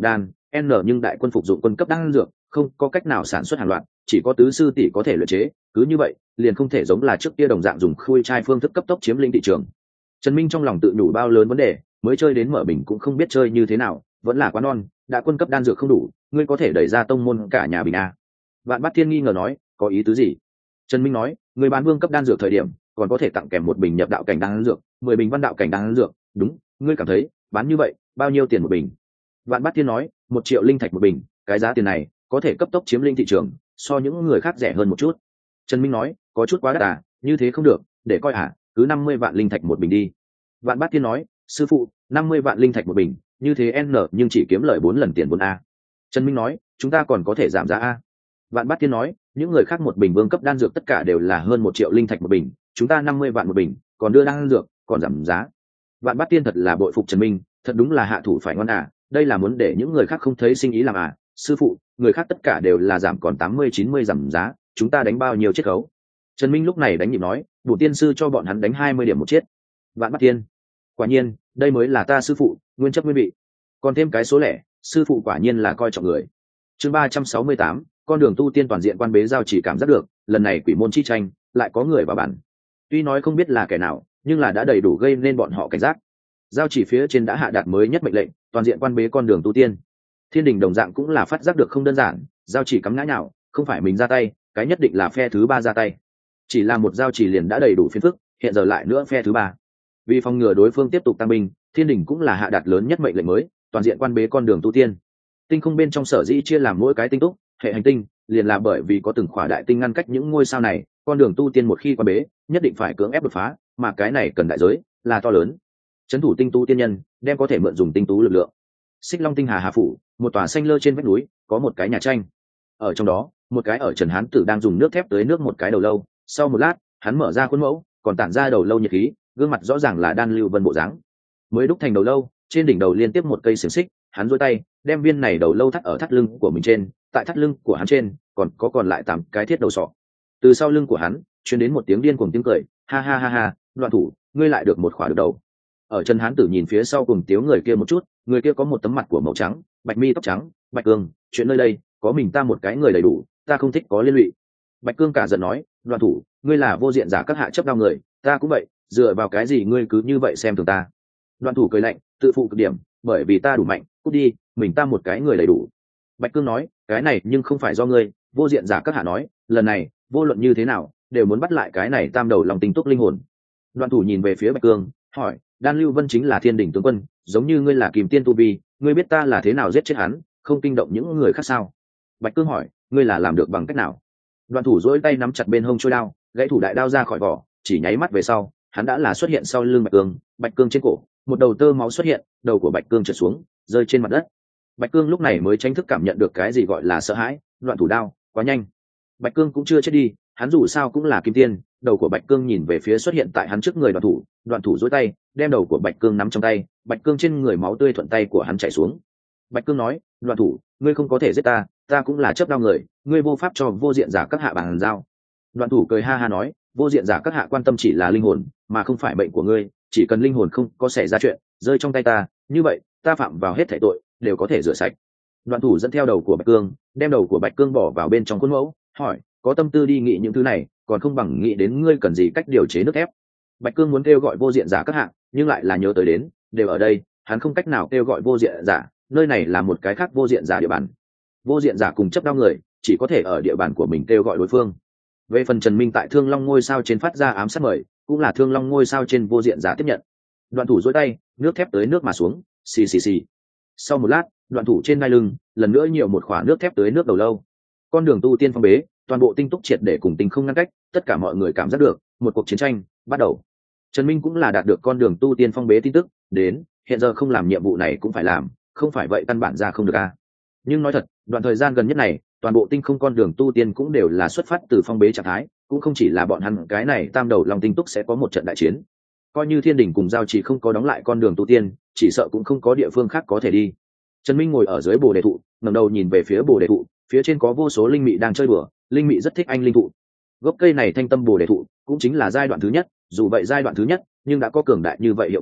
n nhưng đại quân phục dụng quân cấp đan dược không có cách nào sản xuất hàng loạt, chỉ có tứ sư tỷ có thể luyện chế, cứ như vậy liền không thể giống là trước kia đồng dạng dùng khui chai phương thức cấp tốc chiếm lĩnh thị trường. Trần Minh trong lòng tự nhủ bao lớn vấn đề, mới chơi đến mở bình cũng không biết chơi như thế nào, vẫn là quá non, đã quân cấp đan dược không đủ, ngươi có thể đẩy ra tông môn cả nhà bình a. Vạn Bát Thiên nghi ngờ nói, có ý tứ gì? Trần Minh nói, người bán vương cấp đan dược thời điểm, còn có thể tặng kèm một bình nhập đạo cảnh đan dược, 10 bình văn đạo cảnh đan dược, đúng, ngươi cảm thấy, bán như vậy, bao nhiêu tiền một bình? Vạn Bát Thiên nói, 1 triệu linh thạch một bình, cái giá tiền này, có thể cấp tốc chiếm lĩnh thị trường, so những người khác rẻ hơn một chút. Trần Minh nói, có chút quá đắt à, như thế không được, để coi cứ 50 vạn linh thạch một bình đi. Vạn Bát Thiên nói, sư phụ, 50 vạn linh thạch một bình, như thế n nhưng chỉ kiếm lời 4 lần tiền vốn a. Trần Minh nói, chúng ta còn có thể giảm giá a. Vạn Bát Thiên nói, những người khác một bình vương cấp đan dược tất cả đều là hơn 1 triệu linh thạch một bình, chúng ta 50 vạn một bình, còn đưa đan dược, còn giảm giá. Vạn Bát Thiên thật là bội phục Trần Minh, thật đúng là hạ thủ phải ngon à, đây là muốn để những người khác không thấy sinh ý làm à, sư phụ, người khác tất cả đều là giảm còn 80-90 giảm giá, chúng ta đánh bao nhiêu chiết khấu? Trần Minh lúc này đánh nhịp nói, bổn tiên sư cho bọn hắn đánh 20 điểm một chiết. Vạn Bát Thiên, quả nhiên, đây mới là ta sư phụ, nguyên chấp nguyên vị. Còn thêm cái số lẻ, sư phụ quả nhiên là coi trọng người. Chương 368, con đường tu tiên toàn diện quan bế giao chỉ cảm giác được, lần này quỷ môn chi tranh, lại có người vào bản. Tuy nói không biết là kẻ nào, nhưng là đã đầy đủ gây nên bọn họ cảnh giác. Giao chỉ phía trên đã hạ đạt mới nhất mệnh lệnh, toàn diện quan bế con đường tu tiên. Thiên đình đồng dạng cũng là phát giác được không đơn giản, giao chỉ cắm ngã nào, không phải mình ra tay, cái nhất định là phe thứ ba ra tay. Chỉ là một giao chỉ liền đã đầy đủ phiền phức, hiện giờ lại nữa phe thứ ba. Vì phòng ngừa đối phương tiếp tục tăng binh, thiên đình cũng là hạ đạt lớn nhất mệnh lệnh mới, toàn diện quan bế con đường tu tiên. Tinh không bên trong sở dĩ chia làm mỗi cái tinh túc, hệ hành tinh, liền là bởi vì có từng khỏa đại tinh ngăn cách những ngôi sao này, con đường tu tiên một khi quan bế, nhất định phải cưỡng ép đột phá, mà cái này cần đại giới, là to lớn. Trấn thủ tinh tu tiên nhân, đem có thể mượn dùng tinh tú lực lượng. Xích Long tinh hà phủ, một tòa xanh lơ trên vách núi, có một cái nhà tranh. Ở trong đó, một cái ở Trần Hán Tử đang dùng nước thép tưới nước một cái đầu lâu, sau một lát, hắn mở ra khuôn mẫu, còn tản ra đầu lâu nhiệt khí, gương mặt rõ ràng là Đan Lưu Vân bộ dáng. Mới đúc thành đầu lâu, trên đỉnh đầu liên tiếp một cây xiềng xích, hắn duỗi tay, đem viên này đầu lâu thắt ở thắt lưng của mình trên, tại thắt lưng của hắn trên, còn lại 8 cái thiết đầu sọ. Từ sau lưng của hắn, truyền đến một tiếng điên cuồng tiếng cười, ha ha ha ha, Đoạn thủ, ngươi lại được một khỏa được đầu. Ở Trần Hán Tử nhìn phía sau cùng tiếu người kia một chút, người kia có một tấm mặt của màu trắng, bạch mi tóc trắng, Bạch Cương, chuyện nơi đây, có mình ta một cái người đầy đủ, ta không thích có liên lụy. Bạch Cương cả giận nói, Đoạn thủ, ngươi là vô diện giả các hạ chấp đao người, ta cũng vậy, dựa vào cái gì ngươi cứ như vậy xem thường ta? Đoạn thủ cười lạnh, tự phụ cực điểm, bởi vì ta đủ mạnh, cút đi, mình ta một cái người đầy đủ. Bạch Cương nói, cái này nhưng không phải do ngươi, vô diện giả các hạ nói, lần này, vô luận như thế nào, đều muốn bắt lại cái này tam đầu lòng tinh túc linh hồn. Đoạn thủ nhìn về phía Bạch Cương, hỏi, Đan Lưu Vân chính là thiên đỉnh tướng quân, giống như ngươi là Kìm Tiên tu vi, ngươi biết ta là thế nào giết chết hắn, không kinh động những người khác sao? Bạch Cương hỏi, ngươi là làm được bằng cách nào? Đoạn thủ duỗi tay nắm chặt bên hông trôi đao, gãy thủ đại đao ra khỏi vỏ, chỉ nháy mắt về sau, hắn đã là xuất hiện sau lưng Bạch Cương trên cổ, một đầu tơ máu xuất hiện, đầu của Bạch Cương trượt xuống, rơi trên mặt đất. Bạch Cương lúc này mới tranh thức cảm nhận được cái gì gọi là sợ hãi, Đoạn thủ đao, quá nhanh. Bạch Cương cũng chưa chết đi, hắn dù sao cũng là kim tiên, đầu của Bạch Cương nhìn về phía xuất hiện tại hắn trước người Đoạn thủ duỗi tay, đem đầu của Bạch Cương nắm trong tay, Bạch Cương trên người máu tươi thuận tay của hắn chảy xuống. Bạch Cương nói, Đoạn thủ, ngươi không có thể giết ta, ta cũng là chấp đao người, ngươi vô pháp cho vô diện giả các hạ bàn giao. Đoạn thủ cười ha ha nói, vô diện giả các hạ quan tâm chỉ là linh hồn, mà không phải bệnh của ngươi, chỉ cần linh hồn không có xảy ra chuyện, rơi trong tay ta, như vậy, ta phạm vào hết thảy tội, đều có thể rửa sạch. Đoạn thủ dẫn theo đầu của Bạch Cương, đem đầu của Bạch Cương bỏ vào bên trong khuôn mẫu, hỏi, có tâm tư đi nghĩ những thứ này, còn không bằng nghĩ đến ngươi cần gì cách điều chế nước thép. Bạch Cương muốn kêu gọi vô diện giả các hạng, nhưng lại là nhớ tới đến, đều ở đây, hắn không cách nào kêu gọi vô diện giả, nơi này là một cái khác vô diện giả địa bàn. Vô diện giả cùng chấp đao người, chỉ có thể ở địa bàn của mình kêu gọi đối phương. Về phần Trần Minh tại Thương Long ngôi sao trên phát ra ám sát mời, cũng là Thương Long ngôi sao trên vô diện giả tiếp nhận. Đoạn thủ duỗi tay, nước thép tới nước mà xuống, xì xì xì. Sau một lát, Đoạn thủ trên ngai lưng, lần nữa nhiều một khỏa nước thép tới nước đầu lâu. Con đường tu tiên phong bế, toàn bộ tinh túc triệt để cùng tinh không ngăn cách, tất cả mọi người cảm giác được, một cuộc chiến tranh bắt đầu. Trần Minh cũng là đạt được con đường tu tiên phong bế tin tức, đến, hiện giờ không làm nhiệm vụ này cũng phải làm, không phải vậy căn bản ra không được a. Nhưng nói thật, đoạn thời gian gần nhất này, toàn bộ tinh không con đường tu tiên cũng đều là xuất phát từ phong bế trạng thái, cũng không chỉ là bọn hắn cái này tam đầu long tinh túc sẽ có một trận đại chiến. Coi như thiên đình cùng giao chỉ không có đóng lại con đường tu tiên, chỉ sợ cũng không có địa phương khác có thể đi. Trần Minh ngồi ở dưới bồ đề thụ, ngẩng đầu nhìn về phía bồ đề thụ, phía trên có vô số linh mị đang chơi đùa, linh mị rất thích anh linh thụ. Gốc cây này thanh tâm bồ đề thụ, cũng chính là giai đoạn thứ nhất, dù vậy giai đoạn thứ nhất, nhưng đã có cường đại như vậy hiệu quả,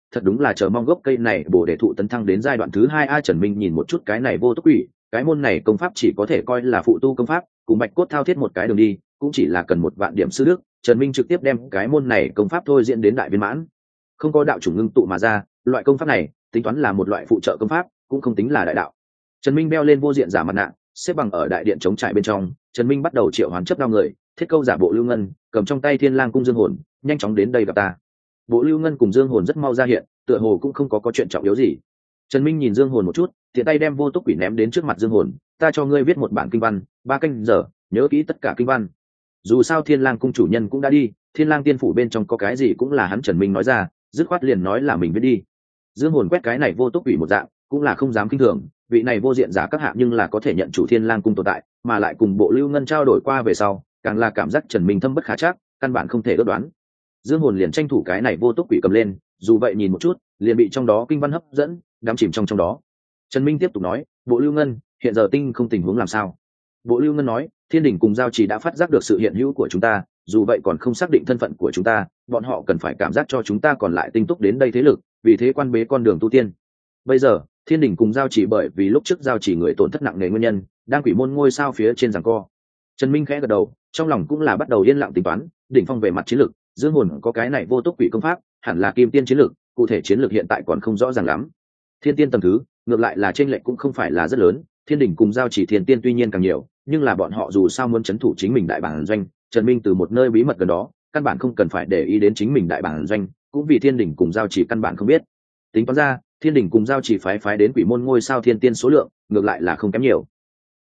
thật đúng là chờ mong gốc cây này bổ để thụ tấn thăng đến giai đoạn thứ 2 a. Trần Minh nhìn một chút cái này vô túc quỷ, cái môn này công pháp chỉ có thể coi là phụ tu công pháp, cùng bạch cốt thao thiết một cái đường đi, cũng chỉ là cần 1 vạn điểm sư đức. Trần Minh trực tiếp đem cái môn này công pháp thôi diễn đến đại viên mãn, không có đạo chủng ngưng tụ mà ra, loại công pháp này tính toán là một loại phụ trợ công pháp, cũng không tính là đại đạo. Trần Minh đeo lên vô diện giả mặt nạ, xếp bằng ở đại điện chống trải bên trong. Trần Minh bắt đầu triệu hoán chấp đao người, thiết câu giả bộ lưu ngân cầm trong tay thiên lang cung dương hồn, nhanh chóng đến đây gặp ta. Bộ lưu ngân cùng dương hồn rất mau ra hiện, tựa hồ cũng không có chuyện trọng yếu gì. Trần Minh nhìn dương hồn một chút, tiện tay đem vô túc quỷ ném đến trước mặt dương hồn. Ta cho ngươi viết một bản kinh văn, 3 canh giờ, nhớ kỹ tất cả kinh văn. Dù sao thiên lang cung chủ nhân cũng đã đi, thiên lang tiên phủ bên trong có cái gì cũng là hắn Trần Minh nói ra, dứt khoát liền nói là mình viết đi. Dương hồn quét cái này vô túc quỷ một dạng, cũng là không dám kinh thường, vị này vô diện giả các hạ nhưng là có thể nhận chủ thiên lang cung tồn tại, mà lại cùng bộ lưu ngân trao đổi qua về sau, càng là cảm giác Trần Minh thâm bất khả trắc, căn bản không thể ước đoán. Dương hồn liền tranh thủ cái này vô túc quỷ cầm lên, dù vậy nhìn một chút, liền bị trong đó kinh văn hấp dẫn, đắm chìm trong đó. Trần Minh tiếp tục nói, bộ lưu ngân, hiện giờ tinh không tình huống làm sao? Bộ lưu ngân nói, thiên đình cùng giao trì đã phát giác được sự hiện hữu của chúng ta, dù vậy còn không xác định thân phận của chúng ta, bọn họ cần phải cảm giác cho chúng ta còn lại tinh túc đến đây thế lực, vì thế quan bế con đường tu tiên. Bây giờ thiên đình cùng giao chỉ bởi vì lúc trước giao chỉ người tổn thất nặng nề nguyên nhân, đang quỷ môn ngôi sao phía trên giằng co. Trần Minh khẽ gật đầu, trong lòng cũng là bắt đầu yên lặng tính toán. Đỉnh phong về mặt chiến lược, dương hồn có cái này vô túc quỷ công pháp, hẳn là kim tiên chiến lược, cụ thể chiến lược hiện tại còn không rõ ràng lắm. Thiên tiên tầm thứ, ngược lại là chênh lệch cũng không phải là rất lớn. Thiên đình cùng giao chỉ thiên tiên tuy nhiên càng nhiều, nhưng là bọn họ dù sao muốn chấn thủ chính mình đại bản doanh. Trần Minh từ một nơi bí mật gần đó, căn bản không cần phải để ý đến chính mình đại bản doanh, cũng vì thiên đình cùng giao chỉ căn bản không biết. Tính toán ra, thiên đình cùng giao chỉ phái đến quỷ môn ngôi sao thiên tiên số lượng ngược lại là không kém nhiều.